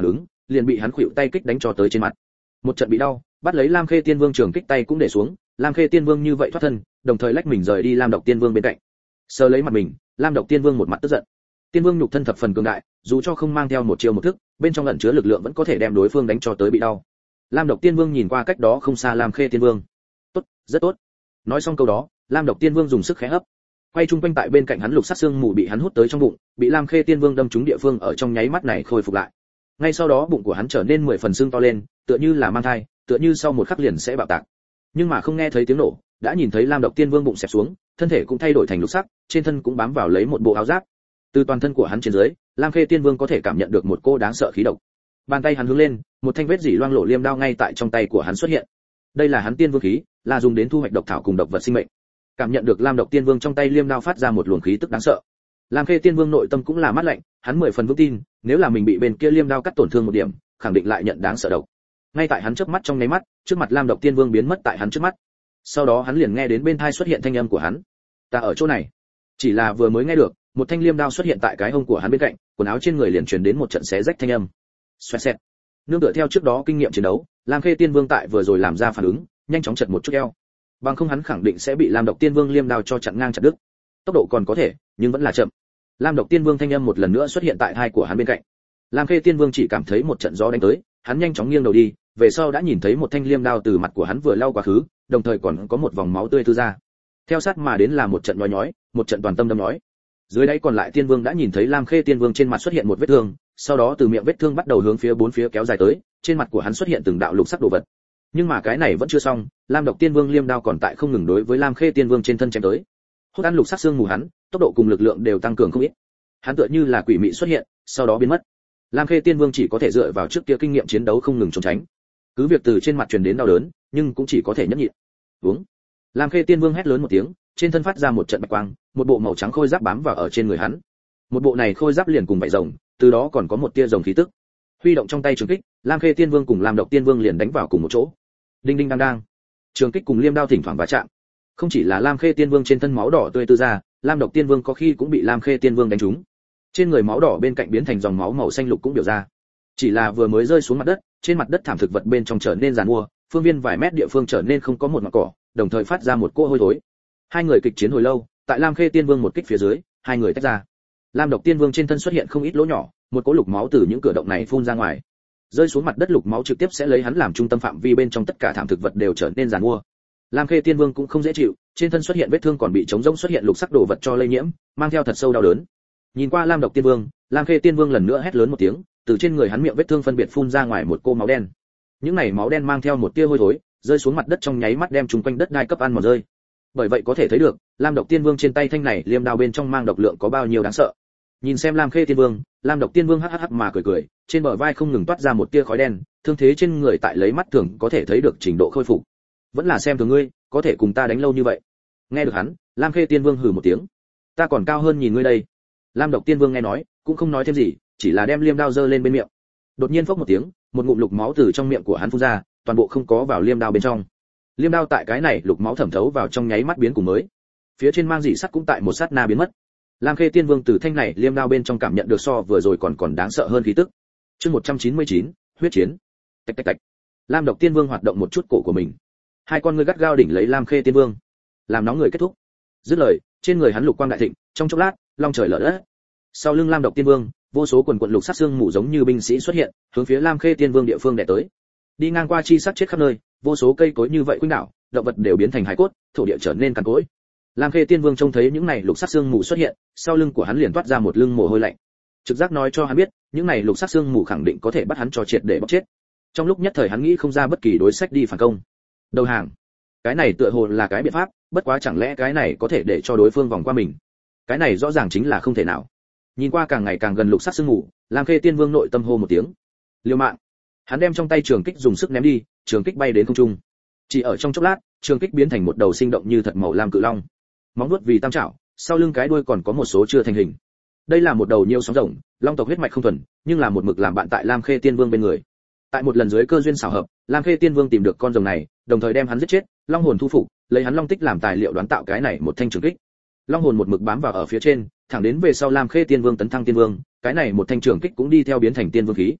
liền bị hắn khuỵu tay kích đánh cho tới trên mặt. Một trận bị đau, bắt lấy Lam Khê Tiên Vương trường kích tay cũng để xuống, Lam Khê Tiên Vương như vậy thoát thân, đồng thời lách mình rời đi Lam Độc Tiên Vương bên cạnh. Sờ lấy mặt mình, Lam Độc Tiên Vương một mặt tức giận. Tiên Vương nhục thân thập phần cường đại, dù cho không mang theo một chiêu một thức, bên trong ẩn chứa lực lượng vẫn có thể đem đối phương đánh cho tới bị đau. Lam Độc Tiên Vương nhìn qua cách đó không xa Lam Khê Tiên Vương. "Tốt, rất tốt." Nói xong câu đó, Lam Độc Tiên Vương dùng sức khẽ hấp. Quay trung quanh tại bên cạnh hắn lục sắc xương mù bị hắn hút tới trong bụng, bị Lam Khê Tiên Vương đâm trúng địa phương ở trong nháy mắt này khôi phục lại. Ngay sau đó bụng của hắn trở nên mười phần xương to lên, tựa như là mang thai, tựa như sau một khắc liền sẽ bạo tạc. Nhưng mà không nghe thấy tiếng nổ, đã nhìn thấy Lam Độc Tiên Vương bụng xẹp xuống, thân thể cũng thay đổi thành lục sắc, trên thân cũng bám vào lấy một bộ áo giáp. Từ toàn thân của hắn trên dưới, Lam Khê Tiên Vương có thể cảm nhận được một cô đáng sợ khí độc. Bàn tay hắn hướng lên, một thanh vết dỉ loang lổ liêm đao ngay tại trong tay của hắn xuất hiện. Đây là hắn tiên vương khí, là dùng đến thu hoạch độc thảo cùng độc vật sinh mệnh. Cảm nhận được Lam Độc Tiên Vương trong tay liêm đao phát ra một luồng khí tức đáng sợ. Lam Khê Tiên Vương nội tâm cũng là mát lạnh, hắn mười phần vững tin, nếu là mình bị bên kia liêm đao cắt tổn thương một điểm, khẳng định lại nhận đáng sợ độc. Ngay tại hắn chớp mắt trong nháy mắt, trước mặt Lam Độc Tiên Vương biến mất tại hắn trước mắt. Sau đó hắn liền nghe đến bên tai xuất hiện thanh âm của hắn. "Ta ở chỗ này." Chỉ là vừa mới nghe được, một thanh liêm đao xuất hiện tại cái hông của hắn bên cạnh, quần áo trên người liền truyền đến một trận xé rách thanh âm. Xoẹt xẹt. Nương tựa theo trước đó kinh nghiệm chiến đấu, Lam Khê Tiên Vương tại vừa rồi làm ra phản ứng, nhanh chóng chật một chút eo. Bằng không hắn khẳng định sẽ bị Lam Độc Tiên Vương liêm đao cho chặn ngang chặt đứt. Tốc độ còn có thể, nhưng vẫn là chậm. Lam Độc Tiên Vương thanh âm một lần nữa xuất hiện tại hai của hắn bên cạnh. Lam Khê Tiên Vương chỉ cảm thấy một trận gió đánh tới, hắn nhanh chóng nghiêng đầu đi, về sau đã nhìn thấy một thanh liêm đao từ mặt của hắn vừa lao quá khứ, đồng thời còn có một vòng máu tươi thư ra. Theo sát mà đến là một trận nhói nhói, một trận toàn tâm đâm nhói. Dưới đáy còn lại Tiên Vương đã nhìn thấy Lam Khê Tiên Vương trên mặt xuất hiện một vết thương, sau đó từ miệng vết thương bắt đầu hướng phía bốn phía kéo dài tới, trên mặt của hắn xuất hiện từng đạo lục sắc đồ vật. Nhưng mà cái này vẫn chưa xong, Lam Độc Tiên Vương liêm đao còn tại không ngừng đối với Lam Khê Tiên Vương trên thân chém tới. Hút ăn lục sắc xương mù hắn, tốc độ cùng lực lượng đều tăng cường không ít. Hắn tựa như là quỷ mị xuất hiện, sau đó biến mất. Lam Khê Tiên Vương chỉ có thể dựa vào trước kia kinh nghiệm chiến đấu không ngừng trốn tránh. Cứ việc từ trên mặt truyền đến đau đớn, nhưng cũng chỉ có thể nhẫn nhịn. Uống. Lam Khê Tiên Vương hét lớn một tiếng, trên thân phát ra một trận bạch quang, một bộ màu trắng khôi giáp bám vào ở trên người hắn. Một bộ này khôi giáp liền cùng vảy rồng, từ đó còn có một tia rồng khí tức. Huy động trong tay trường kích, Lam Khê Tiên Vương cùng Lam Độc Tiên Vương liền đánh vào cùng một chỗ. Đinh đinh đang đang. Trường kích cùng liêm đao thỉnh thoảng va chạm. Không chỉ là Lam Khê Tiên Vương trên thân máu đỏ tươi tư ra, Lam Độc Tiên Vương có khi cũng bị Lam Khê Tiên Vương đánh trúng. Trên người máu đỏ bên cạnh biến thành dòng máu màu xanh lục cũng biểu ra. Chỉ là vừa mới rơi xuống mặt đất, trên mặt đất thảm thực vật bên trong trở nên giàn mua, phương viên vài mét địa phương trở nên không có một ngọn cỏ, đồng thời phát ra một cỗ hôi thối. Hai người kịch chiến hồi lâu, tại Lam Khê Tiên Vương một kích phía dưới, hai người tách ra. Lam Độc Tiên Vương trên thân xuất hiện không ít lỗ nhỏ, một cỗ lục máu từ những cửa động này phun ra ngoài. Rơi xuống mặt đất lục máu trực tiếp sẽ lấy hắn làm trung tâm phạm vi bên trong tất cả thảm thực vật đều trở nên giàn mua. Lam Khê Tiên Vương cũng không dễ chịu, trên thân xuất hiện vết thương còn bị chống rỗng xuất hiện lục sắc đồ vật cho lây nhiễm, mang theo thật sâu đau đớn. Nhìn qua Lam Độc Tiên Vương, Lam Khê Tiên Vương lần nữa hét lớn một tiếng, từ trên người hắn miệng vết thương phân biệt phun ra ngoài một cô máu đen. Những này máu đen mang theo một tia hôi thối, rơi xuống mặt đất trong nháy mắt đem chúng quanh đất đai cấp ăn mòn rơi. Bởi vậy có thể thấy được, Lam Độc Tiên Vương trên tay thanh này liêm đao bên trong mang độc lượng có bao nhiêu đáng sợ. Nhìn xem Lam Khê Tiên Vương, Lam Độc Tiên Vương hắc hắc hắc mà cười cười, trên bờ vai không ngừng toát ra một tia khói đen, thương thế trên người tại lấy mắt thường có thể thấy được trình độ khôi phục. Vẫn là xem thường ngươi, có thể cùng ta đánh lâu như vậy. Nghe được hắn, Lam Khê Tiên Vương hừ một tiếng. Ta còn cao hơn nhìn ngươi đây. Lam Độc Tiên Vương nghe nói, cũng không nói thêm gì, chỉ là đem liêm đao giơ lên bên miệng. Đột nhiên phốc một tiếng, một ngụm lục máu từ trong miệng của hắn phun ra, toàn bộ không có vào liêm đao bên trong. Liêm đao tại cái này lục máu thẩm thấu vào trong nháy mắt biến cùng mới. Phía trên mang dị sắt cũng tại một sát na biến mất. Lam Khê Tiên Vương từ thanh này liêm đao bên trong cảm nhận được so vừa rồi còn còn đáng sợ hơn khí tức. Chương một trăm chín mươi chín, huyết chiến. Tạch tạch tạch. Lam Độc Tiên Vương hoạt động một chút cổ của mình. Hai con ngươi gắt gao đỉnh lấy Lam Khê Tiên Vương, làm nóng người kết thúc. Dứt lời, trên người hắn lục quang đại thịnh, trong chốc lát, long trời lở đất. Sau lưng Lam Độc Tiên Vương, vô số quần quần lục sát xương mù giống như binh sĩ xuất hiện, hướng phía Lam Khê Tiên Vương địa phương đè tới. Đi ngang qua chi sát chết khắp nơi, vô số cây cối như vậy quanh đảo, động vật đều biến thành hải cốt, thổ địa trở nên cằn cỗi. Lam Khê Tiên Vương trông thấy những này lục sắc xương mù xuất hiện, sau lưng của hắn liền toát ra một lưng mồ hôi lạnh. Trực giác nói cho hắn biết, những này lục sắc xương mù khẳng định có thể bắt hắn cho triệt để bóc chết. Trong lúc nhất thời hắn nghĩ không ra bất kỳ đối sách đi phản công. Đầu hàng. Cái này tựa hồ là cái biện pháp, bất quá chẳng lẽ cái này có thể để cho đối phương vòng qua mình? Cái này rõ ràng chính là không thể nào. Nhìn qua càng ngày càng gần lục sắc xương mù, Lam Khê Tiên Vương nội tâm hô một tiếng. Liều mạng. Hắn đem trong tay trường kích dùng sức ném đi, trường kích bay đến không trung. Chỉ ở trong chốc lát, trường kích biến thành một đầu sinh động như thật màu lam cự long. Móng vuốt vì tam trảo, sau lưng cái đuôi còn có một số chưa thành hình. Đây là một đầu nhiều sóng rồng, long tộc huyết mạch không thuần, nhưng là một mực làm bạn tại Lam Khê Tiên Vương bên người. Tại một lần dưới cơ duyên xảo hợp, Lam Khê Tiên Vương tìm được con rồng này, đồng thời đem hắn giết chết, long hồn thu phục, lấy hắn long tích làm tài liệu đoán tạo cái này một thanh trường kích. Long hồn một mực bám vào ở phía trên, thẳng đến về sau Lam Khê Tiên Vương tấn thăng Tiên Vương, cái này một thanh trường kích cũng đi theo biến thành Tiên Vương khí.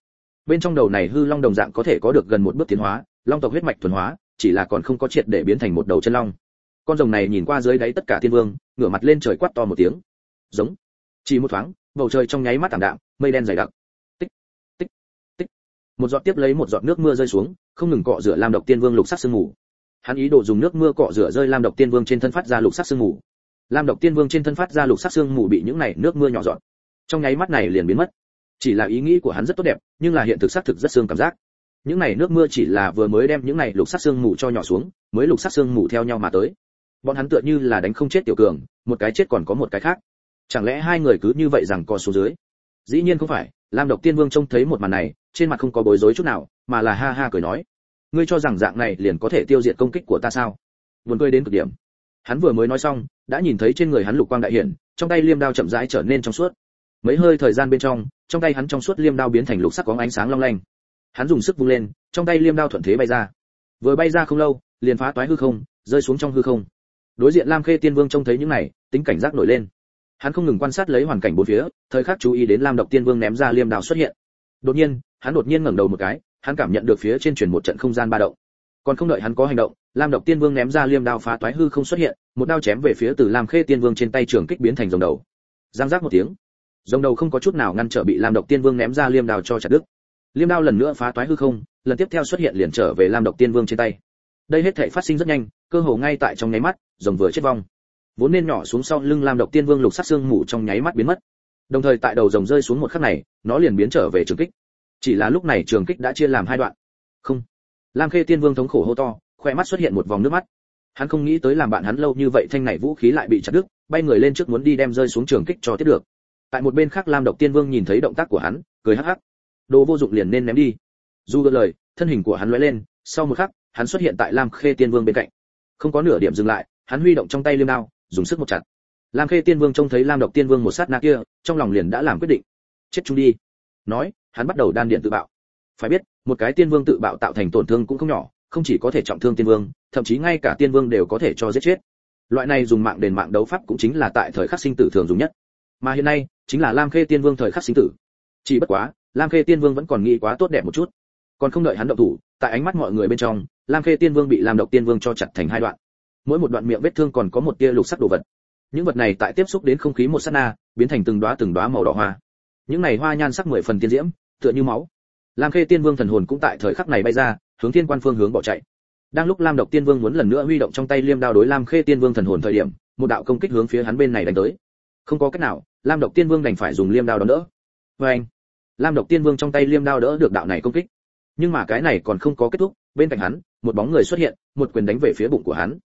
Bên trong đầu này hư long đồng dạng có thể có được gần một bước tiến hóa, long tộc huyết mạch thuần hóa, chỉ là còn không có triệt để biến thành một đầu chân long. Con rồng này nhìn qua dưới đáy tất cả tiên vương, ngửa mặt lên trời quát to một tiếng. Giống. Chỉ một thoáng, bầu trời trong nháy mắt tạm đạm, mây đen dày đặc. Tích, tích, tích. Một giọt tiếp lấy một giọt nước mưa rơi xuống, không ngừng cọ rửa Lam Độc Tiên Vương lục sắc sương mù. Hắn ý đồ dùng nước mưa cọ rửa rơi Lam Độc Tiên Vương trên thân phát ra lục sắc sương mù. Lam Độc Tiên Vương trên thân phát ra lục sắc sương mù bị những này nước mưa nhỏ giọt, trong nháy mắt này liền biến mất. Chỉ là ý nghĩ của hắn rất tốt đẹp, nhưng là hiện thực xác thực rất xương cảm giác. Những này nước mưa chỉ là vừa mới đem những này lục sắc sương mù cho nhỏ xuống, mới lục sắc sương mù theo nhau mà tới. Bọn hắn tựa như là đánh không chết tiểu cường, một cái chết còn có một cái khác. Chẳng lẽ hai người cứ như vậy rằng co xuống dưới? Dĩ nhiên không phải, Lam Độc Tiên Vương trông thấy một màn này, trên mặt không có bối rối chút nào, mà là ha ha cười nói: "Ngươi cho rằng dạng này liền có thể tiêu diệt công kích của ta sao?" Buồn cười đến cực điểm. Hắn vừa mới nói xong, đã nhìn thấy trên người hắn lục quang đại hiển, trong tay liêm đao chậm rãi trở nên trong suốt. Mấy hơi thời gian bên trong, trong tay hắn trong suốt liêm đao biến thành lục sắc có ánh sáng long lanh. Hắn dùng sức vung lên, trong tay liêm đao thuận thế bay ra. Vừa bay ra không lâu, liền phá toái hư không, rơi xuống trong hư không. Đối diện Lam Khê Tiên Vương trông thấy những này, tính cảnh giác nổi lên. Hắn không ngừng quan sát lấy hoàn cảnh bốn phía, thời khắc chú ý đến Lam Độc Tiên Vương ném ra liêm đao xuất hiện. Đột nhiên, hắn đột nhiên ngẩng đầu một cái, hắn cảm nhận được phía trên truyền một trận không gian ba động. Còn không đợi hắn có hành động, Lam Độc Tiên Vương ném ra liêm đao phá toái hư không xuất hiện, một đao chém về phía từ Lam Khê Tiên Vương trên tay trường kích biến thành rồng đầu. Giang giác một tiếng, rồng đầu không có chút nào ngăn trở bị Lam Độc Tiên Vương ném ra liêm đao cho chặt đứt. Liêm đao lần nữa phá toái hư không, lần tiếp theo xuất hiện liền trở về Lam Độc Tiên Vương trên tay. Đây hết thảy phát sinh rất nhanh, cơ hồ ngay tại trong nháy mắt, rồng vừa chết vong. Vốn nên nhỏ xuống sau lưng Lam Độc Tiên Vương lục sắc xương mù trong nháy mắt biến mất. Đồng thời tại đầu rồng rơi xuống một khắc này, nó liền biến trở về trường kích. Chỉ là lúc này trường kích đã chia làm hai đoạn. Không. Lam Khê Tiên Vương thống khổ hô to, khóe mắt xuất hiện một vòng nước mắt. Hắn không nghĩ tới làm bạn hắn lâu như vậy thanh này vũ khí lại bị chặt đứt, bay người lên trước muốn đi đem rơi xuống trường kích cho tiếp được. Tại một bên khác Lam Độc Tiên Vương nhìn thấy động tác của hắn, cười hắc hắc. Đồ vô dụng liền nên ném đi. Dù gật lời, thân hình của hắn lóe lên, sau một khắc, hắn xuất hiện tại Lam Khê Tiên Vương bên cạnh. Không có nửa điểm dừng lại, hắn huy động trong tay liêm đao, dùng sức một chặt. Lam Khê Tiên Vương trông thấy Lam Độc Tiên Vương một sát na kia, trong lòng liền đã làm quyết định. Chết chung đi. Nói, hắn bắt đầu đan điện tự bạo. Phải biết, một cái tiên vương tự bạo tạo thành tổn thương cũng không nhỏ, không chỉ có thể trọng thương tiên vương, thậm chí ngay cả tiên vương đều có thể cho giết chết. Loại này dùng mạng đền mạng đấu pháp cũng chính là tại thời khắc sinh tử thường dùng nhất. Mà hiện nay, chính là Lam Khê Tiên Vương thời khắc sinh tử. Chỉ bất quá, Lam Khê Tiên Vương vẫn còn nghĩ quá tốt đẹp một chút. Còn không đợi hắn động thủ, tại ánh mắt mọi người bên trong, Lam Khê Tiên Vương bị Lam Độc Tiên Vương cho chặt thành hai đoạn. Mỗi một đoạn miệng vết thương còn có một tia lục sắc đồ vật. Những vật này tại tiếp xúc đến không khí một sát na, biến thành từng đóa từng đóa màu đỏ hoa. Những này hoa nhan sắc mười phần tiên diễm, tựa như máu. Lam Khê Tiên Vương thần hồn cũng tại thời khắc này bay ra, hướng thiên quan phương hướng bỏ chạy. Đang lúc Lam Độc Tiên Vương muốn lần nữa huy động trong tay liêm đao đối Lam Khê Tiên Vương thần hồn thời điểm, một đạo công kích hướng phía hắn bên này đánh tới. Không có cách nào, Lam Độc Tiên Vương đành phải dùng liêm đao đón đỡ. Và anh, Lam Độc Tiên Vương trong tay liêm đao đỡ được đạo này công kích. Nhưng mà cái này còn không có kết thúc, bên cạnh hắn, một bóng người xuất hiện, một quyền đánh về phía bụng của hắn.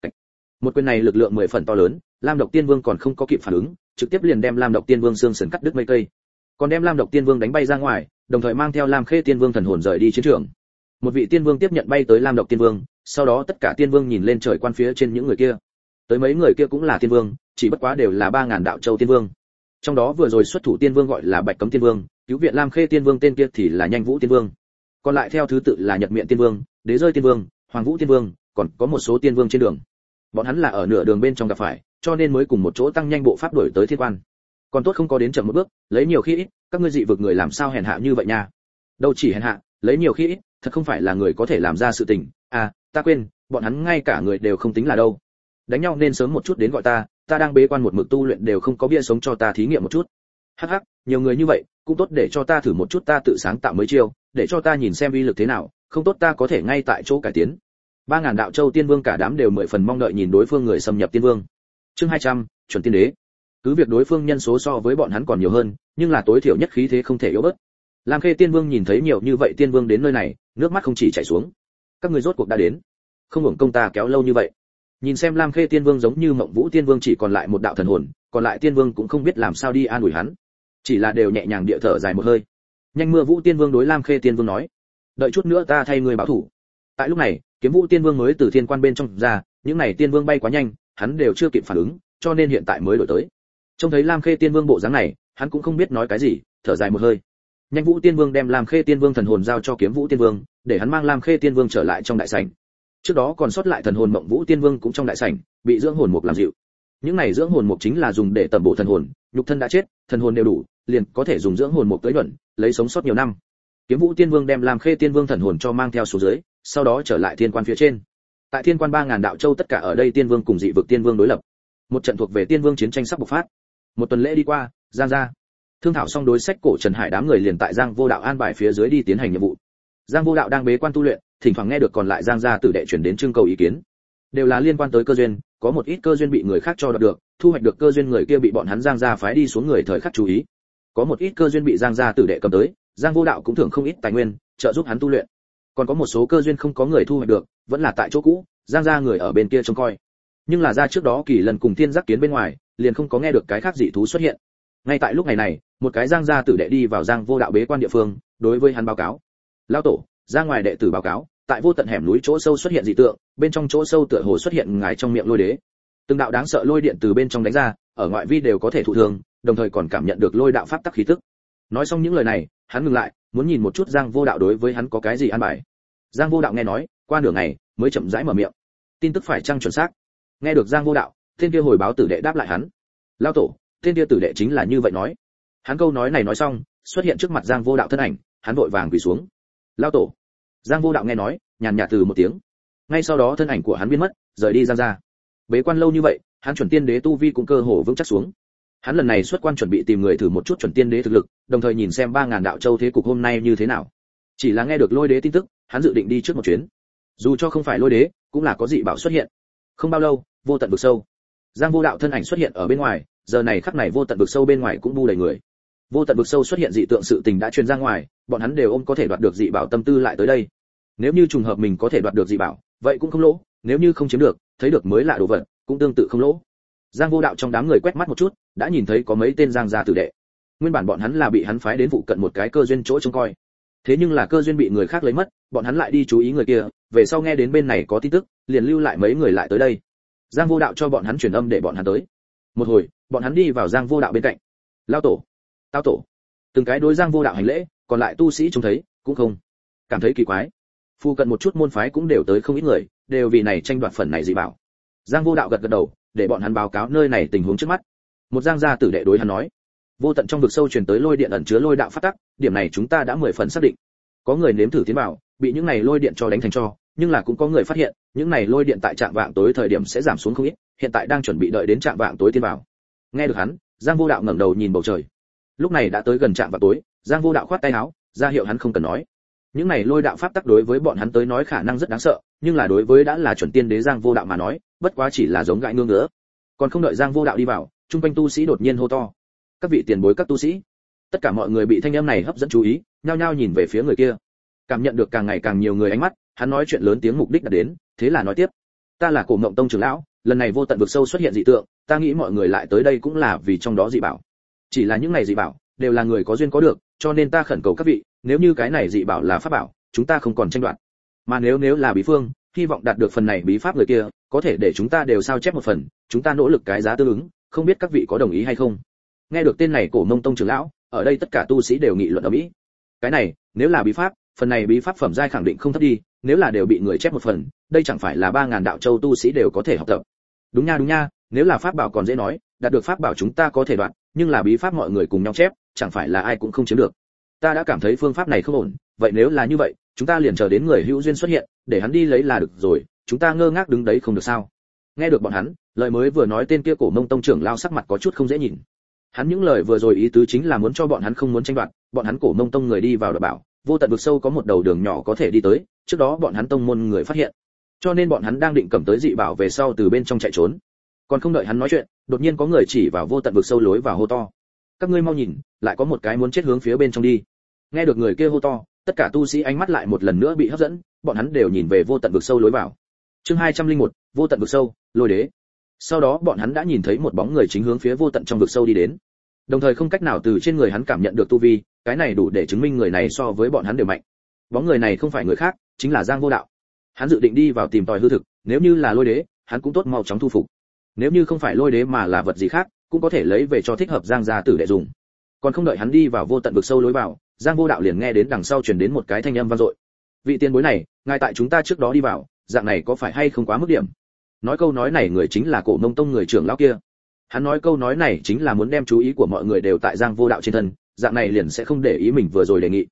Một quyền này lực lượng mười phần to lớn, Lam Độc Tiên Vương còn không có kịp phản ứng, trực tiếp liền đem Lam Độc Tiên Vương xương sườn cắt đứt mấy cây. Còn đem Lam Độc Tiên Vương đánh bay ra ngoài, đồng thời mang theo Lam Khê Tiên Vương thần hồn rời đi chiến trường. Một vị tiên vương tiếp nhận bay tới Lam Độc Tiên Vương, sau đó tất cả tiên vương nhìn lên trời quan phía trên những người kia. Tới mấy người kia cũng là tiên vương, chỉ bất quá đều là ba ngàn đạo châu tiên vương. Trong đó vừa rồi xuất thủ tiên vương gọi là Bạch Cấm Tiên Vương, cứu viện Lam Khê Tiên Vương tên kia thì là Nhanh Vũ Tiên Vương. Còn lại theo thứ tự là Nhật Miện Tiên Vương, Đế Rơi Tiên Vương, Hoàng Vũ Tiên Vương, còn có một số tiên vương trên đường. Bọn hắn là ở nửa đường bên trong gặp phải, cho nên mới cùng một chỗ tăng nhanh bộ pháp đuổi tới thiên quan. Còn tốt không có đến chậm một bước, lấy nhiều khi ít, các ngươi dị vực người làm sao hèn hạ như vậy nha? Đâu chỉ hèn hạ, lấy nhiều khi ít, thật không phải là người có thể làm ra sự tình. À, ta quên, bọn hắn ngay cả người đều không tính là đâu. Đánh nhau nên sớm một chút đến gọi ta, ta đang bế quan một mực tu luyện đều không có bia sống cho ta thí nghiệm một chút. Hắc hắc, nhiều người như vậy, cũng tốt để cho ta thử một chút ta tự sáng tạo mới chiêu, để cho ta nhìn xem uy lực thế nào, không tốt ta có thể ngay tại chỗ cải tiến. Ba ngàn đạo châu tiên vương cả đám đều mười phần mong đợi nhìn đối phương người xâm nhập tiên vương. Chương hai trăm, chuẩn tiên đế. Cứ việc đối phương nhân số so với bọn hắn còn nhiều hơn, nhưng là tối thiểu nhất khí thế không thể yếu bớt. Lam Khê Tiên Vương nhìn thấy nhiều như vậy tiên vương đến nơi này, nước mắt không chỉ chảy xuống. Các ngươi rốt cuộc đã đến, không hưởng công ta kéo lâu như vậy. Nhìn xem Lam Khê Tiên Vương giống như Mộng Vũ Tiên Vương chỉ còn lại một đạo thần hồn, còn lại tiên vương cũng không biết làm sao đi an ủi hắn, chỉ là đều nhẹ nhàng địa thở dài một hơi. Nhanh Mưa Vũ Tiên Vương đối Lam Khê Tiên Vương nói, đợi chút nữa ta thay ngươi báo thủ. Tại lúc này, Kiếm Vũ Tiên Vương mới từ thiên quan bên trong ra, những này tiên vương bay quá nhanh, hắn đều chưa kịp phản ứng, cho nên hiện tại mới đổi tới. Trông thấy Lam Khê Tiên Vương bộ dáng này, hắn cũng không biết nói cái gì, thở dài một hơi. Nhanh Vũ Tiên Vương đem Lam Khê Tiên Vương thần hồn giao cho Kiếm Vũ Tiên Vương, để hắn mang Lam Khê Tiên Vương trở lại trong đại sảnh. Trước đó còn sót lại thần hồn Mộng Vũ Tiên Vương cũng trong đại sảnh, bị dưỡng hồn mục làm dịu. Những này dưỡng hồn mục chính là dùng để tẩm bổ thần hồn, nhục thân đã chết, thần hồn đều đủ, liền có thể dùng dưỡng hồn mục tới nhuận, lấy sống sót nhiều năm. Kiếm Vũ Tiên Vương đem Lam Khê Tiên Vương thần hồn cho mang theo xuống dưới, sau đó trở lại thiên quan phía trên. Tại thiên quan ba ngàn đạo châu tất cả ở đây tiên vương cùng dị vực tiên vương đối lập. Một trận thuộc về tiên vương chiến tranh sắp bộc phát. Một tuần lễ đi qua, Giang gia thương thảo xong đối sách cổ Trần Hải đám người liền tại Giang Vô Đạo an bài phía dưới đi tiến hành nhiệm vụ. Giang Vô Đạo đang bế quan tu luyện, thỉnh thoảng nghe được còn lại Giang gia tử đệ chuyển đến trưng cầu ý kiến, đều là liên quan tới cơ duyên, có một ít cơ duyên bị người khác cho đoạt được, thu hoạch được cơ duyên người kia bị bọn hắn Giang gia phái đi xuống người thời khắc chú ý. Có một ít cơ duyên bị Giang gia tử đệ cầm tới, Giang Vô Đạo cũng thưởng không ít tài nguyên, trợ giúp hắn tu luyện. Còn có một số cơ duyên không có người thu hoạch được, vẫn là tại chỗ cũ, Giang gia người ở bên kia trông coi. Nhưng là ra trước đó Kỳ Lần cùng Thiên Giác Kiến bên ngoài, liền không có nghe được cái khác dị thú xuất hiện. Ngay tại lúc này này, một cái Giang gia tử đệ đi vào Giang Vô Đạo bế quan địa phương, đối với hắn báo cáo: "Lão tổ, ra ngoài đệ tử báo cáo, tại vô tận hẻm núi chỗ sâu xuất hiện dị tượng, bên trong chỗ sâu tựa hồ xuất hiện ngài trong miệng lôi đế. Từng đạo đáng sợ lôi điện từ bên trong đánh ra, ở ngoại vi đều có thể thụ thương, đồng thời còn cảm nhận được lôi đạo pháp tắc khí tức." Nói xong những lời này, hắn ngừng lại, muốn nhìn một chút Giang Vô Đạo đối với hắn có cái gì an bài. Giang Vô Đạo nghe nói, qua nửa ngày mới chậm rãi mở miệng. Tin tức phải chăng chuẩn xác? Nghe được Giang Vô Đạo, tên kia hồi báo tử đệ đáp lại hắn. Lão tổ, tên kia tử đệ chính là như vậy nói. Hắn câu nói này nói xong, xuất hiện trước mặt Giang Vô Đạo thân ảnh, hắn vội vàng quỳ xuống. Lão tổ. Giang Vô Đạo nghe nói, nhàn nhạt từ một tiếng. Ngay sau đó thân ảnh của hắn biến mất, rời đi Giang gia. Bế quan lâu như vậy, hắn chuẩn tiên đế tu vi cũng cơ hồ vững chắc xuống. Hắn lần này xuất quan chuẩn bị tìm người thử một chút chuẩn tiên đế thực lực, đồng thời nhìn xem ba ngàn đạo châu thế cục hôm nay như thế nào. Chỉ là nghe được lôi đế tin tức, hắn dự định đi trước một chuyến. Dù cho không phải lôi đế, cũng là có dị bảo xuất hiện. Không bao lâu, vô tận vực sâu. Giang Vô Đạo thân ảnh xuất hiện ở bên ngoài, giờ này khắc này vô tận vực sâu bên ngoài cũng bu đầy người. Vô tận vực sâu xuất hiện dị tượng sự tình đã truyền ra ngoài, bọn hắn đều ôm có thể đoạt được dị bảo tâm tư lại tới đây. Nếu như trùng hợp mình có thể đoạt được dị bảo, vậy cũng không lỗ, nếu như không chiếm được, thấy được mới lạ đồ vật, cũng tương tự không lỗ. Giang Vô Đạo trong đám người quét mắt một chút, đã nhìn thấy có mấy tên Giang gia tử đệ. Nguyên bản bọn hắn là bị hắn phái đến phụ cận một cái cơ duyên chỗ trông coi. Thế nhưng là cơ duyên bị người khác lấy mất, bọn hắn lại đi chú ý người kia, về sau nghe đến bên này có tin tức, liền lưu lại mấy người lại tới đây. Giang Vô Đạo cho bọn hắn truyền âm để bọn hắn tới. Một hồi, bọn hắn đi vào Giang Vô Đạo bên cạnh. Lão tổ, tao tổ. Từng cái đối Giang Vô Đạo hành lễ, còn lại tu sĩ trông thấy, cũng không cảm thấy kỳ quái. Phụ cận một chút môn phái cũng đều tới không ít người, đều vì này tranh đoạt phần này dị bảo. Giang Vô Đạo gật gật đầu, để bọn hắn báo cáo nơi này tình huống trước mắt. Một Giang gia tử đệ đối hắn nói: vô tận trong vực sâu truyền tới lôi điện ẩn chứa lôi đạo phát tắc, điểm này chúng ta đã mười phần xác định. Có người nếm thử tiến vào, bị những này lôi điện cho đánh thành tro, nhưng là cũng có người phát hiện, những này lôi điện tại trạm vạng tối thời điểm sẽ giảm xuống không ít, hiện tại đang chuẩn bị đợi đến trạm vạng tối tiến vào. Nghe được hắn, Giang Vô Đạo ngẩng đầu nhìn bầu trời. Lúc này đã tới gần trạm vạng tối, Giang Vô Đạo khoát tay áo, ra hiệu hắn không cần nói. Những này lôi đạo pháp tắc đối với bọn hắn tới nói khả năng rất đáng sợ, nhưng là đối với đã là chuẩn tiên đế Giang Vô Đạo mà nói, bất quá chỉ là giống gãi ngương ngứa. Còn không đợi Giang Vô Đạo đi vào, trung quanh tu sĩ đột nhiên hô to: các vị tiền bối các tu sĩ! Tất cả mọi người bị thanh âm này hấp dẫn chú ý, nhao nhao nhìn về phía người kia. Cảm nhận được càng ngày càng nhiều người ánh mắt, hắn nói chuyện lớn tiếng mục đích đã đến, thế là nói tiếp: ta là Cổ Ngộng Tông trưởng lão, lần này vô tận vực sâu xuất hiện dị tượng, ta nghĩ mọi người lại tới đây cũng là vì trong đó dị bảo. Chỉ là những này dị bảo đều là người có duyên có được, cho nên ta khẩn cầu các vị, nếu như cái này dị bảo là pháp bảo, chúng ta không còn tranh đoạt. Mà nếu nếu là bí phương, hy vọng đạt được phần này bí pháp người kia, có thể để chúng ta đều sao chép một phần, chúng ta nỗ lực cái giá tương ứng, không biết các vị có đồng ý hay không. Nghe được tên này Cổ Ngộng Tông trưởng lão, ở đây tất cả tu sĩ đều nghị luận ầm ĩ. Cái này, nếu là bí pháp, phần này bí pháp phẩm giai khẳng định không thấp đi, nếu là đều bị người chép một phần, đây chẳng phải là ba ngàn đạo châu tu sĩ đều có thể học tập. Đúng nha đúng nha, nếu là pháp bảo còn dễ nói, đạt được pháp bảo chúng ta có thể đoạt, nhưng là bí pháp mọi người cùng nhau chép, chẳng phải là ai cũng không chiếm được. Ta đã cảm thấy phương pháp này không ổn, vậy nếu là như vậy, chúng ta liền chờ đến người hữu duyên xuất hiện, để hắn đi lấy là được rồi, chúng ta ngơ ngác đứng đấy không được sao? Nghe được bọn hắn, lời mới vừa nói tên kia Cổ Ngộng Tông trưởng lao sắc mặt có chút không dễ nhìn. Hắn những lời vừa rồi ý tứ chính là muốn cho bọn hắn không muốn tranh đoạt, bọn hắn Cổ Ngộng Tông người đi vào đảm bảo, vô tận vực sâu có một đầu đường nhỏ có thể đi tới, trước đó bọn hắn tông môn người phát hiện, cho nên bọn hắn đang định cầm tới dị bảo về sau từ bên trong chạy trốn. Còn không đợi hắn nói chuyện, đột nhiên có người chỉ vào vô tận vực sâu lối vào hô to: các ngươi mau nhìn, lại có một cái muốn chết hướng phía bên trong đi. Nghe được người kia hô to, tất cả tu sĩ ánh mắt lại một lần nữa bị hấp dẫn, bọn hắn đều nhìn về vô tận vực sâu lối vào. Chương hai trăm lẻ một, vô tận vực sâu, lôi đế. Sau đó bọn hắn đã nhìn thấy một bóng người chính hướng phía vô tận trong vực sâu đi đến. Đồng thời không cách nào từ trên người hắn cảm nhận được tu vi, cái này đủ để chứng minh người này so với bọn hắn đều mạnh. Bóng người này không phải người khác, chính là Giang Vô Đạo. Hắn dự định đi vào tìm tòi hư thực, nếu như là lôi đế, hắn cũng tốt mau chóng thu phục. Nếu như không phải lôi đế mà là vật gì khác, cũng có thể lấy về cho thích hợp Giang gia tử đệ dùng. Còn không đợi hắn đi vào vô tận vực sâu lối vào, Giang Vô Đạo liền nghe đến đằng sau truyền đến một cái thanh âm vang dội. Vị tiền bối này, ngài tại chúng ta trước đó đi vào, dạng này có phải hay không quá mức điểm? Nói câu nói này người chính là Cổ Ngộng Tông người trưởng lão kia. Hắn nói câu nói này chính là muốn đem chú ý của mọi người đều tại Giang Vô Đạo trên thân, dạng này liền sẽ không để ý mình vừa rồi đề nghị.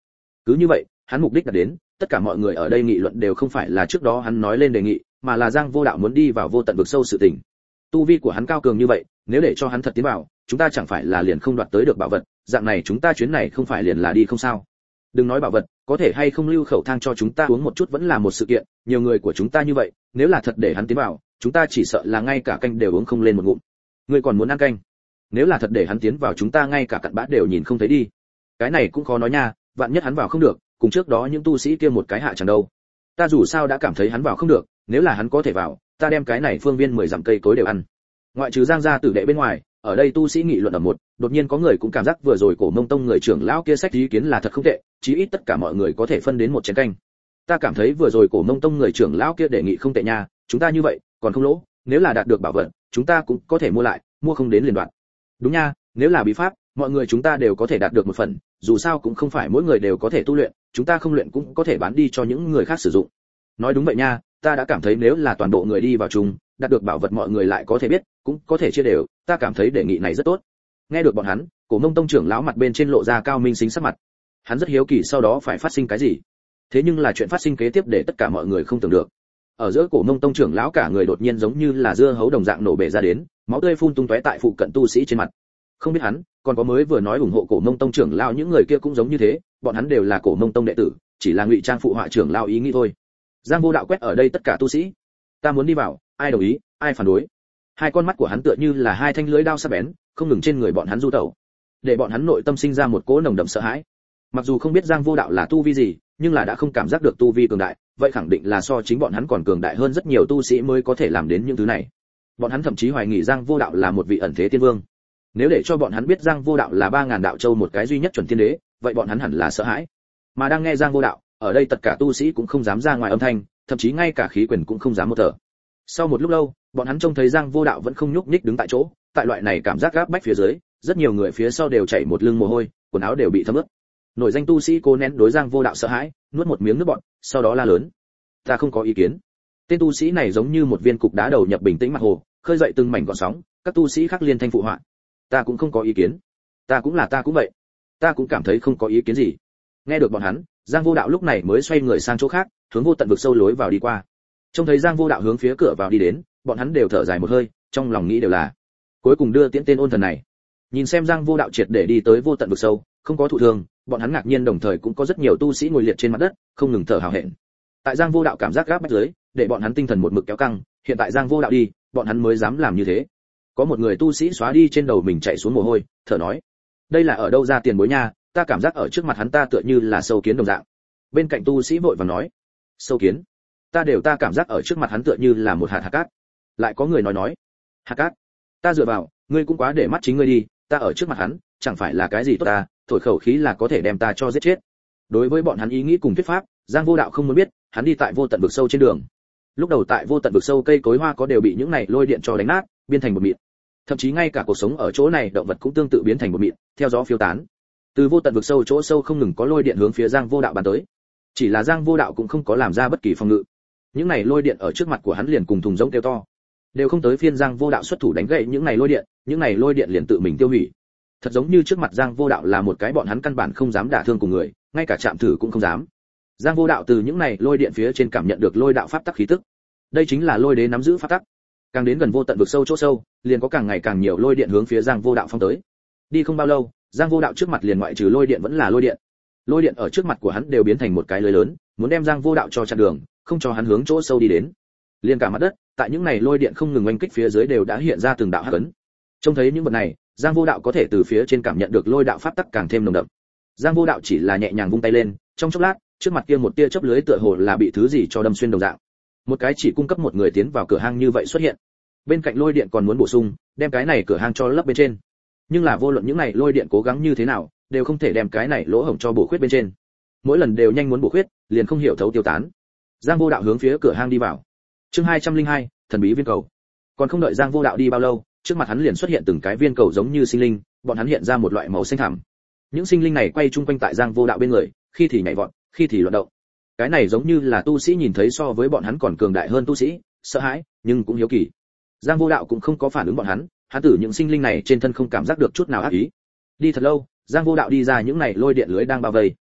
Cứ như vậy, hắn mục đích đạt đến, tất cả mọi người ở đây nghị luận đều không phải là trước đó hắn nói lên đề nghị, mà là Giang Vô Đạo muốn đi vào vô tận vực sâu sự tình. Tu vi của hắn cao cường như vậy, nếu để cho hắn thật tiến vào, chúng ta chẳng phải là liền không đoạt tới được bảo vật, dạng này chúng ta chuyến này không phải liền là đi không sao? Đừng nói bảo vật, có thể hay không lưu khẩu thang cho chúng ta uống một chút vẫn là một sự kiện, nhiều người của chúng ta như vậy, nếu là thật để hắn tiến vào, chúng ta chỉ sợ là ngay cả canh đều uống không lên một ngụm. Ngươi còn muốn ăn canh? Nếu là thật để hắn tiến vào chúng ta ngay cả cặn bã đều nhìn không thấy đi. Cái này cũng khó nói nha, vạn nhất hắn vào không được, cùng trước đó những tu sĩ kia một cái hạ chẳng đâu. Ta dù sao đã cảm thấy hắn vào không được, nếu là hắn có thể vào, ta đem cái này phương viên mười dặm cây cối đều ăn. Ngoại trừ Giang gia tử đệ bên ngoài, ở đây tu sĩ nghị luận ở một, đột nhiên có người cũng cảm giác vừa rồi Cổ Mông Tông người trưởng lão kia sách ý kiến là thật không tệ, chí ít tất cả mọi người có thể phân đến một chén canh. Ta cảm thấy vừa rồi Cổ Mông Tông người trưởng lão kia đề nghị không tệ nha, chúng ta như vậy, còn không lỗ, nếu là đạt được bảo vật, chúng ta cũng có thể mua lại, mua không đến liền đoạn. Đúng nha, nếu là bí pháp, mọi người chúng ta đều có thể đạt được một phần, dù sao cũng không phải mỗi người đều có thể tu luyện, chúng ta không luyện cũng có thể bán đi cho những người khác sử dụng. Nói đúng vậy nha, ta đã cảm thấy nếu là toàn bộ người đi vào chung, đạt được bảo vật mọi người lại có thể biết, cũng có thể chia đều, ta cảm thấy đề nghị này rất tốt. Nghe được bọn hắn, Cổ Mông Tông trưởng lão mặt bên trên lộ ra cao minh xính sắc mặt. Hắn rất hiếu kỳ sau đó phải phát sinh cái gì. Thế nhưng là chuyện phát sinh kế tiếp để tất cả mọi người không tưởng được. Ở giữa Cổ Mông Tông trưởng lão cả người đột nhiên giống như là dưa hấu đồng dạng nổ bể ra đến, máu tươi phun tung tóe tại phụ cận tu sĩ trên mặt. Không biết hắn, còn có mới vừa nói ủng hộ Cổ Mông Tông trưởng lão những người kia cũng giống như thế, bọn hắn đều là Cổ Mông Tông đệ tử, chỉ là ngụy trang phụ họa trưởng lão ý nghĩ thôi. Giang Vô Đạo quét ở đây tất cả tu sĩ. Ta muốn đi vào, ai đồng ý, ai phản đối. Hai con mắt của hắn tựa như là hai thanh lưỡi đao sắc bén, không ngừng trên người bọn hắn du tẩu, để bọn hắn nội tâm sinh ra một cỗ nồng đậm sợ hãi. Mặc dù không biết Giang Vô Đạo là tu vi gì, nhưng là đã không cảm giác được tu vi cường đại, vậy khẳng định là so chính bọn hắn còn cường đại hơn rất nhiều tu sĩ mới có thể làm đến những thứ này. Bọn hắn thậm chí hoài nghi Giang Vô Đạo là một vị ẩn thế tiên vương. Nếu để cho bọn hắn biết Giang Vô Đạo là ba ngàn đạo châu một cái duy nhất chuẩn tiên đế, vậy bọn hắn hẳn là sợ hãi. Mà đang nghe Giang Vô Đạo, ở đây tất cả tu sĩ cũng không dám ra ngoài âm thanh, thậm chí ngay cả khí quyền cũng không dám một thở. Sau một lúc lâu, bọn hắn trông thấy Giang Vô Đạo vẫn không nhúc nhích đứng tại chỗ, tại loại này cảm giác gáp bách phía dưới, rất nhiều người phía sau đều chảy một lưng mồ hôi, quần áo đều bị thấm ướt. Nổi danh tu sĩ cố nén đối Giang Vô Đạo sợ hãi, nuốt một miếng nước bọt, sau đó la lớn: "Ta không có ý kiến." Tên tu sĩ này giống như một viên cục đá đầu nhập bình tĩnh mặt hồ, khơi dậy từng mảnh gợn sóng, các tu sĩ khác liên thanh phụ họa: "Ta cũng không có ý kiến." "Ta cũng là ta cũng vậy." "Ta cũng cảm thấy không có ý kiến gì." Nghe được bọn hắn, Giang Vô Đạo lúc này mới xoay người sang chỗ khác, hướng vô tận vực sâu lối vào đi qua. Trông thấy Giang Vô Đạo hướng phía cửa vào đi đến, bọn hắn đều thở dài một hơi, trong lòng nghĩ đều là cuối cùng đưa tiễn tên ôn thần này. Nhìn xem Giang Vô Đạo triệt để đi tới vô tận vực sâu, không có thụ thương, bọn hắn ngạc nhiên đồng thời cũng có rất nhiều tu sĩ ngồi liệt trên mặt đất, không ngừng thở hào hẹn. Tại Giang Vô Đạo cảm giác gáp bách dưới, để bọn hắn tinh thần một mực kéo căng, hiện tại Giang Vô Đạo đi, bọn hắn mới dám làm như thế. Có một người tu sĩ xóa đi trên đầu mình chạy xuống mồ hôi, thở nói: "Đây là ở đâu ra tiền bối nha, ta cảm giác ở trước mặt hắn ta tựa như là sâu kiến đồng dạng." Bên cạnh tu sĩ vội vàng nói: "Sâu kiến? Ta đều ta cảm giác ở trước mặt hắn tựa như là một hạt hạt cát." Lại có người nói nói: "Hạt cát? Ta dựa vào, ngươi cũng quá để mắt chính ngươi đi, ta ở trước mặt hắn, chẳng phải là cái gì tốt ta, thổi khẩu khí là có thể đem ta cho giết chết." Đối với bọn hắn ý nghĩ cùng thuyết pháp, Giang Vô Đạo không muốn biết, hắn đi tại vô tận vực sâu trên đường. Lúc đầu tại vô tận vực sâu cây cối hoa có đều bị những này lôi điện cho đánh nát, biến thành một mịn. Thậm chí ngay cả cuộc sống ở chỗ này động vật cũng tương tự biến thành một mịn, theo gió phiêu tán. Từ vô tận vực sâu chỗ sâu không ngừng có lôi điện hướng phía Giang Vô Đạo bắn tới. Chỉ là Giang Vô Đạo cũng không có làm ra bất kỳ phòng ngự. Những này lôi điện ở trước mặt của hắn liền cùng thùng rỗng kêu to, đều không tới phiên Giang Vô Đạo xuất thủ đánh gậy những này lôi điện, những này lôi điện liền tự mình tiêu hủy. Thật giống như trước mặt Giang Vô Đạo là một cái bọn hắn căn bản không dám đả thương cùng người, ngay cả chạm thử cũng không dám. Giang Vô Đạo từ những này lôi điện phía trên cảm nhận được lôi đạo pháp tắc khí tức. Đây chính là lôi đế nắm giữ pháp tắc. Càng đến gần vô tận vực sâu chỗ sâu, liền có càng ngày càng nhiều lôi điện hướng phía Giang Vô Đạo phong tới. Đi không bao lâu, Giang Vô Đạo trước mặt liền ngoại trừ lôi điện vẫn là lôi điện. Lôi điện ở trước mặt của hắn đều biến thành một cái lưới lớn, muốn đem Giang Vô Đạo cho chặn đường, không cho hắn hướng chỗ sâu đi đến. Liên cả mặt đất, tại những này lôi điện không ngừng oanh kích phía dưới đều đã hiện ra từng đạo hắc ấn. Trông thấy những vật này, Giang Vô Đạo có thể từ phía trên cảm nhận được lôi đạo pháp tắc càng thêm nồng đậm. Giang Vô Đạo chỉ là nhẹ nhàng vung tay lên, trong chốc lát, trước mặt kia một tia chớp lưới tựa hồ là bị thứ gì cho đâm xuyên đồng dạng. Một cái chỉ cung cấp một người tiến vào cửa hang như vậy xuất hiện. Bên cạnh lôi điện còn muốn bổ sung, đem cái này cửa hang cho lấp bên trên. Nhưng là vô luận những này lôi điện cố gắng như thế nào, đều không thể đem cái này lỗ hổng cho bổ khuyết bên trên. Mỗi lần đều nhanh muốn bổ khuyết, liền không hiểu thấu tiêu tán. Giang Vô Đạo hướng phía cửa hang đi vào. Chương hai trăm linh hai, thần bí viên cầu. Còn không đợi Giang Vô Đạo đi bao lâu, trước mặt hắn liền xuất hiện từng cái viên cầu giống như sinh linh, bọn hắn hiện ra một loại màu xanh thẳm. Những sinh linh này quay chung quanh tại Giang Vô Đạo bên người, khi thì nhảy vọt, khi thì loạn động. Cái này giống như là tu sĩ nhìn thấy so với bọn hắn còn cường đại hơn tu sĩ, sợ hãi, nhưng cũng hiếu kỳ. Giang Vô Đạo cũng không có phản ứng bọn hắn, hắn tử những sinh linh này trên thân không cảm giác được chút nào ác ý. Đi thật lâu, Giang Vô Đạo đi ra những này lôi điện lưới đang bao vây.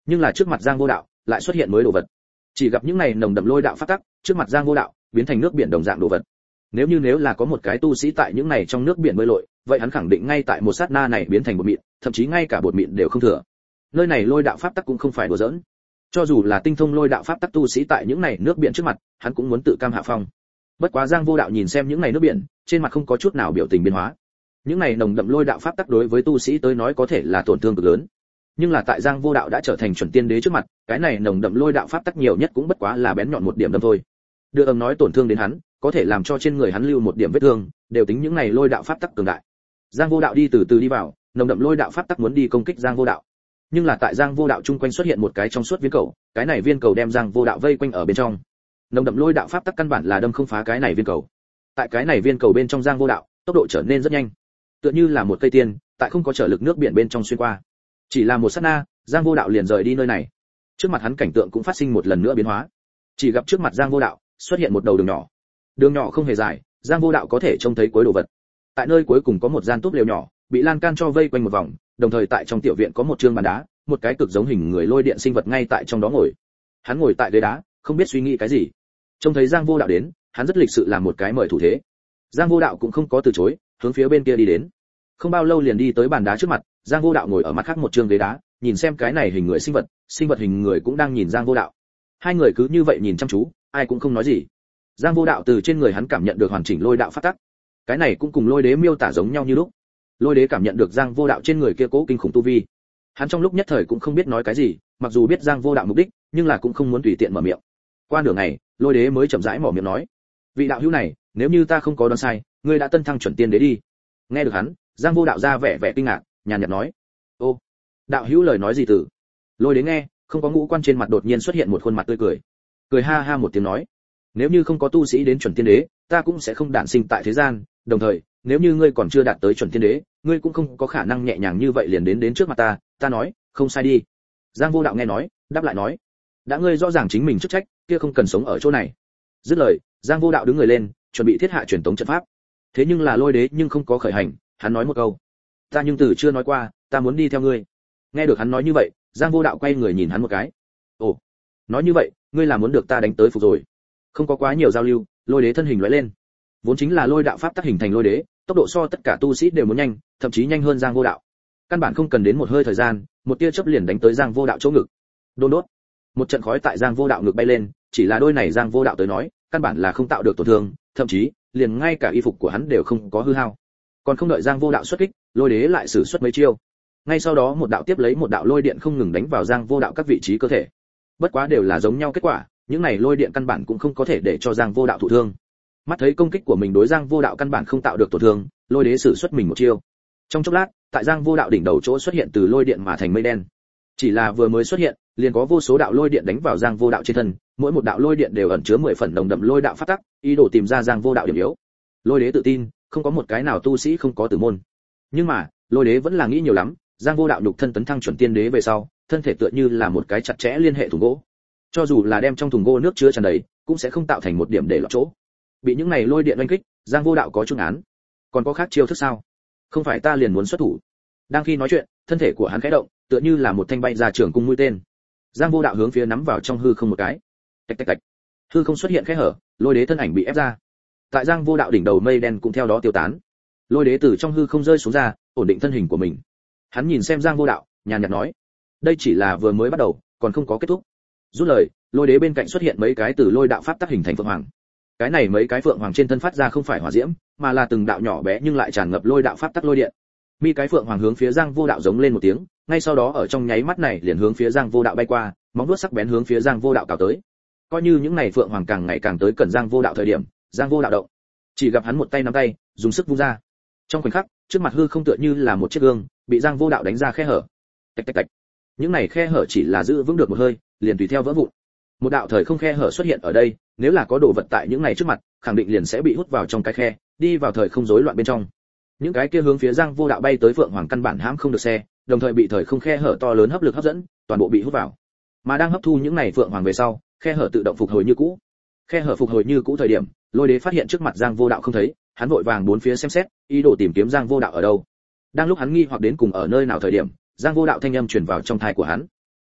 Nhưng là trước mặt Giang Vô Đạo lại xuất hiện mới đồ vật. Chỉ gặp những này nồng đậm lôi đạo pháp tắc, trước mặt Giang Vô Đạo biến thành nước biển đồng dạng đồ vật. Nếu như nếu là có một cái tu sĩ tại những này trong nước biển bơi lội, vậy hắn khẳng định ngay tại một sát na này biến thành bột mịn, thậm chí ngay cả bột mịn đều không thừa. Nơi này lôi đạo pháp tắc cũng không phải đùa giỡn. Cho dù là tinh thông lôi đạo pháp tắc tu sĩ tại những này nước biển trước mặt, hắn cũng muốn tự cam hạ phong. Bất quá Giang Vô Đạo nhìn xem những này nước biển, trên mặt không có chút nào biểu tình biến hóa. Những này nồng đậm lôi đạo pháp tắc đối với tu sĩ tới nói có thể là tổn thương cực lớn. Nhưng là tại Giang Vô Đạo đã trở thành chuẩn tiên đế trước mặt, cái này nồng đậm lôi đạo pháp tắc nhiều nhất cũng bất quá là bén nhọn một điểm đâm thôi. Đưa âm nói tổn thương đến hắn, có thể làm cho trên người hắn lưu một điểm vết thương, đều tính những này lôi đạo pháp tắc cường đại. Giang Vô Đạo đi từ từ đi vào, nồng đậm lôi đạo pháp tắc muốn đi công kích Giang Vô Đạo. Nhưng là tại Giang Vô Đạo chung quanh xuất hiện một cái trong suốt viên cầu, cái này viên cầu đem Giang Vô Đạo vây quanh ở bên trong. Nồng đậm lôi đạo pháp tắc căn bản là đâm không phá cái này viên cầu. Tại cái này viên cầu bên trong Giang Vô Đạo, tốc độ trở nên rất nhanh, tựa như là một cây tiên, tại không có trở lực nước biển bên trong xuyên qua. Chỉ là một sát na, Giang Vô Đạo liền rời đi nơi này. Trước mặt hắn cảnh tượng cũng phát sinh một lần nữa biến hóa. Chỉ gặp trước mặt Giang Vô Đạo xuất hiện một đầu đường nhỏ. Đường nhỏ không hề dài, Giang Vô Đạo có thể trông thấy cuối đồ vật. Tại nơi cuối cùng có một gian túp lều nhỏ, bị lan can cho vây quanh một vòng, đồng thời tại trong tiểu viện có một trương bàn đá, một cái cực giống hình người lôi điện sinh vật ngay tại trong đó ngồi. Hắn ngồi tại ghế đá, không biết suy nghĩ cái gì. Trông thấy Giang Vô Đạo đến, hắn rất lịch sự làm một cái mời thủ thế. Giang Vô Đạo cũng không có từ chối, hướng phía bên kia đi đến. Không bao lâu liền đi tới bàn đá trước mặt, Giang Vô Đạo ngồi ở mặt khác một trương ghế đá, nhìn xem cái này hình người sinh vật, sinh vật hình người cũng đang nhìn Giang Vô Đạo. Hai người cứ như vậy nhìn chăm chú, ai cũng không nói gì. Giang Vô Đạo từ trên người hắn cảm nhận được hoàn chỉnh lôi đạo pháp tắc. Cái này cũng cùng lôi đế miêu tả giống nhau như lúc. Lôi đế cảm nhận được Giang Vô Đạo trên người kia cố kinh khủng tu vi. Hắn trong lúc nhất thời cũng không biết nói cái gì, mặc dù biết Giang Vô Đạo mục đích, nhưng là cũng không muốn tùy tiện mở miệng. Qua nửa ngày, lôi đế mới chậm rãi mở miệng nói: "Vị đạo hữu này, nếu như ta không có đoán sai, ngươi đã tân thăng chuẩn tiên đế đi." Nghe được hắn, Giang Vô Đạo ra vẻ vẻ kinh ngạc, nhàn nhạt nói: "Ô, đạo hữu lời nói gì từ?" Lôi đế nghe, không có ngũ quan trên mặt đột nhiên xuất hiện một khuôn mặt tươi cười. Cười ha ha một tiếng nói: "Nếu như không có tu sĩ đến chuẩn tiên đế, ta cũng sẽ không đản sinh tại thế gian, đồng thời, nếu như ngươi còn chưa đạt tới chuẩn tiên đế, ngươi cũng không có khả năng nhẹ nhàng như vậy liền đến đến trước mặt ta." Ta nói: "Không sai đi." Giang Vô Đạo nghe nói, đáp lại nói: "Đã ngươi rõ ràng chính mình chức trách, kia không cần sống ở chỗ này." Dứt lời, Giang Vô Đạo đứng người lên, chuẩn bị thiết hạ truyền tống trận pháp. Thế nhưng là lôi đế nhưng không có khởi hành, hắn nói một câu: "Ta nhưng từ chưa nói qua, ta muốn đi theo ngươi." Nghe được hắn nói như vậy, Giang Vô Đạo quay người nhìn hắn một cái. "Ồ, nói như vậy, ngươi là muốn được ta đánh tới phục rồi?" Không có quá nhiều giao lưu, lôi đế thân hình lóe lên. Vốn chính là lôi đạo pháp tác hình thành lôi đế, tốc độ so tất cả tu sĩ đều muốn nhanh, thậm chí nhanh hơn Giang Vô Đạo. Căn bản không cần đến một hơi thời gian, một tia chớp liền đánh tới Giang Vô Đạo chỗ ngực. Đôn đốt. Một trận khói tại Giang Vô Đạo ngực bay lên, chỉ là đôi này Giang Vô Đạo tới nói, căn bản là không tạo được tổn thương, thậm chí liền ngay cả y phục của hắn đều không có hư hao. Còn không đợi Giang Vô Đạo xuất kích, lôi đế lại sử xuất mấy chiêu. Ngay sau đó một đạo tiếp lấy một đạo lôi điện không ngừng đánh vào Giang Vô Đạo các vị trí cơ thể. Bất quá đều là giống nhau kết quả, những này lôi điện căn bản cũng không có thể để cho Giang Vô Đạo thụ thương. Mắt thấy công kích của mình đối Giang Vô Đạo căn bản không tạo được tổn thương, lôi đế sử xuất mình một chiêu. Trong chốc lát, tại Giang Vô Đạo đỉnh đầu chỗ xuất hiện từ lôi điện mà thành mây đen. Chỉ là vừa mới xuất hiện, liền có vô số đạo lôi điện đánh vào Giang Vô Đạo trên thân, mỗi một đạo lôi điện đều ẩn chứa mười phần nồng đậm lôi đạo phát tắc, ý đồ tìm ra Giang Vô Đạo điểm yếu. Lôi đế tự tin, không có một cái nào tu sĩ không có tử môn. Nhưng mà, lôi đế vẫn là nghĩ nhiều lắm, Giang Vô Đạo nhục thân tấn thăng chuẩn tiên đế về sau, thân thể tựa như là một cái chặt chẽ liên hệ thùng gỗ. Cho dù là đem trong thùng gỗ nước chứa tràn đầy, cũng sẽ không tạo thành một điểm để lọt chỗ. Bị những này lôi điện đánh kích, Giang Vô Đạo có chung án. Còn có khác chiêu thức sao? Không phải ta liền muốn xuất thủ. Đang khi nói chuyện, thân thể của hắn khẽ động, tựa như là một thanh bay ra trường cung mũi tên. Giang Vô Đạo hướng phía nắm vào trong hư không một cái. Tạch tạch tạch. Hư không xuất hiện khe hở, lôi đế thân ảnh bị ép ra. Tại Giang Vô Đạo đỉnh đầu mây đen cũng theo đó tiêu tán. Lôi đế từ trong hư không rơi xuống ra, ổn định thân hình của mình. Hắn nhìn xem Giang Vô Đạo, nhàn nhạt nói: "Đây chỉ là vừa mới bắt đầu, còn không có kết thúc." Rút lời, lôi đế bên cạnh xuất hiện mấy cái từ lôi đạo pháp tác hình thành phượng hoàng. Cái này mấy cái phượng hoàng trên thân phát ra không phải hỏa diễm, mà là từng đạo nhỏ bé nhưng lại tràn ngập lôi đạo pháp tắc lôi điện. Mi cái phượng hoàng hướng phía Giang Vô Đạo giống lên một tiếng, ngay sau đó ở trong nháy mắt này liền hướng phía Giang Vô Đạo bay qua, móng vuốt sắc bén hướng phía Giang Vô Đạo cào tới. Coi như những này phượng hoàng càng ngày càng tới gần Giang Vô Đạo thời điểm, Giang Vô Đạo động, chỉ gặp hắn một tay nắm tay, dùng sức vung ra. Trong khoảnh khắc, trước mặt hư không tựa như là một chiếc gương, bị Giang Vô Đạo đánh ra khe hở. Tạch tạch tạch. Những này khe hở chỉ là giữ vững được một hơi, liền tùy theo vỡ vụn. Một đạo thời không khe hở xuất hiện ở đây, nếu là có đồ vật tại những này trước mặt, khẳng định liền sẽ bị hút vào trong cái khe, đi vào thời không rối loạn bên trong. Những cái kia hướng phía Giang Vô Đạo bay tới phượng hoàng căn bản hãm không được xe, đồng thời bị thời không khe hở to lớn hấp lực hấp dẫn, toàn bộ bị hút vào. Mà đang hấp thu những này phượng hoàng về sau, khe hở tự động phục hồi như cũ. Khe hở phục hồi như cũ thời điểm, lôi đế phát hiện trước mặt Giang Vô Đạo không thấy, hắn vội vàng bốn phía xem xét, ý đồ tìm kiếm Giang Vô Đạo ở đâu. Đang lúc hắn nghi hoặc đến cùng ở nơi nào thời điểm, Giang Vô Đạo thanh âm truyền vào trong tai của hắn.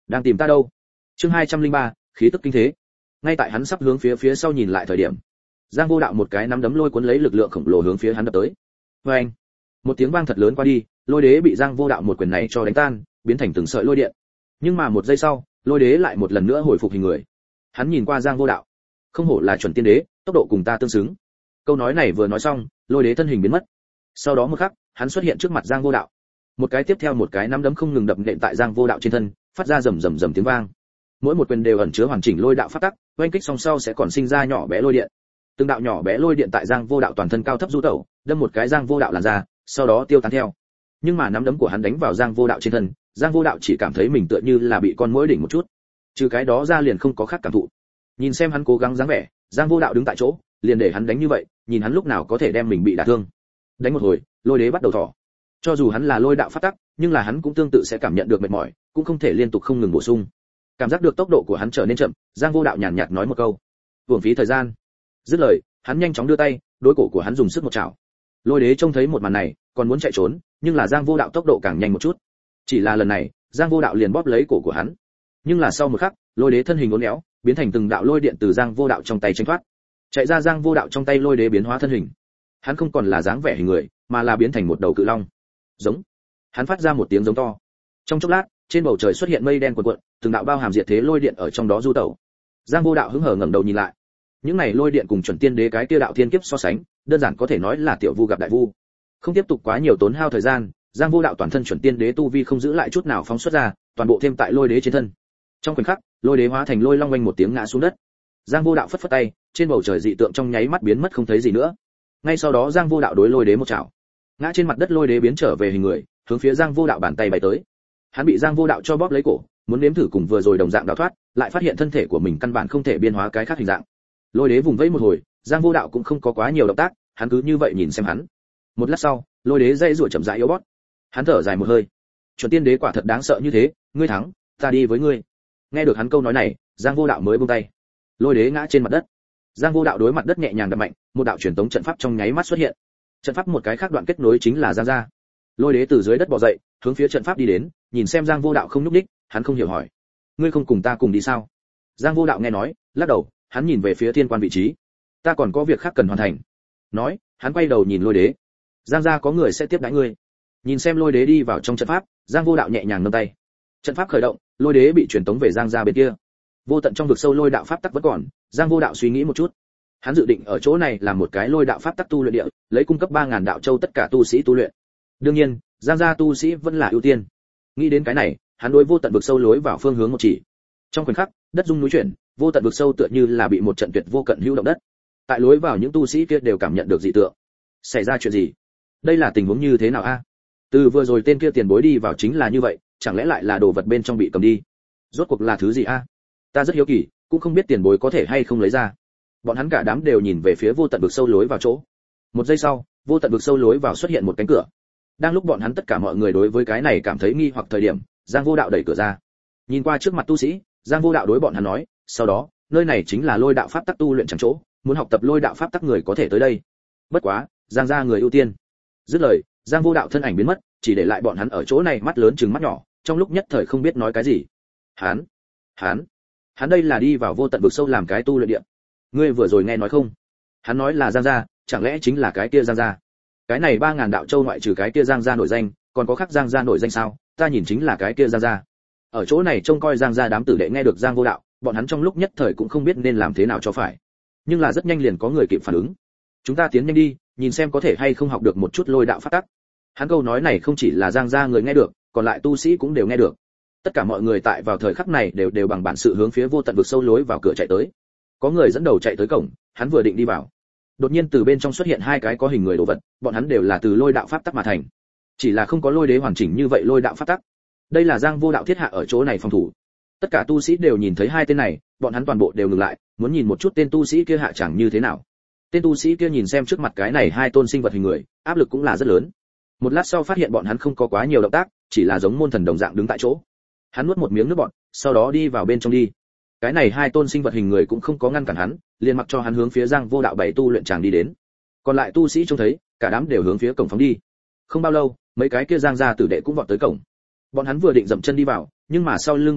Đang tìm ta đâu? Chương hai trăm linh ba, khí tức kinh thế. Ngay tại hắn sắp hướng phía phía sau nhìn lại thời điểm, Giang Vô Đạo một cái nắm đấm lôi cuốn lấy lực lượng khổng lồ hướng phía hắn đập tới. Oeng! Một tiếng vang thật lớn qua đi, Lôi Đế bị Giang Vô Đạo một quyền này cho đánh tan, biến thành từng sợi lôi điện. Nhưng mà một giây sau, Lôi Đế lại một lần nữa hồi phục hình người. Hắn nhìn qua Giang Vô Đạo, không hổ là chuẩn tiên đế, tốc độ cùng ta tương xứng. Câu nói này vừa nói xong, Lôi Đế thân hình biến mất. Sau đó một khắc, hắn xuất hiện trước mặt Giang Vô Đạo. Một cái tiếp theo một cái nắm đấm không ngừng đập nện tại Giang Vô Đạo trên thân, phát ra rầm rầm rầm tiếng vang. Mỗi một quyền đều ẩn chứa hoàn chỉnh lôi đạo pháp tắc, oanh kích song sau sẽ còn sinh ra nhỏ bé lôi điện. Từng đạo nhỏ bé lôi điện tại Giang Vô Đạo toàn thân cao thấp du tẩu, đâm một cái Giang Vô Đạo làn ra, sau đó tiêu tán theo. Nhưng mà nắm đấm của hắn đánh vào Giang Vô Đạo trên thân, Giang Vô Đạo chỉ cảm thấy mình tựa như là bị con muỗi đỉnh một chút. Trừ cái đó ra liền không có khác cảm thụ. Nhìn xem hắn cố gắng dáng vẻ, Giang Vô Đạo đứng tại chỗ, liền để hắn đánh như vậy, nhìn hắn lúc nào có thể đem mình bị đả thương. Đánh một hồi, Lôi Đế bắt đầu thỏ. Cho dù hắn là lôi đạo pháp tắc, nhưng là hắn cũng tương tự sẽ cảm nhận được mệt mỏi, cũng không thể liên tục không ngừng bổ sung. Cảm giác được tốc độ của hắn trở nên chậm, Giang Vô Đạo nhàn nhạt nói một câu: "Uổng phí thời gian." Dứt lời, hắn nhanh chóng đưa tay, đối cổ của hắn dùng sức một chảo. Lôi Đế trông thấy một màn này, còn muốn chạy trốn, nhưng là Giang Vô Đạo tốc độ càng nhanh một chút. Chỉ là lần này, Giang Vô Đạo liền bóp lấy cổ của hắn. Nhưng là sau một khắc, Lôi Đế thân hình uốn éo, biến thành từng đạo lôi điện từ Giang Vô Đạo trong tay tránh thoát. Chạy ra Giang Vô Đạo trong tay Lôi Đế biến hóa thân hình. Hắn không còn là dáng vẻ hình người, mà là biến thành một đầu cự long. Giống. Hắn phát ra một tiếng giống to. Trong chốc lát, trên bầu trời xuất hiện mây đen cuộn cuộn, từng đạo bao hàm diệt thế lôi điện ở trong đó du tẩu. Giang Vô Đạo hứng hở ngẩng đầu nhìn lại. Những này lôi điện cùng chuẩn tiên đế cái kia đạo thiên kiếp so sánh, đơn giản có thể nói là tiểu vu gặp đại vu. Không tiếp tục quá nhiều tốn hao thời gian, Giang Vô Đạo toàn thân chuẩn tiên đế tu vi không giữ lại chút nào phóng xuất ra, toàn bộ thêm tại lôi đế trên thân. Trong khoảnh khắc, lôi đế hóa thành lôi long oanh một tiếng ngã xuống đất. Giang Vô Đạo phất phất tay, trên bầu trời dị tượng trong nháy mắt biến mất không thấy gì nữa. Ngay sau đó Giang Vô Đạo đối lôi đế một chảo. Ngã trên mặt đất lôi đế biến trở về hình người, hướng phía Giang Vô Đạo bàn tay bay tới. Hắn bị Giang Vô Đạo cho bóp lấy cổ, muốn nếm thử cùng vừa rồi đồng dạng đào thoát, lại phát hiện thân thể của mình căn bản không thể biến hóa cái khác hình dạng. Lôi đế vùng vẫy một hồi, Giang Vô Đạo cũng không có quá nhiều động tác, hắn cứ như vậy nhìn xem hắn. Một lát sau, lôi đế dây rủa chậm rãi yếu bót. Hắn thở dài một hơi. Chuẩn tiên đế quả thật đáng sợ như thế, ngươi thắng, ta đi với ngươi. Nghe được hắn câu nói này, Giang Vô Đạo mới buông tay. Lôi đế ngã trên mặt đất. Giang Vô Đạo đối mặt đất nhẹ nhàng đập mạnh, một đạo truyền tống trận pháp trong nháy mắt xuất hiện. Trận pháp một cái khác đoạn kết nối chính là Giang gia. Lôi đế từ dưới đất bò dậy, hướng phía trận pháp đi đến, nhìn xem Giang Vô Đạo không nhúc nhích, hắn không hiểu hỏi: "Ngươi không cùng ta cùng đi sao?" Giang Vô Đạo nghe nói, lắc đầu, hắn nhìn về phía thiên quan vị trí. "Ta còn có việc khác cần hoàn thành." Nói, hắn quay đầu nhìn Lôi đế. "Giang gia có người sẽ tiếp đãi ngươi." Nhìn xem Lôi đế đi vào trong trận pháp, Giang Vô Đạo nhẹ nhàng nâng tay. Trận pháp khởi động, Lôi đế bị truyền tống về Giang gia bên kia. Vô tận trong vực sâu lôi đạo pháp tắc vẫn còn, Giang Vô Đạo suy nghĩ một chút. Hắn dự định ở chỗ này làm một cái lôi đạo pháp tắc tu luyện địa, lấy cung cấp ba ngàn đạo châu tất cả tu sĩ tu luyện. Đương nhiên, Giang gia tu sĩ vẫn là ưu tiên. Nghĩ đến cái này, hắn đối vô tận vực sâu lối vào phương hướng một chỉ. Trong khoảnh khắc, đất rung núi chuyển, vô tận vực sâu tựa như là bị một trận tuyệt vô cận hữu động đất. Tại lối vào những tu sĩ kia đều cảm nhận được dị tượng. Xảy ra chuyện gì? Đây là tình huống như thế nào a? Từ vừa rồi tên kia tiền bối đi vào chính là như vậy, chẳng lẽ lại là đồ vật bên trong bị cầm đi? Rốt cuộc là thứ gì a? Ta rất hiếu kỳ, cũng không biết tiền bối có thể hay không lấy ra. Bọn hắn cả đám đều nhìn về phía vô tận vực sâu lối vào chỗ. Một giây sau, vô tận vực sâu lối vào xuất hiện một cánh cửa. Đang lúc bọn hắn tất cả mọi người đối với cái này cảm thấy nghi hoặc thời điểm, Giang Vô Đạo đẩy cửa ra. Nhìn qua trước mặt tu sĩ, Giang Vô Đạo đối bọn hắn nói, sau đó, nơi này chính là lôi đạo pháp tắc tu luyện chẳng chỗ, muốn học tập lôi đạo pháp tắc người có thể tới đây. Bất quá, Giang gia người ưu tiên. Dứt lời, Giang Vô Đạo thân ảnh biến mất, chỉ để lại bọn hắn ở chỗ này mắt lớn trừng mắt nhỏ, trong lúc nhất thời không biết nói cái gì. Hắn, hắn, hắn đây là đi vào vô tận vực sâu làm cái tu luyện địa. Ngươi vừa rồi nghe nói không? Hắn nói là Giang gia, chẳng lẽ chính là cái kia Giang gia? Cái này ba ngàn đạo châu ngoại trừ cái kia Giang gia nổi danh, còn có khác Giang gia nổi danh sao? Ta nhìn chính là cái kia Giang gia. Ở chỗ này trông coi Giang gia đám tử đệ nghe được Giang Vô Đạo, bọn hắn trong lúc nhất thời cũng không biết nên làm thế nào cho phải. Nhưng là rất nhanh liền có người kịp phản ứng. Chúng ta tiến nhanh đi, nhìn xem có thể hay không học được một chút lôi đạo pháp tắc. Hắn câu nói này không chỉ là Giang gia người nghe được, còn lại tu sĩ cũng đều nghe được. Tất cả mọi người tại vào thời khắc này đều đều bằng bản sự hướng phía vô tận vực sâu lối vào cửa chạy tới. Có người dẫn đầu chạy tới cổng, hắn vừa định đi vào, đột nhiên từ bên trong xuất hiện hai cái có hình người đồ vật, bọn hắn đều là từ lôi đạo pháp tắc mà thành, chỉ là không có lôi đế hoàn chỉnh như vậy lôi đạo pháp tắc. Đây là Giang Vô Đạo thiết hạ ở chỗ này phòng thủ. Tất cả tu sĩ đều nhìn thấy hai tên này, bọn hắn toàn bộ đều ngừng lại, muốn nhìn một chút tên tu sĩ kia hạ chẳng như thế nào. Tên tu sĩ kia nhìn xem trước mặt cái này hai tôn sinh vật hình người, áp lực cũng là rất lớn. Một lát sau phát hiện bọn hắn không có quá nhiều động tác, chỉ là giống môn thần đồng dạng đứng tại chỗ. Hắn nuốt một miếng nước bọt, sau đó đi vào bên trong đi. Cái này hai tôn sinh vật hình người cũng không có ngăn cản hắn, liền mặc cho hắn hướng phía Giang Vô Đạo bảy tu luyện tràng đi đến. Còn lại tu sĩ trông thấy, cả đám đều hướng phía cổng phóng đi. Không bao lâu, mấy cái kia Giang gia tử đệ cũng vọt tới cổng. Bọn hắn vừa định dậm chân đi vào, nhưng mà sau lưng bọn hắn,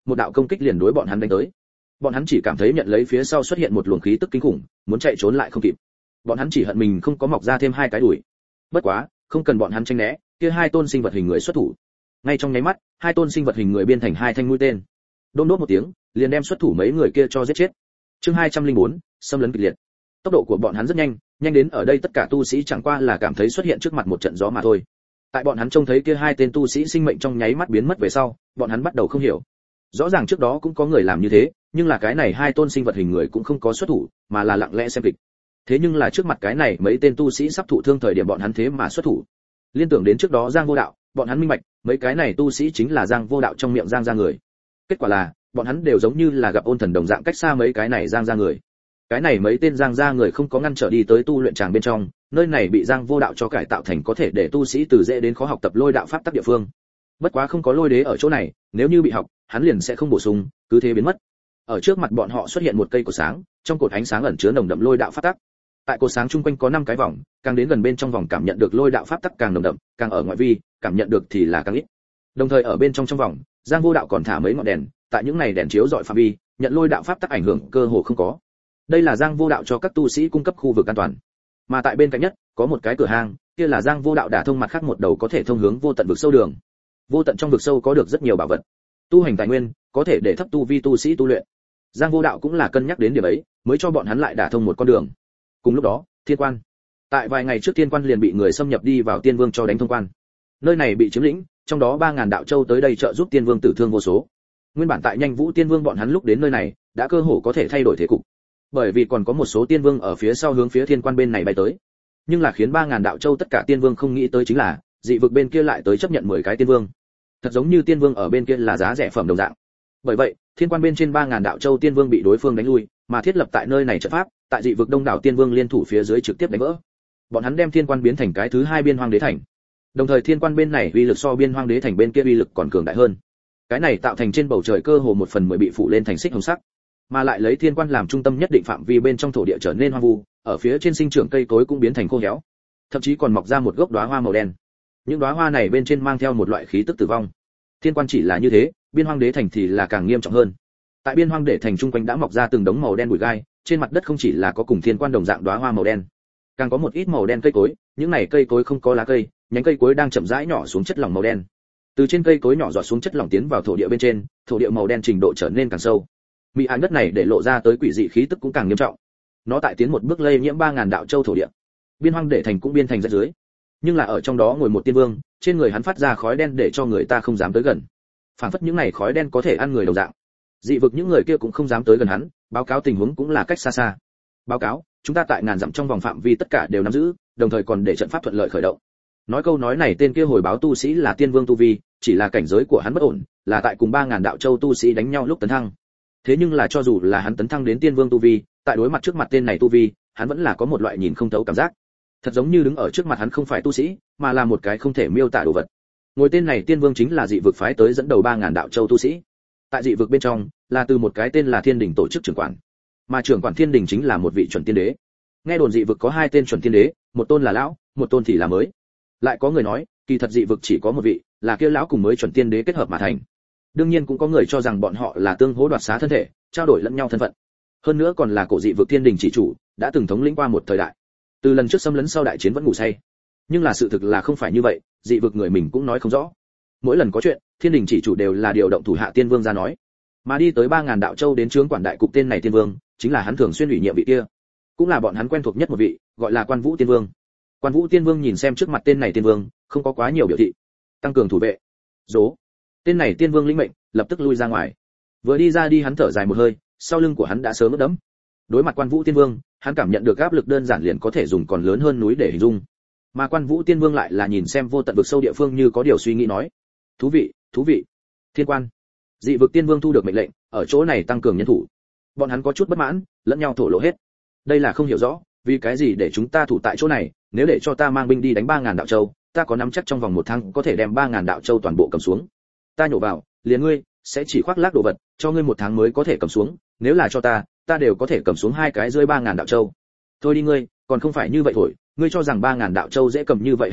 một đạo công kích liền đối bọn hắn đánh tới. Bọn hắn chỉ cảm thấy nhận lấy phía sau xuất hiện một luồng khí tức kinh khủng, muốn chạy trốn lại không kịp. Bọn hắn chỉ hận mình không có mọc ra thêm hai cái đùi. Bất quá, không cần bọn hắn tránh né, kia hai tôn sinh vật hình người xuất thủ. Ngay trong nháy mắt, hai tôn sinh vật hình người biên thành hai thanh mũi tên. Đôm đốt một tiếng, liền đem xuất thủ mấy người kia cho giết chết. Chương hai trăm lẻ bốn, xâm lấn kịch liệt. Tốc độ của bọn hắn rất nhanh, nhanh đến ở đây tất cả tu sĩ chẳng qua là cảm thấy xuất hiện trước mặt một trận gió mà thôi. Tại bọn hắn trông thấy kia hai tên tu sĩ sinh mệnh trong nháy mắt biến mất về sau, bọn hắn bắt đầu không hiểu. Rõ ràng trước đó cũng có người làm như thế, nhưng là cái này hai tôn sinh vật hình người cũng không có xuất thủ, mà là lặng lẽ xem kịch. Thế nhưng là trước mặt cái này mấy tên tu sĩ sắp thụ thương thời điểm bọn hắn thế mà xuất thủ. Liên tưởng đến trước đó Giang Vô Đạo, bọn hắn minh bạch, mấy cái này tu sĩ chính là Giang Vô Đạo trong miệng Giang gia người. Kết quả là, bọn hắn đều giống như là gặp ôn thần đồng dạng cách xa mấy cái này Giang gia người. Cái này mấy tên Giang gia người không có ngăn trở đi tới tu luyện tràng bên trong, nơi này bị Giang Vô Đạo cho cải tạo thành có thể để tu sĩ từ dễ đến khó học tập lôi đạo pháp tắc địa phương. Bất quá không có lôi đế ở chỗ này, nếu như bị học, hắn liền sẽ không bổ sung, cứ thế biến mất. Ở trước mặt bọn họ xuất hiện một cây cột sáng, trong cột ánh sáng ẩn chứa nồng đậm lôi đạo pháp tắc. Tại cột sáng chung quanh có năm cái vòng, càng đến gần bên trong vòng cảm nhận được lôi đạo pháp tắc càng nồng đậm, càng ở ngoại vi, cảm nhận được thì là càng ít. Đồng thời ở bên trong trong vòng, Giang Vô Đạo còn thả mấy ngọn đèn, tại những này đèn chiếu rọi phạm vi, nhận lôi đạo pháp tắc ảnh hưởng cơ hồ không có. Đây là Giang Vô Đạo cho các tu sĩ cung cấp khu vực an toàn. Mà tại bên cạnh nhất, có một cái cửa hang, kia là Giang Vô Đạo đả thông mặt khác một đầu có thể thông hướng vô tận vực sâu đường. Vô tận trong vực sâu có được rất nhiều bảo vật, tu hành tài nguyên, có thể để thấp tu vi tu sĩ tu luyện. Giang Vô Đạo cũng là cân nhắc đến điểm ấy, mới cho bọn hắn lại đả thông một con đường. Cùng lúc đó, Thiên Quan. Tại vài ngày trước Thiên Quan liền bị người xâm nhập đi vào Tiên Vương cho đánh thông quan. Nơi này bị chiếm lĩnh, trong đó ba ngàn đạo châu tới đây trợ giúp Tiên Vương tử thương vô số. Nguyên bản tại Nhanh Vũ Tiên Vương bọn hắn lúc đến nơi này, đã cơ hồ có thể thay đổi thế cục. Bởi vì còn có một số Tiên Vương ở phía sau hướng phía Thiên Quan bên này bay tới. Nhưng là khiến ba ngàn đạo châu tất cả Tiên Vương không nghĩ tới chính là, dị vực bên kia lại tới chấp nhận mười cái Tiên Vương. Thật giống như Tiên Vương ở bên kia là giá rẻ phẩm đồng dạng. Bởi vậy, Thiên Quan bên trên ba ngàn đạo châu Tiên Vương bị đối phương đánh lui, mà thiết lập tại nơi này trận pháp, tại dị vực đông đảo Tiên Vương liên thủ phía dưới trực tiếp đánh vỡ. Bọn hắn đem Thiên Quan biến thành cái thứ hai Biên Hoang Đế thành. Đồng thời Thiên Quan bên này uy lực so Biên Hoang Đế thành bên kia uy lực còn cường đại hơn. Cái này tạo thành trên bầu trời cơ hồ một phần mười bị phủ lên thành xích hồng sắc, mà lại lấy Thiên Quan làm trung tâm nhất định phạm vi bên trong thổ địa trở nên hoang vu, ở phía trên sinh trưởng cây cối cũng biến thành khô héo, thậm chí còn mọc ra một gốc đóa hoa màu đen. Những đóa hoa này bên trên mang theo một loại khí tức tử vong. Thiên Quan chỉ là như thế, Biên Hoang Đế thành thì là càng nghiêm trọng hơn. Tại Biên Hoang Đế thành trung quanh đã mọc ra từng đống màu đen bụi gai, trên mặt đất không chỉ là có cùng Thiên Quan đồng dạng đóa hoa màu đen, càng có một ít màu đen cây cối, những này cây cối không có lá cây, nhánh cây cối đang chậm rãi nhỏ xuống chất lỏng màu đen. Từ trên cây cối nhỏ giọt xuống chất lỏng tiến vào thổ địa bên trên, thổ địa màu đen trình độ trở nên càng sâu. Mỹ án đất này để lộ ra tới quỷ dị khí tức cũng càng nghiêm trọng. Nó tại tiến một bước lây nhiễm ba ngàn đạo châu thổ địa. Biên Hoang Đế thành cũng biên thành rách dưới. Nhưng là ở trong đó ngồi một tiên vương, trên người hắn phát ra khói đen để cho người ta không dám tới gần. Phản phất những này khói đen có thể ăn người đồng dạng. Dị vực những người kia cũng không dám tới gần hắn, báo cáo tình huống cũng là cách xa xa. Báo cáo, chúng ta tại ngàn dặm trong vòng phạm vi tất cả đều nắm giữ, đồng thời còn để trận pháp thuận lợi khởi động. Nói câu nói này tên kia hồi báo tu sĩ là tiên vương tu vi, chỉ là cảnh giới của hắn bất ổn, là tại cùng ba ngàn đạo châu tu sĩ đánh nhau lúc tấn thăng. Thế nhưng là cho dù là hắn tấn thăng đến tiên vương tu vi, tại đối mặt trước mặt tên này tu vi, hắn vẫn là có một loại nhìn không thấu cảm giác. Thật giống như đứng ở trước mặt hắn không phải tu sĩ, mà là một cái không thể miêu tả đồ vật. Ngôi tên này tiên vương chính là dị vực phái tới dẫn đầu ba ngàn đạo châu tu sĩ. Tại dị vực bên trong, là từ một cái tên là Thiên Đình tổ chức trưởng quản. Mà trưởng quản Thiên Đình chính là một vị chuẩn tiên đế. Nghe đồn dị vực có hai tên chuẩn tiên đế, một tôn là lão, một tôn thì là mới. Lại có người nói, kỳ thật dị vực chỉ có một vị, là kia lão cùng mới chuẩn tiên đế kết hợp mà thành. Đương nhiên cũng có người cho rằng bọn họ là tương hỗ đoạt xá thân thể, trao đổi lẫn nhau thân phận. Hơn nữa còn là cổ dị vực Thiên Đình chỉ chủ, đã từng thống lĩnh qua một thời đại. Từ lần trước xâm lấn sau đại chiến vẫn ngủ say. Nhưng là sự thực là không phải như vậy, dị vực người mình cũng nói không rõ. Mỗi lần có chuyện, Thiên Đình chỉ chủ đều là điều động thủ hạ tiên vương ra nói. Mà đi tới ba ngàn đạo châu đến trướng quản đại cục tên này tiên vương, chính là hắn thường xuyên ủy nhiệm vị kia. Cũng là bọn hắn quen thuộc nhất một vị, gọi là Quan Vũ Tiên Vương. Quan Vũ Tiên Vương nhìn xem trước mặt tên này tiên vương, không có quá nhiều biểu thị. Tăng cường thủ vệ. Dố. Tên này tiên vương lĩnh mệnh, lập tức lui ra ngoài. Vừa đi ra đi hắn thở dài một hơi, sau lưng của hắn đã sớm ướt đẫm. Đối mặt Quan Vũ Tiên Vương, hắn cảm nhận được áp lực đơn giản liền có thể dùng còn lớn hơn núi để hình dung. Mà Quan Vũ Tiên Vương lại là nhìn xem vô tận vực sâu địa phương như có điều suy nghĩ nói: "Thú vị, thú vị." Thiên Quan. Dị vực Tiên Vương thu được mệnh lệnh, ở chỗ này tăng cường nhân thủ. Bọn hắn có chút bất mãn, lẫn nhau thổ lộ hết. Đây là không hiểu rõ, vì cái gì để chúng ta thủ tại chỗ này, nếu để cho ta mang binh đi đánh ba ngàn đạo châu, ta có nắm chắc trong vòng một tháng có thể đem ba ngàn đạo châu toàn bộ cầm xuống. Ta nhổ vào, liền ngươi sẽ chỉ khoác lác đồ vật, cho ngươi một tháng mới có thể cầm xuống, nếu là cho ta, ta đều có thể cầm xuống hai cái rơi ba ngàn đạo châu. Thôi đi ngươi, còn không phải như vậy thôi, ngươi cho rằng ba ngàn đạo châu dễ cầm như vậy hạ à,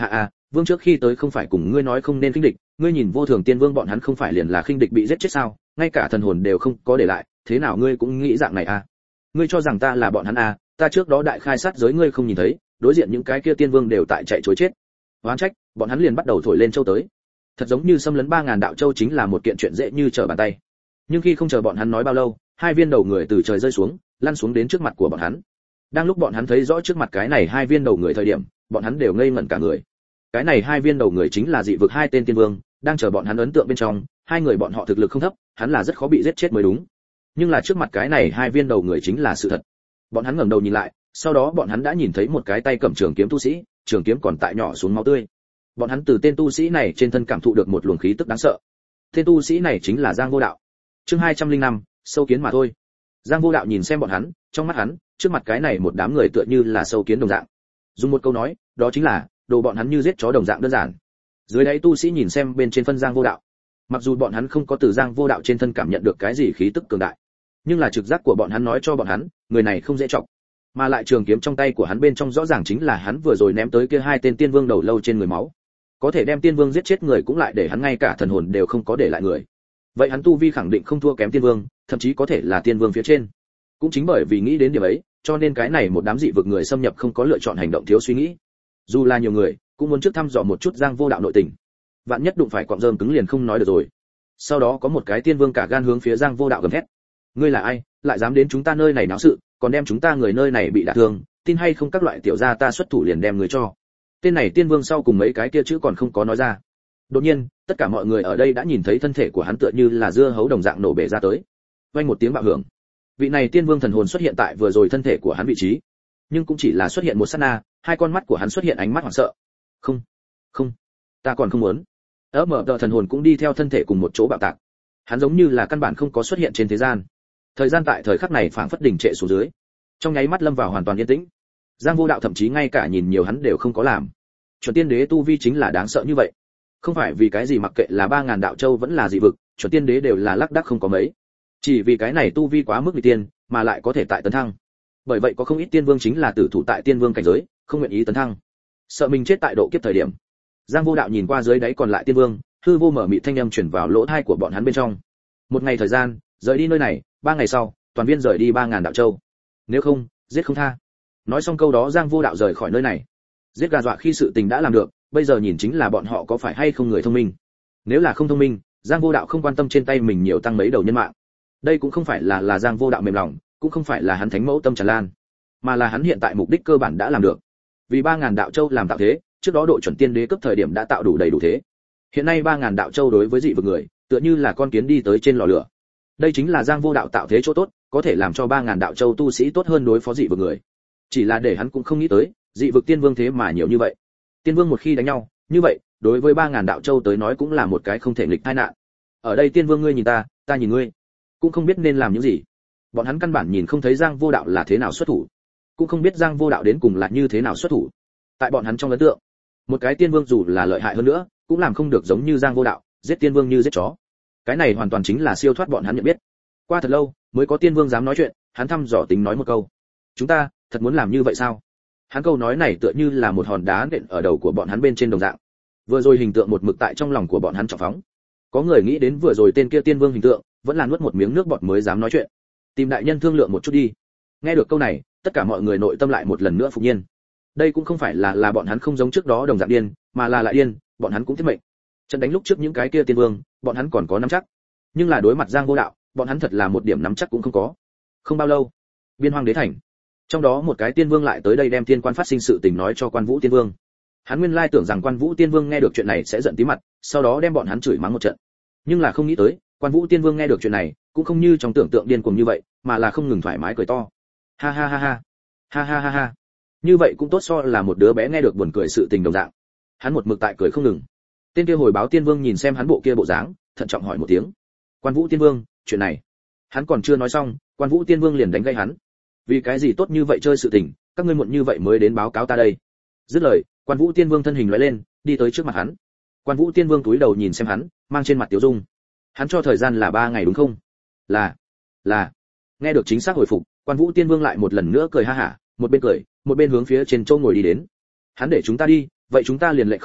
vương trước khi tới không phải cùng ngươi nói không nên khinh địch, ngươi nhìn vô thường tiên vương bọn hắn không phải liền là khinh địch bị giết chết sao, ngay cả thần hồn đều không có để lại, thế nào ngươi cũng nghĩ dạng này à? Ngươi cho rằng ta là bọn hắn à? Ta trước đó đại khai sát giới ngươi không nhìn thấy, đối diện những cái kia tiên vương đều tại chạy trối chết. Oán trách, bọn hắn liền bắt đầu thổi lên châu tới. Thật giống như xâm lấn ba ngàn đạo châu chính là một kiện chuyện dễ như trở bàn tay. Nhưng khi không chờ bọn hắn nói bao lâu, hai viên đầu người từ trời rơi xuống, lăn xuống đến trước mặt của bọn hắn. Đang lúc bọn hắn thấy rõ trước mặt cái này hai viên đầu người thời điểm, bọn hắn đều ngây ngẩn cả người. Cái này hai viên đầu người chính là dị vực hai tên tiên vương, đang chờ bọn hắn ấn tượng bên trong, hai người bọn họ thực lực không thấp, hắn là rất khó bị giết chết mới đúng. Nhưng là trước mặt cái này hai viên đầu người chính là sự thật. Bọn hắn ngẩng đầu nhìn lại, sau đó bọn hắn đã nhìn thấy một cái tay cầm trường kiếm tu sĩ, trường kiếm còn tại nhỏ xuống máu tươi. Bọn hắn từ tên tu sĩ này trên thân cảm thụ được một luồng khí tức đáng sợ. Tên tu sĩ này chính là Giang Vô Đạo. Chương hai trăm linh năm, sâu kiến mà thôi. Giang Vô Đạo nhìn xem bọn hắn, trong mắt hắn, trước mặt cái này một đám người tựa như là sâu kiến đồng dạng. Dùng một câu nói, đó chính là đồ bọn hắn như giết chó đồng dạng đơn giản. Dưới đáy tu sĩ nhìn xem bên trên phân Giang Vô Đạo. Mặc dù bọn hắn không có từ Giang Vô Đạo trên thân cảm nhận được cái gì khí tức cường đại, nhưng là trực giác của bọn hắn nói cho bọn hắn, người này không dễ trọng. Mà lại trường kiếm trong tay của hắn bên trong rõ ràng chính là hắn vừa rồi ném tới kia hai tên tiên vương đầu lâu trên người máu. Có thể đem tiên vương giết chết người cũng lại để hắn ngay cả thần hồn đều không có để lại người. Vậy hắn tu vi khẳng định không thua kém tiên vương, thậm chí có thể là tiên vương phía trên. Cũng chính bởi vì nghĩ đến điểm ấy, cho nên cái này một đám dị vực người xâm nhập không có lựa chọn hành động thiếu suy nghĩ. Dù là nhiều người, cũng muốn trước thăm dò một chút Giang Vô Đạo nội tình. Vạn nhất đụng phải quặng rơm cứng liền không nói được rồi. Sau đó có một cái tiên vương cả gan hướng phía Giang Vô Đạo gầm thét: "Ngươi là ai, lại dám đến chúng ta nơi này náo sự, còn đem chúng ta người nơi này bị đả thương, tin hay không các loại tiểu gia ta xuất thủ liền đem người cho." Tên này tiên vương sau cùng mấy cái kia chữ còn không có nói ra. Đột nhiên, tất cả mọi người ở đây đã nhìn thấy thân thể của hắn tựa như là dưa hấu đồng dạng nổ bể ra tới. Vang một tiếng bạo hưởng. Vị này tiên vương thần hồn xuất hiện tại vừa rồi thân thể của hắn vị trí, nhưng cũng chỉ là xuất hiện một sát na, hai con mắt của hắn xuất hiện ánh mắt hoảng sợ. "Không, không, ta còn không muốn." Ấm mở tờ thần hồn cũng đi theo thân thể cùng một chỗ bạo tạc. Hắn giống như là căn bản không có xuất hiện trên thế gian. Thời gian tại thời khắc này phảng phất đình trệ xuống dưới, trong nháy mắt lâm vào hoàn toàn yên tĩnh. Giang Vô Đạo thậm chí ngay cả nhìn nhiều hắn đều không có làm. Chuẩn tiên đế tu vi chính là đáng sợ như vậy. Không phải vì cái gì mặc kệ là ba ngàn đạo châu vẫn là dị vực, chuẩn tiên đế đều là lác đác không có mấy. Chỉ vì cái này tu vi quá mức vị tiên, mà lại có thể tại tấn thăng. Bởi vậy có không ít tiên vương chính là tử thủ tại tiên vương cảnh giới, không nguyện ý tấn thăng. Sợ mình chết tại độ kiếp thời điểm. Giang Vô Đạo nhìn qua dưới đáy còn lại tiên vương, hư vô mở mịt thanh âm truyền vào lỗ tai của bọn hắn bên trong. Một ngày thời gian, rời đi nơi này, ba ngày sau, toàn viên rời đi ba ngàn đạo châu. Nếu không, giết không tha. Nói xong câu đó Giang Vô Đạo rời khỏi nơi này. Giết gà dọa khi sự tình đã làm được, bây giờ nhìn chính là bọn họ có phải hay không người thông minh. Nếu là không thông minh, Giang Vô Đạo không quan tâm trên tay mình nhiều tăng mấy đầu nhân mạng. Đây cũng không phải là là Giang Vô Đạo mềm lòng, cũng không phải là hắn thánh mẫu tâm tràn lan, mà là hắn hiện tại mục đích cơ bản đã làm được. Vì ba ngàn đạo châu làm tạo thế, trước đó độ chuẩn tiên đế cấp thời điểm đã tạo đủ đầy đủ thế. Hiện nay ba ngàn đạo châu đối với dị vực người, tựa như là con kiến đi tới trên lò lửa. Đây chính là Giang Vô Đạo tạo thế chỗ tốt, có thể làm cho ba ngàn đạo châu tu sĩ tốt hơn đối phó dị vực người. Chỉ là để hắn cũng không nghĩ tới, dị vực tiên vương thế mà nhiều như vậy. Tiên vương một khi đánh nhau, như vậy, đối với ba ngàn đạo châu tới nói cũng là một cái không thể nghịch tai nạn. Ở đây tiên vương ngươi nhìn ta, ta nhìn ngươi, cũng không biết nên làm những gì. Bọn hắn căn bản nhìn không thấy Giang Vô Đạo là thế nào xuất thủ, cũng không biết Giang Vô Đạo đến cùng là như thế nào xuất thủ. Tại bọn hắn trong ấn tượng, một cái tiên vương dù là lợi hại hơn nữa, cũng làm không được giống như Giang Vô Đạo, giết tiên vương như giết chó. Cái này hoàn toàn chính là siêu thoát bọn hắn nhận biết. Qua thật lâu, mới có tiên vương dám nói chuyện, hắn thăm dò tính nói một câu: "Chúng ta, thật muốn làm như vậy sao?" Hắn câu nói này tựa như là một hòn đá nện ở đầu của bọn hắn bên trên đồng dạng. Vừa rồi hình tượng một mực tại trong lòng của bọn hắn trọng phóng. Có người nghĩ đến vừa rồi tên kia tiên vương hình tượng, vẫn là nuốt một miếng nước bọt mới dám nói chuyện. Tìm đại nhân thương lượng một chút đi. Nghe được câu này, tất cả mọi người nội tâm lại một lần nữa phục nhiên. Đây cũng không phải là là bọn hắn không giống trước đó đồng dạng điên, mà là lại điên, bọn hắn cũng thiết mệnh. Trận đánh lúc trước những cái kia tiên vương, bọn hắn còn có nắm chắc. Nhưng là đối mặt Giang Vô Đạo, bọn hắn thật là một điểm nắm chắc cũng không có. Không bao lâu, Biên Hoang Đế thành, trong đó một cái tiên vương lại tới đây đem tiên quan phát sinh sự tình nói cho Quan Vũ tiên vương. Hắn nguyên lai tưởng rằng Quan Vũ tiên vương nghe được chuyện này sẽ giận tí mặt, sau đó đem bọn hắn chửi mắng một trận. Nhưng là không nghĩ tới, Quan Vũ tiên vương nghe được chuyện này, cũng không như trong tưởng tượng điên cuồng như vậy, mà là không ngừng thoải mái cười to. Ha ha ha ha, ha ha ha ha. Như vậy cũng tốt so là một đứa bé nghe được buồn cười sự tình đồng dạng. Hắn một mực tại cười không ngừng. Tên kia hồi báo tiên vương nhìn xem hắn bộ kia bộ dáng, thận trọng hỏi một tiếng: "Quan Vũ tiên vương, chuyện này..." Hắn còn chưa nói xong, Quan Vũ tiên vương liền đánh gây hắn: "Vì cái gì tốt như vậy chơi sự tình, các ngươi muộn như vậy mới đến báo cáo ta đây?" Dứt lời, Quan Vũ tiên vương thân hình lóe lên, đi tới trước mặt hắn. Quan Vũ tiên vương cúi đầu nhìn xem hắn, mang trên mặt tiểu dung. Hắn cho thời gian là ba ngày đúng không? Là, là. Nghe được chính xác hồi phục, Quan Vũ tiên vương lại một lần nữa cười ha hả, một bên cười, một bên hướng phía trên châu ngồi đi đến. Hắn để chúng ta đi, vậy chúng ta liền lệ không đi,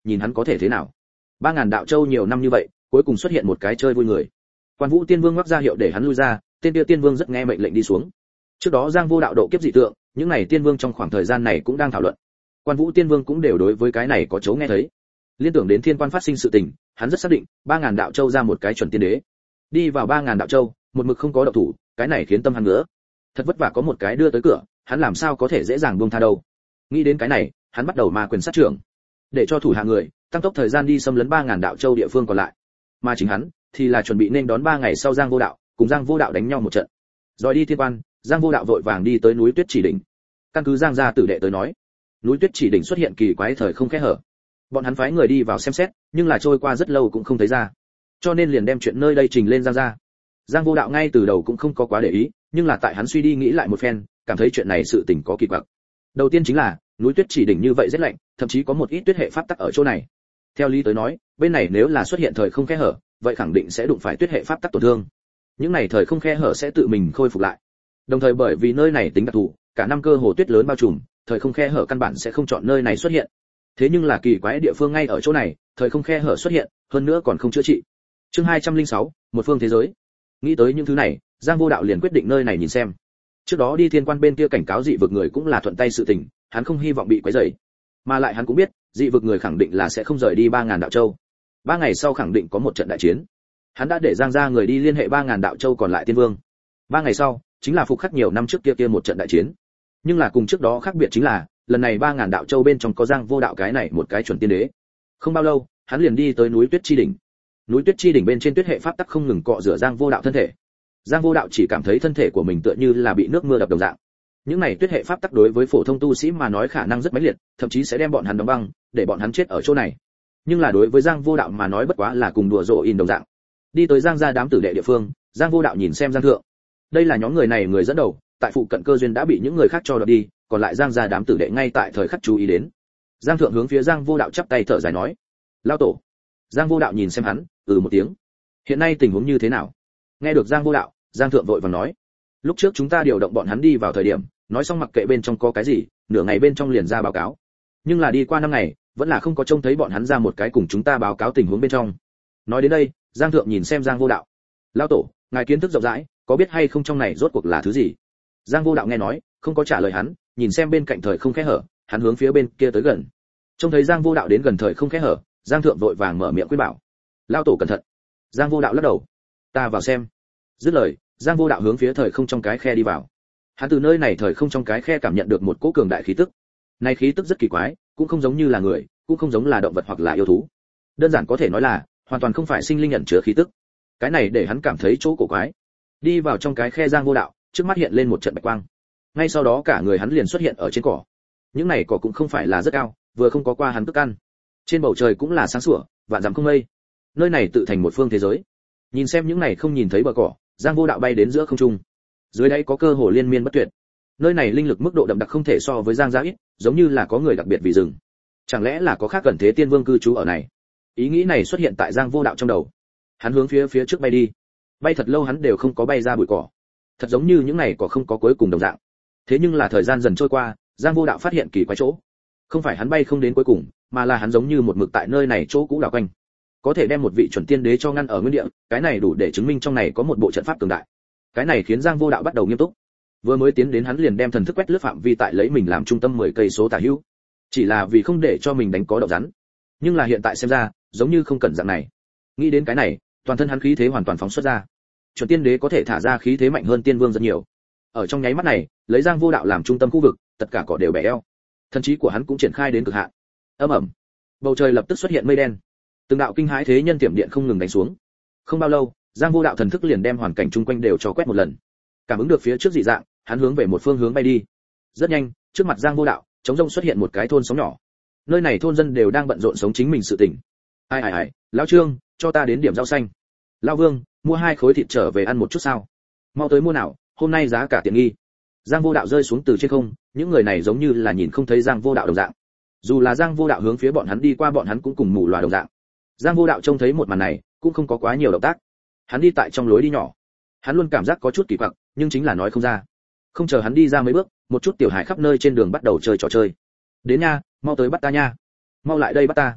nhìn hắn có thể thế nào. Ba ngàn đạo châu nhiều năm như vậy, cuối cùng xuất hiện một cái chơi vui người. Quan Vũ Tiên Vương ngoắc ra hiệu để hắn lui ra, tên kia Tiên Vương rất nghe mệnh lệnh đi xuống. Trước đó Giang Vô Đạo độ kiếp dị tượng, những này Tiên Vương trong khoảng thời gian này cũng đang thảo luận. Quan Vũ Tiên Vương cũng đều đối với cái này có chỗ nghe thấy. Liên tưởng đến thiên quan phát sinh sự tình, hắn rất xác định, ba ngàn đạo châu ra một cái chuẩn tiên đế. Đi vào ba ngàn đạo châu, một mực không có động thủ, cái này khiến tâm hắn ngứa. Thật vất vả có một cái đưa tới cửa, hắn làm sao có thể dễ dàng buông tha đâu. Nghĩ đến cái này, hắn bắt đầu ma quyền sát trưởng, để cho thủ hạ người tăng tốc thời gian đi xâm lấn ba ngàn đạo châu địa phương còn lại. Mà chính hắn thì là chuẩn bị nên đón ba ngày sau Giang Vô Đạo, cùng Giang Vô Đạo đánh nhau một trận. Rồi đi thiên quan, Giang Vô Đạo vội vàng đi tới núi Tuyết Chỉ đỉnh. Căn cứ Giang gia tử đệ tới nói, núi Tuyết Chỉ đỉnh xuất hiện kỳ quái thời không kẽ hở. Bọn hắn phái người đi vào xem xét, nhưng là trôi qua rất lâu cũng không thấy ra. Cho nên liền đem chuyện nơi đây trình lên Giang gia. Giang Vô Đạo ngay từ đầu cũng không có quá để ý, nhưng là tại hắn suy đi nghĩ lại một phen, cảm thấy chuyện này sự tình có kỳ quặc. Đầu tiên chính là, núi Tuyết Chỉ đỉnh như vậy rất lạnh, thậm chí có một ít tuyết hệ pháp tắc ở chỗ này. Theo lý tới nói, bên này nếu là xuất hiện thời không kẽ hở, vậy khẳng định sẽ đụng phải tuyết hệ pháp tắc tổn thương. Những này thời không kẽ hở sẽ tự mình khôi phục lại. Đồng thời bởi vì nơi này tính đặc thù, cả năm cơ hồ tuyết lớn bao trùm, thời không kẽ hở căn bản sẽ không chọn nơi này xuất hiện. Thế nhưng là kỳ quái địa phương ngay ở chỗ này, thời không kẽ hở xuất hiện, hơn nữa còn không chữa trị. Chương hai trăm lẻ sáu, một phương thế giới. Nghĩ tới những thứ này, Giang Vô Đạo liền quyết định nơi này nhìn xem. Trước đó đi thiên quan bên kia cảnh cáo dị vực người cũng là thuận tay sự tình, hắn không hy vọng bị quấy rầy. Mà lại hắn cũng biết, dị vực người khẳng định là sẽ không rời đi ba ngàn đạo châu. Ba ngày sau khẳng định có một trận đại chiến. Hắn đã để Giang gia người đi liên hệ ba ngàn đạo châu còn lại tiên vương. Ba ngày sau, chính là phục khắc nhiều năm trước kia kia một trận đại chiến. Nhưng là cùng trước đó khác biệt chính là, lần này ba ngàn đạo châu bên trong có Giang Vô Đạo cái này một cái chuẩn tiên đế. Không bao lâu, hắn liền đi tới núi Tuyết Chi đỉnh. Núi Tuyết Chi đỉnh bên trên tuyết hệ pháp tắc không ngừng cọ rửa Giang Vô Đạo thân thể. Giang Vô Đạo chỉ cảm thấy thân thể của mình tựa như là bị nước mưa đập đồng dạng. Những này tuyết hệ pháp tắc đối với phổ thông tu sĩ mà nói khả năng rất mãnh liệt, thậm chí sẽ đem bọn hắn đóng băng, để bọn hắn chết ở chỗ này. Nhưng là đối với Giang Vô Đạo mà nói bất quá là cùng đùa rỗ in đồng dạng. Đi tới Giang gia đám tử đệ địa phương, Giang Vô Đạo nhìn xem Giang thượng. Đây là nhóm người này người dẫn đầu, tại phụ cận cơ duyên đã bị những người khác cho đoạt đi, còn lại Giang gia đám tử đệ ngay tại thời khắc chú ý đến. Giang thượng hướng phía Giang Vô Đạo chắp tay thở dài nói: "Lão tổ." Giang Vô Đạo nhìn xem hắn, ừ một tiếng. "Hiện nay tình huống như thế nào?" Nghe được Giang Vô Đạo, Giang thượng vội vàng nói: "Lúc trước chúng ta điều động bọn hắn đi vào thời điểm, nói xong mặc kệ bên trong có cái gì, nửa ngày bên trong liền ra báo cáo. Nhưng là đi qua năm ngày, vẫn là không có trông thấy bọn hắn ra một cái cùng chúng ta báo cáo tình huống bên trong." Nói đến đây, Giang thượng nhìn xem Giang Vô Đạo: "Lão tổ, ngài kiến thức rộng rãi, có biết hay không trong này rốt cuộc là thứ gì?" Giang Vô Đạo nghe nói, không có trả lời hắn, nhìn xem bên cạnh thời không kẽ hở, hắn hướng phía bên kia tới gần. Trông thấy Giang Vô Đạo đến gần thời không kẽ hở, Giang thượng vội vàng mở miệng khuyên bảo: "Lão tổ cẩn thận." Giang Vô Đạo lắc đầu: "Ta vào xem." Dứt lời, Giang Vô Đạo hướng phía thời không trong cái khe đi vào. Hắn từ nơi này thời không trong cái khe cảm nhận được một cỗ cường đại khí tức. Này khí tức rất kỳ quái, cũng không giống như là người, cũng không giống là động vật hoặc là yêu thú. Đơn giản có thể nói là, hoàn toàn không phải sinh linh ẩn chứa khí tức. Cái này để hắn cảm thấy chỗ cổ quái. Đi vào trong cái khe Giang Vô Đạo, trước mắt hiện lên một trận bạch quang. Ngay sau đó cả người hắn liền xuất hiện ở trên cỏ. Những này cỏ cũng không phải là rất cao, vừa không có qua hắn tức ăn. Trên bầu trời cũng là sáng sủa, vạn dặm không mây. Nơi này tự thành một phương thế giới. Nhìn xem những này không nhìn thấy bờ cỏ, Giang Vô Đạo bay đến giữa không trung. Dưới đáy có cơ hồ liên miên bất tuyệt. Nơi này linh lực mức độ đậm đặc không thể so với Giang gia ít, giống như là có người đặc biệt vì rừng. Chẳng lẽ là có khác gần thế tiên vương cư trú ở này? Ý nghĩ này xuất hiện tại Giang Vô Đạo trong đầu. Hắn hướng phía phía trước bay đi. Bay thật lâu hắn đều không có bay ra bụi cỏ. Thật giống như những này cỏ không có cuối cùng đồng dạng. Thế nhưng là thời gian dần trôi qua, Giang Vô Đạo phát hiện kỳ quái chỗ. Không phải hắn bay không đến cuối cùng, mà là hắn giống như một mực tại nơi này chỗ cũ đảo quanh. Có thể đem một vị chuẩn tiên đế cho ngăn ở nguyên địa, cái này đủ để chứng minh trong này có một bộ trận pháp cường đại. Cái này khiến Giang Vô Đạo bắt đầu nghiêm túc. Vừa mới tiến đến hắn liền đem thần thức quét lướt phạm vi tại lấy mình làm trung tâm mười cây số tả hữu, chỉ là vì không để cho mình đánh có độc rắn. Nhưng là hiện tại xem ra, giống như không cần dạng này. Nghĩ đến cái này, toàn thân hắn khí thế hoàn toàn phóng xuất ra. Chuẩn tiên đế có thể thả ra khí thế mạnh hơn tiên vương rất nhiều. Ở trong nháy mắt này, lấy Giang Vô Đạo làm trung tâm khu vực, tất cả cỏ đều bẻ eo. Thần trí của hắn cũng triển khai đến cực hạn. Ầm ầm, bầu trời lập tức xuất hiện mây đen. Từng đạo kinh hãi thế nhân tiệm điện không ngừng đánh xuống. Không bao lâu, Giang Vô Đạo thần thức liền đem hoàn cảnh chung quanh đều cho quét một lần. Cảm ứng được phía trước dị dạng, hắn hướng về một phương hướng bay đi. Rất nhanh, trước mặt Giang Vô Đạo, trống rông xuất hiện một cái thôn sống nhỏ. Nơi này thôn dân đều đang bận rộn sống chính mình sự tình. Ai ai ai, lão Trương, cho ta đến điểm rau xanh. Lão Vương, mua hai khối thịt trở về ăn một chút sao? Mau tới mua nào, hôm nay giá cả tiện nghi. Giang Vô Đạo rơi xuống từ trên không, những người này giống như là nhìn không thấy Giang Vô Đạo đồng dạng. Dù là Giang Vô Đạo hướng phía bọn hắn đi qua, bọn hắn cũng cùng mù loà đồng dạng. Giang Vô Đạo trông thấy một màn này, cũng không có quá nhiều động tác. Hắn đi tại trong lối đi nhỏ. Hắn luôn cảm giác có chút kỳ quặc, nhưng chính là nói không ra. Không chờ hắn đi ra mấy bước, một chút tiểu hài khắp nơi trên đường bắt đầu chơi trò chơi. Đến nha, mau tới bắt ta nha. Mau lại đây bắt ta.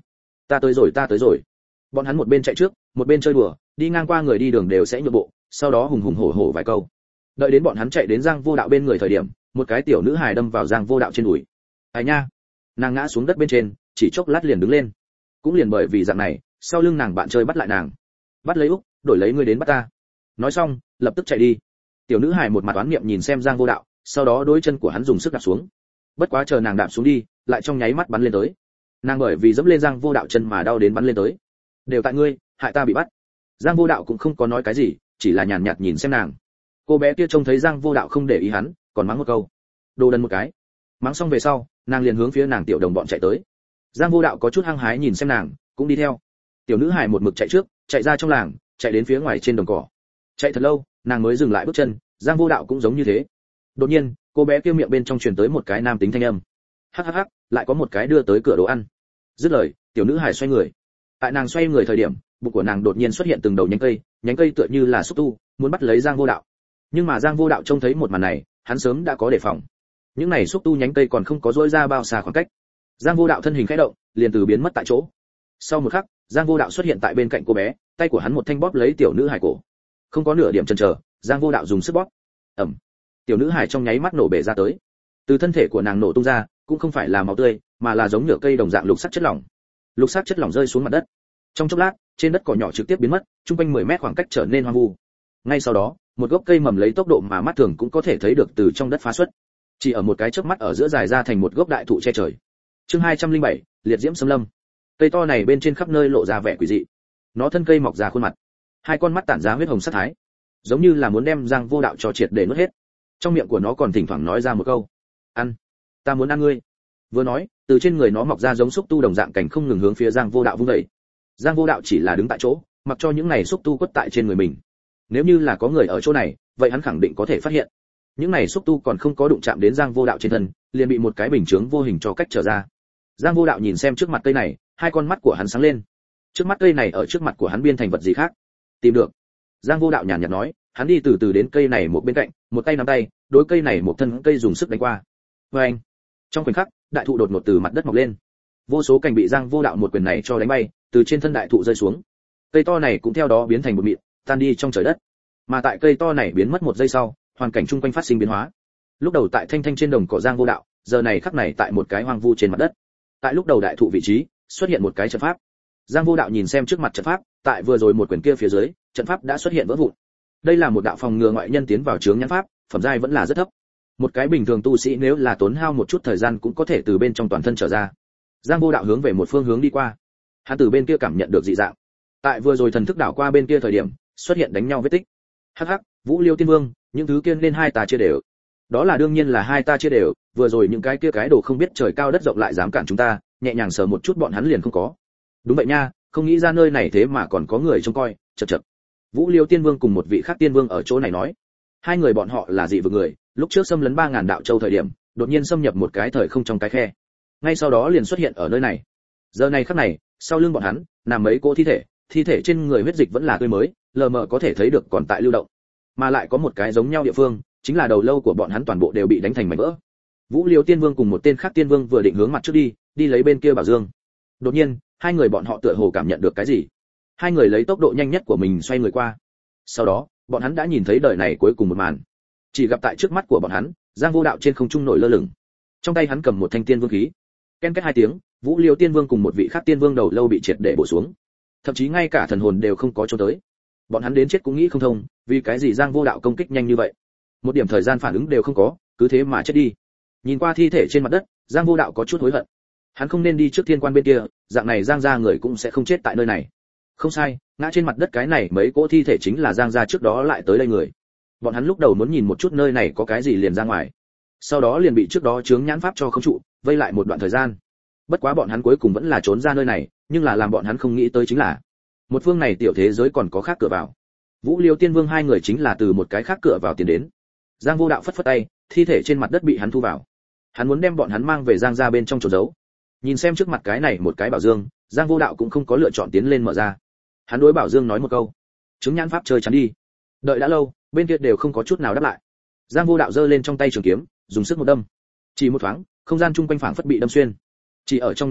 Ta tới rồi, ta tới rồi. Bọn hắn một bên chạy trước, một bên chơi đùa, đi ngang qua người đi đường đều sẽ nhượng bộ, sau đó hùng hùng hổ hổ vài câu. Đợi đến bọn hắn chạy đến Giang Vô Đạo bên người thời điểm, một cái tiểu nữ hài đâm vào Giang Vô Đạo trên đùi. Ai nha, nàng ngã xuống đất bên trên, chỉ chốc lát liền đứng lên. Cũng liền bởi vì dạng này, sau lưng nàng bạn chơi bắt lại nàng. Bắt lấy Úc, đổi lấy ngươi đến bắt ta. Nói xong, lập tức chạy đi. Tiểu nữ hài một mặt oán niệm nhìn xem Giang Vô Đạo, sau đó đôi chân của hắn dùng sức đạp xuống. Bất quá chờ nàng đạp xuống đi, lại trong nháy mắt bắn lên tới. Nàng bởi vì dẫm lên Giang Vô Đạo chân mà đau đến bắn lên tới. Đều tại ngươi, hại ta bị bắt. Giang Vô Đạo cũng không có nói cái gì, chỉ là nhàn nhạt nhìn xem nàng. Cô bé kia trông thấy Giang Vô Đạo không để ý hắn, còn mắng một câu. Đồ đần một cái. Mắng xong về sau, nàng liền hướng phía nàng tiểu đồng bọn chạy tới. Giang Vô Đạo có chút hăng hái nhìn xem nàng, cũng đi theo. Tiểu nữ hài một mực chạy trước, chạy ra trong làng, chạy đến phía ngoài trên đồng cỏ. Chạy thật lâu, nàng mới dừng lại bước chân, Giang Vô Đạo cũng giống như thế. Đột nhiên, cô bé kia miệng bên trong truyền tới một cái nam tính thanh âm. Hắc hắc hắc, lại có một cái đưa tới cửa đồ ăn. Dứt lời, tiểu nữ hài xoay người. Tại nàng xoay người thời điểm, bụng của nàng đột nhiên xuất hiện từng đầu nhánh cây, nhánh cây tựa như là xúc tu, muốn bắt lấy Giang Vô Đạo. Nhưng mà Giang Vô Đạo trông thấy một màn này, hắn sớm đã có đề phòng. Những này xúc tu nhánh cây còn không có rỗi ra bao xa khoảng cách. Giang Vô Đạo thân hình khẽ động, liền từ biến mất tại chỗ. Sau một khắc, Giang Vô Đạo xuất hiện tại bên cạnh cô bé, tay của hắn một thanh bóp lấy tiểu nữ hài cổ. Không có nửa điểm chần chờ, Giang Vô Đạo dùng sức bóp. Ầm. Tiểu nữ hài trong nháy mắt nổ bể ra tới. Từ thân thể của nàng nổ tung ra, cũng không phải là máu tươi, mà là giống nhựa cây đồng dạng lục sắc chất lỏng. Lục sắc chất lỏng rơi xuống mặt đất. Trong chốc lát, trên đất cỏ nhỏ trực tiếp biến mất, trung quanh mười mét khoảng cách trở nên hoang vu. Ngay sau đó, một gốc cây mầm lấy tốc độ mà mắt thường cũng có thể thấy được từ trong đất phá xuất. Chỉ ở một cái chớp mắt ở giữa dài ra thành một gốc đại thụ che trời. Chương hai trăm linh bảy, liệt diễm xâm lâm. Cây to này bên trên khắp nơi lộ ra vẻ quỷ dị. Nó thân cây mọc ra khuôn mặt, hai con mắt tản ra huyết hồng sắc thái, giống như là muốn đem Giang Vô Đạo cho triệt để nuốt hết. Trong miệng của nó còn thỉnh thoảng nói ra một câu: "Ăn, ta muốn ăn ngươi." Vừa nói, từ trên người nó mọc ra giống xúc tu đồng dạng cảnh không ngừng hướng phía Giang Vô Đạo vung đẩy. Giang Vô Đạo chỉ là đứng tại chỗ, mặc cho những này xúc tu quất tại trên người mình. Nếu như là có người ở chỗ này, vậy hắn khẳng định có thể phát hiện. Những này xúc tu còn không có đụng chạm đến Giang Vô Đạo trên thân, liền bị một cái bình chướng vô hình cho cách trở ra. Giang Vô Đạo nhìn xem trước mặt cây này, hai con mắt của hắn sáng lên. Trước mắt cây này ở trước mặt của hắn biên thành vật gì khác? Tìm được. Giang Vô Đạo nhàn nhạt nói, hắn đi từ từ đến cây này một bên cạnh, một tay nắm tay, đối cây này một thân cây dùng sức đánh qua. Và anh. Trong khoảnh khắc, đại thụ đột ngột từ mặt đất mọc lên. Vô số cành bị Giang Vô Đạo một quyền này cho đánh bay, từ trên thân đại thụ rơi xuống. Cây to này cũng theo đó biến thành một mịn, tan đi trong trời đất. Mà tại cây to này biến mất một giây sau, hoàn cảnh chung quanh phát sinh biến hóa. Lúc đầu tại thanh thanh trên đồng cỏ Giang Vô Đạo, giờ này khắc này tại một cái hoang vu trên mặt đất. Tại lúc đầu đại thụ vị trí, xuất hiện một cái trận pháp. Giang Vô Đạo nhìn xem trước mặt trận pháp, tại vừa rồi một quyền kia phía dưới, trận pháp đã xuất hiện vỡ vụn. Đây là một đạo phòng ngừa ngoại nhân tiến vào chướng nhãn pháp, phẩm giai vẫn là rất thấp. Một cái bình thường tu sĩ nếu là tốn hao một chút thời gian cũng có thể từ bên trong toàn thân trở ra. Giang Vô Đạo hướng về một phương hướng đi qua. Hắn từ bên kia cảm nhận được dị dạng. Tại vừa rồi thần thức đảo qua bên kia thời điểm, xuất hiện đánh nhau vết tích. Hắc hắc, Vũ Liêu Tiên Vương, những thứ kia nên hai ta chia đều. Đó là đương nhiên là hai ta chia đều, vừa rồi những cái kia cái đồ không biết trời cao đất rộng lại dám cản chúng ta, nhẹ nhàng sờ một chút bọn hắn liền không có. Đúng vậy nha, không nghĩ ra nơi này thế mà còn có người trông coi, chậc chậc. Vũ Liêu Tiên Vương cùng một vị khác tiên vương ở chỗ này nói, hai người bọn họ là dị vực người, lúc trước xâm lấn ba ngàn đạo châu thời điểm, đột nhiên xâm nhập một cái thời không trong cái khe. Ngay sau đó liền xuất hiện ở nơi này. Giờ này khắc này, sau lưng bọn hắn, nằm mấy cỗ thi thể, thi thể trên người huyết dịch vẫn là tươi mới, lờ mờ có thể thấy được còn tại lưu động. Mà lại có một cái giống nhau địa phương, chính là đầu lâu của bọn hắn toàn bộ đều bị đánh thành mảnh vỡ. Vũ Liêu Tiên Vương cùng một tên khác tiên vương vừa định hướng mặt trước đi, đi lấy bên kia bảo dương. Đột nhiên, hai người bọn họ tựa hồ cảm nhận được cái gì. Hai người lấy tốc độ nhanh nhất của mình xoay người qua. Sau đó, bọn hắn đã nhìn thấy đời này cuối cùng một màn. Chỉ gặp tại trước mắt của bọn hắn, Giang Vô Đạo trên không trung nổi lơ lửng. Trong tay hắn cầm một thanh tiên vương khí. Ken két hai tiếng, Vũ Liêu Tiên Vương cùng một vị khác tiên vương đầu lâu bị triệt để bổ xuống. Thậm chí ngay cả thần hồn đều không có chỗ tới. Bọn hắn đến chết cũng nghĩ không thông, vì cái gì Giang Vô Đạo công kích nhanh như vậy? Một điểm thời gian phản ứng đều không có, cứ thế mà chết đi. Nhìn qua thi thể trên mặt đất, Giang Vô Đạo có chút hối hận. Hắn không nên đi trước thiên quan bên kia, dạng này Giang gia người cũng sẽ không chết tại nơi này. Không sai, ngã trên mặt đất cái này mấy cỗ thi thể chính là Giang gia trước đó lại tới đây người. Bọn hắn lúc đầu muốn nhìn một chút nơi này có cái gì liền ra ngoài. Sau đó liền bị trước đó chướng nhãn pháp cho không trụ, vây lại một đoạn thời gian. Bất quá bọn hắn cuối cùng vẫn là trốn ra nơi này, nhưng là làm bọn hắn không nghĩ tới chính là một phương này tiểu thế giới còn có khác cửa vào. Vũ Liêu Tiên Vương hai người chính là từ một cái khác cửa vào tiến đến. Giang Vô Đạo phất phất tay, thi thể trên mặt đất bị hắn thu vào. Hắn muốn đem bọn hắn mang về Giang gia bên trong trốn giấu. Nhìn xem trước mặt cái này một cái bảo dương, Giang Vô Đạo cũng không có lựa chọn tiến lên mở ra. Hắn đối bảo dương nói một câu, chứng nhãn pháp chơi chắn đi. Đợi đã lâu, bên kia đều không có chút nào đáp lại. Giang Vô Đạo giơ lên trong tay trường kiếm, dùng sức một đâm. Chỉ một thoáng, không gian chung quanh phảng phất bị đâm xuyên. Chỉ ở trong nháy mắt,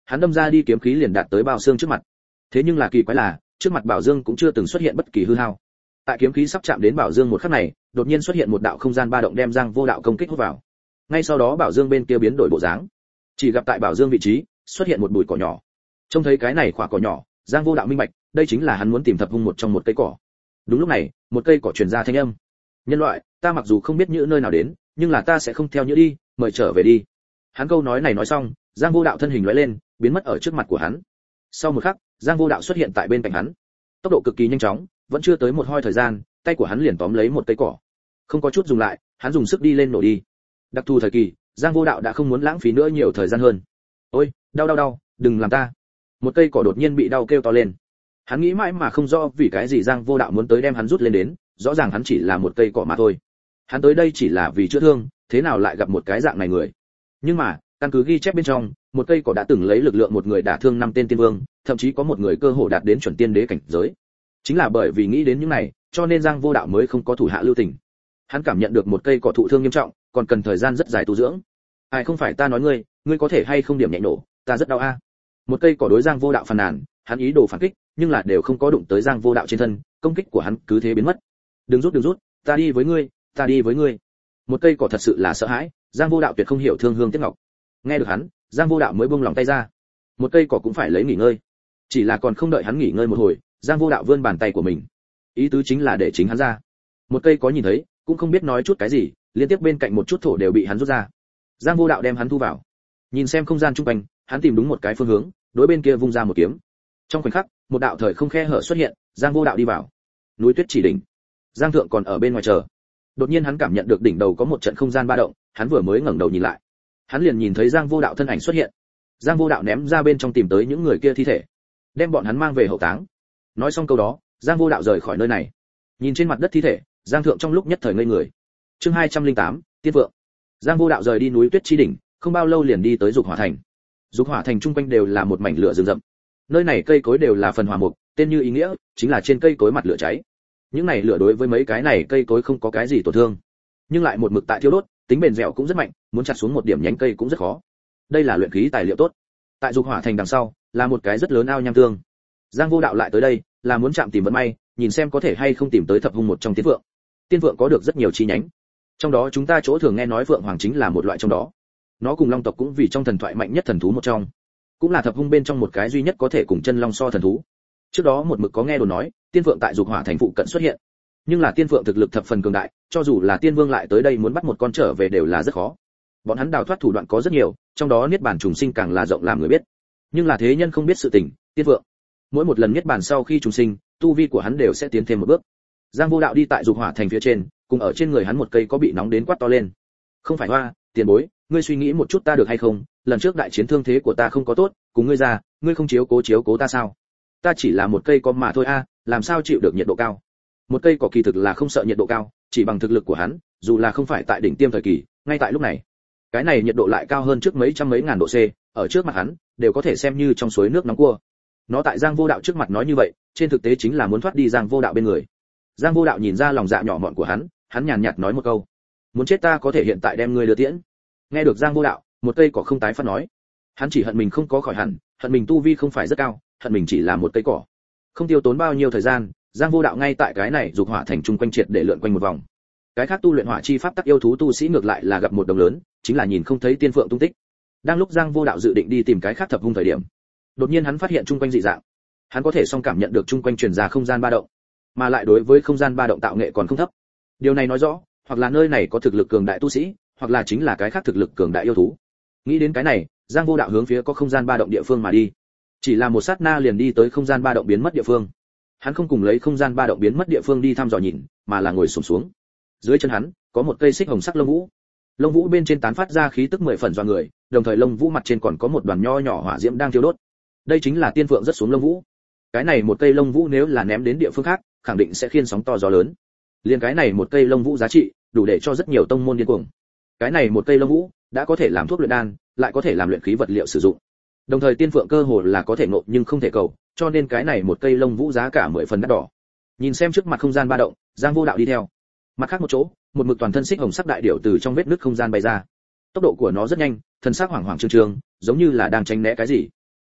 hắn đâm ra đi kiếm khí liền đạt tới Bảo Dương trước mặt. Thế nhưng là kỳ quái là, trước mặt Bảo Dương cũng chưa từng xuất hiện bất kỳ hư hao. Tại kiếm khí sắp chạm đến Bảo Dương một khắc này, đột nhiên xuất hiện một đạo không gian ba động đem Giang Vô Đạo công kích hút vào. Ngay sau đó Bảo Dương bên kia biến đổi bộ dáng, chỉ gặp tại Bảo Dương vị trí xuất hiện một bụi cỏ nhỏ. Trông thấy cái này quả cỏ nhỏ, Giang Vô Đạo minh bạch, đây chính là hắn muốn tìm thập hung một trong một cây cỏ. Đúng lúc này, một cây cỏ truyền ra thanh âm. Nhân loại, ta mặc dù không biết nhữ nơi nào đến, nhưng là ta sẽ không theo nhữ đi, mời trở về đi. Hắn câu nói này nói xong, Giang Vô Đạo thân hình lóe lên, biến mất ở trước mặt của hắn. Sau một khắc, Giang Vô Đạo xuất hiện tại bên cạnh hắn. Tốc độ cực kỳ nhanh chóng, vẫn chưa tới một hoi thời gian, tay của hắn liền tóm lấy một cây cỏ. Không có chút dừng lại, hắn dùng sức đi lên nổ đi. Đặc thù thời kỳ, Giang Vô Đạo đã không muốn lãng phí nữa nhiều thời gian hơn. Ôi, đau đau đau, đừng làm ta. Một cây cỏ đột nhiên bị đau kêu to lên. Hắn nghĩ mãi mà không rõ vì cái gì Giang Vô Đạo muốn tới đem hắn rút lên đến, rõ ràng hắn chỉ là một cây cỏ mà thôi. Hắn tới đây chỉ là vì chữa thương, thế nào lại gặp một cái dạng này người? Nhưng mà, căn cứ ghi chép bên trong, một cây cỏ đã từng lấy lực lượng một người đả thương năm tên tiên vương, thậm chí có một người cơ hồ đạt đến chuẩn tiên đế cảnh giới. Chính là bởi vì nghĩ đến những này, cho nên Giang Vô Đạo mới không có thủ hạ lưu tình. Hắn cảm nhận được một cây cỏ thụ thương nghiêm trọng, còn cần thời gian rất dài tu dưỡng. Ai không phải ta nói ngươi, ngươi có thể hay không điểm nhẹ nổ, ta rất đau a. Một cây cỏ đối Giang Vô Đạo phàn nàn, hắn ý đồ phản kích, nhưng là đều không có đụng tới Giang Vô Đạo trên thân, công kích của hắn cứ thế biến mất. Đừng rút đừng rút, ta đi với ngươi, ta đi với ngươi. Một cây cỏ thật sự là sợ hãi, Giang Vô Đạo tuyệt không hiểu thương hương tiếc ngọc. Nghe được hắn, Giang Vô Đạo mới buông lòng tay ra. Một cây cỏ cũng phải lấy nghỉ ngơi. Chỉ là còn không đợi hắn nghỉ ngơi một hồi, Giang Vô Đạo vươn bàn tay của mình. Ý tứ chính là để chính hắn ra. Một cây có nhìn thấy, cũng không biết nói chút cái gì, liên tiếp bên cạnh một chút thổ đều bị hắn rút ra. Giang Vô Đạo đem hắn thu vào. Nhìn xem không gian chung quanh, hắn tìm đúng một cái phương hướng, đối bên kia vung ra một kiếm. Trong khoảnh khắc, một đạo thời không khe hở xuất hiện, Giang Vô Đạo đi vào. Núi Tuyết Chỉ đỉnh. Giang Thượng còn ở bên ngoài chờ. Đột nhiên hắn cảm nhận được đỉnh đầu có một trận không gian ba động, hắn vừa mới ngẩng đầu nhìn lại, hắn liền nhìn thấy Giang Vô Đạo thân ảnh xuất hiện. Giang Vô Đạo ném ra bên trong tìm tới những người kia thi thể, đem bọn hắn mang về hậu táng. Nói xong câu đó, Giang Vô Đạo rời khỏi nơi này. Nhìn trên mặt đất thi thể, Giang Thượng trong lúc nhất thời ngây người. Chương hai trăm lẻ tám, Tiên Vượng. Giang Vô Đạo rời đi núi Tuyết Chi đỉnh, không bao lâu liền đi tới Dục Hỏa thành. Dục Hỏa thành trung quanh đều là một mảnh lửa rừng rậm. Nơi này cây cối đều là phần hỏa mục, tên như ý nghĩa, chính là trên cây cối mặt lửa cháy. Những này lửa đối với mấy cái này cây cối không có cái gì tổn thương, nhưng lại một mực tại thiêu đốt, tính bền dẻo cũng rất mạnh, muốn chặt xuống một điểm nhánh cây cũng rất khó. Đây là luyện khí tài liệu tốt. Tại Dục Hỏa thành đằng sau, là một cái rất lớn ao nham tương. Giang Vô Đạo lại tới đây, là muốn chạm tìm vận may, nhìn xem có thể hay không tìm tới thập hung một trong tiên vượng. Tiên vượng có được rất nhiều chi nhánh, trong đó chúng ta chỗ thường nghe nói vượng hoàng chính là một loại trong đó. Nó cùng long tộc cũng vì trong thần thoại mạnh nhất thần thú một trong, cũng là thập hung bên trong một cái duy nhất có thể cùng chân long so thần thú. Trước đó một mực có nghe đồn nói, tiên vượng tại Dục Hỏa thành phụ cận xuất hiện, nhưng là tiên vượng thực lực thập phần cường đại, cho dù là tiên vương lại tới đây muốn bắt một con trở về đều là rất khó. Bọn hắn đào thoát thủ đoạn có rất nhiều, trong đó niết bàn trùng sinh càng là rộng làm người biết. Nhưng là thế nhân không biết sự tình, tiên vượng mỗi một lần niết bàn sau khi trùng sinh, tu vi của hắn đều sẽ tiến thêm một bước. Giang Vô Đạo đi tại Dục Hỏa thành phía trên, cùng ở trên người hắn một cây có bị nóng đến quát to lên. Không phải hoa, tiền bối, ngươi suy nghĩ một chút ta được hay không? Lần trước đại chiến thương thế của ta không có tốt, cùng ngươi ra, ngươi không chiếu cố chiếu cố ta sao? Ta chỉ là một cây có mà thôi a, làm sao chịu được nhiệt độ cao? Một cây cỏ kỳ thực là không sợ nhiệt độ cao, chỉ bằng thực lực của hắn, dù là không phải tại đỉnh tiêm thời kỳ, ngay tại lúc này, cái này nhiệt độ lại cao hơn trước mấy trăm mấy ngàn độ C, ở trước mặt hắn, đều có thể xem như trong suối nước nóng cua. Nó tại Giang Vô Đạo trước mặt nói như vậy, trên thực tế chính là muốn thoát đi Giang Vô Đạo bên người. Giang Vô Đạo nhìn ra lòng dạ nhỏ mọn của hắn, hắn nhàn nhạt nói một câu: "Muốn chết ta có thể hiện tại đem ngươi đưa tiễn." Nghe được Giang Vô Đạo, một cây cỏ không tái phát nói. Hắn chỉ hận mình không có khỏi hẳn, hận mình tu vi không phải rất cao, hận mình chỉ là một cây cỏ. Không tiêu tốn bao nhiêu thời gian, Giang Vô Đạo ngay tại cái này Dục Hỏa thành trung quanh triệt để lượn quanh một vòng. Cái khác tu luyện hỏa chi pháp tắc yêu thú tu sĩ ngược lại là gặp một đồng lớn, chính là nhìn không thấy tiên phượng tung tích. Đang lúc Giang Vô Đạo dự định đi tìm cái khác thập hung thời điểm, đột nhiên hắn phát hiện trung quanh dị dạng. Hắn có thể song cảm nhận được trung quanh truyền ra không gian ba động, mà lại đối với không gian ba động tạo nghệ còn không thấp. Điều này nói rõ, hoặc là nơi này có thực lực cường đại tu sĩ, hoặc là chính là cái khác thực lực cường đại yêu thú. Nghĩ đến cái này, Giang Vô Đạo hướng phía có không gian ba động địa phương mà đi. Chỉ là một sát na liền đi tới không gian ba động biến mất địa phương. Hắn không cùng lấy không gian ba động biến mất địa phương đi thăm dò nhìn, mà là ngồi xổm xuống. Dưới chân hắn có một cây xích hồng sắc lông vũ. Lông vũ bên trên tán phát ra khí tức mười phần dọa người, đồng thời lông vũ mặt trên còn có một đoàn nho nhỏ hỏa diễm đang thiêu đốt. Đây chính là tiên phượng rất xuống lông vũ. Cái này một cây lông vũ nếu là ném đến địa phương khác, khẳng định sẽ khiên sóng to gió lớn. Liên cái này một cây lông vũ giá trị, đủ để cho rất nhiều tông môn điên cuồng. Cái này một cây lông vũ đã có thể làm thuốc luyện đan, lại có thể làm luyện khí vật liệu sử dụng. Đồng thời tiên phượng cơ hồ là có thể ngộ nhưng không thể cầu, cho nên cái này một cây lông vũ giá cả mười phần đắt đỏ. Nhìn xem trước mặt không gian ba động, Giang Vô Đạo đi theo. Mặt khác một chỗ, một mực toàn thân xích hồng sắc đại điểu từ trong vết nứt không gian bay ra. Tốc độ của nó rất nhanh, thân xác hoảng hoảng trương trương, giống như là đang tránh né cái gì.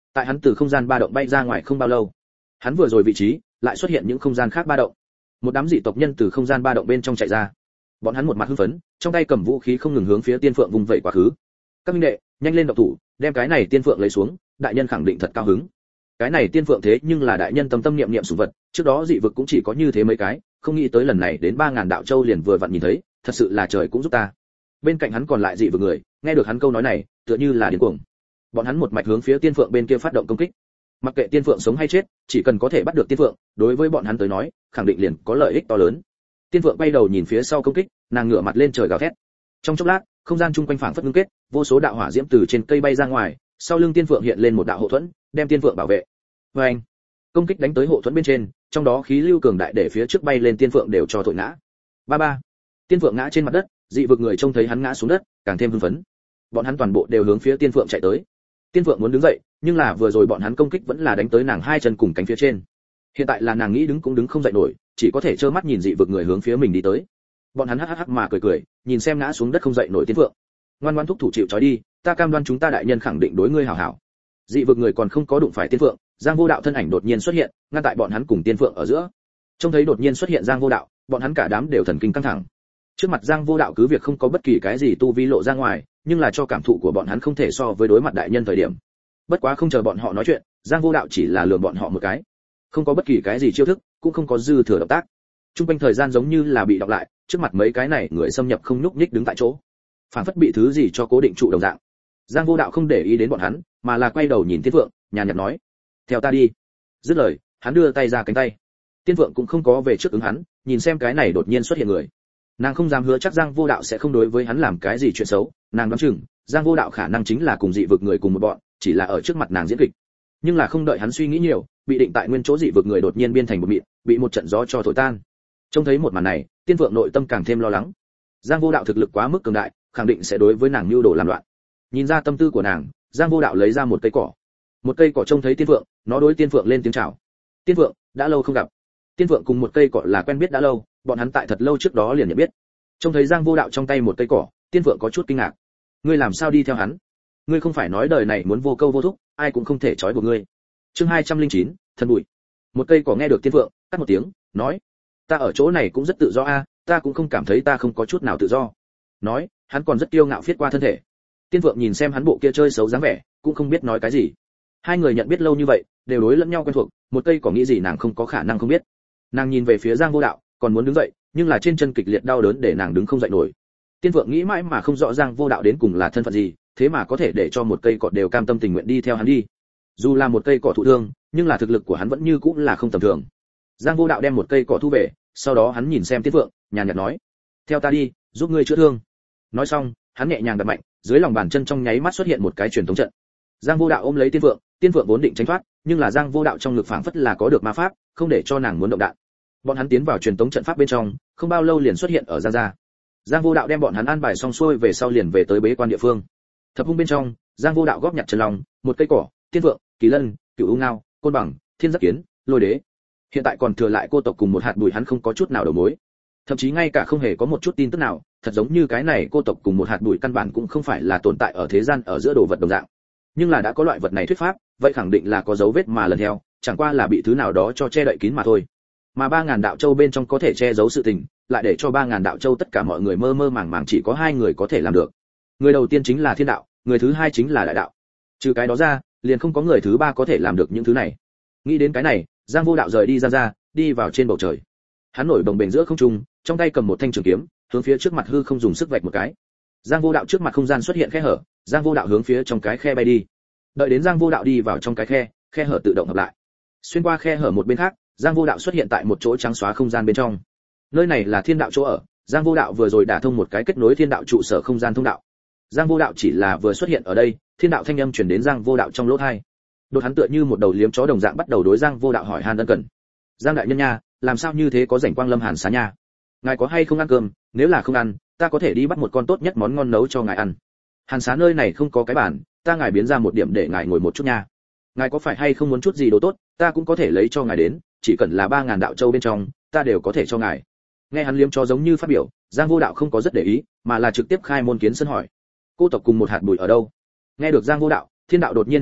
Tại hắn từ không gian ba động bay ra ngoài không bao lâu, hắn vừa rồi vị trí lại xuất hiện những không gian khác ba động. Một đám dị tộc nhân từ không gian ba động bên trong chạy ra. Bọn hắn một mặt hưng phấn, trong tay cầm vũ khí không ngừng hướng phía Tiên Phượng vùng vẫy quá khứ. Các minh đệ, nhanh lên động thủ, đem cái này Tiên Phượng lấy xuống, đại nhân khẳng định thật cao hứng. Cái này Tiên Phượng thế nhưng là đại nhân tâm tâm niệm niệm sủng vật, trước đó dị vực cũng chỉ có như thế mấy cái, không nghĩ tới lần này đến ba ngàn đạo châu liền vừa vặn nhìn thấy, thật sự là trời cũng giúp ta. Bên cạnh hắn còn lại dị vực người, nghe được hắn câu nói này, tựa như là điên cuồng. Bọn hắn một mạch hướng phía Tiên Phượng bên kia phát động công kích. Mặc kệ Tiên Phượng sống hay chết, chỉ cần có thể bắt được Tiên Phượng, đối với bọn hắn tới nói, khẳng định liền có lợi ích to lớn. Tiên Phượng bay đầu nhìn phía sau công kích, nàng ngửa mặt lên trời gào thét. Trong chốc lát, không gian chung quanh phảng phất ngưng kết, vô số đạo hỏa diễm từ trên cây bay ra ngoài, sau lưng Tiên Phượng hiện lên một đạo hộ thuẫn, đem Tiên Phượng bảo vệ. Và anh, công kích đánh tới hộ thuẫn bên trên, trong đó khí lưu cường đại để phía trước bay lên Tiên Phượng đều cho thổi ngã. Ba ba, Tiên Phượng ngã trên mặt đất, dị vực người trông thấy hắn ngã xuống đất, càng thêm hưng phấn. Bọn hắn toàn bộ đều hướng phía Tiên Phượng chạy tới. Tiên Phượng muốn đứng dậy, nhưng là vừa rồi bọn hắn công kích vẫn là đánh tới nàng hai chân cùng cánh phía trên. Hiện tại là nàng nghĩ đứng cũng đứng không dậy nổi, chỉ có thể trơ mắt nhìn dị vực người hướng phía mình đi tới. Bọn hắn hắc hắc hắc mà cười cười, nhìn xem ngã xuống đất không dậy nổi Tiên Phượng. Ngoan ngoãn thúc thủ chịu trói đi, ta cam đoan chúng ta đại nhân khẳng định đối ngươi hảo hảo. Dị vực người còn không có đụng phải Tiên Phượng, Giang Vô Đạo thân ảnh đột nhiên xuất hiện, ngăn tại bọn hắn cùng Tiên Phượng ở giữa. Trông thấy đột nhiên xuất hiện Giang Vô Đạo, bọn hắn cả đám đều thần kinh căng thẳng. Trước mặt Giang Vô Đạo cứ việc không có bất kỳ cái gì tu vi lộ ra ngoài, nhưng là cho cảm thụ của bọn hắn không thể so với đối mặt đại nhân thời điểm. Bất quá không chờ bọn họ nói chuyện, Giang Vô Đạo chỉ là lườm bọn họ một cái, không có bất kỳ cái gì chiêu thức, cũng không có dư thừa động tác. Trung quanh thời gian giống như là bị đọc lại, trước mặt mấy cái này người xâm nhập không nhúc nhích đứng tại chỗ, phản phất bị thứ gì cho cố định trụ đồng dạng. Giang Vô Đạo không để ý đến bọn hắn, mà là quay đầu nhìn Tiên Phượng, nhàn nhạt nói: "Theo ta đi." Dứt lời, hắn đưa tay ra cánh tay. Tiên Phượng cũng không có về trước ứng hắn, nhìn xem cái này đột nhiên xuất hiện người. Nàng không dám hứa chắc Giang Vô Đạo sẽ không đối với hắn làm cái gì chuyện xấu, nàng đoán chừng Giang Vô Đạo khả năng chính là cùng dị vực người cùng một bọn, chỉ là ở trước mặt nàng diễn kịch. Nhưng là không đợi hắn suy nghĩ nhiều, bị định tại nguyên chỗ dị vực người đột nhiên biên thành một mịn, bị một trận gió cho thổi tan. Trông thấy một màn này, Tiên Phượng nội tâm càng thêm lo lắng. Giang Vô Đạo thực lực quá mức cường đại, khẳng định sẽ đối với nàng mưu đồ làm loạn. Nhìn ra tâm tư của nàng, Giang Vô Đạo lấy ra một cây cỏ. Một cây cỏ trông thấy Tiên Phượng, nó đối Tiên Phượng lên tiếng chào. "Tiên Phượng, đã lâu không gặp." Tiên Phượng cùng một cây cỏ là quen biết đã lâu, bọn hắn tại thật lâu trước đó liền nhận biết. Trông thấy Giang Vô Đạo trong tay một cây cỏ, Tiên Phượng có chút kinh ngạc. "Ngươi làm sao đi theo hắn? Ngươi không phải nói đời này muốn vô câu vô thúc, ai cũng không thể trói buộc ngươi." Chương hai trăm linh chín, thân bụi. Một cây cỏ nghe được Tiên Phượng, cắt một tiếng, nói: "Ta ở chỗ này cũng rất tự do a, ta cũng không cảm thấy ta không có chút nào tự do." Nói, hắn còn rất kiêu ngạo phiết qua thân thể. Tiên Phượng nhìn xem hắn bộ kia chơi xấu dáng vẻ, cũng không biết nói cái gì. Hai người nhận biết lâu như vậy, đều đối lẫn nhau quen thuộc, một cây cỏ nghĩ gì nàng không có khả năng không biết. Nàng nhìn về phía Giang Vô Đạo, còn muốn đứng dậy, nhưng là trên chân kịch liệt đau đớn để nàng đứng không dậy nổi. Tiên Phượng nghĩ mãi mà không rõ Giang Vô Đạo đến cùng là thân phận gì, thế mà có thể để cho một cây cỏ đều cam tâm tình nguyện đi theo hắn đi. Dù là một cây cỏ thụ thương, nhưng là thực lực của hắn vẫn như cũng là không tầm thường. Giang Vô Đạo đem một cây cỏ thu về, sau đó hắn nhìn xem Tiên Phượng, nhàn nhạt nói: "Theo ta đi, giúp ngươi chữa thương." Nói xong, hắn nhẹ nhàng đặt mạnh, dưới lòng bàn chân trong nháy mắt xuất hiện một cái truyền tống trận. Giang Vô Đạo ôm lấy Tiên Phượng, Tiên Phượng vốn định tránh thoát, nhưng là Giang Vô Đạo trong ngực phảng phất là có được ma pháp, không để cho nàng muốn động đạn. Bọn hắn tiến vào truyền tống trận pháp bên trong, không bao lâu liền xuất hiện ở Giang gia. Giang Vô Đạo đem bọn hắn an bài xong xuôi về sau liền về tới bế quan địa phương. Thập hung bên trong, Giang Vô Đạo góp nhặt chân lòng, một cây cỏ, Tiên Phượng, Kỳ Lân, Cửu U Ngao, Côn Bằng, Thiên Giáp Kiến, Lôi Đế. Hiện tại còn thừa lại cô tộc cùng một hạt bụi hắn không có chút nào đầu mối. Thậm chí ngay cả không hề có một chút tin tức nào, thật giống như cái này cô tộc cùng một hạt bụi căn bản cũng không phải là tồn tại ở thế gian ở giữa đồ vật đồng dạng. Nhưng là đã có loại vật này thuyết pháp, vậy khẳng định là có dấu vết mà lần theo, chẳng qua là bị thứ nào đó cho che đậy kín mà thôi. Mà ba ngàn đạo châu bên trong có thể che giấu sự tình, lại để cho ba ngàn đạo châu tất cả mọi người mơ mơ màng màng chỉ có hai người có thể làm được. Người đầu tiên chính là thiên đạo, người thứ hai chính là đại đạo. Trừ cái đó ra, liền không có người thứ ba có thể làm được những thứ này. Nghĩ đến cái này, Giang Vô Đạo rời đi ra ra, đi vào trên bầu trời. Hắn nổi bồng bềnh giữa không trung, trong tay cầm một thanh trường kiếm, hướng phía trước mặt hư không dùng sức vạch một cái. Giang Vô Đạo trước mặt không gian xuất hiện khe hở, Giang Vô Đạo hướng phía trong cái khe bay đi. Đợi đến Giang Vô Đạo đi vào trong cái khe, khe hở tự động hợp lại. Xuyên qua khe hở một bên khác, Giang Vô Đạo xuất hiện tại một chỗ trắng xóa không gian bên trong. Nơi này là thiên đạo chỗ ở, Giang Vô Đạo vừa rồi đả thông một cái kết nối thiên đạo trụ sở không gian thông đạo. Giang Vô Đạo chỉ là vừa xuất hiện ở đây, thiên đạo thanh âm truyền đến Giang Vô Đạo trong lỗ tai. Đột hắn tựa như một đầu liếm chó đồng dạng bắt đầu đối Giang Vô Đạo hỏi han ân cần. "Giang đại nhân nha, làm sao như thế có rảnh quang lâm Hàn Xá nha? Ngài có hay không ăn cơm, nếu là không ăn, ta có thể đi bắt một con tốt nhất món ngon nấu cho ngài ăn. Hàn Xá nơi này không có cái bàn, ta ngài biến ra một điểm để ngài ngồi một chút nha. Ngài có phải hay không muốn chút gì đồ tốt, ta cũng có thể lấy cho ngài đến, chỉ cần là ba ngàn đạo châu bên trong, ta đều có thể cho ngài." Nghe hắn liếm chó giống như phát biểu, Giang Vô Đạo không có rất để ý, mà là trực tiếp khai môn kiến sân hỏi: "Cô tộc cùng một hạt bụi ở đâu?" Nghe được Giang Vô Đạo, thiên đạo đột nhiên trì trệ,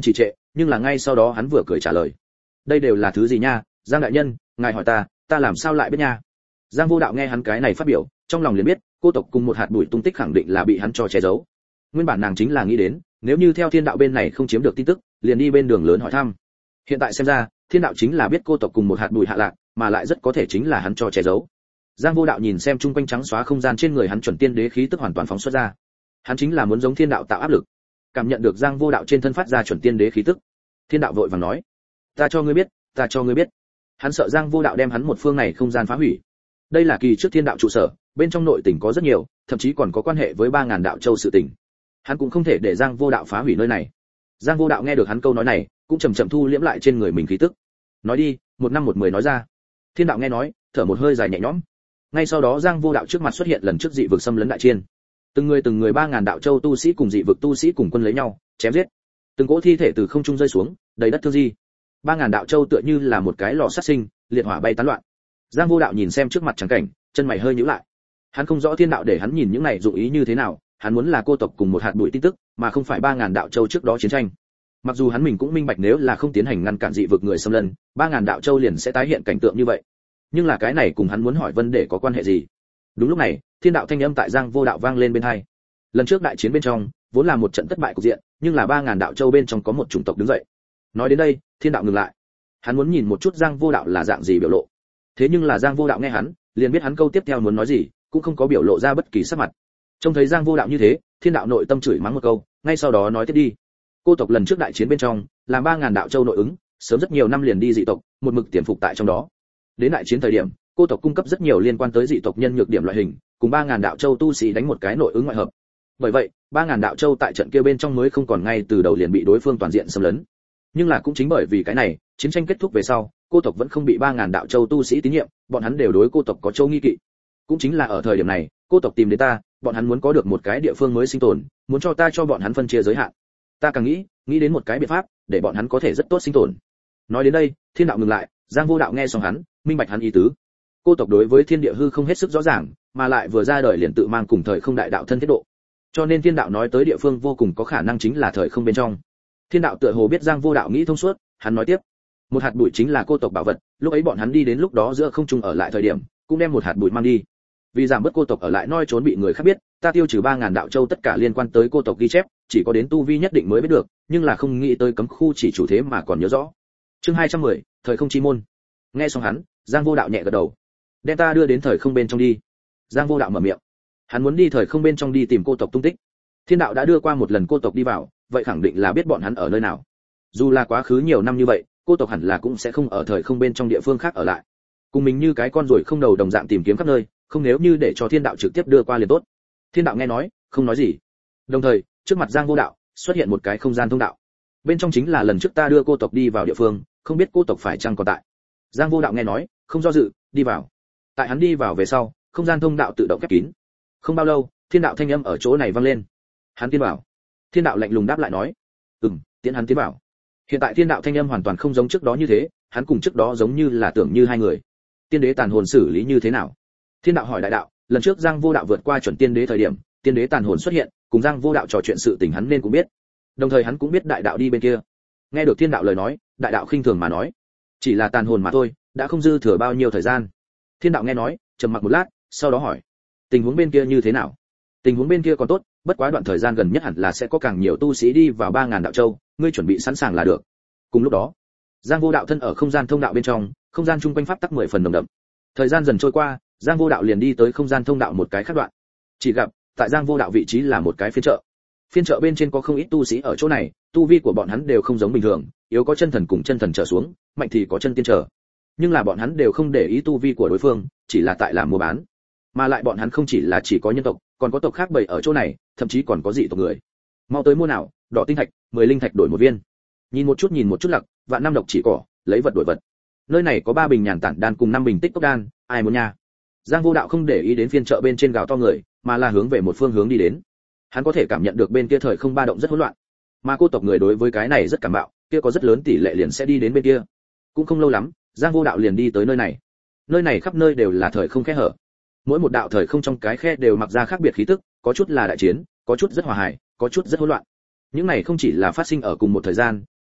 nhưng là ngay sau đó hắn vừa cười trả lời. Đây đều là thứ gì nha, Giang đại nhân, ngài hỏi ta, ta làm sao lại biết nha. Giang Vô Đạo nghe hắn cái này phát biểu, trong lòng liền biết, cô tộc cùng một hạt bụi tung tích khẳng định là bị hắn cho che giấu. Nguyên bản nàng chính là nghĩ đến, nếu như theo Thiên đạo bên này không chiếm được tin tức, liền đi bên đường lớn hỏi thăm. Hiện tại xem ra, Thiên đạo chính là biết cô tộc cùng một hạt bụi hạ lạc, mà lại rất có thể chính là hắn cho che giấu. Giang Vô Đạo nhìn xem chung quanh trắng xóa không gian trên người hắn chuẩn tiên đế khí tức hoàn toàn phóng xuất ra. Hắn chính là muốn giống Thiên đạo tạo áp lực. Cảm nhận được Giang Vô Đạo trên thân phát ra chuẩn tiên đế khí tức, Thiên đạo vội vàng nói: "Ta cho ngươi biết, ta cho ngươi biết." Hắn sợ Giang Vô Đạo đem hắn một phương này không gian phá hủy. Đây là kỳ trước Thiên đạo trụ sở, bên trong nội tình có rất nhiều, thậm chí còn có quan hệ với ba ngàn đạo châu sự tình. Hắn cũng không thể để Giang Vô Đạo phá hủy nơi này. Giang Vô Đạo nghe được hắn câu nói này, cũng chậm chậm thu liễm lại trên người mình khí tức. Nói đi, một năm một mười nói ra. Thiên đạo nghe nói, thở một hơi dài nhẹ nhõm. Ngay sau đó Giang Vô Đạo trước mặt xuất hiện lần trước dị vực xâm lấn đại chiến. Từng người từng người ba ngàn đạo châu tu sĩ cùng dị vực tu sĩ cùng quân lấy nhau, chém giết. Từng cỗ thi thể từ không trung rơi xuống, đầy đất thương di. ba ngàn đạo châu tựa như là một cái lò sát sinh, liệt hỏa bay tán loạn. Giang Vô Đạo nhìn xem trước mặt trắng cảnh, chân mày hơi nhíu lại. Hắn không rõ Thiên đạo để hắn nhìn những này dụng ý như thế nào, hắn muốn là cô tộc cùng một hạt bụi tin tức, mà không phải ba ngàn đạo châu trước đó chiến tranh. Mặc dù hắn mình cũng minh bạch nếu là không tiến hành ngăn cản dị vực người xâm lấn, ba ngàn đạo châu liền sẽ tái hiện cảnh tượng như vậy. Nhưng là cái này cùng hắn muốn hỏi vấn đề có quan hệ gì? Đúng lúc này, Thiên đạo thanh âm tại Giang Vô Đạo vang lên bên tai. Lần trước đại chiến bên trong, vốn là một trận thất bại cục diện, nhưng là ba ngàn đạo châu bên trong có một chủng tộc đứng dậy. Nói đến đây, Thiên đạo ngừng lại. Hắn muốn nhìn một chút Giang Vô Đạo là dạng gì biểu lộ. Thế nhưng là Giang Vô Đạo nghe hắn, liền biết hắn câu tiếp theo muốn nói gì, cũng không có biểu lộ ra bất kỳ sắc mặt. Trông thấy Giang Vô Đạo như thế, Thiên đạo nội tâm chửi mắng một câu, ngay sau đó nói tiếp đi. Cô tộc lần trước đại chiến bên trong, làm ba ngàn đạo châu nội ứng, sớm rất nhiều năm liền đi dị tộc, một mực tiềm phục tại trong đó. Đến đại chiến thời điểm, cô tộc cung cấp rất nhiều liên quan tới dị tộc nhân nhược điểm loại hình, cùng ba ngàn đạo châu tu sĩ đánh một cái nội ứng ngoại hợp. Bởi vậy, ba ngàn đạo châu tại trận kia bên trong mới không còn ngay từ đầu liền bị đối phương toàn diện xâm lấn. Nhưng là cũng chính bởi vì cái này, chiến tranh kết thúc về sau, cô tộc vẫn không bị ba ngàn đạo châu tu sĩ tín nhiệm, bọn hắn đều đối cô tộc có châu nghi kỵ. Cũng chính là ở thời điểm này, cô tộc tìm đến ta, bọn hắn muốn có được một cái địa phương mới sinh tồn, muốn cho ta cho bọn hắn phân chia giới hạn. Ta càng nghĩ, nghĩ đến một cái biện pháp, để bọn hắn có thể rất tốt sinh tồn. Nói đến đây, Thiên đạo ngừng lại, Giang Vô Đạo nghe xong hắn, minh bạch hắn ý tứ. Cô tộc đối với thiên địa hư không hết sức rõ ràng, mà lại vừa ra đời liền tự mang cùng thời không đại đạo thân thiết độ. Cho nên Thiên đạo nói tới địa phương vô cùng có khả năng chính là thời không bên trong. Thiên đạo tựa hồ biết Giang Vô Đạo nghĩ thông suốt, hắn nói tiếp: một hạt bụi chính là cô tộc bảo vật, lúc ấy bọn hắn đi đến lúc đó giữa không trung ở lại thời điểm, cũng đem một hạt bụi mang đi. Vì giảm bớt cô tộc ở lại noi trốn bị người khác biết, ta tiêu trừ ba ngàn đạo châu tất cả liên quan tới cô tộc ghi chép, chỉ có đến tu vi nhất định mới biết được, nhưng là không nghĩ tới cấm khu chỉ chủ thế mà còn nhớ rõ. Chương hai trăm mười, thời không chi môn. Nghe xong hắn, Giang Vô Đạo nhẹ gật đầu. Đem ta đưa đến thời không bên trong đi. Giang Vô Đạo mở miệng. Hắn muốn đi thời không bên trong đi tìm cô tộc tung tích. Thiên đạo đã đưa qua một lần cô tộc đi vào, vậy khẳng định là biết bọn hắn ở nơi nào. Dù là quá khứ nhiều năm như vậy, cô tộc hẳn là cũng sẽ không ở thời không bên trong địa phương khác ở lại. Cùng mình như cái con ruồi không đầu đồng dạng tìm kiếm khắp nơi, không nếu như để cho Thiên đạo trực tiếp đưa qua liền tốt. Thiên đạo nghe nói, không nói gì. Đồng thời, trước mặt Giang Vô Đạo xuất hiện một cái không gian thông đạo. Bên trong chính là lần trước ta đưa cô tộc đi vào địa phương, không biết cô tộc phải chăng còn tại. Giang Vô Đạo nghe nói, không do dự, đi vào. Tại hắn đi vào về sau, không gian thông đạo tự động khép kín. Không bao lâu, Thiên đạo thanh âm ở chỗ này vang lên. Hắn tiến vào. Thiên đạo lạnh lùng đáp lại nói, ừm, tiễn hắn tiến vào. Hiện tại Thiên đạo thanh âm hoàn toàn không giống trước đó như thế, hắn cùng trước đó giống như là tưởng như hai người. Tiên đế tàn hồn xử lý như thế nào? Thiên đạo hỏi đại đạo, lần trước Giang Vô Đạo vượt qua chuẩn tiên đế thời điểm, tiên đế tàn hồn xuất hiện, cùng Giang Vô Đạo trò chuyện sự tình hắn nên cũng biết. Đồng thời hắn cũng biết đại đạo đi bên kia. Nghe được Thiên đạo lời nói, đại đạo khinh thường mà nói, chỉ là tàn hồn mà thôi, đã không dư thừa bao nhiêu thời gian. Thiên đạo nghe nói, trầm mặc một lát, sau đó hỏi, tình huống bên kia như thế nào? Tình huống bên kia còn tốt, bất quá đoạn thời gian gần nhất hẳn là sẽ có càng nhiều tu sĩ đi vào ba ngàn đạo châu, ngươi chuẩn bị sẵn sàng là được. Cùng lúc đó, Giang Vô Đạo thân ở không gian thông đạo bên trong, không gian chung quanh pháp tắc mười phần nồng đậm. Thời gian dần trôi qua, Giang Vô Đạo liền đi tới không gian thông đạo một cái khác đoạn. Chỉ gặp, tại Giang Vô Đạo vị trí là một cái phiên chợ. Phiên chợ bên trên có không ít tu sĩ ở chỗ này, tu vi của bọn hắn đều không giống bình thường, yếu có chân thần cùng chân thần trở xuống, mạnh thì có chân tiên trở. Nhưng là bọn hắn đều không để ý tu vi của đối phương, chỉ là tại làm mua bán. Mà lại bọn hắn không chỉ là chỉ có nhân tộc, còn có tộc khác bầy ở chỗ này, thậm chí còn có dị tộc người. Mau tới mua nào, đỏ tinh thạch, mười linh thạch đổi một viên. Nhìn một chút nhìn một chút lặc, vạn năm độc chỉ cỏ, lấy vật đổi vật. Nơi này có ba bình nhàn tản đan cùng năm bình tích cốc đan, ai muốn nha? Giang Vô Đạo không để ý đến phiên chợ bên trên gào to người, mà là hướng về một phương hướng đi đến. Hắn có thể cảm nhận được bên kia thời không ba động rất hỗn loạn, mà cô tộc người đối với cái này rất cảm bạo, kia có rất lớn tỷ lệ liền sẽ đi đến bên kia. Cũng không lâu lắm, Giang Vô Đạo liền đi tới nơi này. Nơi này khắp nơi đều là thời không khe hở. Mỗi một đạo thời không trong cái khe đều mặc ra khác biệt khí tức, có chút là đại chiến, có chút rất hòa hài, có chút rất hỗn loạn. Những này không chỉ là phát sinh ở cùng một thời gian,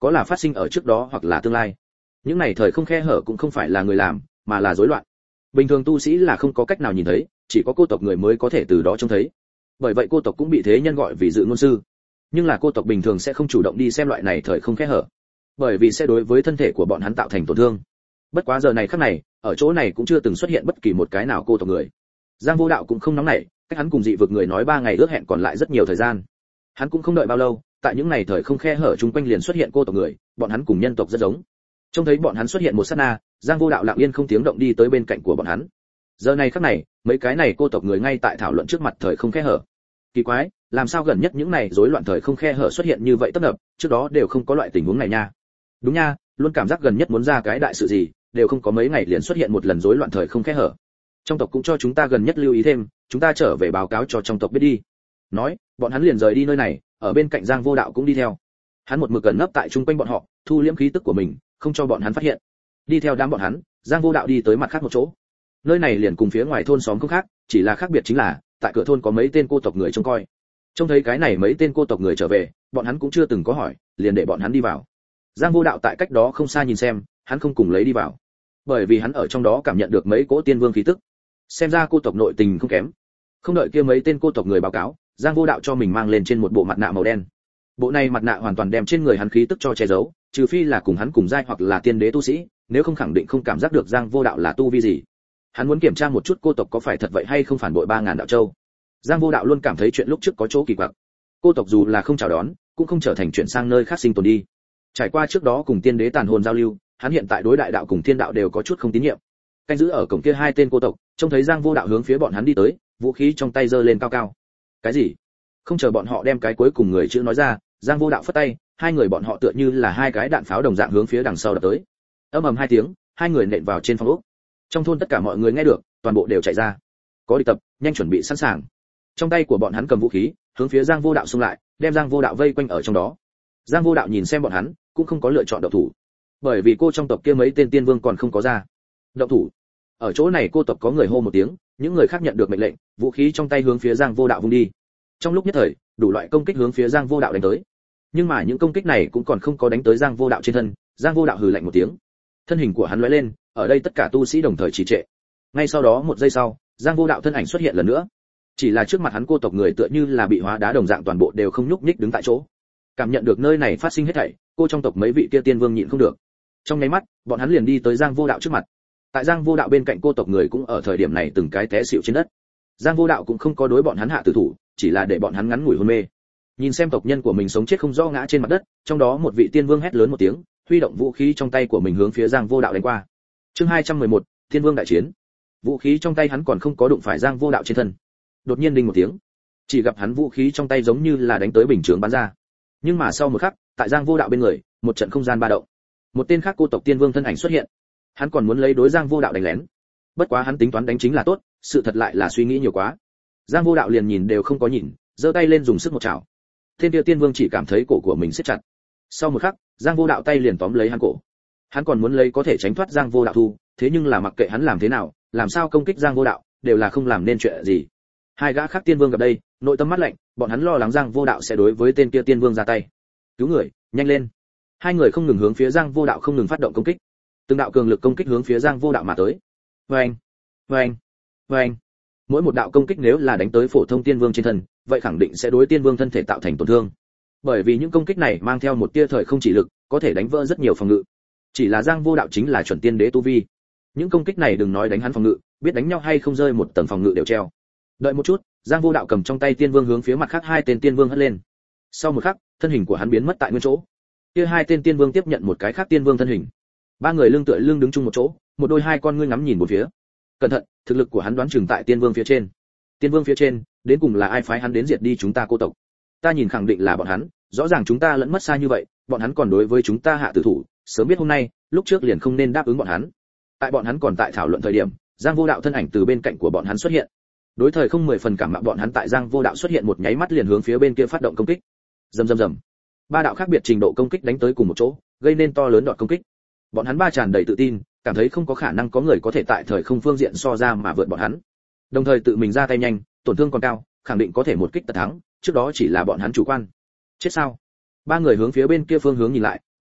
có là phát sinh ở trước đó hoặc là tương lai. Những này thời không khe hở cũng không phải là người làm, mà là rối loạn. Bình thường tu sĩ là không có cách nào nhìn thấy, chỉ có cô tộc người mới có thể từ đó trông thấy. Bởi vậy cô tộc cũng bị thế nhân gọi vì dự ngôn sư. Nhưng là cô tộc bình thường sẽ không chủ động đi xem loại này thời không khe hở, bởi vì sẽ đối với thân thể của bọn hắn tạo thành tổn thương. Bất quá giờ này khắc này, ở chỗ này cũng chưa từng xuất hiện bất kỳ một cái nào cô tộc người. Giang Vô Đạo cũng không nóng nảy, cách hắn cùng dị vực người nói ba ngày ước hẹn còn lại rất nhiều thời gian. Hắn cũng không đợi bao lâu, tại những ngày thời không khe hở chung quanh liền xuất hiện cô tộc người, bọn hắn cùng nhân tộc rất giống. Trông thấy bọn hắn xuất hiện một sát na, Giang Vô Đạo lặng yên không tiếng động đi tới bên cạnh của bọn hắn. Giờ này khắc này, mấy cái này cô tộc người ngay tại thảo luận trước mặt thời không khe hở. Kỳ quái, làm sao gần nhất những này rối loạn thời không khe hở xuất hiện như vậy tấp nập, trước đó đều không có loại tình huống này nha. Đúng nha, luôn cảm giác gần nhất muốn ra cái đại sự gì, đều không có mấy ngày liền xuất hiện một lần rối loạn thời không khe hở. Trong tộc cũng cho chúng ta gần nhất lưu ý thêm, chúng ta trở về báo cáo cho trong tộc biết đi. Nói, bọn hắn liền rời đi nơi này, ở bên cạnh Giang Vô Đạo cũng đi theo. Hắn một mực gần nấp tại trung quanh bọn họ, thu liễm khí tức của mình, không cho bọn hắn phát hiện. Đi theo đám bọn hắn, Giang Vô Đạo đi tới mặt khác một chỗ. Nơi này liền cùng phía ngoài thôn xóm không khác, chỉ là khác biệt chính là, tại cửa thôn có mấy tên cô tộc người trông coi. Trông thấy cái này mấy tên cô tộc người trở về, bọn hắn cũng chưa từng có hỏi, liền để bọn hắn đi vào. Giang Vô Đạo tại cách đó không xa nhìn xem, hắn không cùng lấy đi vào, bởi vì hắn ở trong đó cảm nhận được mấy cỗ tiên vương khí tức. Xem ra cô tộc nội tình không kém. Không đợi kia mấy tên cô tộc người báo cáo, Giang Vô Đạo cho mình mang lên trên một bộ mặt nạ màu đen. Bộ này mặt nạ hoàn toàn đem trên người hắn khí tức cho che giấu, trừ phi là cùng hắn cùng giai hoặc là tiên đế tu sĩ, nếu không khẳng định không cảm giác được Giang Vô Đạo là tu vi gì. Hắn muốn kiểm tra một chút cô tộc có phải thật vậy hay không phản bội ba ngàn đạo châu. Giang Vô Đạo luôn cảm thấy chuyện lúc trước có chỗ kỳ quặc. Cô tộc dù là không chào đón, cũng không trở thành chuyện sang nơi khác sinh tồn đi. Trải qua trước đó cùng tiên đế tàn hồn giao lưu, hắn hiện tại đối đại đạo cùng thiên đạo đều có chút không tín nhiệm. Canh giữ ở cổng kia hai tên cô tộc, trông thấy Giang Vô Đạo hướng phía bọn hắn đi tới, vũ khí trong tay giơ lên cao cao. Cái gì? Không chờ bọn họ đem cái cuối cùng người chữ nói ra, Giang Vô Đạo phất tay, hai người bọn họ tựa như là hai cái đạn pháo đồng dạng hướng phía đằng sau đập tới. Ầm ầm hai tiếng, hai người nện vào trên phòng ốc. Trong thôn tất cả mọi người nghe được, toàn bộ đều chạy ra. Có địch tập, nhanh chuẩn bị sẵn sàng. Trong tay của bọn hắn cầm vũ khí, hướng phía Giang Vô Đạo xung lại, đem Giang Vô Đạo vây quanh ở trong đó. Giang Vô Đạo nhìn xem bọn hắn, cũng không có lựa chọn động thủ, bởi vì cô trong tộc kia mấy tên tiên vương còn không có ra. Động thủ. Ở chỗ này cô tộc có người hô một tiếng, những người khác nhận được mệnh lệnh, vũ khí trong tay hướng phía Giang Vô Đạo vung đi. Trong lúc nhất thời, đủ loại công kích hướng phía Giang Vô Đạo đánh tới. Nhưng mà những công kích này cũng còn không có đánh tới Giang Vô Đạo trên thân, Giang Vô Đạo hừ lạnh một tiếng. Thân hình của hắn lóe lên, ở đây tất cả tu sĩ đồng thời trì trệ. Ngay sau đó một giây sau, Giang Vô Đạo thân ảnh xuất hiện lần nữa. Chỉ là trước mặt hắn cô tộc người tựa như là bị hóa đá đồng dạng toàn bộ đều không nhúc nhích đứng tại chỗ. Cảm nhận được nơi này phát sinh hết thảy, cô trong tộc mấy vị kia tiên vương nhịn không được. Trong nháy mắt, bọn hắn liền đi tới Giang Vô Đạo trước mặt. Tại Giang Vô Đạo bên cạnh cô tộc người cũng ở thời điểm này từng cái té xỉu trên đất. Giang Vô Đạo cũng không có đối bọn hắn hạ tử thủ, chỉ là để bọn hắn ngắn ngủi hôn mê. Nhìn xem tộc nhân của mình sống chết không rõ ngã trên mặt đất, trong đó một vị tiên vương hét lớn một tiếng, huy động vũ khí trong tay của mình hướng phía Giang Vô Đạo đánh qua. Chương hai trăm mười một, Thiên Vương đại chiến. Vũ khí trong tay hắn còn không có đụng phải Giang Vô Đạo trên thân. Đột nhiên đinh một tiếng, chỉ gặp hắn vũ khí trong tay giống như là đánh tới bình chướng bắn ra. Nhưng mà sau một khắc, tại Giang Vô Đạo bên người, một trận không gian ba động. Một tên khác cô tộc tiên vương thân ảnh xuất hiện. Hắn còn muốn lấy đối Giang Vô Đạo đánh lén. Bất quá hắn tính toán đánh chính là tốt, sự thật lại là suy nghĩ nhiều quá. Giang Vô Đạo liền nhìn đều không có nhìn, giơ tay lên dùng sức một chảo. Tên kia tiên vương chỉ cảm thấy cổ của mình siết chặt. Sau một khắc, Giang Vô Đạo tay liền tóm lấy hắn cổ. Hắn còn muốn lấy có thể tránh thoát Giang Vô Đạo thu, thế nhưng là mặc kệ hắn làm thế nào, làm sao công kích Giang Vô Đạo, đều là không làm nên chuyện gì. Hai gã khác tiên vương gặp đây, nội tâm mắt lạnh, bọn hắn lo lắng Giang Vô Đạo sẽ đối với tên kia tiên vương ra tay. Cứu người, nhanh lên. Hai người không ngừng hướng phía Giang Vô Đạo không ngừng phát động công kích. Từng đạo cường lực công kích hướng phía Giang Vô Đạo mà tới. Oeng, oeng, oeng. Mỗi một đạo công kích nếu là đánh tới phổ thông tiên vương trên thân, vậy khẳng định sẽ đối tiên vương thân thể tạo thành tổn thương. Bởi vì những công kích này mang theo một tia thời không chỉ lực, có thể đánh vỡ rất nhiều phòng ngự. Chỉ là Giang Vô Đạo chính là chuẩn tiên đế tu vi. Những công kích này đừng nói đánh hắn phòng ngự, biết đánh nhau hay không rơi một tầng phòng ngự đều treo. Đợi một chút, Giang Vô Đạo cầm trong tay tiên vương hướng phía mặt khác hai tên tiên vương hất lên. Sau một khắc, thân hình của hắn biến mất tại nguyên chỗ. Kia hai tên tiên vương tiếp nhận một cái khác tiên vương thân hình. Ba người lưng tựa lưng đứng chung một chỗ, một đôi hai con ngươi ngắm nhìn một phía. Cẩn thận, thực lực của hắn đoán chừng tại tiên vương phía trên. Tiên vương phía trên, đến cùng là ai phái hắn đến diệt đi chúng ta cô tộc? Ta nhìn khẳng định là bọn hắn, rõ ràng chúng ta lẫn mất xa như vậy, bọn hắn còn đối với chúng ta hạ tử thủ, sớm biết hôm nay, lúc trước liền không nên đáp ứng bọn hắn. Tại bọn hắn còn tại thảo luận thời điểm, Giang Vô Đạo thân ảnh từ bên cạnh của bọn hắn xuất hiện. Đối thời không mười phần cảm mạo bọn hắn tại Giang Vô Đạo xuất hiện một nháy mắt liền hướng phía bên kia phát động công kích. Rầm rầm rầm. Ba đạo khác biệt trình độ công kích đánh tới cùng một chỗ, gây nên to lớn đợt công kích. Bọn hắn ba tràn đầy tự tin, cảm thấy không có khả năng có người có thể tại thời không phương diện so ra mà vượt bọn hắn. Đồng thời tự mình ra tay nhanh, tổn thương còn cao, khẳng định có thể một kích tất thắng, trước đó chỉ là bọn hắn chủ quan. Chết sao? Ba người hướng phía bên kia phương hướng nhìn lại,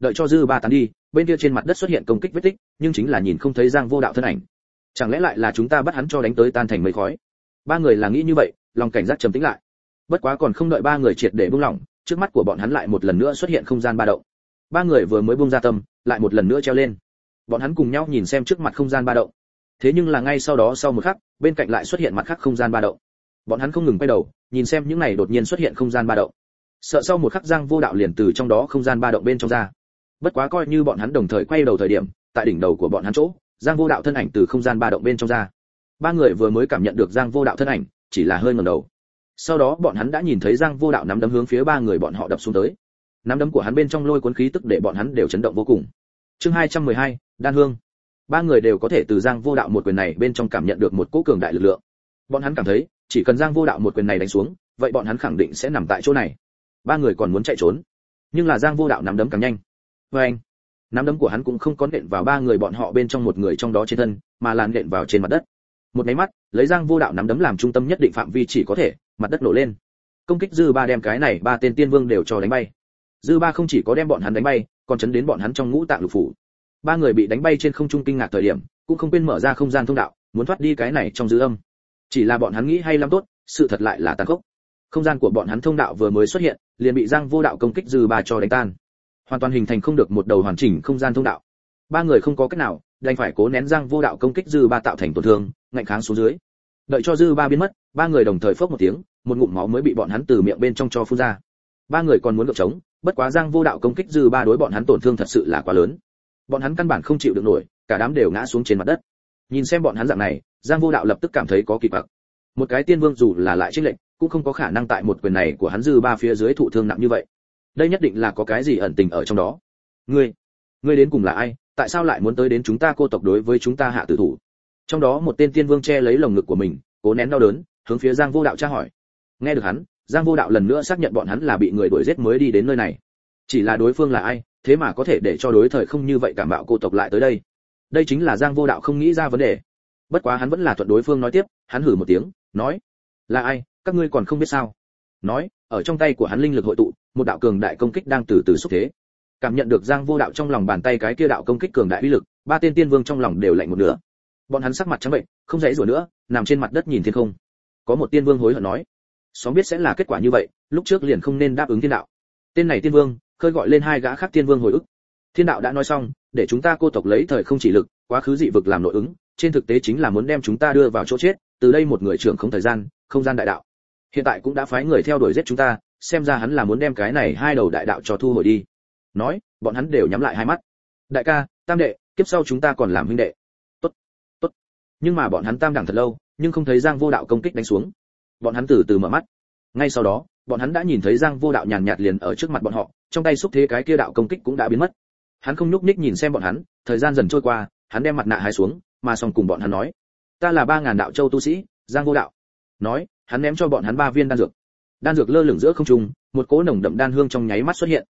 Đợi cho dư ba tán đi, bên kia trên mặt đất xuất hiện công kích vết tích, nhưng chính là nhìn không thấy Giang Vô Đạo thân ảnh. Chẳng lẽ lại là chúng ta bắt hắn cho đánh tới tan thành mây khói? Ba người là nghĩ như vậy, lòng cảnh giác trầm tĩnh lại. Bất quá còn không đợi ba người triệt để buông lỏng, trước mắt của bọn hắn lại một lần nữa xuất hiện không gian ba động. Ba người vừa mới buông ra tâm, lại một lần nữa treo lên. Bọn hắn cùng nhau nhìn xem trước mặt không gian ba động. Thế nhưng là ngay sau đó sau một khắc, bên cạnh lại xuất hiện mặt khác không gian ba động. Bọn hắn không ngừng quay đầu, nhìn xem những này đột nhiên xuất hiện không gian ba động. Sợ sau một khắc Giang Vô Đạo liền từ trong đó không gian ba động bên trong ra. Bất quá coi như bọn hắn đồng thời quay đầu thời điểm, tại đỉnh đầu của bọn hắn chỗ, Giang Vô Đạo thân ảnh từ không gian ba động bên trong ra. Ba người vừa mới cảm nhận được Giang Vô Đạo thân ảnh, chỉ là hơi ngẩng đầu. Sau đó bọn hắn đã nhìn thấy Giang Vô Đạo nắm đấm hướng phía ba người bọn họ đập xuống tới. Nắm đấm của hắn bên trong lôi cuốn khí tức để bọn hắn đều chấn động vô cùng. Chương hai trăm mười hai, Đan Hương. Ba người đều có thể từ Giang Vô Đạo một quyền này bên trong cảm nhận được một cỗ cường đại lực lượng. Bọn hắn cảm thấy, chỉ cần Giang Vô Đạo một quyền này đánh xuống, vậy bọn hắn khẳng định sẽ nằm tại chỗ này. Ba người còn muốn chạy trốn, nhưng là Giang Vô Đạo nắm đấm càng nhanh. Với anh, nắm đấm của hắn cũng không có nện vào ba người bọn họ bên trong một người trong đó trên thân, mà là nện vào trên mặt đất. Một cái mắt, lấy Giang Vô Đạo nắm đấm làm trung tâm nhất định phạm vi chỉ có thể, mặt đất nổ lên. Công kích dư ba đem cái này ba tên tiên vương đều cho đánh bay. Dư ba không chỉ có đem bọn hắn đánh bay, còn chấn đến bọn hắn trong ngũ tạng lục phủ. Ba người bị đánh bay trên không trung kinh ngạc thời điểm, cũng không quên mở ra không gian thông đạo, muốn thoát đi cái này trong dư âm. Chỉ là bọn hắn nghĩ hay lắm tốt, sự thật lại là tàn khốc. Không gian của bọn hắn thông đạo vừa mới xuất hiện, liền bị Giang Vô Đạo công kích dư ba cho đánh tan. Hoàn toàn hình thành không được một đầu hoàn chỉnh không gian thông đạo. Ba người không có cách nào, đành phải cố nén Giang Vô Đạo công kích dư ba tạo thành tổn thương, ngạnh kháng xuống dưới. Đợi cho dư ba biến mất, ba người đồng thời phốc một tiếng, một ngụm máu mới bị bọn hắn từ miệng bên trong cho phun ra. Ba người còn muốn gượng chống, bất quá Giang Vô Đạo công kích dư ba đối bọn hắn tổn thương thật sự là quá lớn. Bọn hắn căn bản không chịu được nổi, cả đám đều ngã xuống trên mặt đất. Nhìn xem bọn hắn dạng này, Giang Vô Đạo lập tức cảm thấy có kỳ quặc. Một cái tiên vương dù là lại chênh lệnh, cũng không có khả năng tại một quyền này của hắn dư ba phía dưới thụ thương nặng như vậy. Đây nhất định là có cái gì ẩn tình ở trong đó. Ngươi, ngươi đến cùng là ai? Tại sao lại muốn tới đến chúng ta cô tộc đối với chúng ta hạ tử thủ? Trong đó một tên tiên vương che lấy lồng ngực của mình, cố nén đau đớn, hướng phía Giang Vô Đạo tra hỏi. Nghe được hắn, Giang Vô Đạo lần nữa xác nhận bọn hắn là bị người đuổi giết mới đi đến nơi này. Chỉ là đối phương là ai, thế mà có thể để cho đối thời không như vậy cảm bạo cô tộc lại tới đây. Đây chính là Giang Vô Đạo không nghĩ ra vấn đề. Bất quá hắn vẫn là thuận đối phương nói tiếp, hắn hử một tiếng, nói: "Là ai, các ngươi còn không biết sao?" Nói, ở trong tay của hắn linh lực hội tụ, một đạo cường đại công kích đang từ từ xúc thế. Cảm nhận được Giang Vô Đạo trong lòng bàn tay cái kia đạo công kích cường đại uy lực, ba tên tiên vương trong lòng đều lạnh một nửa. Bọn hắn sắc mặt trắng bệnh, không dãy rủa nữa, nằm trên mặt đất nhìn thiên không. Có một tiên vương hối hận nói: "Xóm biết sẽ là kết quả như vậy, lúc trước liền không nên đáp ứng thiên đạo." Tên này tiên vương, khơi gọi lên hai gã khác tiên vương hồi ức. Thiên đạo đã nói xong, để chúng ta cô tộc lấy thời không chỉ lực, quá khứ dị vực làm nội ứng, trên thực tế chính là muốn đem chúng ta đưa vào chỗ chết, từ đây một người trưởng không thời gian, không gian đại đạo. Hiện tại cũng đã phái người theo đuổi giết chúng ta, xem ra hắn là muốn đem cái này hai đầu đại đạo cho thu hồi đi. Nói, bọn hắn đều nhắm lại hai mắt. Đại ca, tam đệ, kiếp sau chúng ta còn làm huynh đệ. Tốt, tốt. Nhưng mà bọn hắn tam đẳng thật lâu, nhưng không thấy Giang Vô Đạo công kích đánh xuống. Bọn hắn từ từ mở mắt. Ngay sau đó, bọn hắn đã nhìn thấy Giang Vô Đạo nhàn nhạt liền ở trước mặt bọn họ, trong tay xúc thế cái kia đạo công kích cũng đã biến mất. Hắn không nhúc nhích nhìn xem bọn hắn, thời gian dần trôi qua, hắn đem mặt nạ hái xuống, mà xong cùng bọn hắn nói: "Ta là ba ngàn đạo châu tu sĩ, Giang Vô Đạo." Nói, hắn ném cho bọn hắn ba viên đan dược. Đan dược lơ lửng giữa không trung, một cỗ nồng đậm đan hương trong nháy mắt xuất hiện,